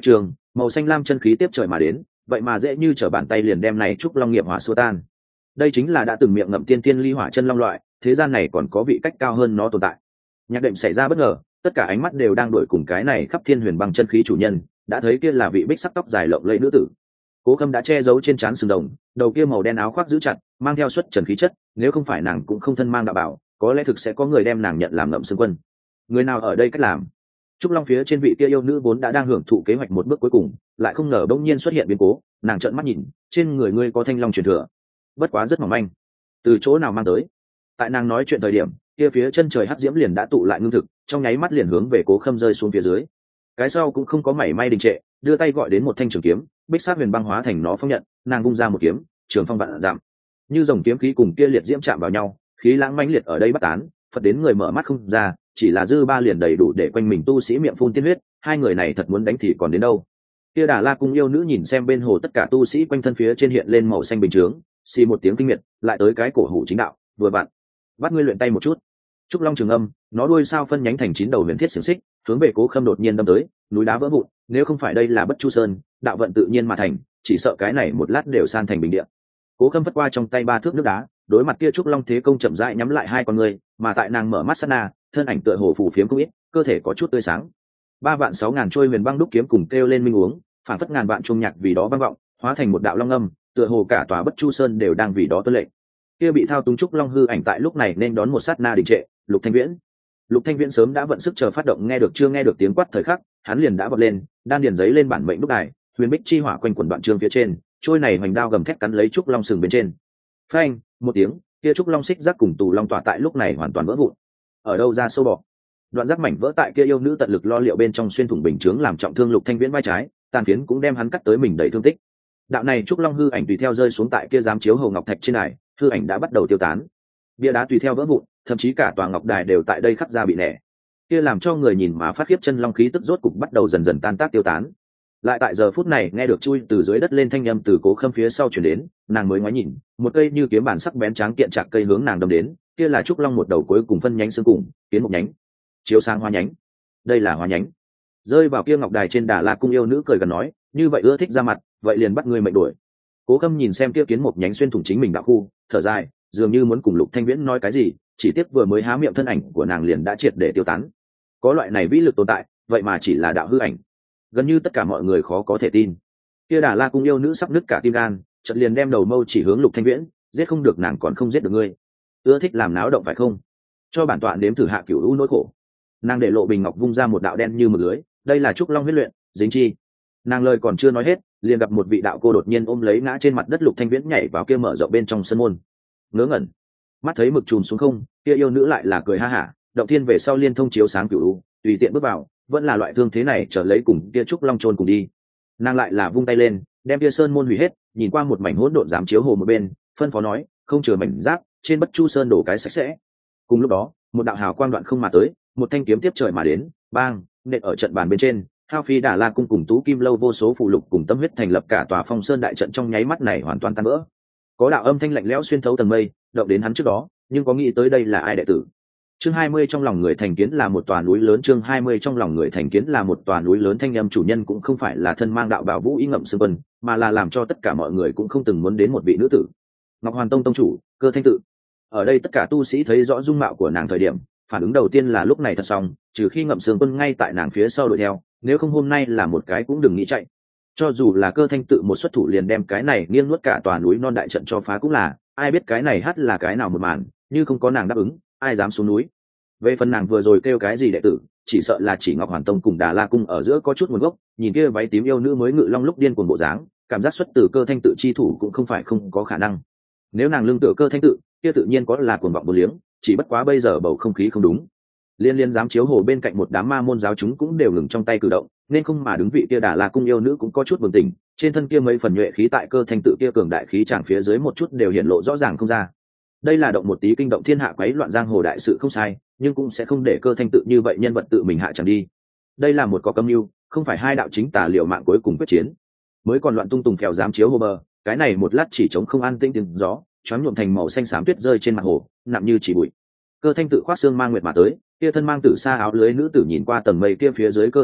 màu xanh lam chân khí tiếp trời mà đến, vậy mà dễ như trở bàn tay liền đem này trúc long nghiệp hỏa xua tan. Đây chính là đã từng miệng ngậm tiên tiên ly hỏa chân long loại, thế gian này còn có vị cách cao hơn nó tồn tại. Nhạc đệm xảy ra bất ngờ, tất cả ánh mắt đều đang đuổi cùng cái này khắp thiên huyền băng chân khí chủ nhân, đã thấy kia là vị bích sắc tóc dài lộng lẫy nữ tử. Cố Khâm đã che giấu trên trán sừng đồng, đầu kia màu đen áo khoác giữ chặt, mang theo xuất trần khí chất, nếu không phải nàng cũng không thân mang đạo bảo, có lẽ thực sẽ có người đem nàng nhận làm ngậm xương quân. Người nào ở đây cách làm? Trúc Long phía trên vị kia yêu nữ vốn đã đang hưởng thụ kế hoạch một bước cuối cùng, lại không ngờ bỗng nhiên xuất hiện biến cố, nàng trợn mắt nhìn, trên người ngươi có thanh long truyền thừa, bất quá rất mỏng manh, từ chỗ nào mang tới? Tại nàng nói chuyện thời điểm, kia phía chân trời hắc diễm liền đã tụ lại ngưng thực, trong nháy mắt liền hướng về Cố Khâm rơi xuống phía dưới. Cái sau cũng không có mảy may đình trệ, đưa tay gọi đến một thanh trường kiếm, bích sát huyền băng hóa thành nó phong nhận, nàng vung ra một kiếm, trường phong vạn giảm, như dòng kiếm khí cùng kia liệt diễm chạm vào nhau, khí lãng mãnh liệt ở đây bắt tán, phật đến người mở mắt không ra, chỉ là dư ba liền đầy đủ để quanh mình tu sĩ miệng phun tiên huyết, hai người này thật muốn đánh thì còn đến đâu. Kia Đà La cung yêu nữ nhìn xem bên hồ tất cả tu sĩ quanh thân phía trên hiện lên màu xanh bình chướng, xì một tiếng kinh miệt, lại tới cái cổ hủ chính đạo, vừa vặn bắt ngươi luyện tay một chút. Trúc Long trường âm, nó đuôi sao phân nhánh thành chín đầu huyền thiết xiềng xích, hướng về Cố Khâm đột nhiên đâm tới, núi đá vỡ vụn, nếu không phải đây là Bất Chu Sơn, đạo vận tự nhiên mà thành, chỉ sợ cái này một lát đều san thành bình địa. Cố Khâm vất qua trong tay ba thước nước đá, đối mặt kia Trúc Long thế công chậm rãi nhắm lại hai con người, mà tại nàng mở mắt sát na, thân ảnh tựa hồ phù phiếm không ít, cơ thể có chút tươi sáng. Ba vạn sáu ngàn trôi huyền băng đúc kiếm cùng kêu lên minh uống, phản phất ngàn vạn chuông nhạc vì đó vang vọng, hóa thành một đạo long âm, tựa hồ cả tòa Bất Chu Sơn đều đang vì đó tuân lệnh. Kia bị thao túng Trúc Long hư ảnh tại lúc này nên đón một sát na đình trệ, Lục Thanh Viễn. Lục Thanh Viễn sớm đã vận sức chờ phát động, nghe được chưa nghe được tiếng quát thời khắc, hắn liền đã vọt lên, đan điền giấy lên bản mệnh đúc đài, huyền bích chi hỏa quanh quần đoạn chương phía trên, trôi này hoành đao gầm thét cắn lấy Trúc Long sừng bên trên. Phanh, một tiếng, kia Trúc Long xích giác cùng tù long tỏa tại lúc này hoàn toàn vỡ vụn. Ở đâu ra sâu bọ? Đoạn giác mảnh vỡ tại kia yêu nữ tận lực lo liệu bên trong xuyên thủng bình chướng làm trọng thương Lục Thanh Viễn vai trái, tàn phiến cũng đem hắn cắt tới mình đầy thương tích. Đạo này Trúc Long hư ảnh tùy theo rơi xuống tại kia giám chiếu hầu ngọc thạch trên đài, hư ảnh đã bắt đầu tiêu tán. Bia đá tùy theo vỡ vụn, thậm chí cả tòa ngọc đài đều tại đây khắc ra bị nẻ. Kia làm cho người nhìn mà phát khiếp chân long khí tức rốt cục bắt đầu dần dần tan tác tiêu tán. Lại tại giờ phút này nghe được chui từ dưới đất lên thanh âm từ Cố Khâm phía sau truyền đến, nàng mới ngoái nhìn, một cây như kiếm bản sắc bén tráng kiện chạc cây hướng nàng đâm đến, kia là Trúc Long một đầu cuối cùng phân nhánh xương cùng, kiến một nhánh, chiếu sáng hoa nhánh. Đây là hoa nhánh. Rơi vào kia ngọc đài trên Đà La cung yêu nữ cười gần nói, như vậy ưa thích ra mặt, vậy liền bắt ngươi mệnh đuổi. Cố Khâm nhìn xem kia kiến một nhánh xuyên thủng chính mình đạo khu, thở dài, dường như muốn cùng Lục Thanh Viễn nói cái gì, chỉ tiếc vừa mới há miệng thân ảnh của nàng liền đã triệt để tiêu tán. Có loại này vĩ lực tồn tại, vậy mà chỉ là đạo hư ảnh, gần như tất cả mọi người khó có thể tin. Kia Đà La cung yêu nữ sắp nứt cả tim gan, chợt liền đem đầu mâu chỉ hướng Lục Thanh Viễn, giết không được nàng còn không giết được ngươi, ưa thích làm náo động phải không? Cho bản tọa nếm thử hạ cửu u nỗi khổ. Nàng để lộ bình ngọc vung ra một đạo đen như mực lưới, đây là Trúc Long huyết luyện, dính chi. Nàng lời còn chưa nói hết, liền gặp một vị đạo cô đột nhiên ôm lấy ngã trên mặt đất Lục Thanh Viễn nhảy vào kia mở rộng bên trong sân môn. Ngớ ngẩn, mắt thấy mực trùm xuống không, kia yêu nữ lại là cười ha hả, động thiên về sau liên thông chiếu sáng cửu u, tùy tiện bước vào, vẫn là loại thương thế này trở lấy cùng kia Trúc Long chôn cùng đi. Nàng lại là vung tay lên, đem kia sơn môn hủy hết, nhìn qua một mảnh hỗn độn dám chiếu hồ một bên, phân phó nói, không chừa mảnh giáp, trên Bất Chu Sơn đổ cái sạch sẽ. Cùng lúc đó, một đạo hào quang đoạn không mà tới, một thanh kiếm tiếp trời mà đến, bang, nện ở trận bàn bên trên, Hao Phi Đà La cung cùng Tú Kim lâu vô số phụ lục cùng tâm huyết thành lập cả tòa Phong Sơn đại trận trong nháy mắt này hoàn toàn tan vỡ. Có đạo âm thanh lạnh lẽo xuyên thấu tầng mây, động đến hắn trước đó, nhưng có nghĩ tới đây là ai đệ tử. Chương hai mươi trong lòng người thành kiến là một tòa núi lớn, chương hai mươi trong lòng người thành kiến là một tòa núi lớn, thanh âm chủ nhân cũng không phải là thân mang đạo bảo vũ ý ngậm xương quân, mà là làm cho tất cả mọi người cũng không từng muốn đến một vị nữ tử. Ngọc Hoàn Tông tông chủ, Cơ Thanh Tự. Ở đây tất cả tu sĩ thấy rõ dung mạo của nàng thời điểm, phản ứng đầu tiên là lúc này thật xong, trừ khi ngậm xương quân ngay tại nàng phía sau đuổi theo, nếu không hôm nay là một cái cũng đừng nghĩ chạy. Cho dù là Cơ Thanh Tự một xuất thủ liền đem cái này nghiêng nuốt cả tòa núi non đại trận cho phá cũng là, ai biết cái này hát là cái nào một màn, như không có nàng đáp ứng, ai dám xuống núi. Về phần nàng vừa rồi kêu cái gì đệ tử, chỉ sợ là chỉ Ngọc Hoàn Tông cùng Đà La cung ở giữa có chút nguồn gốc, nhìn kia váy tím yêu nữ mới ngự long lúc điên cuồng bộ dáng, cảm giác xuất từ Cơ Thanh Tự chi thủ cũng không phải không có khả năng. Nếu nàng lương tựa Cơ Thanh Tự, kia tự nhiên có là cuồng vọng vô liếng, chỉ bất quá bây giờ bầu không khí không đúng. Liên liên dám chiếu hồ bên cạnh một đám ma môn giáo chúng cũng đều ngừng trong tay cử động, nên không mà đứng vị kia Đà La cung yêu nữ cũng có chút bừng tỉnh, trên thân kia mấy phần nhuệ khí tại Cơ Thanh Tự kia cường đại khí tràng phía dưới một chút đều hiện lộ rõ ràng không ra. Đây là động một tí kinh động thiên hạ quấy loạn giang hồ đại sự không sai, nhưng cũng sẽ không để Cơ Thanh Tự như vậy nhân vật tự mình hạ chẳng đi. Đây là một có âm mưu, không phải hai đạo chính tà liều mạng cuối cùng quyết chiến, mới còn loạn tung tùng phèo dám chiếu hồ bờ, cái này một lát chỉ chống không an tĩnh tiếng gió, choáng nhuộm thành màu xanh xám tuyết rơi trên mặt hồ, nặng như chỉ bụi. Cơ Thanh Tự khoác xương mang nguyệt mà tới, kia thân mang tử sa áo lưới nữ tử nhìn qua tầng mây kia phía dưới Cơ Thanh Tự,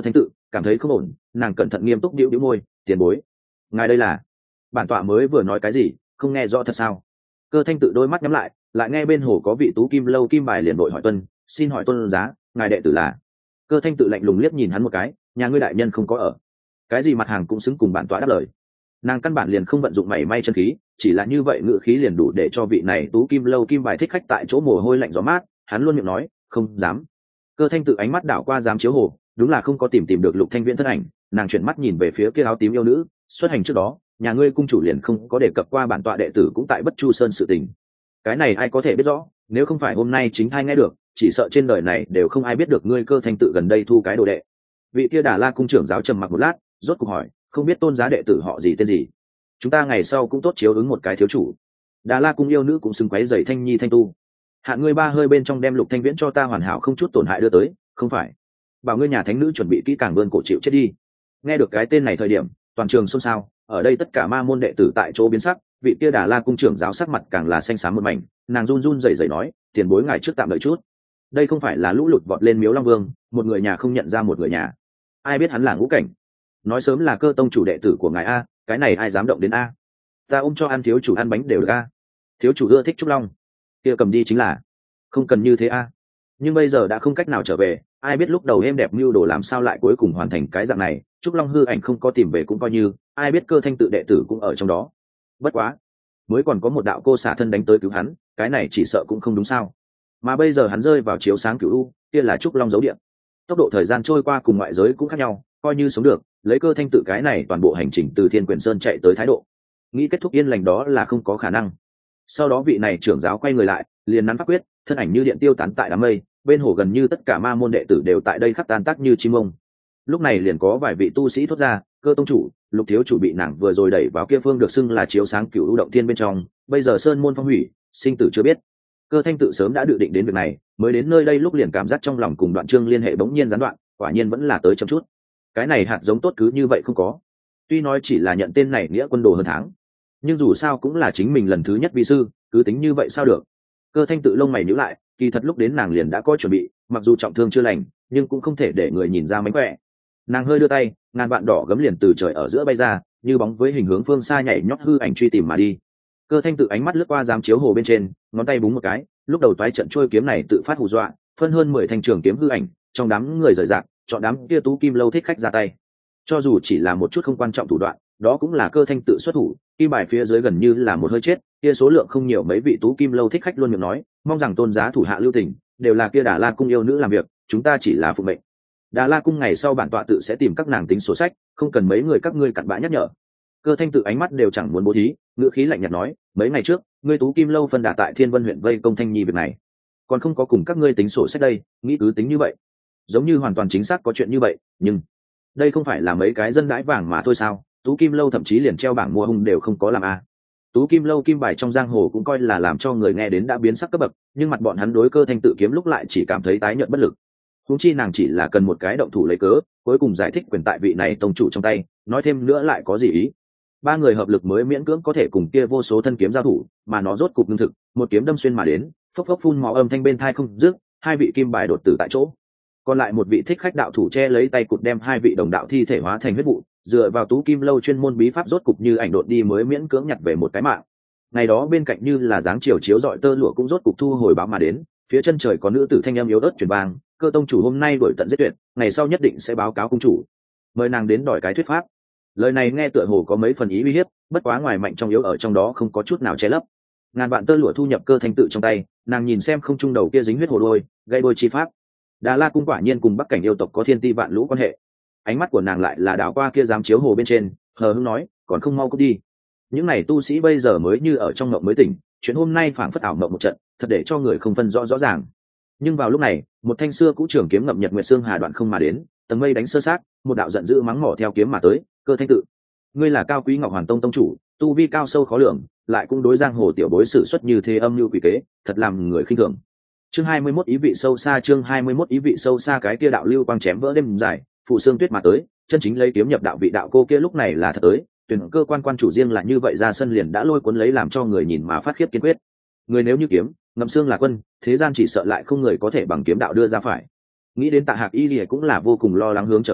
cảm thấy không ổn, nàng cẩn thận nghiêm túc đĩu đĩu môi, tiền bối, ngài đây là bản tọa mới vừa nói cái gì, không nghe rõ thật sao? Cơ Thanh Tự đôi mắt nhắm lại, lại nghe bên hồ có vị tú kim lâu kim bài liền vội hỏi tuân, xin hỏi tuân giá, ngài đệ tử là? Cơ Thanh Tự lạnh lùng liếc nhìn hắn một cái, nhà ngươi đại nhân không có ở, cái gì mặt hàng cũng xứng cùng bản tọa đáp lời. Nàng căn bản liền không vận dụng mảy may chân khí, chỉ là như vậy ngự khí liền đủ để cho vị này tú kim lâu kim bài thích khách tại chỗ mồ hôi lạnh gió mát. Hắn luôn miệng nói không dám. Cơ Thanh Tự ánh mắt đảo qua giám chiếu hồ, đúng là không có tìm tìm được Lục Thanh Viễn thân ảnh. Nàng chuyển mắt nhìn về phía kia áo tím yêu nữ, xuất hành trước đó nhà ngươi cung chủ liền không có đề cập qua bản tọa đệ tử cũng tại Bất Chu Sơn sự tình. Cái này ai có thể biết rõ, nếu không phải hôm nay chính thai nghe được, chỉ sợ trên đời này đều không ai biết được ngươi Cơ Thanh Tự gần đây thu cái đồ đệ. Vị kia Đà La cung trưởng giáo trầm mặc một lát, rốt cuộc hỏi, không biết tôn giá đệ tử họ gì tên gì? Chúng ta ngày sau cũng tốt chiếu ứng một cái thiếu chủ. Đà La cung yêu nữ cũng xứng quấy giày Thanh Nhi Thanh Tu. Hạn ngươi ba hơi bên trong đem Lục Thanh Viễn cho ta hoàn hảo không chút tổn hại đưa tới, không phải? Bảo ngươi nhà thánh nữ chuẩn bị kỹ càng bơn cổ chịu chết đi. Nghe được cái tên này thời điểm, toàn trường xôn xao, ở đây tất cả ma môn đệ tử tại chỗ biến sắc, vị kia Đà La cung trưởng giáo sắc mặt càng là xanh xám một mảnh, nàng run run rẩy rẩy nói, tiền bối ngài trước tạm đợi chút. Đây không phải là lũ lụt vọt lên Miếu Long Vương, một người nhà không nhận ra một người nhà. Ai biết hắn là ngũ cảnh? Nói sớm là Cơ tông chủ đệ tử của ngài a, cái này ai dám động đến a? Ta ôm cho ăn thiếu chủ ăn bánh đều được a. Thiếu chủ ưa thích trúc long, kia cầm đi chính là, không cần như thế a. Nhưng bây giờ đã không cách nào trở về, ai biết lúc đầu êm đẹp mưu đồ làm sao lại cuối cùng hoàn thành cái dạng này. Trúc long hư ảnh không có tìm về cũng coi như, ai biết Cơ Thanh Tự đệ tử cũng ở trong đó. Bất quá, mới còn có một đạo cô xả thân đánh tới cứu hắn, cái này chỉ sợ cũng không đúng sao. Mà bây giờ hắn rơi vào chiếu sáng cửu u, kia là Trúc long dấu điện. Tốc độ thời gian trôi qua cùng ngoại giới cũng khác nhau, coi như sống được, lấy Cơ Thanh Tự cái này toàn bộ hành trình từ Thiên Quyền Sơn chạy tới thái độ, nghĩ kết thúc yên lành đó là không có khả năng. Sau đó vị này trưởng giáo quay người lại, liền nắn pháp quyết, thân ảnh như điện tiêu tán tại đám mây, bên hồ gần như tất cả ma môn đệ tử đều tại đây khắc tan tác như chim ông. Lúc này liền có vài vị tu sĩ thốt ra, Cơ tông chủ, Lục thiếu chủ bị nàng vừa rồi đẩy vào kia phương được xưng là chiếu sáng cửu u động thiên bên trong, bây giờ sơn môn phong hủy, sinh tử chưa biết. Cơ Thanh Tự sớm đã dự định đến việc này, mới đến nơi đây lúc liền cảm giác trong lòng cùng Đoạn Trương liên hệ bỗng nhiên gián đoạn, quả nhiên vẫn là tới chậm chút. Cái này hạt giống tốt cứ như vậy không có. Tuy nói chỉ là nhận tên này nghĩa quân đồ hơn tháng, nhưng dù sao cũng là chính mình lần thứ nhất vi sư, cứ tính như vậy sao được? Cơ Thanh Tự lông mày nhíu lại, kỳ thật lúc đến nàng liền đã có chuẩn bị, mặc dù trọng thương chưa lành, nhưng cũng không thể để người nhìn ra mánh khỏe. Nàng hơi đưa tay, ngàn vạn đỏ gấm liền từ trời ở giữa bay ra, như bóng với hình hướng phương xa nhảy nhót hư ảnh truy tìm mà đi. Cơ Thanh Tự ánh mắt lướt qua giám chiếu hồ bên trên, ngón tay búng một cái, lúc đầu toái trận trôi kiếm này tự phát hù dọa, phân hơn mười thanh trường kiếm hư ảnh, trong đám người rời rạc, chọn đám kia tú kim lâu thích khách ra tay. Cho dù chỉ là một chút không quan trọng thủ đoạn, đó cũng là Cơ Thanh Tự xuất thủ, kim bài phía dưới gần như là một hơi chết, kia số lượng không nhiều mấy vị tú kim lâu thích khách luôn miệng nói, mong rằng tôn giá thủ hạ lưu tình, đều là kia Đà La cung yêu nữ làm việc, chúng ta chỉ là phụ mệnh. Đà La cung ngày sau bản tọa tự sẽ tìm các nàng tính sổ sách, không cần mấy người các ngươi cặn bã nhắc nhở. Cơ Thanh Tự ánh mắt đều chẳng muốn bố thí, ngữ khí lạnh nhạt nói, mấy ngày trước, ngươi tú kim lâu phân đà tại Thiên Vân huyện vây công Thanh Nhi việc này, còn không có cùng các ngươi tính sổ sách đây, nghĩ cứ tính như vậy, giống như hoàn toàn chính xác có chuyện như vậy, nhưng đây không phải là mấy cái dân đãi vàng mà thôi sao? Tú kim lâu thậm chí liền treo bảng mua hung đều không có làm a. À. Tú kim lâu kim bài trong giang hồ cũng coi là làm cho người nghe đến đã biến sắc cấp bậc, nhưng mặt bọn hắn đối Cơ Thanh Tự kiếm lúc lại chỉ cảm thấy tái nhợt bất lực. Huống chi nàng chỉ là cần một cái động thủ lấy cớ, cuối cùng giải thích quyền tại vị này tông chủ trong tay, nói thêm nữa lại có gì ý? Ba người hợp lực mới miễn cưỡng có thể cùng kia vô số thân kiếm giao thủ, mà nó rốt cục lương thực, một kiếm đâm xuyên mà đến, phốc phốc phun máu âm thanh bên tai không dứt, hai vị kim bài đột tử tại chỗ. Còn lại một vị thích khách đạo thủ che lấy tay cụt đem hai vị đồng đạo thi thể hóa thành huyết vụ, dựa vào tú kim lâu chuyên môn bí pháp rốt cục như ảnh đột đi mới miễn cưỡng nhặt về một cái mạng. Ngày đó bên cạnh như là dáng chiều chiếu dọi tơ lụa cũng rốt cục thu hồi báo mà đến, phía chân trời có nữ tử thanh âm yếu ớt truyền vang, Cơ tông chủ hôm nay đổi tận giết tuyệt, ngày sau nhất định sẽ báo cáo cung chủ, mời nàng đến đòi cái thuyết pháp. Lời này nghe tựa hồ có mấy phần ý uy hiếp, bất quá ngoài mạnh trong yếu ở trong đó không có chút nào che lấp. Ngàn vạn tơ lụa thu nhập Cơ Thanh Tự trong tay, nàng nhìn xem không trung đầu kia dính huyết hồ đôi, gây đôi chi pháp. Đà La cung quả nhiên cùng Bắc cảnh yêu tộc có thiên ti vạn lũ quan hệ. Ánh mắt của nàng lại là đảo qua kia giám chiếu hồ bên trên, hờ hững nói, còn không mau cút đi. Những này tu sĩ bây giờ mới như ở trong mộng mới tỉnh, chuyện hôm nay phảng phất ảo mộng một trận, thật để cho người không phân rõ rõ ràng. Nhưng vào lúc này, một thanh xưa cũ trường kiếm ngậm nhật nguyệt xương hà đoạn không mà đến, tầng mây đánh sơ sát, một đạo giận dữ mắng mỏ theo kiếm mà tới. Cơ Thanh Tự, ngươi là Cao Quý Ngọc Hoàn Tông tông chủ, tu vi cao sâu khó lường, lại cũng đối giang hồ tiểu bối sử xuất như thế âm mưu quỷ kế, thật làm người khinh thường. Chương hai mươi mốt ý vị sâu xa, chương hai mươi mốt ý vị sâu xa, cái kia đạo lưu quang chém vỡ đêm dài, phụ xương tuyết mà tới, chân chính lấy kiếm nhập đạo vị đạo cô kia lúc này là thật tới, tuyển cơ quan quan chủ riêng là như vậy ra sân liền đã lôi cuốn lấy làm cho người nhìn mà phát khiếp kiên quyết. Người nếu như kiếm, ngậm xương là quân, thế gian chỉ sợ lại không người có thể bằng kiếm đạo đưa ra phải. Nghĩ đến Tạ Hạc Y Lìa cũng là vô cùng lo lắng hướng trở về,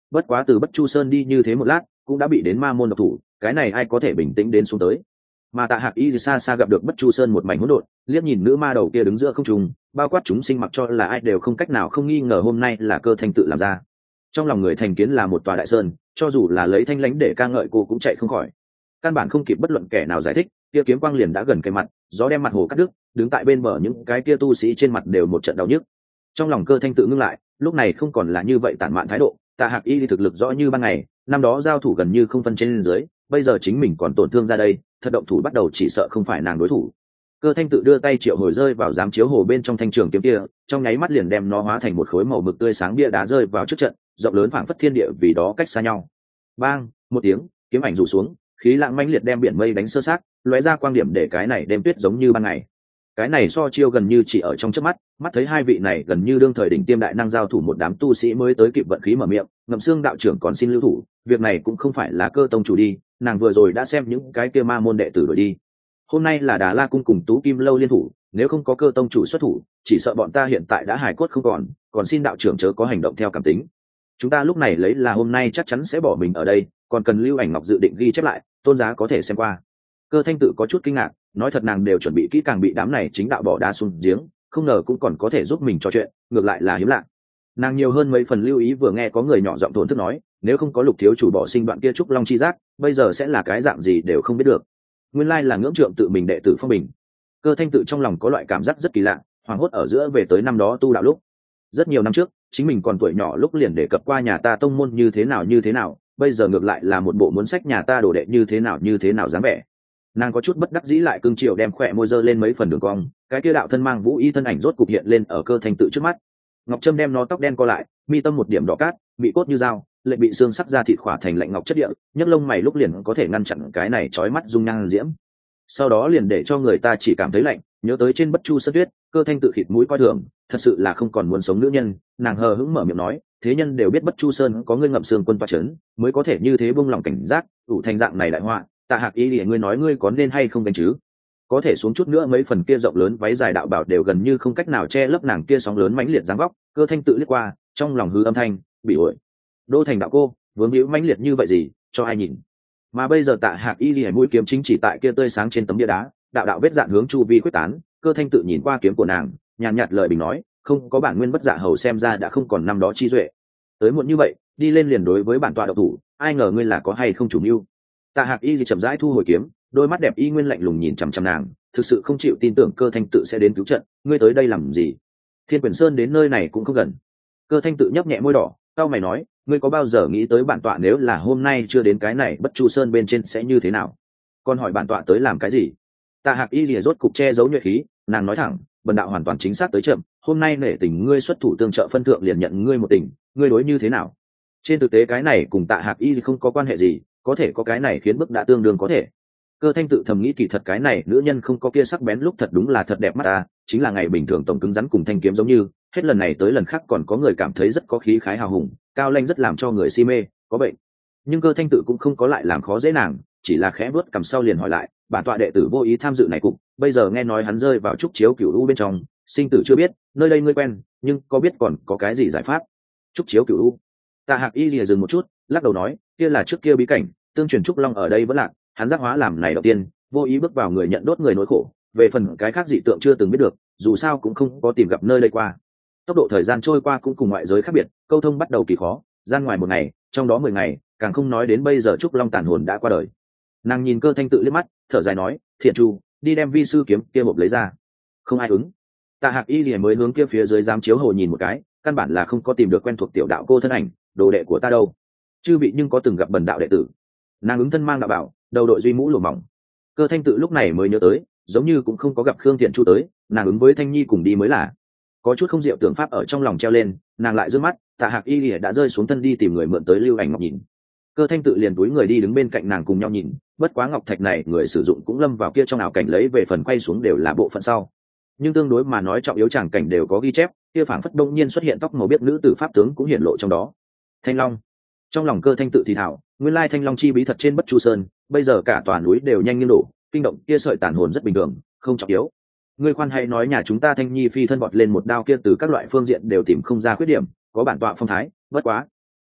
bất quá từ Bất Chu Sơn đi như thế một lát cũng đã bị đến ma môn độc thủ, cái này ai có thể bình tĩnh đến xuống tới. Mà Tạ Hạc Y xa xa gặp được Bất Chu Sơn một mảnh hỗn độn, liếc nhìn nữ ma đầu kia đứng giữa không trung, bao quát chúng sinh mặc cho là ai đều không cách nào không nghi ngờ hôm nay là Cơ Thanh tự làm ra. Trong lòng người thành kiến là một tòa đại sơn, cho dù là lấy thanh lãnh để ca ngợi cô cũng chạy không khỏi. Căn bản không kịp bất luận kẻ nào giải thích, kia kiếm quang liền đã gần cây mặt, gió đem mặt hồ cắt đứt, đứng tại bên bờ những cái kia tu sĩ trên mặt đều một trận đau nhức. Trong lòng Cơ Thanh tự ngưng lại, lúc này không còn là như vậy tản mạn thái độ, Tạ Hạc Y thực lực rõ như ban ngày, năm đó giao thủ gần như không phân trên dưới, bây giờ chính mình còn tổn thương ra đây, thật động thủ bắt đầu chỉ sợ không phải nàng đối thủ. Cơ Thanh tự đưa tay triệu hồi rơi vào giám chiếu hồ bên trong thanh trường kiếm kia, trong nháy mắt liền đem nó hóa thành một khối màu mực tươi sáng bia đá rơi vào trước trận, rộng lớn phảng phất thiên địa vì đó cách xa nhau. Bang, một tiếng, kiếm ảnh rủ xuống, khí lãng mãnh liệt đem biển mây đánh sơ xác, lóe ra quang điểm để cái này đêm tuyết giống như ban ngày. Cái này so chiêu gần như chỉ ở trong chớp mắt, mắt thấy hai vị này gần như đương thời đỉnh tiêm đại năng giao thủ một đám tu sĩ mới tới kịp vận khí mở miệng, Ngậm Xương đạo trưởng còn xin lưu thủ, việc này cũng không phải là Cơ tông chủ đi, nàng vừa rồi đã xem những cái kia ma môn đệ tử đuổi đi. Hôm nay là Đà La cung cùng Tú Kim lâu liên thủ, nếu không có Cơ tông chủ xuất thủ, chỉ sợ bọn ta hiện tại đã hài cốt không còn, còn xin đạo trưởng chớ có hành động theo cảm tính. Chúng ta lúc này lấy là hôm nay chắc chắn sẽ bỏ mình ở đây, còn cần Lưu Ảnh Ngọc dự định ghi chép lại, tôn giá có thể xem qua. Cơ Thanh tự có chút kinh ngạc, nói thật nàng đều chuẩn bị kỹ càng bị đám này chính đạo bỏ đá xuống giếng, không ngờ cũng còn có thể giúp mình trò chuyện, ngược lại là hiếm lạ. Nàng nhiều hơn mấy phần lưu ý vừa nghe có người nhỏ giọng thổn thức nói, nếu không có Lục thiếu chủ bỏ sinh đoạn kia trúc long chi giác, bây giờ sẽ là cái dạng gì đều không biết được. Nguyên lai là ngưỡng trượng tự mình đệ tử phong bình. Cơ Thanh tự trong lòng có loại cảm giác rất kỳ lạ, hoàng hốt ở giữa về tới năm đó tu đạo lúc. Rất nhiều năm trước, chính mình còn tuổi nhỏ lúc liền đề cập qua nhà ta tông môn như thế nào như thế nào, bây giờ ngược lại là một bộ muốn sách nhà ta đồ đệ như thế nào như thế nào dáng vẻ. Nàng có chút bất đắc dĩ lại cương triều đem khỏe môi dơ lên mấy phần đường cong, cái kia đạo thân mang vũ y thân ảnh rốt cục hiện lên ở Cơ Thanh tự trước mắt. Ngọc Trâm đem nó tóc đen co lại, mi tâm một điểm đỏ cát, bị cốt như dao, lệ bị xương sắc ra thịt khỏa thành lạnh ngọc chất địa, nhấc lông mày lúc liền có thể ngăn chặn cái này chói mắt dung nhan diễm. Sau đó liền để cho người ta chỉ cảm thấy lạnh, nhớ tới trên Bất Chu Sơn tuyết, Cơ Thanh tự khịt mũi coi thường, thật sự là không còn muốn sống nữ nhân. Nàng hờ hững mở miệng nói, thế nhân đều biết Bất Chu Sơn có ngươi Ngậm Xương quân toa chấn, mới có thể như thế buông lòng cảnh giác, ủ thành dạng này đại họa. Tạ Hạc Y lìa ngươi nói ngươi có nên hay không đánh chứ? Có thể xuống chút nữa mấy phần kia rộng lớn váy dài đạo bảo đều gần như không cách nào che lấp nàng kia sóng lớn mãnh liệt dáng vóc. Cơ Thanh tự liếc qua, trong lòng hư âm thanh, bị ổi. Đô thành đạo cô, vướng hữu mãnh liệt như vậy gì, cho ai nhìn? Mà bây giờ Tạ Hạc Y lìa mũi kiếm chính chỉ tại kia tươi sáng trên tấm bia đá, đạo đạo vết dạn hướng chu vi quyết tán. Cơ Thanh tự nhìn qua kiếm của nàng, nhàn nhạt lời bình nói, không có bản nguyên bất dạ hầu xem ra đã không còn năm đó chi duệ. Tới muộn như vậy, đi lên liền đối với bản tọa độc thủ, ai ngờ ngươi là có hay không chủ mưu. Tạ Hạc Y chậm rãi thu hồi kiếm, đôi mắt đẹp y nguyên lạnh lùng nhìn chằm chằm nàng, thực sự không chịu tin tưởng Cơ Thanh tự sẽ đến cứu trận, ngươi tới đây làm gì? Thiên Quyền Sơn đến nơi này cũng không gần. Cơ Thanh tự nhấp nhẹ môi đỏ, cau mày nói, ngươi có bao giờ nghĩ tới bản tọa nếu là hôm nay chưa đến cái này Bất Chu Sơn bên trên sẽ như thế nào? Còn hỏi bản tọa tới làm cái gì? Tạ Hạc Y lìa rốt cục che giấu nhuệ khí, nàng nói thẳng, bần đạo hoàn toàn chính xác tới chậm, hôm nay nể tình ngươi xuất thủ tương trợ phân thượng liền nhận ngươi một tình, ngươi đối như thế nào? Trên thực tế cái này cùng Tạ Hạc Y không có quan hệ gì, có thể có cái này khiến bức đã tương đương có thể. Cơ Thanh tự thầm nghĩ kỳ thật cái này nữ nhân không có kia sắc bén lúc thật đúng là thật đẹp mắt ta, chính là ngày bình thường tổng cứng rắn cùng thanh kiếm giống như, hết lần này tới lần khác còn có người cảm thấy rất có khí khái hào hùng, cao lanh rất làm cho người si mê, có bệnh. Nhưng Cơ Thanh tự cũng không có lại làm khó dễ nàng, chỉ là khẽ bước cầm sau liền hỏi lại, bản tọa đệ tử vô ý tham dự này cục, bây giờ nghe nói hắn rơi vào trúc chiếu cửu u bên trong, sinh tử chưa biết, nơi đây ngươi quen, nhưng có biết còn có cái gì giải pháp? Trúc chiếu cửu u. Tạ Hạc Y lìa dừng một chút, lắc đầu nói, kia là trước kia bí cảnh, tương truyền trúc long ở đây vẫn lạc, hắn giác hóa làm này đầu tiên, vô ý bước vào người nhận đốt người nỗi khổ, về phần cái khác dị tượng chưa từng biết được, dù sao cũng không có tìm gặp nơi đây qua. Tốc độ thời gian trôi qua cũng cùng ngoại giới khác biệt, câu thông bắt đầu kỳ khó, gian ngoài một ngày, trong đó mười ngày, càng không nói đến bây giờ trúc long tàn hồn đã qua đời. Nàng nhìn Cơ Thanh tự liếc mắt, thở dài nói, thiện chu, đi đem vi sư kiếm kia hộp lấy ra. Không ai ứng. Tạ Hạc Y lìa mới hướng kia phía dưới giám chiếu hồ nhìn một cái, căn bản là không có tìm được quen thuộc tiểu đạo cô thân ảnh, đồ đệ của ta đâu? Chư vị nhưng có từng gặp bần đạo đệ tử? Nàng ứng thân mang đạo bảo, đầu đội duy mũ lùa mỏng. Cơ Thanh tự lúc này mới nhớ tới, giống như cũng không có gặp Khương Thiện Chu tới, nàng ứng với Thanh Nhi cùng đi mới là. Có chút không diệu tưởng pháp ở trong lòng treo lên, nàng lại giương mắt, Tạ Hạc Y lìa đã rơi xuống thân đi tìm người mượn tới Lưu Ảnh Ngọc nhìn. Cơ Thanh tự liền túi người đi đứng bên cạnh nàng cùng nhau nhìn, bất quá ngọc thạch này người sử dụng cũng lâm vào kia trong ảo cảnh lấy về phần quay xuống đều là bộ phận sau. Nhưng tương đối mà nói trọng yếu tràng cảnh đều có ghi chép, kia phảng phất đông nhiên xuất hiện tóc màu biết nữ tử pháp tướng cũng hiển lộ trong đó. Thanh Long. Trong lòng Cơ Thanh tự thì thảo, nguyên lai Thanh Long chi bí thật trên Bất Chu Sơn, bây giờ cả tòa núi đều nhanh nghiêng đổ, kinh động kia sợi tàn hồn rất bình thường, không trọng yếu. Ngươi khoan hay nói nhà chúng ta Thanh Nhi phi thân vọt lên một đao kia từ các loại phương diện đều tìm không ra khuyết điểm, có bản tọa phong thái, bất quá.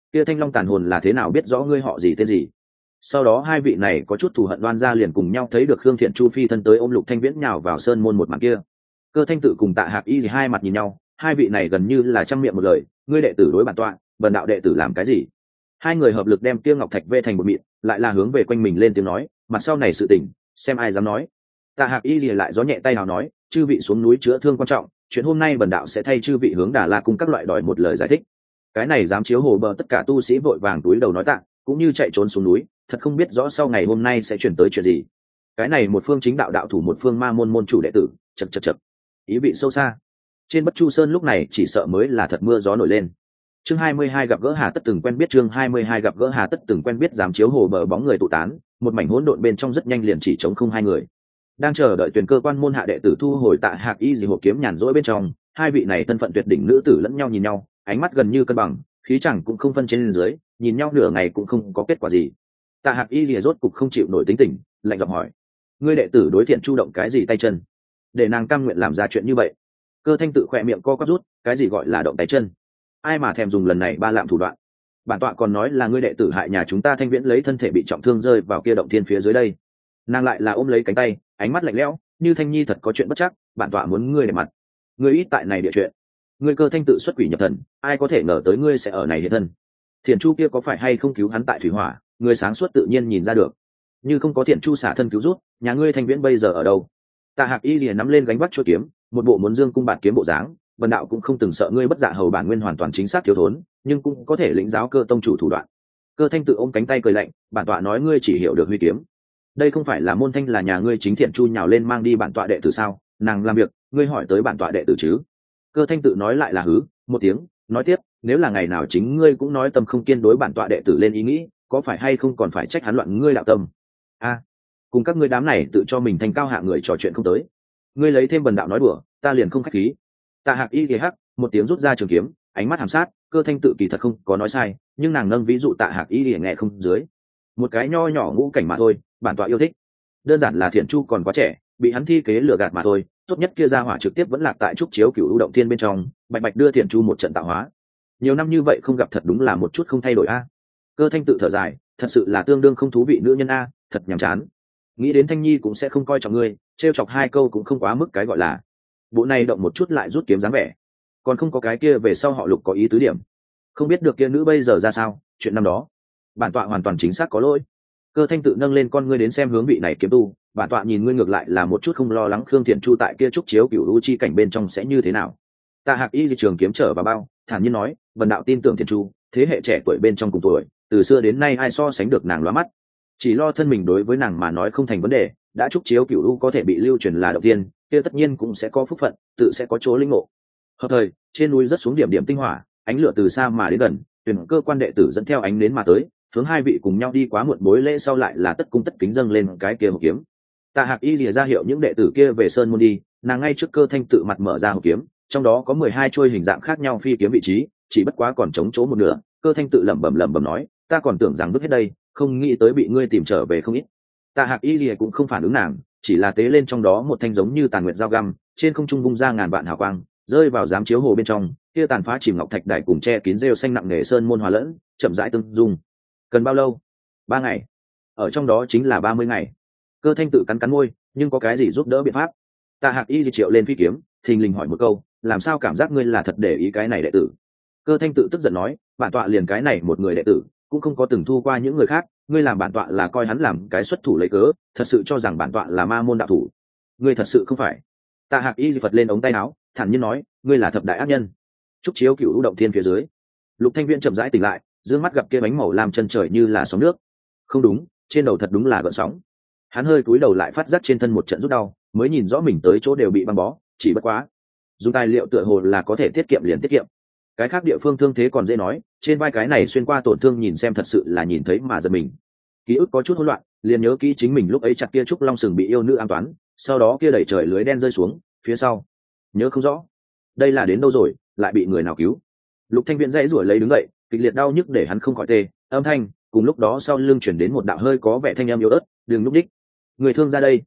kia thanh long tàn hồn là thế nào biết rõ ngươi họ gì tên gì? Sau đó hai vị này có chút thù hận đoan ra liền cùng nhau thấy được Khương Thiện Chu phi thân tới ôm Lục Thanh Viễn nhào vào sơn môn một màn kia. Cơ Thanh Tự cùng Tạ Hạc Y thì hai mặt nhìn nhau, hai vị này gần như là trăm miệng một lời, ngươi đệ tử đối bản tọa, bần đạo đệ tử làm cái gì? Hai người hợp lực đem kia ngọc thạch vê thành một mịn, lại là hướng về quanh mình lên tiếng nói, mặt sau này sự tình, xem ai dám nói. Tạ Hạc Y lìa lại gió nhẹ tay nào nói, chư vị xuống núi chữa thương quan trọng, chuyện hôm nay bần đạo sẽ thay chư vị hướng Đà La cung các loại đòi một lời giải thích. Cái này dám chiếu hồ bờ tất cả tu sĩ vội vàng túi đầu nói tạ, cũng như chạy trốn xuống núi, thật không biết rõ sau ngày hôm nay sẽ chuyển tới chuyện gì. Cái này một phương chính đạo đạo thủ, một phương ma môn môn chủ đệ tử, chậc chậc chậc, ý vị sâu xa. Trên Bất Chu Sơn lúc này chỉ sợ mới là thật mưa gió nổi lên. Chương hai mươi hai gặp gỡ Hà Tất từng quen biết, chương hai mươi hai gặp gỡ Hà Tất từng quen biết, dám chiếu hồ bờ bóng người tụ tán, một mảnh hỗn độn bên trong rất nhanh liền chỉ trống không hai người. Đang chờ đợi tuyển cơ quan môn hạ đệ tử thu hồi Tạ Hạc Y gì hộp kiếm nhàn rỗi bên trong, hai vị này thân phận tuyệt đỉnh nữ tử lẫn nhau nhìn nhau, ánh mắt gần như cân bằng, khí chẳng cũng không phân trên dưới, nhìn nhau nửa ngày cũng không có kết quả gì. Tạ Hạc Y lìa rốt cục không chịu nổi tính tình, lạnh giọng hỏi: ngươi đệ tử đối thiện chu động cái gì tay chân, để nàng cam nguyện làm ra chuyện như vậy? Cơ Thanh Tự khỏe miệng co quắp rút, cái gì gọi là động tay chân? Ai mà thèm dùng lần này ba lạm thủ đoạn? Bản tọa còn nói là ngươi đệ tử hại nhà chúng ta Thanh Viễn lấy thân thể bị trọng thương rơi vào kia động thiên phía dưới đây. Nàng lại là ôm lấy cánh tay, ánh mắt lạnh lẽo, như Thanh Nhi thật có chuyện bất chắc, bản tọa muốn ngươi để mặt. Ngươi ít tại này địa chuyện. Ngươi Cơ Thanh Tự xuất quỷ nhập thần, ai có thể ngờ tới ngươi sẽ ở này hiện thân? Thiện Chu kia có phải hay không cứu hắn tại thủy hỏa, người sáng suốt tự nhiên nhìn ra được. Như không có Thiện Chu xả thân cứu rút, nhà ngươi Thanh Viễn bây giờ ở đâu? Tạ Hạc Y liền nắm lên gánh vác chuôi kiếm, một bộ muốn dương cung bạt kiếm bộ dáng. Vân đạo cũng không từng sợ ngươi bất dạ hầu bản nguyên hoàn toàn chính xác thiếu thốn, nhưng cũng có thể lĩnh giáo Cơ tông chủ thủ đoạn. Cơ Thanh Tự ôm cánh tay cười lạnh, bản tọa nói ngươi chỉ hiểu được huy kiếm. Đây không phải là môn thanh là nhà ngươi chính Thiện Chu nhào lên mang đi bản tọa đệ tử sao? Nàng làm việc, ngươi hỏi tới bản tọa đệ tử chứ? Cơ Thanh Tự nói lại là hứ một tiếng, nói tiếp, nếu là ngày nào chính ngươi cũng nói tâm không kiên đối bản tọa đệ tử lên ý nghĩ, có phải hay không còn phải trách hắn loạn ngươi đạo tâm? A, à, cùng các ngươi đám này tự cho mình thành cao hạ người trò chuyện không tới. Ngươi lấy thêm bần đạo nói đùa, ta liền không khách khí. Tạ Hạc Y hắc một tiếng rút ra trường kiếm, ánh mắt hàm sát. Cơ Thanh Tự kỳ thật không có nói sai, nhưng nàng nâng ví dụ Tạ Hạc Y nghe không dưới. Một cái nho nhỏ ngũ cảnh mà thôi, bản tọa yêu thích. Đơn giản là Thiện Chu còn quá trẻ, bị hắn thi kế lừa gạt mà thôi. Tốt nhất kia ra hỏa trực tiếp vẫn lạc tại trúc chiếu cửu u động thiên bên trong, bạch bạch đưa Thiện Chu một trận tạo hóa. Nhiều năm như vậy không gặp thật đúng là một chút không thay đổi a. Cơ Thanh Tự thở dài, thật sự là tương đương không thú vị nữ nhân a, thật nhàm chán. Nghĩ đến Thanh Nhi cũng sẽ không coi trọng ngươi, trêu chọc hai câu cũng không quá mức cái gọi là. Bộ này động một chút lại rút kiếm dáng vẻ, còn không có cái kia về sau họ Lục có ý tứ điểm. Không biết được kia nữ bây giờ ra sao, chuyện năm đó bản tọa hoàn toàn chính xác có lỗi. Cơ Thanh Tự nâng lên con ngươi đến xem hướng vị này kiếm tu, bản tọa nhìn ngươi ngược lại là một chút không lo lắng Khương Thiện Chu tại kia trúc chiếu cửu u chi cảnh bên trong sẽ như thế nào. Tạ Hạc Y trường kiếm trở vào bao, thản nhiên nói, vần đạo tin tưởng Thiện Chu, thế hệ trẻ tuổi bên trong cùng tuổi, từ xưa đến nay ai so sánh được nàng lóa mắt. Chỉ lo thân mình đối với nàng mà nói không thành vấn đề, đã trúc chiếu cửu u có thể bị lưu truyền là đầu tiên, kia tất nhiên cũng sẽ có phúc phận, tự sẽ có chỗ linh ngộ. Hợp thời, trên núi rất xuống điểm điểm tinh hỏa, ánh lửa từ xa mà đến gần, tuyển cơ quan đệ tử dẫn theo ánh nến mà tới, hướng hai vị cùng nhau đi quá muộn bối lễ sau lại là tất cung tất kính dâng lên cái kia hộp kiếm. Tạ Hạc Y lìa ra hiệu những đệ tử kia về sơn môn đi, nàng ngay trước Cơ Thanh Tự mặt mở ra hộp kiếm, trong đó có mười hai chuôi hình dạng khác nhau phi kiếm vị trí, chỉ bất quá còn trống chỗ một nửa. Cơ Thanh Tự lẩm bẩm lẩm bẩm nói, ta còn tưởng rằng vứt hết đây, không nghĩ tới bị ngươi tìm trở về không ít. Tạ Hạc Y lìa cũng không phản ứng nàng, chỉ là tế lên trong đó một thanh giống như tàn nguyệt dao găm, trên không trung bung ra ngàn vạn hào quang, rơi vào giám chiếu hồ bên trong, kia tàn phá chìm ngọc thạch đài cùng che kín rêu xanh nặng nề sơn môn hòa lẫn, chậm rãi tương dung. Cần bao lâu? Ba ngày. Ở trong đó chính là ba mươi ngày. Cơ Thanh Tự cắn cắn môi, nhưng có cái gì giúp đỡ biện pháp? Tạ Hạc Y triệu lên phi kiếm, thình lình hỏi một câu, làm sao cảm giác ngươi là thật để ý cái này đệ tử? Cơ Thanh Tự tức giận nói, bản tọa liền cái này một người đệ tử, cũng không có từng thu qua những người khác, ngươi làm bản tọa là coi hắn làm cái xuất thủ lấy cớ, thật sự cho rằng bản tọa là ma môn đạo thủ. Ngươi thật sự không phải. Tạ Hạc Y phật lên ống tay áo, thản nhiên nói, ngươi là thập đại ác nhân. Trúc chiếu cửu u động thiên phía dưới, Lục Thanh Viễn chậm rãi tỉnh lại, dương mắt gặp kia bánh màu làm chân trời như là sóng nước. Không đúng, trên đầu thật đúng là gợn sóng. Hắn hơi cúi đầu lại phát giác trên thân một trận rút đau, mới nhìn rõ mình tới chỗ đều bị băng bó, chỉ bất quá dùng tài liệu tựa hồ là có thể tiết kiệm liền tiết kiệm. Cái khác địa phương thương thế còn dễ nói, trên vai cái này xuyên qua tổn thương nhìn xem thật sự là nhìn thấy mà giật mình. Ký ức có chút hỗn loạn, liền nhớ kỹ chính mình lúc ấy chặt kia trúc long sừng bị yêu nữ an toán, sau đó kia đẩy trời lưới đen rơi xuống, phía sau nhớ không rõ. Đây là đến đâu rồi, lại bị người nào cứu? Lục Thanh Viễn dãy rủa lấy đứng dậy, kịch liệt đau nhức để hắn không khỏi tê, âm thanh cùng lúc đó sau lưng chuyển đến một đạo hơi có vẻ thanh âm yếu ớt, đừng lúc đích, người thương ra đây.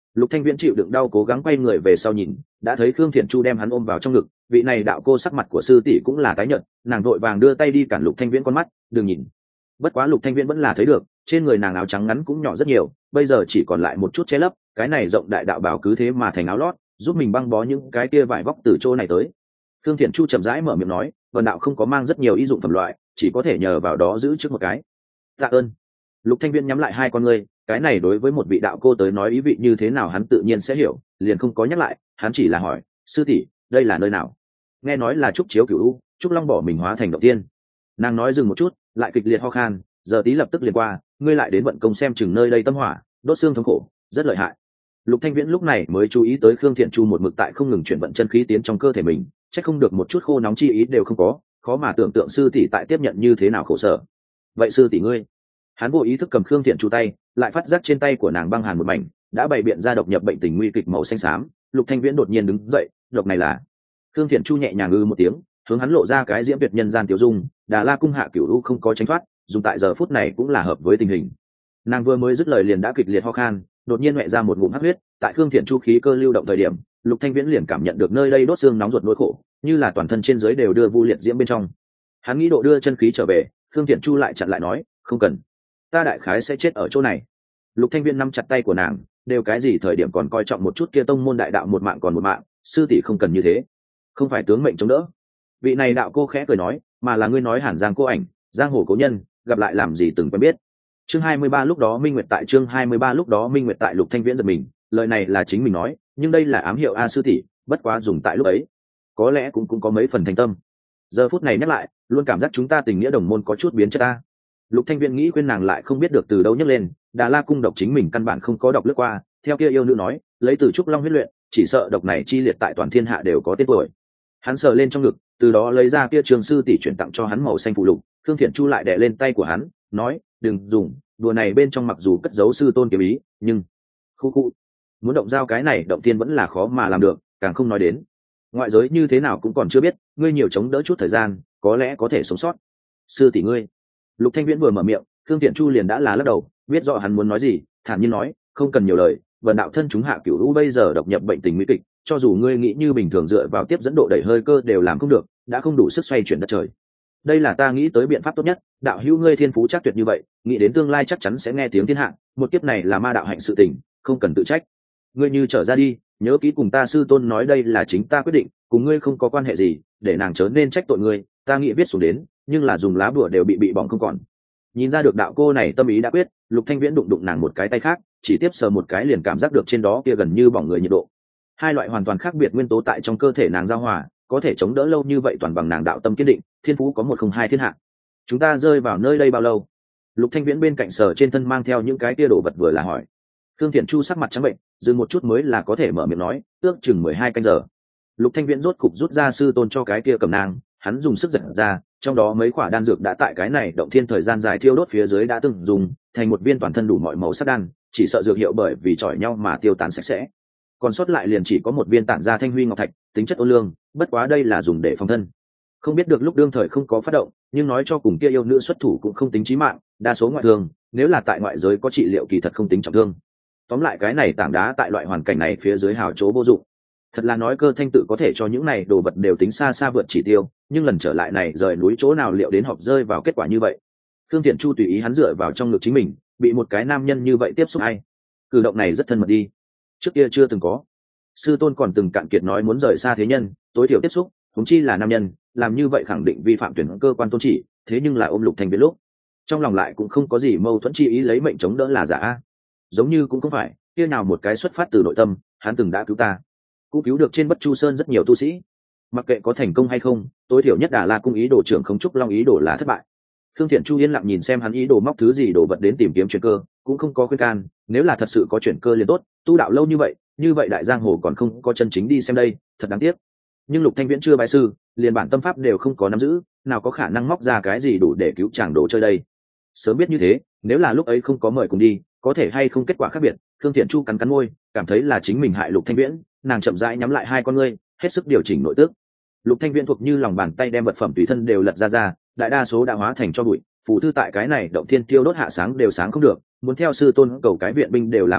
Lục Thanh Viễn chịu đựng đau cố gắng quay người về sau nhìn, đã thấy Khương Thiện Chu đem hắn ôm vào trong ngực. Vị này đạo cô sắc mặt của sư tỷ cũng là tái nhợt, nàng vội vàng đưa tay đi cản Lục Thanh Viễn con mắt, đừng nhìn. Bất quá Lục Thanh Viễn vẫn là thấy được, trên người nàng áo trắng ngắn cũng nhỏ rất nhiều, bây giờ chỉ còn lại một chút che lấp, cái này rộng đại đạo bảo cứ thế mà thành áo lót, giúp mình băng bó những cái kia vải vóc từ chỗ này tới. Khương Thiện Chu chậm rãi mở miệng nói, vần đạo không có mang rất nhiều y dụng phẩm loại, chỉ có thể nhờ vào đó giữ trước một cái. Tạ ơn. Lục Thanh Viễn nhắm lại hai con ngươi, cái này đối với một vị đạo cô tới nói ý vị như thế nào hắn tự nhiên sẽ hiểu, liền không có nhắc lại, hắn chỉ là hỏi, sư tỷ, đây là nơi nào? Nghe nói là trúc chiếu cửu u, trúc long bỏ mình hóa thành động tiên. Nàng nói dừng một chút, lại kịch liệt ho khan, giờ tí lập tức liền qua, ngươi lại đến vận công xem chừng nơi đây tâm hỏa, đốt xương thống khổ, rất lợi hại. Lục Thanh Viễn lúc này mới chú ý tới Khương Thiện Chu một mực tại không ngừng chuyển vận chân khí tiến trong cơ thể mình, chắc không được một chút khô nóng chi ý đều không có, khó mà tưởng tượng sư tỷ tại tiếp nhận như thế nào khổ sở. Vậy sư tỷ ngươi? Hắn vô ý thức cầm Khương Thiện Chu tay, lại phát giác trên tay của nàng băng hàn một mảnh, đã bày biện ra độc nhập bệnh tình nguy kịch màu xanh xám. Lục Thanh Viễn đột nhiên đứng dậy, độc này là? Khương Thiện Chu nhẹ nhàng ư một tiếng, hướng hắn lộ ra cái diễm tuyệt nhân gian tiểu dung, Đà La cung hạ cửu u không có tránh thoát, dùng tại giờ phút này cũng là hợp với tình hình. Nàng vừa mới dứt lời liền đã kịch liệt ho khan, đột nhiên mẹ ra một ngụm hắc huyết, tại Khương Thiện Chu khí cơ lưu động thời điểm, Lục Thanh Viễn liền cảm nhận được nơi đây đốt xương nóng ruột nỗi khổ, như là toàn thân trên dưới đều đưa vu liệt diễm bên trong. Hắn nghĩ độ đưa chân khí trở về, Khương Thiện Chu lại chặn lại nói, không cần, ta đại khái sẽ chết ở chỗ này. Lục Thanh Viễn nắm chặt tay của nàng, đều cái gì thời điểm còn coi trọng một chút kia tông môn đại đạo một mạng còn một mạng, sư tỷ không cần như thế, không phải tướng mệnh chống đỡ. Vị này đạo cô khẽ cười nói, mà là ngươi nói Hàn Giang cô ảnh, giang hồ cố nhân, gặp lại làm gì từng quen biết. Chương hai mươi ba lúc đó Minh Nguyệt tại chương hai mươi ba lúc đó Minh Nguyệt tại. Lục Thanh Viễn giật mình, lời này là chính mình nói, nhưng đây là ám hiệu a sư tỷ, bất quá dùng tại lúc ấy, có lẽ cũng cũng có mấy phần thành tâm. Giờ phút này nhắc lại, luôn cảm giác chúng ta tình nghĩa đồng môn có chút biến chất a. Lục Thanh Viễn nghĩ khuyên nàng lại không biết được từ đâu nhấc lên, Đà La cung độc chính mình căn bản không có đọc lướt qua, theo kia yêu nữ nói, lấy từ trúc long huyết luyện, chỉ sợ độc này chi liệt tại toàn thiên hạ đều có tên tuổi. Hắn sờ lên trong ngực, từ đó lấy ra kia trường sư tỷ chuyển tặng cho hắn màu xanh phụ lục. Khương Thiện Chu lại đè lên tay của hắn, nói, đừng dùng, đùa này bên trong mặc dù cất giấu sư tôn kiếm ý, nhưng khu khu muốn động giao cái này động tiên vẫn là khó mà làm được, càng không nói đến ngoại giới như thế nào cũng còn chưa biết, ngươi nhiều chống đỡ chút thời gian, có lẽ có thể sống sót. Sư tỷ ngươi. Lục Thanh Viễn vừa mở miệng, Khương Thiện Chu liền đã là lắc đầu, biết rõ hắn muốn nói gì, thản nhiên nói, không cần nhiều lời, vần đạo thân chúng hạ cửu u bây giờ độc nhập bệnh tình nguy kịch, cho dù ngươi nghĩ như bình thường dựa vào tiếp dẫn độ đẩy hơi cơ đều làm không được, đã không đủ sức xoay chuyển đất trời. Đây là ta nghĩ tới biện pháp tốt nhất, đạo hữu ngươi thiên phú chắc tuyệt như vậy, nghĩ đến tương lai chắc chắn sẽ nghe tiếng thiên hạ, một kiếp này là ma đạo hạnh sự tình, không cần tự trách. Ngươi như trở ra đi, nhớ kỹ cùng ta sư tôn nói đây là chính ta quyết định, cùng ngươi không có quan hệ gì, để nàng chớ nên trách tội ngươi, ta nghĩ viết xuống đến, nhưng là dùng lá bùa đều bị bị bỏng không còn. Nhìn ra được đạo cô này tâm ý đã quyết, Lục Thanh Viễn đụng đụng nàng một cái tay khác, chỉ tiếp sờ một cái liền cảm giác được trên đó kia gần như bỏng người nhiệt độ. Hai loại hoàn toàn khác biệt nguyên tố tại trong cơ thể nàng giao hòa, có thể chống đỡ lâu như vậy toàn bằng nàng đạo tâm kiên định, thiên phú có một không hai thiên hạ. Chúng ta rơi vào nơi đây bao lâu? Lục Thanh Viễn bên cạnh sờ trên thân mang theo những cái kia đồ vật vừa là hỏi. Thương Thiện Chu sắc mặt trắng bệnh, dừng một chút mới là có thể mở miệng nói, ước chừng mười hai canh giờ. Lục Thanh Viễn rốt cục rút ra sư tôn cho cái kia cầm nang, hắn dùng sức giật ra, trong đó mấy quả đan dược đã tại cái này động thiên thời gian dài thiêu đốt phía dưới đã từng dùng thành một viên toàn thân đủ mọi màu sắc đan, chỉ sợ dược hiệu bởi vì chọi nhau mà tiêu tán sạch sẽ. Còn sót lại liền chỉ có một viên tản ra thanh huy ngọc thạch, tính chất ôn lương, bất quá đây là dùng để phòng thân. Không biết được lúc đương thời không có phát động, nhưng nói cho cùng kia yêu nữ xuất thủ cũng không tính chí mạng, đa số ngoại thương, nếu là tại ngoại giới có trị liệu kỳ thật không tính trọng thương. Tóm lại cái này tảng đá tại loại hoàn cảnh này phía dưới hào chỗ vô dụng. Thật là nói cơ thanh tự có thể cho những này đồ vật đều tính xa xa vượt chỉ tiêu, nhưng lần trở lại này rời núi chỗ nào liệu đến họp rơi vào kết quả như vậy. Thương Thiện Chu tùy ý hắn dựa vào trong ngực chính mình, bị một cái nam nhân như vậy tiếp xúc hay. Cử động này rất thân mật đi. Trước kia chưa từng có. Sư tôn còn từng cạn kiệt nói muốn rời xa thế nhân, tối thiểu tiếp xúc, huống chi là nam nhân, làm như vậy khẳng định vi phạm tuyển cơ quan tôn chỉ, thế nhưng là ôm Lục Thanh Viễn lúc, trong lòng lại cũng không có gì mâu thuẫn chi ý lấy mệnh chống đỡ là giả. Giống như cũng không phải, kia nào một cái xuất phát từ nội tâm, hắn từng đã cứu ta, cũng cứu được trên Bất Chu Sơn rất nhiều tu sĩ. Mặc kệ có thành công hay không, tối thiểu nhất Đà La cung ý đồ trưởng không trúc long ý đồ là thất bại. Thương Thiện Chu yên lặng nhìn xem hắn ý đồ móc thứ gì đồ vật đến tìm kiếm chuyển cơ, cũng không có khuyên can, nếu là thật sự có chuyển cơ liền tốt, tu đạo lâu như vậy, như vậy đại giang hồ còn không có chân chính đi xem đây, thật đáng tiếc. Nhưng Lục Thanh Viễn chưa bái sư, liền bản tâm pháp đều không có nắm giữ, nào có khả năng móc ra cái gì đủ để cứu chàng đồ chơi đây. Sớm biết như thế, nếu là lúc ấy không có mời cùng đi, có thể hay không kết quả khác biệt. Thương Thiện Chu cắn cắn môi, cảm thấy là chính mình hại Lục Thanh Viễn, nàng chậm rãi nhắm lại hai con ngươi, hết sức điều chỉnh nội tức. Lục Thanh Viễn thuộc như lòng bàn tay đem vật phẩm tùy thân đều lật ra ra, đại đa số đã hóa thành cho bụi, phù thư tại cái này động thiên tiêu đốt hạ sáng đều sáng không được, muốn theo sư tôn cầu cái viện binh đều làm không được,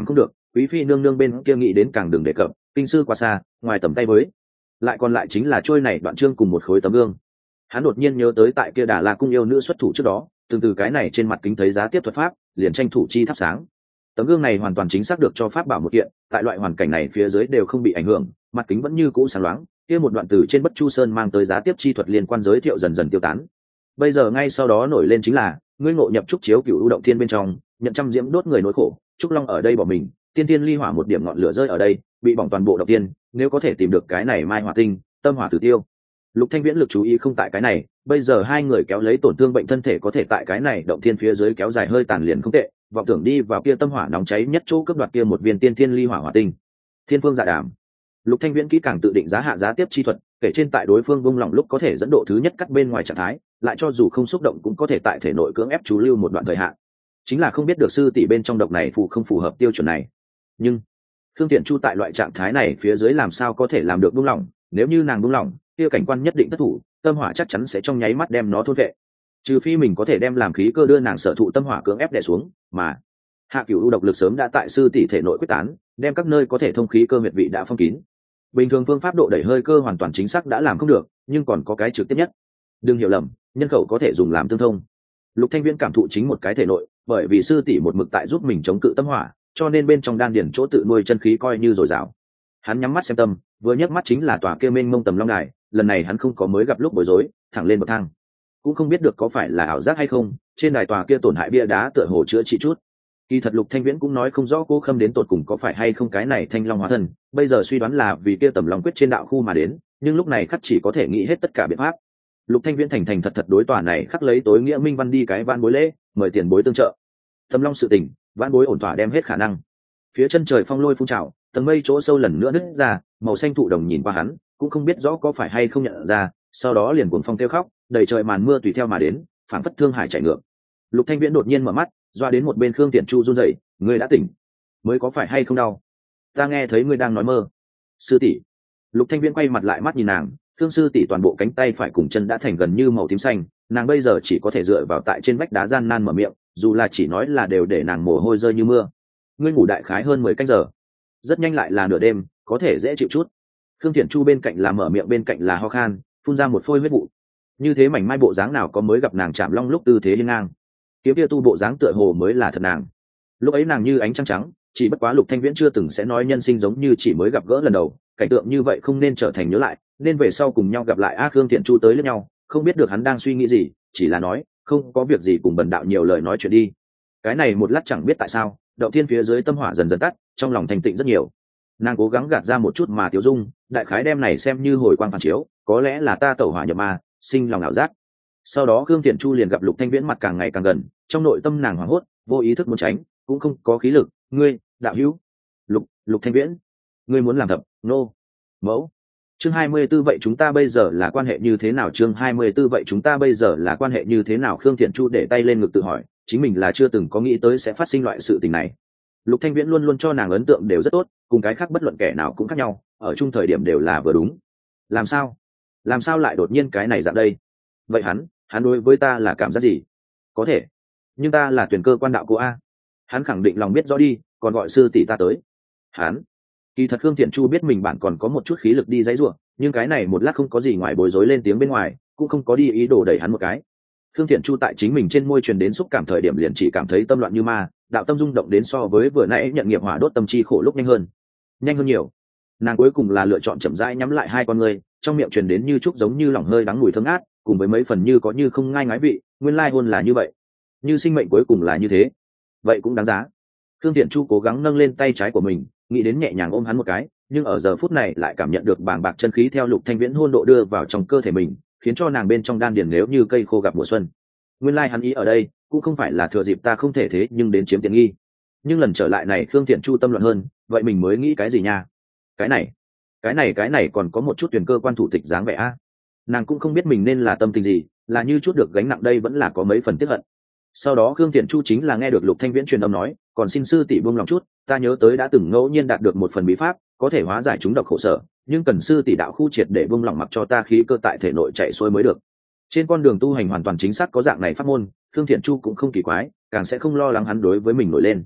quý phi nương nương bên kia nghĩ đến càng đừng đề cập, kinh sư quá xa, ngoài tầm tay với. Lại còn lại chính là trôi này đoạn chương cùng một khối tấm gương. Hắn đột nhiên nhớ tới tại kia Đà La cung yêu nữ xuất thủ trước đó, từng từ cái này trên mặt kính thấy giá tiếp thuật pháp, liền tranh thủ chi thắp sáng. Tấm gương này hoàn toàn chính xác được cho pháp bảo một kiện, tại loại hoàn cảnh này phía dưới đều không bị ảnh hưởng, mặt kính vẫn như cũ sáng loáng. Kia một đoạn từ trên Bất Chu Sơn mang tới giá tiếp chi thuật liên quan giới thiệu dần dần tiêu tán. Bây giờ ngay sau đó nổi lên chính là, ngươi ngộ nhập trúc chiếu cửu u động thiên bên trong, nhận trăm diễm đốt người nỗi khổ, trúc long ở đây bỏ mình, tiên tiên ly hỏa một điểm ngọn lửa rơi ở đây, bị bỏng toàn bộ động tiên, nếu có thể tìm được cái này mai hỏa tinh, tâm hỏa tử tiêu. Lục Thanh Viễn lực chú ý không tại cái này, bây giờ hai người kéo lấy tổn thương bệnh thân thể có thể tại cái này động thiên phía dưới kéo dài hơi tàn liền không tệ, vọng tưởng đi vào kia tâm hỏa nóng cháy nhất chỗ cướp đoạt kia một viên tiên thiên ly hỏa hỏa tinh. Thiên phương dạ đàm. Lục Thanh Viễn kỹ càng tự định giá hạ giá tiếp chi thuật, kể trên tại đối phương vung lòng lúc có thể dẫn độ thứ nhất cắt bên ngoài trạng thái, lại cho dù không xúc động cũng có thể tại thể nội cưỡng ép chú lưu một đoạn thời hạn. Chính là không biết được sư tỷ bên trong độc này phù không phù hợp tiêu chuẩn này. Nhưng Khương Tiện Chu tại loại trạng thái này phía dưới làm sao có thể làm được buông lỏng, nếu như nàng buông lỏng, kia cảnh quan nhất định thất thủ, tâm hỏa chắc chắn sẽ trong nháy mắt đem nó thôn vệ. Trừ phi mình có thể đem làm khí cơ đưa nàng sở thụ tâm hỏa cưỡng ép đè xuống, mà Hạ Cửu U độc lực sớm đã tại sư tỷ thể nội quyết tán, đem các nơi có thể thông khí cơ huyệt vị đã phong kín. Bình thường phương pháp độ đẩy hơi cơ hoàn toàn chính xác đã làm không được, nhưng còn có cái trực tiếp nhất. Đừng hiểu lầm, nhân khẩu có thể dùng làm tương thông. Lục Thanh Viễn cảm thụ chính một cái thể nội, bởi vì sư tỷ một mực tại giúp mình chống cự tâm hỏa, cho nên bên trong đan điển chỗ tự nuôi chân khí coi như dồi dào. Hắn nhắm mắt xem tâm, vừa nhấc mắt chính là tòa kia mênh mông tầm long đài, lần này hắn không có mới gặp lúc bối rối, thẳng lên bậc thang. Cũng không biết được có phải là ảo giác hay không, trên đài tòa kia tổn hại bia đá tựa hồ chữa trị chút. Kỳ thật Lục Thanh Viễn cũng nói không rõ Cố Khâm đến tột cùng có phải hay không cái này Thanh Long hóa thân, bây giờ suy đoán là vì kia tầm long quyết trên đạo khu mà đến, nhưng lúc này khắc chỉ có thể nghĩ hết tất cả biện pháp. Lục Thanh Viễn thành thành thật thật đối tòa này khắc lấy tối nghĩa minh văn đi cái vãn bối lễ, mời tiền bối tương trợ. Tầm long sự tình, vãn bối ổn thỏa đem hết khả năng. Phía chân trời phong lôi phun trào, tầng mây chỗ sâu lần nữa nứt ra, màu xanh thụ đồng nhìn qua hắn, cũng không biết rõ có phải hay không nhận ra, sau đó liền cuồng phong kêu khóc, đầy trời màn mưa tùy theo mà đến, phảng phất thương hải chảy ngược. Lục Thanh Viễn đột nhiên mở mắt, doa đến một bên Khương Tiện Chu run rẩy, ngươi đã tỉnh, mới có phải hay không đau? Ta nghe thấy ngươi đang nói mơ. Sư tỷ. Lục Thanh Viễn quay mặt lại mắt nhìn nàng, Khương sư tỷ toàn bộ cánh tay phải cùng chân đã thành gần như màu tím xanh, nàng bây giờ chỉ có thể dựa vào tại trên vách đá gian nan mở miệng, dù là chỉ nói là đều để nàng mồ hôi rơi như mưa. Ngươi ngủ đại khái hơn mười canh giờ, rất nhanh lại là nửa đêm, có thể dễ chịu chút. Khương Tiện Chu bên cạnh là mở miệng bên cạnh là ho khan, phun ra một phôi huyết vụ. Như thế mảnh mai bộ dáng nào có mới gặp nàng chạm long lúc tư thế hiên ngang, kiếm kia tu bộ dáng tựa hồ mới là thật nàng. Lúc ấy nàng như ánh trăng trắng, chỉ bất quá Lục Thanh Viễn chưa từng sẽ nói nhân sinh giống như chỉ mới gặp gỡ lần đầu, cảnh tượng như vậy không nên trở thành nhớ lại, nên về sau cùng nhau gặp lại. A Khương Tiện Chu tới lẫn nhau, không biết được hắn đang suy nghĩ gì, chỉ là nói không có việc gì cùng bần đạo nhiều lời nói chuyện đi. Cái này một lát chẳng biết tại sao, Đậu Thiên phía dưới tâm hỏa dần dần tắt, trong lòng thành tịnh rất nhiều. Nàng cố gắng gạt ra một chút mà tiêu dung, đại khái đem này xem như hồi quang phản chiếu, có lẽ là ta tẩu hỏa nhập ma, sinh lòng ảo giác. Sau đó Khương Tiện Chu liền gặp Lục Thanh Viễn mặt càng ngày càng gần, trong nội tâm nàng hoảng hốt, vô ý thức muốn tránh, cũng không có khí lực. Ngươi, đạo hữu. Lục, Lục Thanh Viễn, ngươi muốn làm thập, nô. No. Mẫu. Chương hai mươi 24 vậy chúng ta bây giờ là quan hệ như thế nào? Chương hai mươi 24 vậy chúng ta bây giờ là quan hệ như thế nào? Khương Tiện Chu để tay lên ngực tự hỏi, chính mình là chưa từng có nghĩ tới sẽ phát sinh loại sự tình này. Lục Thanh Viễn luôn luôn cho nàng ấn tượng đều rất tốt, cùng cái khác bất luận kẻ nào cũng khác nhau, ở chung thời điểm đều là vừa đúng. Làm sao? Làm sao lại đột nhiên cái này dạng đây? Vậy hắn, hắn đối với ta là cảm giác gì? Có thể, nhưng ta là tuyển cơ quan đạo cô a. Hắn khẳng định lòng biết rõ đi, còn gọi sư tỷ ta tới. Hắn, kỳ thật Khương Thiện Chu biết mình bản còn có một chút khí lực đi dãy rủa, nhưng cái này một lát không có gì ngoài bối rối lên tiếng bên ngoài, cũng không có đi ý đồ đẩy hắn một cái. Khương Thiện Chu tại chính mình trên môi truyền đến xúc cảm thời điểm liền chỉ cảm thấy tâm loạn như ma, đạo tâm rung động đến so với vừa nãy nhận nghiệp hỏa đốt tâm chi khổ lúc nhanh hơn, nhanh hơn nhiều. Nàng cuối cùng là lựa chọn chậm rãi nhắm lại hai con ngươi, trong miệng truyền đến như trúc giống như lỏng hơi đắng mùi thơm ngát, cùng với mấy phần như có như không ngai ngái vị, nguyên lai hôn là như vậy, như sinh mệnh cuối cùng là như thế, vậy cũng đáng giá. Khương Thiện Chu cố gắng nâng lên tay trái của mình, nghĩ đến nhẹ nhàng ôm hắn một cái, nhưng ở giờ phút này lại cảm nhận được bàng bạc chân khí theo Lục Thanh Viễn hôn độ đưa vào trong cơ thể mình, khiến cho nàng bên trong đan điền nếu như cây khô gặp mùa xuân. Nguyên lai hắn ý ở đây cũng không phải là thừa dịp ta không thể thế nhưng đến chiếm tiện nghi. Nhưng lần trở lại này Khương Thiện Chu tâm loạn hơn, vậy mình mới nghĩ cái gì nha? Cái này, cái này cái này còn có một chút tuyển cơ quan thủ tịch dáng vẻ a. Nàng cũng không biết mình nên là tâm tình gì, là như chút được gánh nặng đây vẫn là có mấy phần tiếc hận. Sau đó Khương Thiện Chu chính là nghe được Lục Thanh Viễn truyền âm nói, còn xin sư tỷ buông lòng chút, ta nhớ tới đã từng ngẫu nhiên đạt được một phần bí pháp, có thể hóa giải chúng độc khổ sở, nhưng cần sư tỷ đạo khu triệt để buông lòng mặc cho ta khí cơ tại thể nội chạy xuôi mới được. Trên con đường tu hành hoàn toàn chính xác có dạng này pháp môn, Khương Thiện Chu cũng không kỳ quái, càng sẽ không lo lắng hắn đối với mình nổi lên.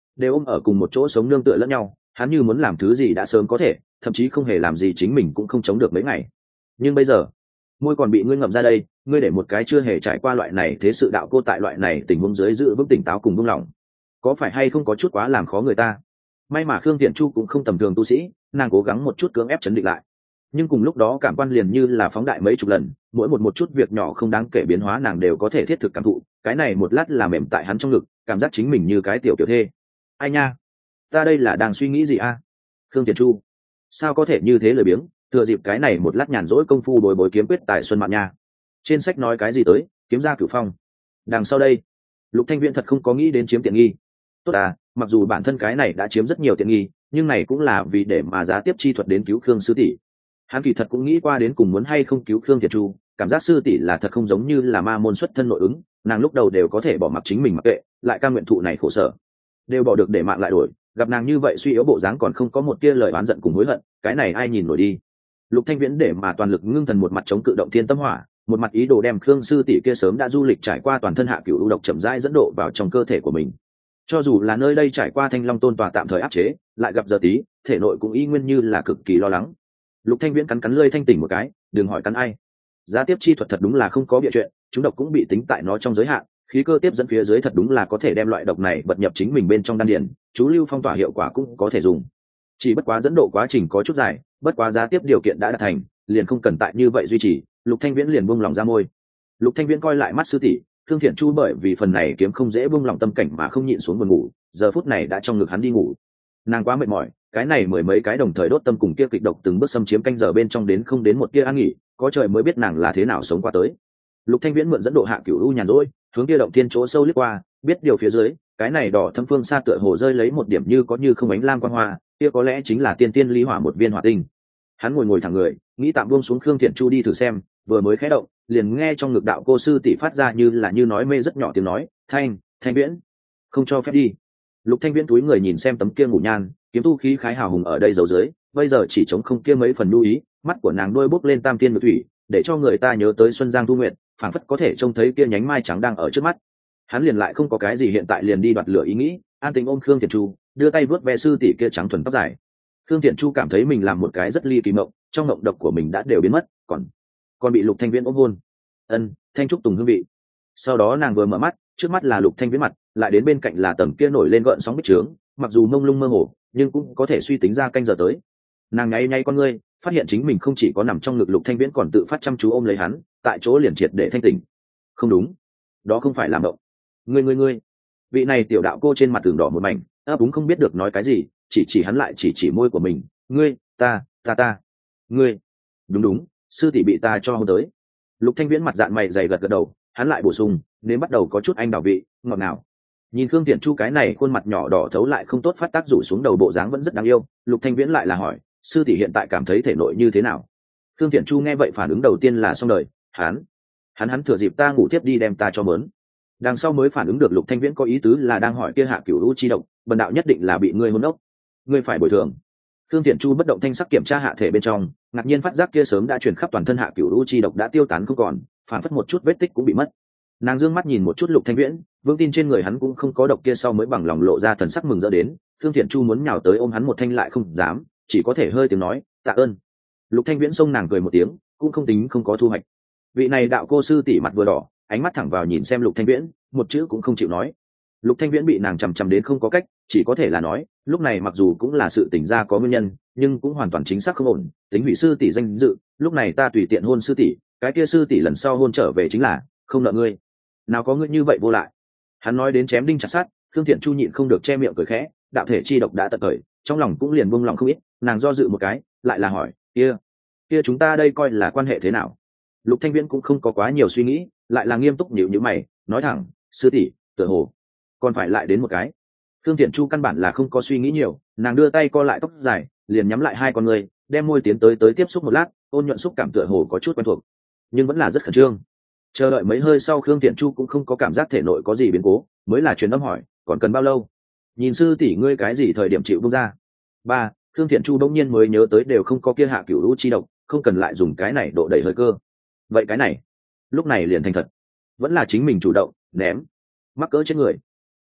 đều ôm ở cùng một chỗ sống nương tựa lẫn nhau, hắn như muốn làm thứ gì đã sớm có thể, thậm chí không hề làm gì chính mình cũng không chống được mấy ngày. Nhưng bây giờ môi còn bị ngươi ngậm ra đây, ngươi để một cái chưa hề trải qua loại này thế sự đạo cô tại loại này tình huống dưới giữ vững tỉnh táo cùng buông lỏng, có phải hay không có chút quá làm khó người ta? May mà Khương Thiện Chu cũng không tầm thường tu sĩ, nàng cố gắng một chút cưỡng ép chấn định lại, nhưng cùng lúc đó cảm quan liền như là phóng đại mấy chục lần, mỗi một một chút việc nhỏ không đáng kể biến hóa nàng đều có thể thiết thực cảm thụ. Cái này một lát là mềm tại hắn trong ngực, cảm giác chính mình như cái tiểu tiểu thê. Ai nha, ta đây là đang suy nghĩ gì a? Khương Thiện Chu sao có thể như thế lười biếng, thừa dịp cái này một lát nhàn rỗi công phu bồi bồi kiếm quyết tại xuân mạn nha. Trên sách nói cái gì tới kiếm ra cửu phong, đằng sau đây Lục Thanh Viễn thật không có nghĩ đến chiếm tiện nghi. Tốt à, mặc dù bản thân cái này đã chiếm rất nhiều tiện nghi, nhưng này cũng là vì để mà giá tiếp chi thuật đến cứu Khương sư tỷ. Hắn kỳ thật cũng nghĩ qua đến cùng muốn hay không cứu Khương Thiện Chu, cảm giác sư tỷ là thật không giống như là ma môn xuất thân nội ứng, nàng lúc đầu đều có thể bỏ mặc chính mình mặc kệ, lại cam nguyện thụ này khổ sở, đều bỏ được để mạng lại đổi, gặp nàng như vậy suy yếu bộ dáng còn không có một tia lời oán giận cùng hối hận, cái này ai nhìn nổi đi. Lục Thanh Viễn để mà toàn lực ngưng thần, một mặt chống cự động thiên tâm hỏa, một mặt ý đồ đem Khương sư tỷ kia sớm đã du lịch trải qua toàn thân hạ cửu u độc chậm rãi dẫn độ vào trong cơ thể của mình. Cho dù là nơi đây trải qua Thanh Long Tôn tòa tạm thời áp chế, lại gặp giờ tí, thể nội cũng y nguyên như là cực kỳ lo lắng. Lục Thanh Viễn cắn cắn lưỡi thanh tỉnh một cái, đừng hỏi cắn ai. Giá tiếp chi thuật thật đúng là không có bịa chuyện, chúng độc cũng bị tính tại nó trong giới hạn, khí cơ tiếp dẫn phía dưới thật đúng là có thể đem loại độc này bật nhập chính mình bên trong đan điền, chú lưu phong tỏa hiệu quả cũng có thể dùng. Chỉ bất quá dẫn độ quá trình có chút dài, bất quá giá tiếp điều kiện đã đạt thành, liền không cần tại như vậy duy trì. Lục Thanh Viễn liền buông lòng ra môi. Lục Thanh Viễn coi lại mắt sư tỷ, Thương Thiện Chu bởi vì phần này kiếm không dễ buông lòng tâm cảnh mà không nhịn xuống buồn ngủ, giờ phút này đã trong ngực hắn đi ngủ. Nàng quá mệt mỏi, cái này mười mấy cái đồng thời đốt tâm cùng kia kịch độc từng bước xâm chiếm canh giờ bên trong đến không đến một tia an nghỉ, có trời mới biết nàng là thế nào sống qua tới. Lục Thanh Viễn mượn dẫn độ hạ cửu u nhàn rỗi, hướng kia động thiên chỗ sâu liếc qua, biết điều phía dưới, cái này đỏ thâm phương xa tựa hồ rơi lấy một điểm như có như không ánh lam quang hoa, kia có lẽ chính là tiên tiên ly hỏa một viên hỏa tinh. Hắn ngồi ngồi thẳng người, nghĩ tạm buông xuống Khương Thiện Chu đi thử xem, vừa mới khẽ động, liền nghe trong ngực đạo cô sư tỷ phát ra như là như nói mê rất nhỏ tiếng nói, "Thanh, Thanh Viễn, không cho phép đi." Lục Thanh Viễn túi người nhìn xem tấm kia ngủ nhan, kiếm tu khí khái hào hùng ở đây giấu dưới, bây giờ chỉ chống không kia mấy phần lưu ý, mắt của nàng đôi bốc lên tam tiên ngự thủy, để cho người ta nhớ tới Xuân Giang Thu Nguyệt, phảng phất có thể trông thấy kia nhánh mai trắng đang ở trước mắt. Hắn liền lại không có cái gì hiện tại liền đi đoạt lửa ý nghĩ, an tình ôm Khương Thiện Chu, đưa tay vuốt ve sư tỷ kia trắng thuần tóc dài. Khương Thiện Chu cảm thấy mình làm một cái rất ly kỳ mộng, trong mộng độc của mình đã đều biến mất, còn còn bị Lục Thanh Viễn ôm hôn. Ân, thanh trúc tùng hương vị. Sau đó nàng vừa mở mắt, trước mắt là Lục Thanh Viễn mặt, lại đến bên cạnh là tầng kia nổi lên gợn sóng bích trướng, mặc dù mông lung mơ hồ, nhưng cũng có thể suy tính ra canh giờ tới. Nàng nháy nháy con ngươi, phát hiện chính mình không chỉ có nằm trong ngực Lục Thanh Viễn còn tự phát chăm chú ôm lấy hắn, tại chỗ liền triệt để thanh tỉnh. Không đúng, đó không phải là mộng. Ngươi ngươi ngươi. Vị này tiểu đạo cô trên mặt tường đỏ một mảnh, ấp úng không biết được nói cái gì, chỉ chỉ hắn lại chỉ chỉ môi của mình, "Ngươi, ta, ta ta, ngươi." Đúng đúng, sư tỷ bị ta cho hôn tới. Lục Thanh Viễn mặt dạn mày dày gật gật đầu, hắn lại bổ sung, "Nên bắt đầu có chút anh đào vị, ngọt ngào." Nhìn Khương Thiện Chu cái này khuôn mặt nhỏ đỏ thấu lại không tốt phát tác rủ xuống đầu bộ dáng vẫn rất đáng yêu, Lục Thanh Viễn lại là hỏi, "Sư tỷ hiện tại cảm thấy thể nội như thế nào?" Khương Thiện Chu nghe vậy phản ứng đầu tiên là xong đời, hắn, hắn hắn thừa dịp ta ngủ tiếp đi đem ta cho mớn. Đằng sau mới phản ứng được Lục Thanh Viễn có ý tứ là đang hỏi kia hạ cửu u chi độc, bần đạo nhất định là bị ngươi hôn ốc, ngươi phải bồi thường. Khương Thiện Chu bất động thanh sắc kiểm tra hạ thể bên trong, ngạc nhiên phát giác kia sớm đã truyền khắp toàn thân hạ cửu u chi độc đã tiêu tán không còn, phản phất một chút vết tích cũng bị mất. Nàng dương mắt nhìn một chút Lục Thanh Viễn, vững tin trên người hắn cũng không có độc kia sau mới bằng lòng lộ ra thần sắc mừng rỡ đến. Khương Thiện Chu muốn nhào tới ôm hắn một thanh lại không dám, chỉ có thể hơi tiếng nói, "Tạ ơn." Lục Thanh Viễn xông nàng cười một tiếng, cũng không tính không có thu hoạch. Vị này đạo cô sư tỷ mặt vừa đỏ, ánh mắt thẳng vào nhìn xem Lục Thanh Viễn, một chữ cũng không chịu nói. Lục Thanh Viễn bị nàng chằm chằm đến không có cách, chỉ có thể là nói, lúc này mặc dù cũng là sự tỉnh ra có nguyên nhân, nhưng cũng hoàn toàn chính xác không ổn, tính hủy sư tỷ danh dự, lúc này ta tùy tiện hôn sư tỷ, cái kia sư tỷ lần sau hôn trở về chính là không nợ ngươi. Nào có ngươi như vậy vô lại. Hắn nói đến chém đinh chặt sắt, Khương Thiện Chu nhịn không được che miệng cười khẽ, đạo thể chi độc đã tận khởi, trong lòng cũng liền buông lòng không ít, nàng do dự một cái, lại là hỏi, kia, kia chúng ta đây coi là quan hệ thế nào? Lục Thanh Viễn cũng không có quá nhiều suy nghĩ, lại là nghiêm túc nhíu nhíu mày, nói thẳng, sư tỷ, tựa hồ còn phải lại đến một cái. Khương Thiện Chu căn bản là không có suy nghĩ nhiều, nàng đưa tay co lại tóc dài, liền nhắm lại hai con người, đem môi tiến tới tới tiếp xúc một lát, ôn nhuận xúc cảm tựa hồ có chút quen thuộc, nhưng vẫn là rất khẩn trương. Chờ đợi mấy hơi sau, Khương Thiện Chu cũng không có cảm giác thể nội có gì biến cố, mới là truyền âm hỏi, còn cần bao lâu? Nhìn sư tỷ ngươi cái gì thời điểm chịu buông ra? Ba, Khương Thiện Chu bỗng nhiên mới nhớ tới đều không có kia hạ cửu u chi độc, không cần lại dùng cái này độ đầy hơi cơ. Vậy cái này, lúc này liền thành thật, vẫn là chính mình chủ động ném, mắc cỡ chết người.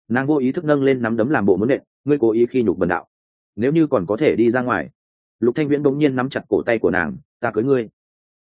nàng vô ý thức nâng lên nắm đấm làm bộ muốn nện, ngươi cố ý khi nhục bần đạo, nếu như còn có thể đi ra ngoài. Lục Thanh Viễn bỗng nhiên nắm chặt cổ tay của nàng, ta cưới ngươi.